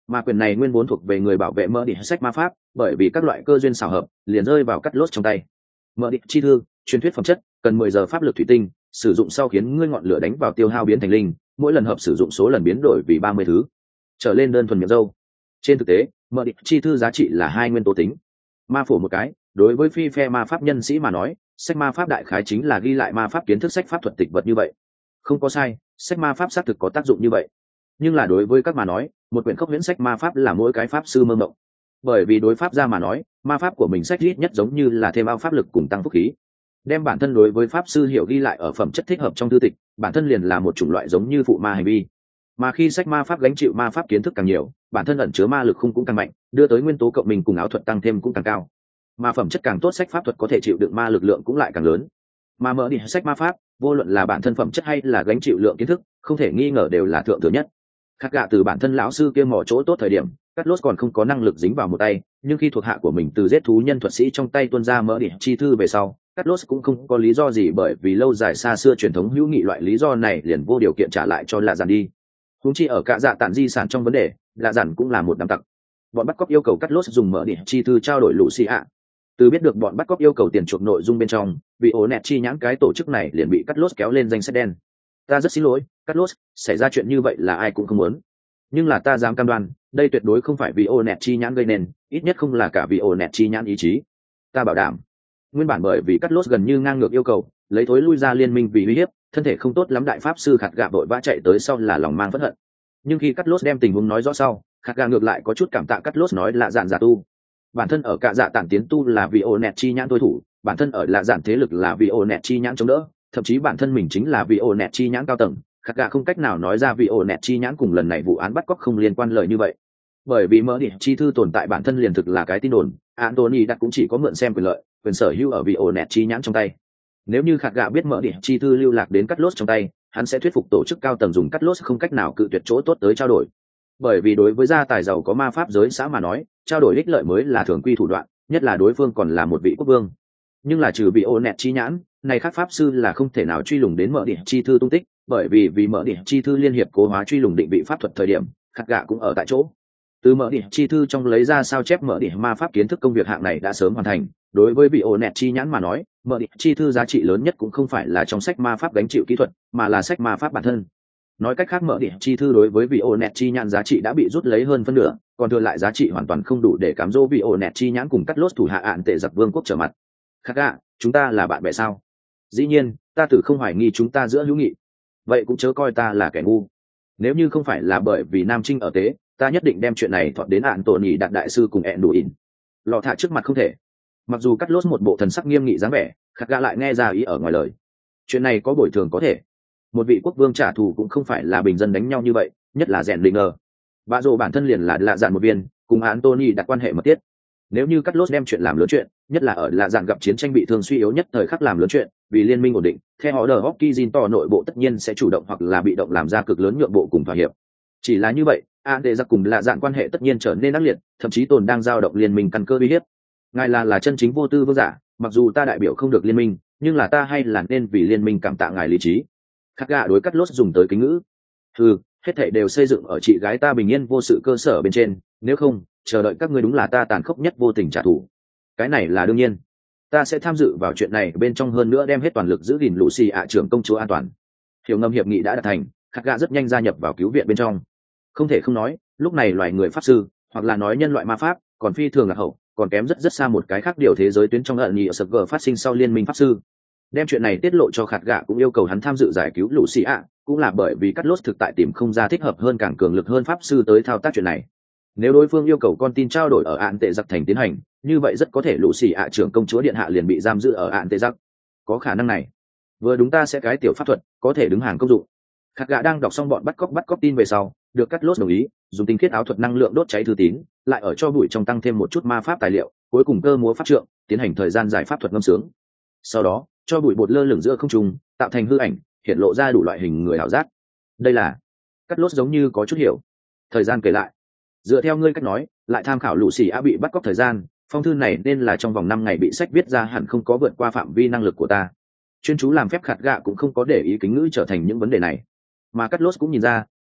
mà quyền này nguyên vốn thuộc về người bảo vệ mơ địch sách ma pháp, bởi vì các loại cơ duyên xảo hợp liền rơi vào cắt lốt trong tay. Mơ địch chi thư, truyền thuyết phẩm chất, cần 10 giờ pháp lực thủy tinh, sử dụng sau khiến ngươi ngọn lửa đánh vào tiêu hao biến thành linh, mỗi lần hợp sử dụng số lần biến đổi vì 30 thứ trở lên đơn thuần miệng dâu. Trên thực tế mơ địch chi thư giá trị là 2 nguyên tố tính. Ma phổ một cái, đối với phi phe ma pháp nhân sĩ mà nói, sách ma pháp đại khái chính là ghi lại ma pháp kiến thức sách pháp thuật tịch vật như vậy. Không có sai, sách ma pháp xác thực có tác dụng như vậy. Nhưng là đối với các mà nói, một quyển khốc huyễn sách ma pháp là mỗi cái pháp sư mơ mộng. Bởi vì đối pháp gia mà nói, ma pháp của mình sách ít nhất giống như là thêm ao pháp lực cùng tăng phúc khí. Đem bản thân đối với pháp sư hiểu ghi lại ở phẩm chất thích hợp trong thư tịch, bản thân liền là một chủng loại giống như phụ ma hành vi. Mà khi sách ma pháp gánh chịu ma pháp kiến thức càng nhiều, bản thân ẩn chứa ma lực khung cũng càng mạnh, đưa tới nguyên tố cộng mình cùng áo thuật tăng thêm cũng càng cao. Mà phẩm chất càng tốt sách pháp thuật có thể chịu đựng ma lực lượng cũng lại càng lớn. Mà mở đi sách ma pháp, vô luận là bản thân phẩm chất hay là gánh chịu lượng kiến thức, không thể nghi ngờ đều là thượng thừa nhất. Khác gạ từ bản thân lão sư kia mò chỗ tốt thời điểm, cắt lốt còn không có năng lực dính vào một tay, nhưng khi thuộc hạ của mình từ giết thú nhân thuật sĩ trong tay tuôn ra mở đi chi thư về sau, cắt lốt cũng không có lý do gì, bởi vì lâu dài xa xưa truyền thống hữu nghị loại lý do này liền vô điều kiện trả lại cho lạ dàn đi. Huống chi ở cả dạ tản di sản trong vấn đề, lạ dàn cũng là một đám tặc. Bọn bắt cóc yêu cầu cắt lốt dùng mở đi chi thư trao đổi lũ xì ạ. Từ biết được bọn bắt cóc yêu cầu tiền chuộc nội dung bên trong, vì ổ nẹt chi nhãn cái tổ chức này liền bị cắt lốt kéo lên danh sách đen. Ta rất xin lỗi cắt lốt, xảy ra chuyện như vậy là ai cũng không muốn, nhưng là ta dám cam đoan đây tuyệt đối không phải vì ổ nẹt chi nhãn gây nên, ít nhất không là cả vì ổ nẹt chi nhãn ý chí. Ta bảo đảm. Nguyên bản bởi vì cắt lốt gần như ngang ngược yêu cầu lấy thối lui ra liên minh vì uy hiếp, thân thể không tốt lắm đại pháp sư khạt gạ vội vã chạy tới sau là lòng mang phẫn hận. Nhưng khi cắt lốt đem tình huống nói rõ sau, khạt gạ ngược lại có chút cảm tạ cắt lốt nói là dạn giả tu. Bản thân ở cả dạ tản tiến tu là vì ổ nẹt chi nhãn đối thủ, bản thân ở lạ dạn thế lực là vì ổ nẹt chi nhãn chống đỡ, thậm chí bản thân mình chính là vì ổ nẹt chi nhãn cao tầng. Khắc gạ không cách nào nói ra vì ổ nẹt chi nhãn cùng lần này vụ án bắt cóc không liên quan lời như vậy, bởi vì mỡ đi chi thư tồn tại bản thân liền thực là cái tin đồn. Anthony đặt cũng chỉ có mượn xem quyền lợi, quyền sở hữu ở vì ổ nẹt chi nhãn trong tay. Nếu như Khắc gạ biết mỡ đi chi thư lưu lạc đến cắt lốt trong tay, hắn sẽ thuyết phục tổ chức cao tầng dùng cắt lốt không cách nào cự tuyệt chỗ tốt tới trao đổi, bởi vì đối với gia tài giàu có ma pháp giới xã mà nói, trao đổi ích lợi mới là thường quy thủ đoạn, nhất là đối phương còn là một vị quốc vương. Nhưng là trừ bị ô nẹt chi nhãn này, các pháp sư là không thể nào truy lùng đến mở địa chi thư tung tích, bởi vì mở địa chi thư liên hiệp cố hóa truy lùng định vị pháp thuật thời điểm, Khắc gạ cũng ở tại chỗ. Từ mở địa chi thư trong lấy ra sao chép mở địa ma pháp kiến thức, công việc hạng này đã sớm hoàn thành. Đối với bị ô nẹt chi nhãn mà nói, mở địa chi thư giá trị lớn nhất cũng không phải là trong sách ma pháp gánh chịu kỹ thuật, mà là sách ma pháp bản thân. Nói cách khác, mở địa chi thư đối với vị ổ nẹt chi nhãn giá trị đã bị rút lấy hơn phân nửa, còn thừa lại giá trị hoàn toàn không đủ để cám dỗ vị ổ nẹt chi nhãn cùng cắt lốt thủ hạ ạn tệ giặc vương quốc trở mặt. Khắc gạ, chúng ta là bạn bè sao? Dĩ nhiên, ta tự không hoài nghi chúng ta giữa hữu nghị. Vậy cũng chớ coi ta là kẻ ngu. Nếu như không phải là bởi vì Nam Trinh ở tế, ta nhất định đem chuyện này thọt đến ạn tổn nhì đạt đại sư cùng ẹn đủ ỉn lọ thạ trước mặt không thể. Mặc dù cắt lốt một bộ thần sắc nghiêm nghị dáng vẻ, Khắc gạ lại nghe ra ý ở ngoài lời. Chuyện này có bồi thường có thể. Một vị quốc vương trả thù cũng không phải là bình dân đánh nhau như vậy, nhất là rèn định ngờ. Bạ rồ bản thân liền là lạ dạn một viên, cùng Anthony đặt quan hệ mật thiết. Nếu như cắt lốt đem chuyện làm lớn chuyện, nhất là ở lạ dạn gặp chiến tranh bị thương suy yếu nhất thời khắc làm lớn chuyện, vì liên minh ổn định, theo họ đờ hockey Jin to nội bộ tất nhiên sẽ chủ động hoặc là bị động làm ra cực lớn nhượng bộ cùng thỏa hiệp. Chỉ là như vậy, an tệ giặc cùng lạ dạn quan hệ tất nhiên trở nên ác liệt, thậm chí tồn đang giao động liên minh căn cơ uy hiếp. Ngài là chân chính vô tư vương giả, mặc dù ta đại biểu không được liên minh, nhưng là ta hay là nên vì liên minh cảm tạ ngài lý trí. Khắc gạ đối cắt lốt dùng tới kính ngữ. Hết thảy đều xây dựng ở chị gái ta bình yên vô sự cơ sở bên trên, nếu không chờ đợi các ngươi đúng là ta tàn khốc nhất vô tình trả thù. Cái này là đương nhiên, ta sẽ tham dự vào chuyện này bên trong, hơn nữa đem hết toàn lực giữ gìn Lucy ạ trưởng công chúa an toàn. Hiểu ngầm hiệp nghị đã đạt thành, Khắc gạ rất nhanh gia nhập vào cứu viện bên trong. Không thể không nói, lúc này loài người pháp sư, hoặc là nói nhân loại ma pháp, còn phi thường là hậu, còn kém rất xa một cái khác điều thế giới tuyến trong ẩn nhị ở sập gờ phát sinh sau liên minh pháp sư. Đem chuyện này tiết lộ cho Khạt gạ cũng yêu cầu hắn tham dự giải cứu Lucy ạ, cũng là bởi vì cắt lốt thực tại tìm không ra thích hợp hơn càng cường lực hơn pháp sư tới thao tác chuyện này. Nếu đối phương yêu cầu con tin trao đổi ở ạn tệ giặc thành tiến hành, như vậy rất có thể Lucy ạ trưởng công chúa điện hạ liền bị giam giữ ở ạn tệ giặc. Có khả năng này, vừa đúng ta sẽ cái tiểu pháp thuật có thể đứng hàng công dụng. Khạt gạ đang đọc xong bọn bắt cóc tin về sau, được cắt lốt đồng ý dùng tinh khiết áo thuật năng lượng đốt cháy thư tín, lại ở cho bụi trong tăng thêm một chút ma pháp tài liệu, cuối cùng cơ múa pháp trượng tiến hành thời gian giải pháp thuật ngâm sướng. Sau đó cho bụi bột lơ lửng giữa không trung, tạo thành hư ảnh, hiện lộ ra đủ loại hình người ảo giác. Đây là cắt lốt giống như có chút hiểu. Thời gian kể lại, dựa theo ngươi cách nói, lại tham khảo Lucy ạ bị bắt cóc thời gian, phong thư này nên là trong vòng 5 ngày bị sách viết ra, hẳn không có vượt qua phạm vi năng lực của ta. Chuyên chú làm phép Khạt gạ cũng không có để ý kính ngữ trở thành những vấn đề này, mà cắt lốt cũng nhìn ra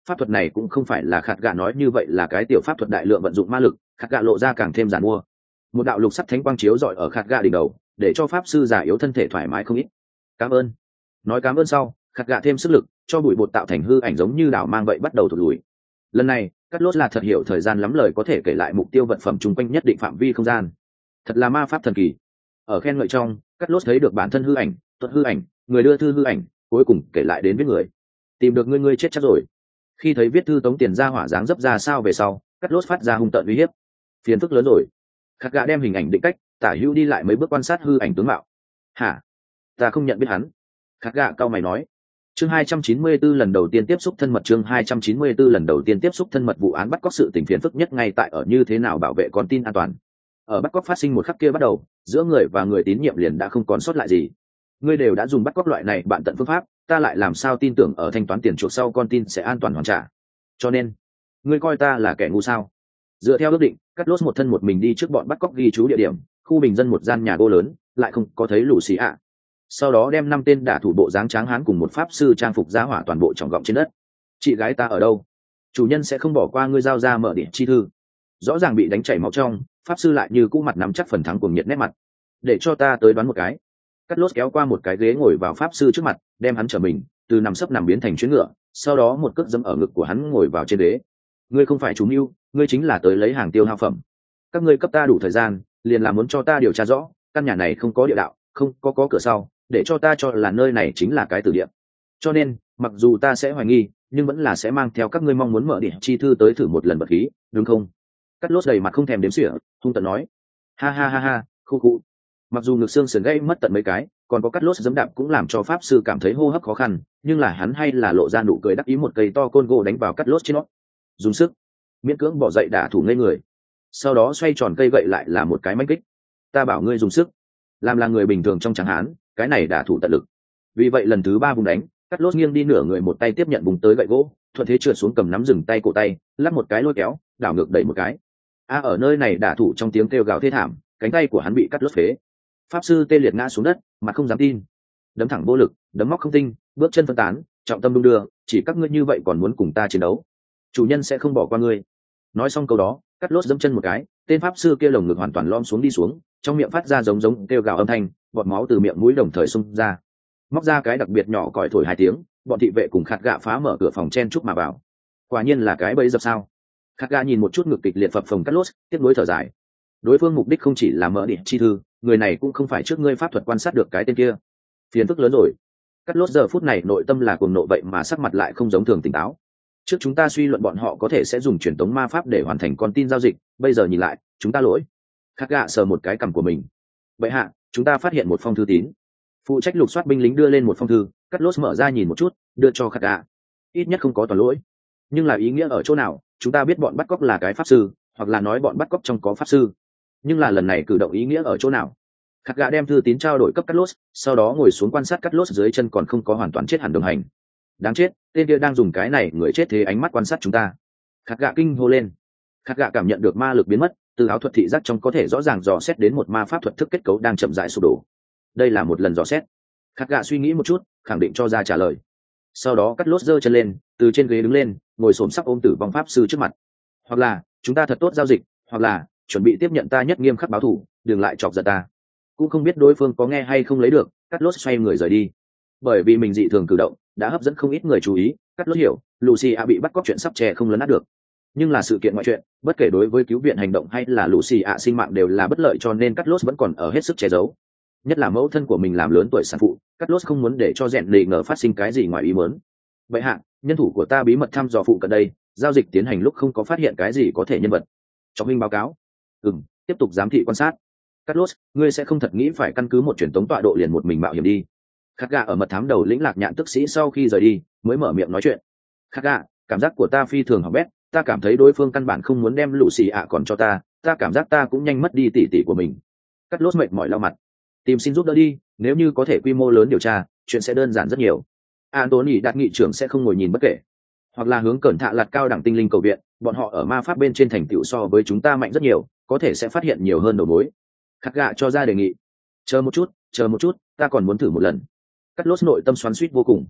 pháp thuật này cũng không phải là khạt gạ nói như vậy là cái tiểu pháp thuật đại lượng vận dụng ma lực, khạt gạ lộ ra càng thêm giản mua. Một đạo lục sắc thánh quang chiếu rọi ở khạt gạ đỉnh đầu, để cho pháp sư già yếu thân thể thoải mái không ít. Cảm ơn. Nói cảm ơn sau, khạt gạ thêm sức lực, cho bụi bột tạo thành hư ảnh giống như đảo mang vậy bắt đầu thụt lùi. Lần này, cắt lốt là thật hiểu thời gian lắm lời có thể kể lại mục tiêu vật phẩm chung quanh nhất định phạm vi không gian. Thật là ma pháp thần kỳ. Ở khen ngợi trong, cắt lốt thấy được bản thân hư ảnh, tuật hư ảnh, người đưa thư hư ảnh, cuối cùng kể lại đến viết người. Tìm được ngươi chết chắc rồi. Khi thấy viết thư tống tiền ra hỏa dáng dấp ra sao về sau, cắt lốt phát ra hung tợn uy hiếp. Phiền phức lớn rồi. Khắc gạ đem hình ảnh định cách, tả hữu đi lại mấy bước quan sát hư ảnh tướng mạo. Hả? Ta không nhận biết hắn. Khắc gạ cau mày nói. Chương 294 lần đầu tiên tiếp xúc thân mật. Chương 294 lần đầu tiên tiếp xúc thân mật. Vụ án bắt cóc sự tình phiền phức nhất ngay tại ở như thế nào bảo vệ con tin an toàn. Ở bắt cóc phát sinh một khắc kia bắt đầu, giữa người và người tín nhiệm liền đã không còn sót lại gì. Ngươi đều đã dùng bắt cóc loại này bạn tận phương pháp, ta lại làm sao tin tưởng ở thanh toán tiền chuộc sau con tin sẽ an toàn hoàn trả. Cho nên, ngươi coi ta là kẻ ngu sao? Dựa theo ước định, cắt lốt một thân một mình đi trước bọn bắt cóc ghi chú địa điểm, khu bình dân một gian nhà gỗ lớn, lại không có thấy lũ xì ạ. Sau đó đem 5 tên đả thủ bộ dáng tráng hán cùng một pháp sư trang phục giá hỏa toàn bộ trọng gọng trên đất. Chị gái ta ở đâu? Chủ nhân sẽ không bỏ qua ngươi, giao ra mở điện chi thư. Rõ ràng bị đánh chảy máu trong, pháp sư lại như cũ mặt nắm chắc phần thắng cùng nhiệt nét mặt. Để cho ta tới đoán một cái. Cắt lốt kéo qua một cái ghế ngồi vào pháp sư trước mặt, đem hắn trở mình từ nằm sấp nằm biến thành chuyến ngựa, sau đó một cước dẫm ở ngực của hắn ngồi vào trên ghế. Ngươi không phải chủ mưu, ngươi chính là tới lấy hàng tiêu hao phẩm. Các ngươi cấp ta đủ thời gian, liền là muốn cho ta điều tra rõ căn nhà này không có địa đạo, không có cửa sau, để cho ta cho là nơi này chính là cái tử địa. Cho nên mặc dù ta sẽ hoài nghi, nhưng vẫn là sẽ mang theo các ngươi mong muốn mở điện chi thư tới thử một lần vật khí, đúng không? Cắt lốt đầy mặt không thèm đếm xỉa, hung tợn nói. Ha ha ha ha, khu khu. Mặc dù ngực xương sườn gãy mất tận mấy cái, còn có cắt lốt giẫm đạp cũng làm cho pháp sư cảm thấy hô hấp khó khăn, nhưng là hắn hay là lộ ra nụ cười đắc ý, một cây to côn gỗ đánh vào cắt lốt trên nó, dùng sức miễn cưỡng bỏ dậy đả thủ ngây người, sau đó xoay tròn cây gậy lại là một cái mánh kích. Ta bảo ngươi dùng sức, làm là người bình thường trong tráng hán, cái này đả thủ tận lực. Vì vậy lần thứ 3 vùng đánh, cắt lốt nghiêng đi nửa người, một tay tiếp nhận vùng tới gậy gỗ, thuận thế trượt xuống cầm nắm dừng tay cổ tay, lắp một cái lôi kéo, đảo ngược đẩy một cái. Ở nơi này đả thủ trong tiếng kêu gào thê thảm, cánh tay của hắn bị cắt lốt phế. Pháp sư tê liệt ngã xuống đất, mặt không dám tin, đấm thẳng vô lực, đấm móc không tinh, bước chân phân tán, trọng tâm đung đưa, chỉ các ngươi như vậy còn muốn cùng ta chiến đấu, chủ nhân sẽ không bỏ qua ngươi. Nói xong câu đó, cắt lốt dẫm chân một cái, tên pháp sư kia lồng ngực hoàn toàn lom xuống đi xuống, trong miệng phát ra giống kêu gào âm thanh, bọt máu từ miệng mũi đồng thời xung ra, móc ra cái đặc biệt nhỏ còi thổi 2 tiếng, bọn thị vệ cùng khát gạ phá mở cửa phòng chen chúc mà vào. Quả nhiên là cái bẫy dập sao? Khát gạ nhìn một chút ngực kịch liệt phập phồng cắt lốt, tiếp nối thở dài. Đối phương mục đích không chỉ là mở điện chi thư, người này cũng không phải trước ngươi pháp thuật quan sát được cái tên kia. Phiền phức lớn rồi. Cắt lốt giờ phút này nội tâm là cuồng nộ, vậy mà sắc mặt lại không giống thường tỉnh táo. Trước chúng ta suy luận bọn họ có thể sẽ dùng truyền tống ma pháp để hoàn thành con tin giao dịch, bây giờ nhìn lại, chúng ta lỗi. Khát gạ sờ một cái cằm của mình. Vậy hạ, chúng ta phát hiện một phong thư tín. Phụ trách lục soát binh lính đưa lên một phong thư, cắt lốt mở ra nhìn một chút, đưa cho khát gạ. Ít nhất không có toàn lỗi. Nhưng là ý nghĩa ở chỗ nào, chúng ta biết bọn bắt cóc là cái pháp sư, hoặc là nói bọn bắt cóc trong có pháp sư. Nhưng là lần này cử động ý nghĩa ở chỗ nào? Khát gạ đem thư tín trao đổi cấp cắt lốt, sau đó ngồi xuống quan sát cắt lốt dưới chân còn không có hoàn toàn chết hẳn đồng hành. Đáng chết, tên kia đang dùng cái này người chết thế ánh mắt quan sát chúng ta. Khát gạ kinh hô lên. Khát gạ cảm nhận được ma lực biến mất, từ áo thuật thị giác trong có thể rõ ràng dò xét đến một ma pháp thuật thức kết cấu đang chậm rãi sụp đổ. Đây là một lần dò xét. Khát gạ suy nghĩ một chút, khẳng định cho ra trả lời. Sau đó cắt lốt giơ chân lên, từ trên ghế đứng lên, ngồi xổm sắp ôm tử vong pháp sư trước mặt. Hoặc là chúng ta thật tốt giao dịch, hoặc là chuẩn bị tiếp nhận ta nhất nghiêm khắc báo thù, đừng lại chọc giận ta. Cũng không biết đối phương có nghe hay không lấy được, cắt lốt xoay người rời đi. Bởi vì mình dị thường cử động đã hấp dẫn không ít người chú ý, cắt lốt hiểu Lucia bị bắt cóc chuyện sắp che không lấn át được. Nhưng là sự kiện ngoại chuyện, bất kể đối với cứu viện hành động hay là Lucia sinh mạng đều là bất lợi, cho nên cắt lốt vẫn còn ở hết sức che giấu. Nhất là mẫu thân của mình làm lớn tuổi sản phụ, cắt lốt không muốn để cho rèn lì ngờ phát sinh cái gì ngoài ý muốn. Vậy hạ, nhân thủ của ta bí mật thăm dò phụ cận đây, giao dịch tiến hành lúc không có phát hiện cái gì có thể nhân vật. Trọng minh báo cáo. Tiếp tục giám thị quan sát. Cắt lốt, ngươi sẽ không thật nghĩ phải căn cứ một truyền tống tọa độ liền một mình mạo hiểm đi. Khát gạ ở mật thám đầu lĩnh lạc nhạn tức sĩ sau khi rời đi mới mở miệng nói chuyện. Khát gạ, cảm giác của ta phi thường hỏng bét, ta cảm thấy đối phương căn bản không muốn đem lũ xì ạ còn cho ta cảm giác ta cũng nhanh mất đi tỷ tỷ của mình. Cắt lốt mệt mỏi lau mặt. Tìm xin giúp đỡ đi, nếu như có thể quy mô lớn điều tra, chuyện sẽ đơn giản rất nhiều. Anthony đạt nghị trưởng sẽ không ngồi nhìn bất kể. Hoặc là hướng cẩn thạ lạt cao đẳng tinh linh cầu viện, bọn họ ở ma pháp bên trên thành tựu so với chúng ta mạnh rất nhiều, có thể sẽ phát hiện nhiều hơn đầu mối. Khát gạ cho ra đề nghị. Chờ một chút, ta còn muốn thử một lần. Cắt lốt nội tâm xoắn xuýt vô cùng.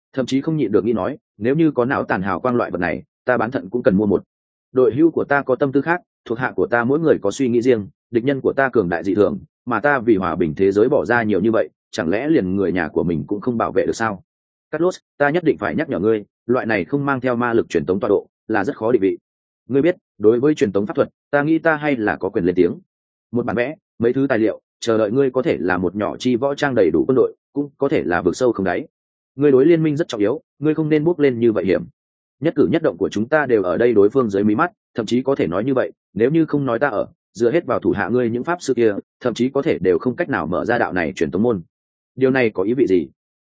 thậm chí không nhịn được nghĩ nói, nếu như có não tàn hào quang loại vật này, ta bán thận cũng cần mua một. Đội hưu của ta có tâm tư khác, thuộc hạ của ta mỗi người có suy nghĩ riêng, địch nhân của ta cường đại dị thường, mà ta vì hòa bình thế giới bỏ ra nhiều như vậy, chẳng lẽ liền người nhà của mình cũng không bảo vệ được sao? Carlos, ta nhất định phải nhắc nhở ngươi, loại này không mang theo ma lực truyền tống tọa độ, là rất khó định vị. Ngươi biết, đối với truyền tống pháp thuật, ta nghĩ ta hay là có quyền lên tiếng. Một bản vẽ, mấy thứ tài liệu, chờ đợi ngươi có thể là một nhỏ chi võ trang đầy đủ quân đội, cũng có thể là vực sâu không đáy. Ngươi đối liên minh rất trọng yếu, ngươi không nên bước lên như vậy hiểm. Nhất cử nhất động của chúng ta đều ở đây đối phương dưới mí mắt, thậm chí có thể nói như vậy, nếu như không nói ta ở, dựa hết vào thủ hạ ngươi những pháp sư kia, thậm chí có thể đều không cách nào mở ra đạo này truyền tống môn. Điều này có ý vị gì?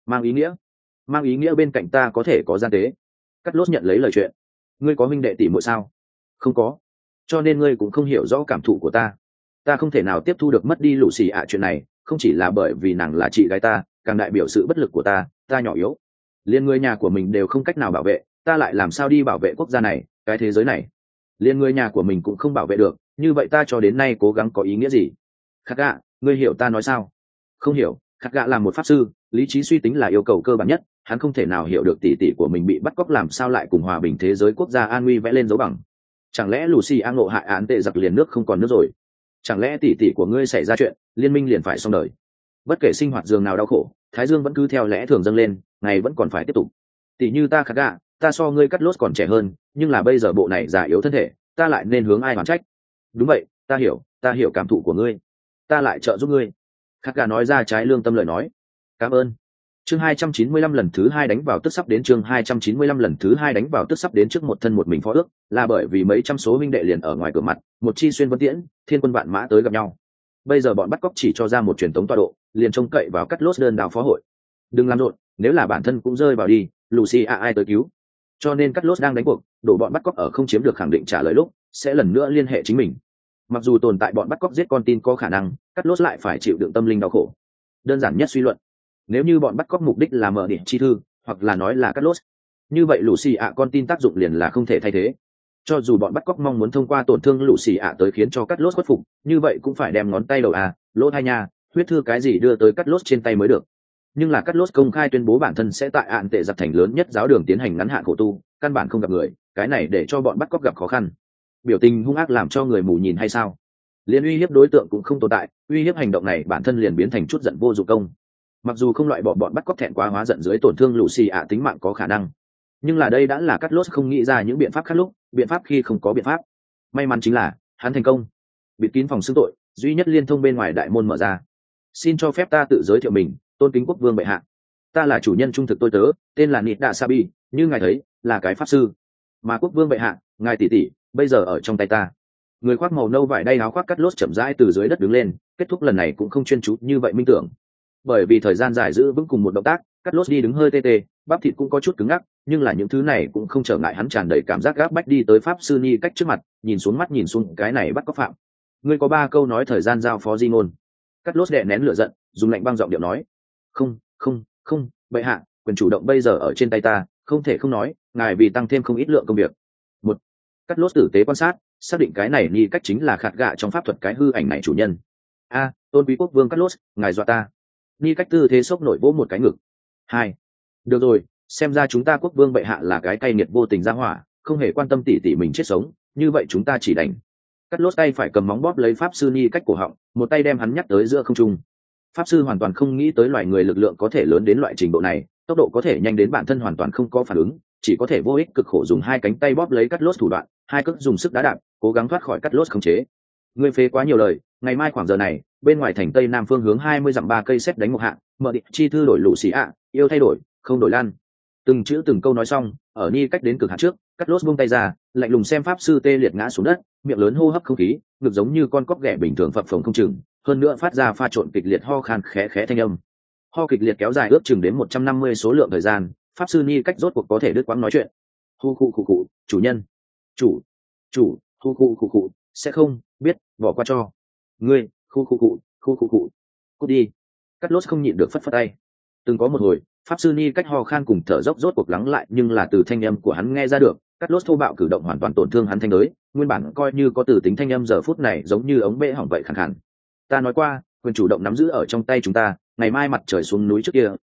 Mang ý nghĩa bên cạnh ta có thể có gian tế. Cắt lốt nhận lấy lời chuyện. Ngươi có huynh đệ tỷ muội sao? Không có. Cho nên ngươi cũng không hiểu rõ cảm thụ của ta. Ta không thể nào tiếp thu được mất đi lũ xì chuyện này, không chỉ là bởi vì nàng là chị gái ta, càng đại biểu sự bất lực của ta nhỏ yếu. Liên người nhà của mình đều không cách nào bảo vệ, ta lại làm sao đi bảo vệ quốc gia này, cái thế giới này? Liên người nhà của mình cũng không bảo vệ được, như vậy ta cho đến nay cố gắng có ý nghĩa gì? Khắc gạ, ngươi hiểu ta nói sao? Không hiểu. Khắc gạ là một pháp sư, lý trí suy tính là yêu cầu cơ bản nhất, hắn không thể nào hiểu được tỷ tỷ của mình bị bắt cóc làm sao lại cùng hòa bình thế giới quốc gia an nguy vẽ lên dấu bằng. Chẳng lẽ Lucy an ngộ hại án tệ giặc liền nước không còn nước rồi? Chẳng lẽ tỷ tỷ của ngươi xảy ra chuyện, liên minh liền phải xong đời? Bất kể sinh hoạt giường nào đau khổ, thái dương vẫn cứ theo lẽ thường dâng lên, ngày vẫn còn phải tiếp tục. Tỷ như ta Khắc gạ, ta so ngươi Cắt Lốt còn trẻ hơn, nhưng là bây giờ bộ này già yếu thân thể, ta lại nên hướng ai oán trách? Đúng vậy, ta hiểu cảm thụ của ngươi, ta lại trợ giúp ngươi. Khắc gạ nói ra trái lương tâm lời nói. Cảm ơn. Chương 295 lần thứ 2 đánh vào tức sắp đến chương 295 lần thứ 2 đánh vào tức sắp đến trước một thân một mình phó ước, là bởi vì mấy trăm số huynh đệ liền ở ngoài cửa mặt, một chi xuyên vân tiễn, thiên quân vạn mã tới gặp nhau. Bây giờ bọn bắt cóc chỉ cho ra một truyền tống tọa độ, liền trông cậy vào Cắt Lốt đơn đào phó hội. Đừng làm rộn, nếu là bản thân cũng rơi vào đi, Lucy ai tới cứu. Cho nên Cắt Lốt đang đánh cuộc, đổ bọn bắt cóc ở không chiếm được khẳng định trả lời lúc, sẽ lần nữa liên hệ chính mình. Mặc dù tồn tại bọn bắt cóc giết con tin có khả năng, Cắt Lốt lại phải chịu đựng tâm linh đau khổ. Đơn giản nhất suy luận, nếu như bọn bắt cóc mục đích là mở điểm chi thư, hoặc là nói là Cắt Lốt, như vậy Lucy con tin tác dụng liền là không thể thay thế. Cho dù bọn bắt cóc mong muốn thông qua tổn thương Lucy tới khiến cho Cắt Lốt khuất phục, như vậy cũng phải đem ngón tay đầu lỗ tai nha, huyết thư cái gì đưa tới Cắt Lốt trên tay mới được. Nhưng là Cắt Lốt công khai tuyên bố bản thân sẽ tại án tệ giặc thành lớn nhất giáo đường tiến hành ngắn hạn khổ tu, căn bản không gặp người, cái này để cho bọn bắt cóc gặp khó khăn. Biểu tình hung ác làm cho người mù nhìn hay sao? Liên uy hiếp đối tượng cũng không tồn tại, uy hiếp hành động này bản thân liền biến thành chút giận vô dụng công. Mặc dù không loại bỏ bọn bắt cóc thẹn quá hóa giận dưới tổn thương Lucy tính mạng có khả năng, nhưng là đây đã là Cắt Lốt không nghĩ ra những biện pháp khác lúc, biện pháp khi không có biện pháp. May mắn chính là hắn thành công, bịt kín phòng xưng tội, duy nhất liên thông bên ngoài đại môn mở ra. Xin cho phép ta tự giới thiệu mình, tôn kính quốc vương bệ hạ, ta là chủ nhân trung thực tôi tớ, tên là Nịt Đạ Sabi, như ngài thấy là cái pháp sư, mà quốc vương bệ hạ, ngài tỷ tỷ bây giờ ở trong tay ta. Người khoác màu nâu vải đay áo khoác Cắt Lốt chậm rãi từ dưới đất đứng lên, kết thúc lần này cũng không chuyên chú như vậy minh tưởng, bởi vì thời gian dài giữ vững cùng một động tác, Cắt Lốt đi đứng hơi tê tê, bắp thịt cũng có chút cứng ngắc, nhưng là những thứ này cũng không trở ngại hắn tràn đầy cảm giác gáp bách đi tới pháp sư Ni cách trước mặt, nhìn xuống cái này bắt cóc phạm. Ngươi có 3 câu nói thời gian giao phó di ngôn. Cắt Lốt đè nén lửa giận, dùng lạnh băng giọng điệu nói: không, bệ hạ, quyền chủ động bây giờ ở trên tay ta, không thể không nói, ngài vì tăng thêm không ít lượng công việc. Một, Cắt Lốt tử tế quan sát, xác định cái này Ni cách chính là Khạt gạ trong pháp thuật cái hư ảnh này chủ nhân. Tôn quý quốc vương Cắt Lốt, ngài dọa ta. Ni cách tư thế sốc nổi vỗ một cái ngực. 2, được rồi, xem ra chúng ta quốc vương bệ hạ là cái cay nghiệt vô tình ra hỏa, không hề quan tâm tỉ tỉ mình chết sống, như vậy chúng ta chỉ đành. Cắt Lốt tay phải cầm móng bóp lấy pháp sư Ni cách cổ họng, một tay đem hắn nhắc tới giữa không trung. Pháp sư hoàn toàn không nghĩ tới loài người lực lượng có thể lớn đến loại trình độ này, tốc độ có thể nhanh đến bản thân hoàn toàn không có phản ứng, chỉ có thể vô ích cực khổ dùng 2 cánh tay bóp lấy Cắt Lốt thủ đoạn, 2 cước dùng sức đá đạp, cố gắng thoát khỏi Cắt Lốt khống chế. Ngươi phế quá nhiều lời, ngày mai khoảng giờ này, bên ngoài thành tây nam phương hướng 20 dặm 3 cây xét đánh một hạng, mở định chi thư đổi lũ xì yêu thay đổi, không đổi lan. Từng chữ từng câu nói xong, ở Ni cách đến cực hạn trước, Cắt Lốt buông tay ra, lạnh lùng xem pháp sư tê liệt ngã xuống đất, miệng lớn hô hấp không khí, ngực giống như con cóc ghẻ bình thường phập phồng không chừng, hơn nữa phát ra pha trộn kịch liệt ho khan khẽ khẽ thanh âm. Ho kịch liệt kéo dài ước chừng đến 150 số lượng thời gian, pháp sư Ni cách rốt cuộc có thể đứt quãng nói chuyện. Hu khu, chủ nhân, chủ, hu khu, sẽ không biết, bỏ qua cho ngươi, khu, cút đi. Cắt Lốt không nhịn được phất phất tay. Từng có một hồi, pháp sư Ni cách ho khan cùng thở dốc rốt cuộc lắng lại, nhưng là từ thanh âm của hắn nghe ra được, Cắt Lốt thô bạo cử động hoàn toàn tổn thương hắn thanh đới, nguyên bản coi như có từ tính thanh âm giờ phút này giống như ống bể hỏng vậy khàn khàn. Ta nói qua, quyền chủ động nắm giữ ở trong tay chúng ta, ngày mai mặt trời xuống núi trước kia,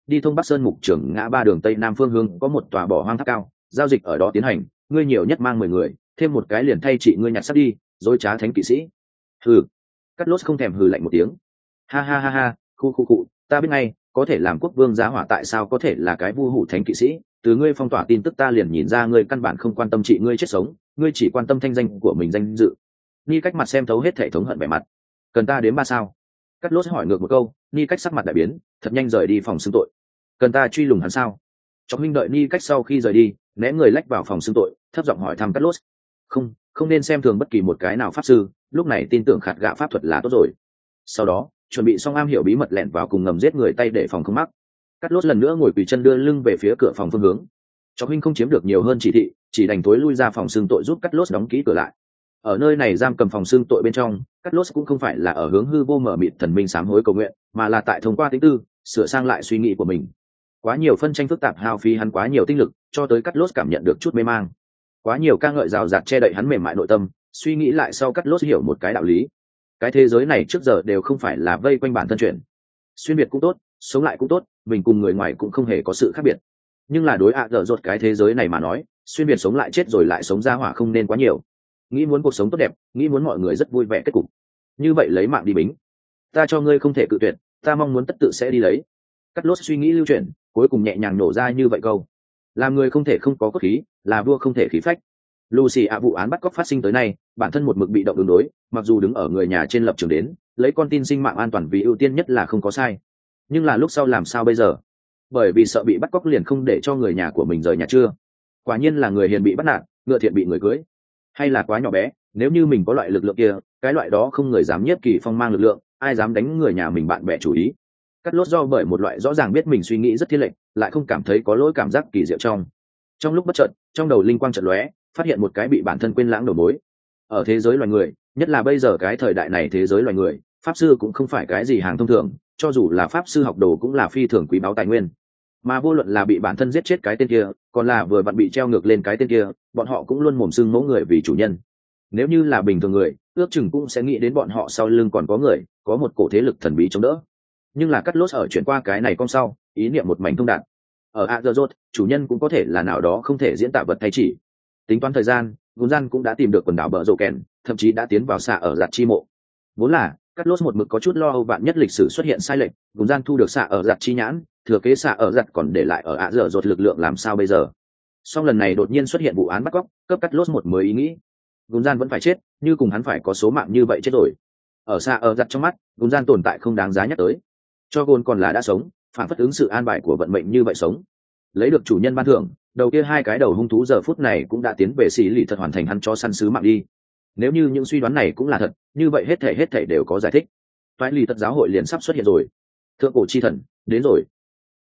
đi thông Bắc Sơn Mục Trường ngã ba đường tây nam phương hướng có một tòa bỏ hoang tháp cao, giao dịch ở đó tiến hành, ngươi nhiều nhất mang 10 người, thêm một cái liền thay chị ngươi nhặt sắt đi, dối trá thánh kỵ sĩ. Hừ. Cắt Lốt không thèm hừ lạnh một tiếng. Ha ha ha ha, khu, ta biết ngay, có thể làm quốc vương giá hỏa tại sao có thể là cái vu hủ thánh kỵ sĩ, từ ngươi phong tỏa tin tức ta liền nhìn ra ngươi căn bản không quan tâm chị ngươi chết sống, ngươi chỉ quan tâm thanh danh của mình danh dự. Ni cách mặt xem thấu hết hệ thống hận vẻ mặt. Cần ta đến 3 sao? Cắt Lốt hỏi ngược một câu, Ni cách sắc mặt đại biến, thật nhanh rời đi phòng xưng tội. Cần ta truy lùng hắn sao? Chọc huynh đợi Ni cách sau khi rời đi, né người lách vào phòng xưng tội, thấp giọng hỏi thăm Cắt Lốt. Không nên xem thường bất kỳ một cái nào pháp sư, lúc này tin tưởng khạt gạ pháp thuật là tốt rồi. Sau đó, chuẩn bị xong am hiểu bí mật lẻn vào cùng ngầm giết người tay để phòng không mắc. Cắt Lốt lần nữa ngồi quỳ chân đưa lưng về phía cửa phòng phương hướng. Chọc huynh không chiếm được nhiều hơn chỉ thị, chỉ đành tối lui ra phòng xưng tội giúp Cắt Lốt đóng kỹ cửa lại. Ở nơi này giam cầm phòng xưng tội bên trong, Cắt Lốt cũng không phải là ở hướng hư vô mở mịt thần minh sám hối cầu nguyện, mà là tại thông qua tính tư sửa sang lại suy nghĩ của mình. Quá nhiều phân tranh phức tạp hao phí hắn quá nhiều tinh lực, cho tới Cắt Lốt cảm nhận được chút mê mang. Quá nhiều ca ngợi rào rạt che đậy hắn mềm mại nội tâm, suy nghĩ lại sau Cắt Lốt hiểu một cái đạo lý. Cái thế giới này trước giờ đều không phải là vây quanh bản thân chuyện. Xuyên biệt cũng tốt, sống lại cũng tốt, mình cùng người ngoài cũng không hề có sự khác biệt. Nhưng là đối dở dột cái thế giới này mà nói, xuyên biệt sống lại chết rồi lại sống ra hỏa không nên quá nhiều. Nghĩ muốn cuộc sống tốt đẹp, nghĩ muốn mọi người rất vui vẻ kết cục, như vậy lấy mạng đi bính. Ta cho ngươi không thể cự tuyệt, ta mong muốn tất tự sẽ đi lấy. Cắt Lốt suy nghĩ lưu chuyển, cuối cùng nhẹ nhàng nổ ra như vậy câu: làm người không thể không có cốt khí, là vua không thể khí phách. Lucy vụ án bắt cóc phát sinh tới nay, bản thân một mực bị động đường đối, mặc dù đứng ở người nhà trên lập trường đến, lấy con tin sinh mạng an toàn vì ưu tiên nhất là không có sai. Nhưng là lúc sau làm sao bây giờ? Bởi vì sợ bị bắt cóc liền không để cho người nhà của mình rời nhà chưa? Quả nhiên là người hiền bị bắt nạt, ngựa thiện bị người cưới. Hay là quá nhỏ bé, nếu như mình có loại lực lượng kia, cái loại đó không người dám nhiếp kỳ phong mang lực lượng, ai dám đánh người nhà mình bạn bè chủ ý. Cắt Lốt do bởi một loại rõ ràng biết mình suy nghĩ rất thiên lệch, lại không cảm thấy có lỗi cảm giác kỳ diệu trong lúc bất chợt, trong đầu linh quang chợt lóe, phát hiện một cái bị bản thân quên lãng đầu mối. Ở thế giới loài người, nhất là bây giờ cái thời đại này thế giới loài người, pháp sư cũng không phải cái gì hàng thông thường, cho dù là pháp sư học đồ cũng là phi thường quý báu tài nguyên. Mà vô luận là bị bản thân giết chết cái tên kia, còn là vừa vặn bị treo ngược lên cái tên kia, bọn họ cũng luôn mồm xưng mẫu người vì chủ nhân. Nếu như là bình thường người, ước chừng cũng sẽ nghĩ đến bọn họ sau lưng còn có người, có một cổ thế lực thần bí chống đỡ. Nhưng là Cắt Lốt ở chuyển qua cái này con sau, ý niệm một mảnh thông đạt. Ở Azeroth, chủ nhân cũng có thể là nào đó không thể diễn tả vật thay chỉ. Tính toán thời gian, Gunjan cũng đã tìm được quần đảo bờ rồ kèn, thậm chí đã tiến vào xạ ở giặt chi mộ. Vốn là Cắt Lốt một mực có chút lo âu vạn nhất lịch sử xuất hiện sai lệch, Gunjan thu được xạ ở giặt chi nhãn, thừa kế xạ ở giặt còn để lại ở Azeroth lực lượng làm sao bây giờ? Song lần này đột nhiên xuất hiện vụ án bắt cóc, cấp Cắt Lốt một mới ý nghĩ. Gunjan vẫn phải chết, như cùng hắn phải có số mạng như vậy chết rồi. Ở xạ ở giặt trong mắt, Gunjan tồn tại không đáng giá nhắc tới. Cho Gon còn là đã sống, phản phất ứng sự an bài của vận mệnh như vậy sống. Lấy được chủ nhân ban thưởng, đầu kia 2 cái đầu hung thú giờ phút này cũng đã tiến về xỉ lì thật hoàn thành hắn cho săn sứ mạng đi. Nếu như những suy đoán này cũng là thật, như vậy hết thảy đều có giải thích. Toái lì tật giáo hội liền sắp xuất hiện rồi. Thượng cổ chi thần đến rồi.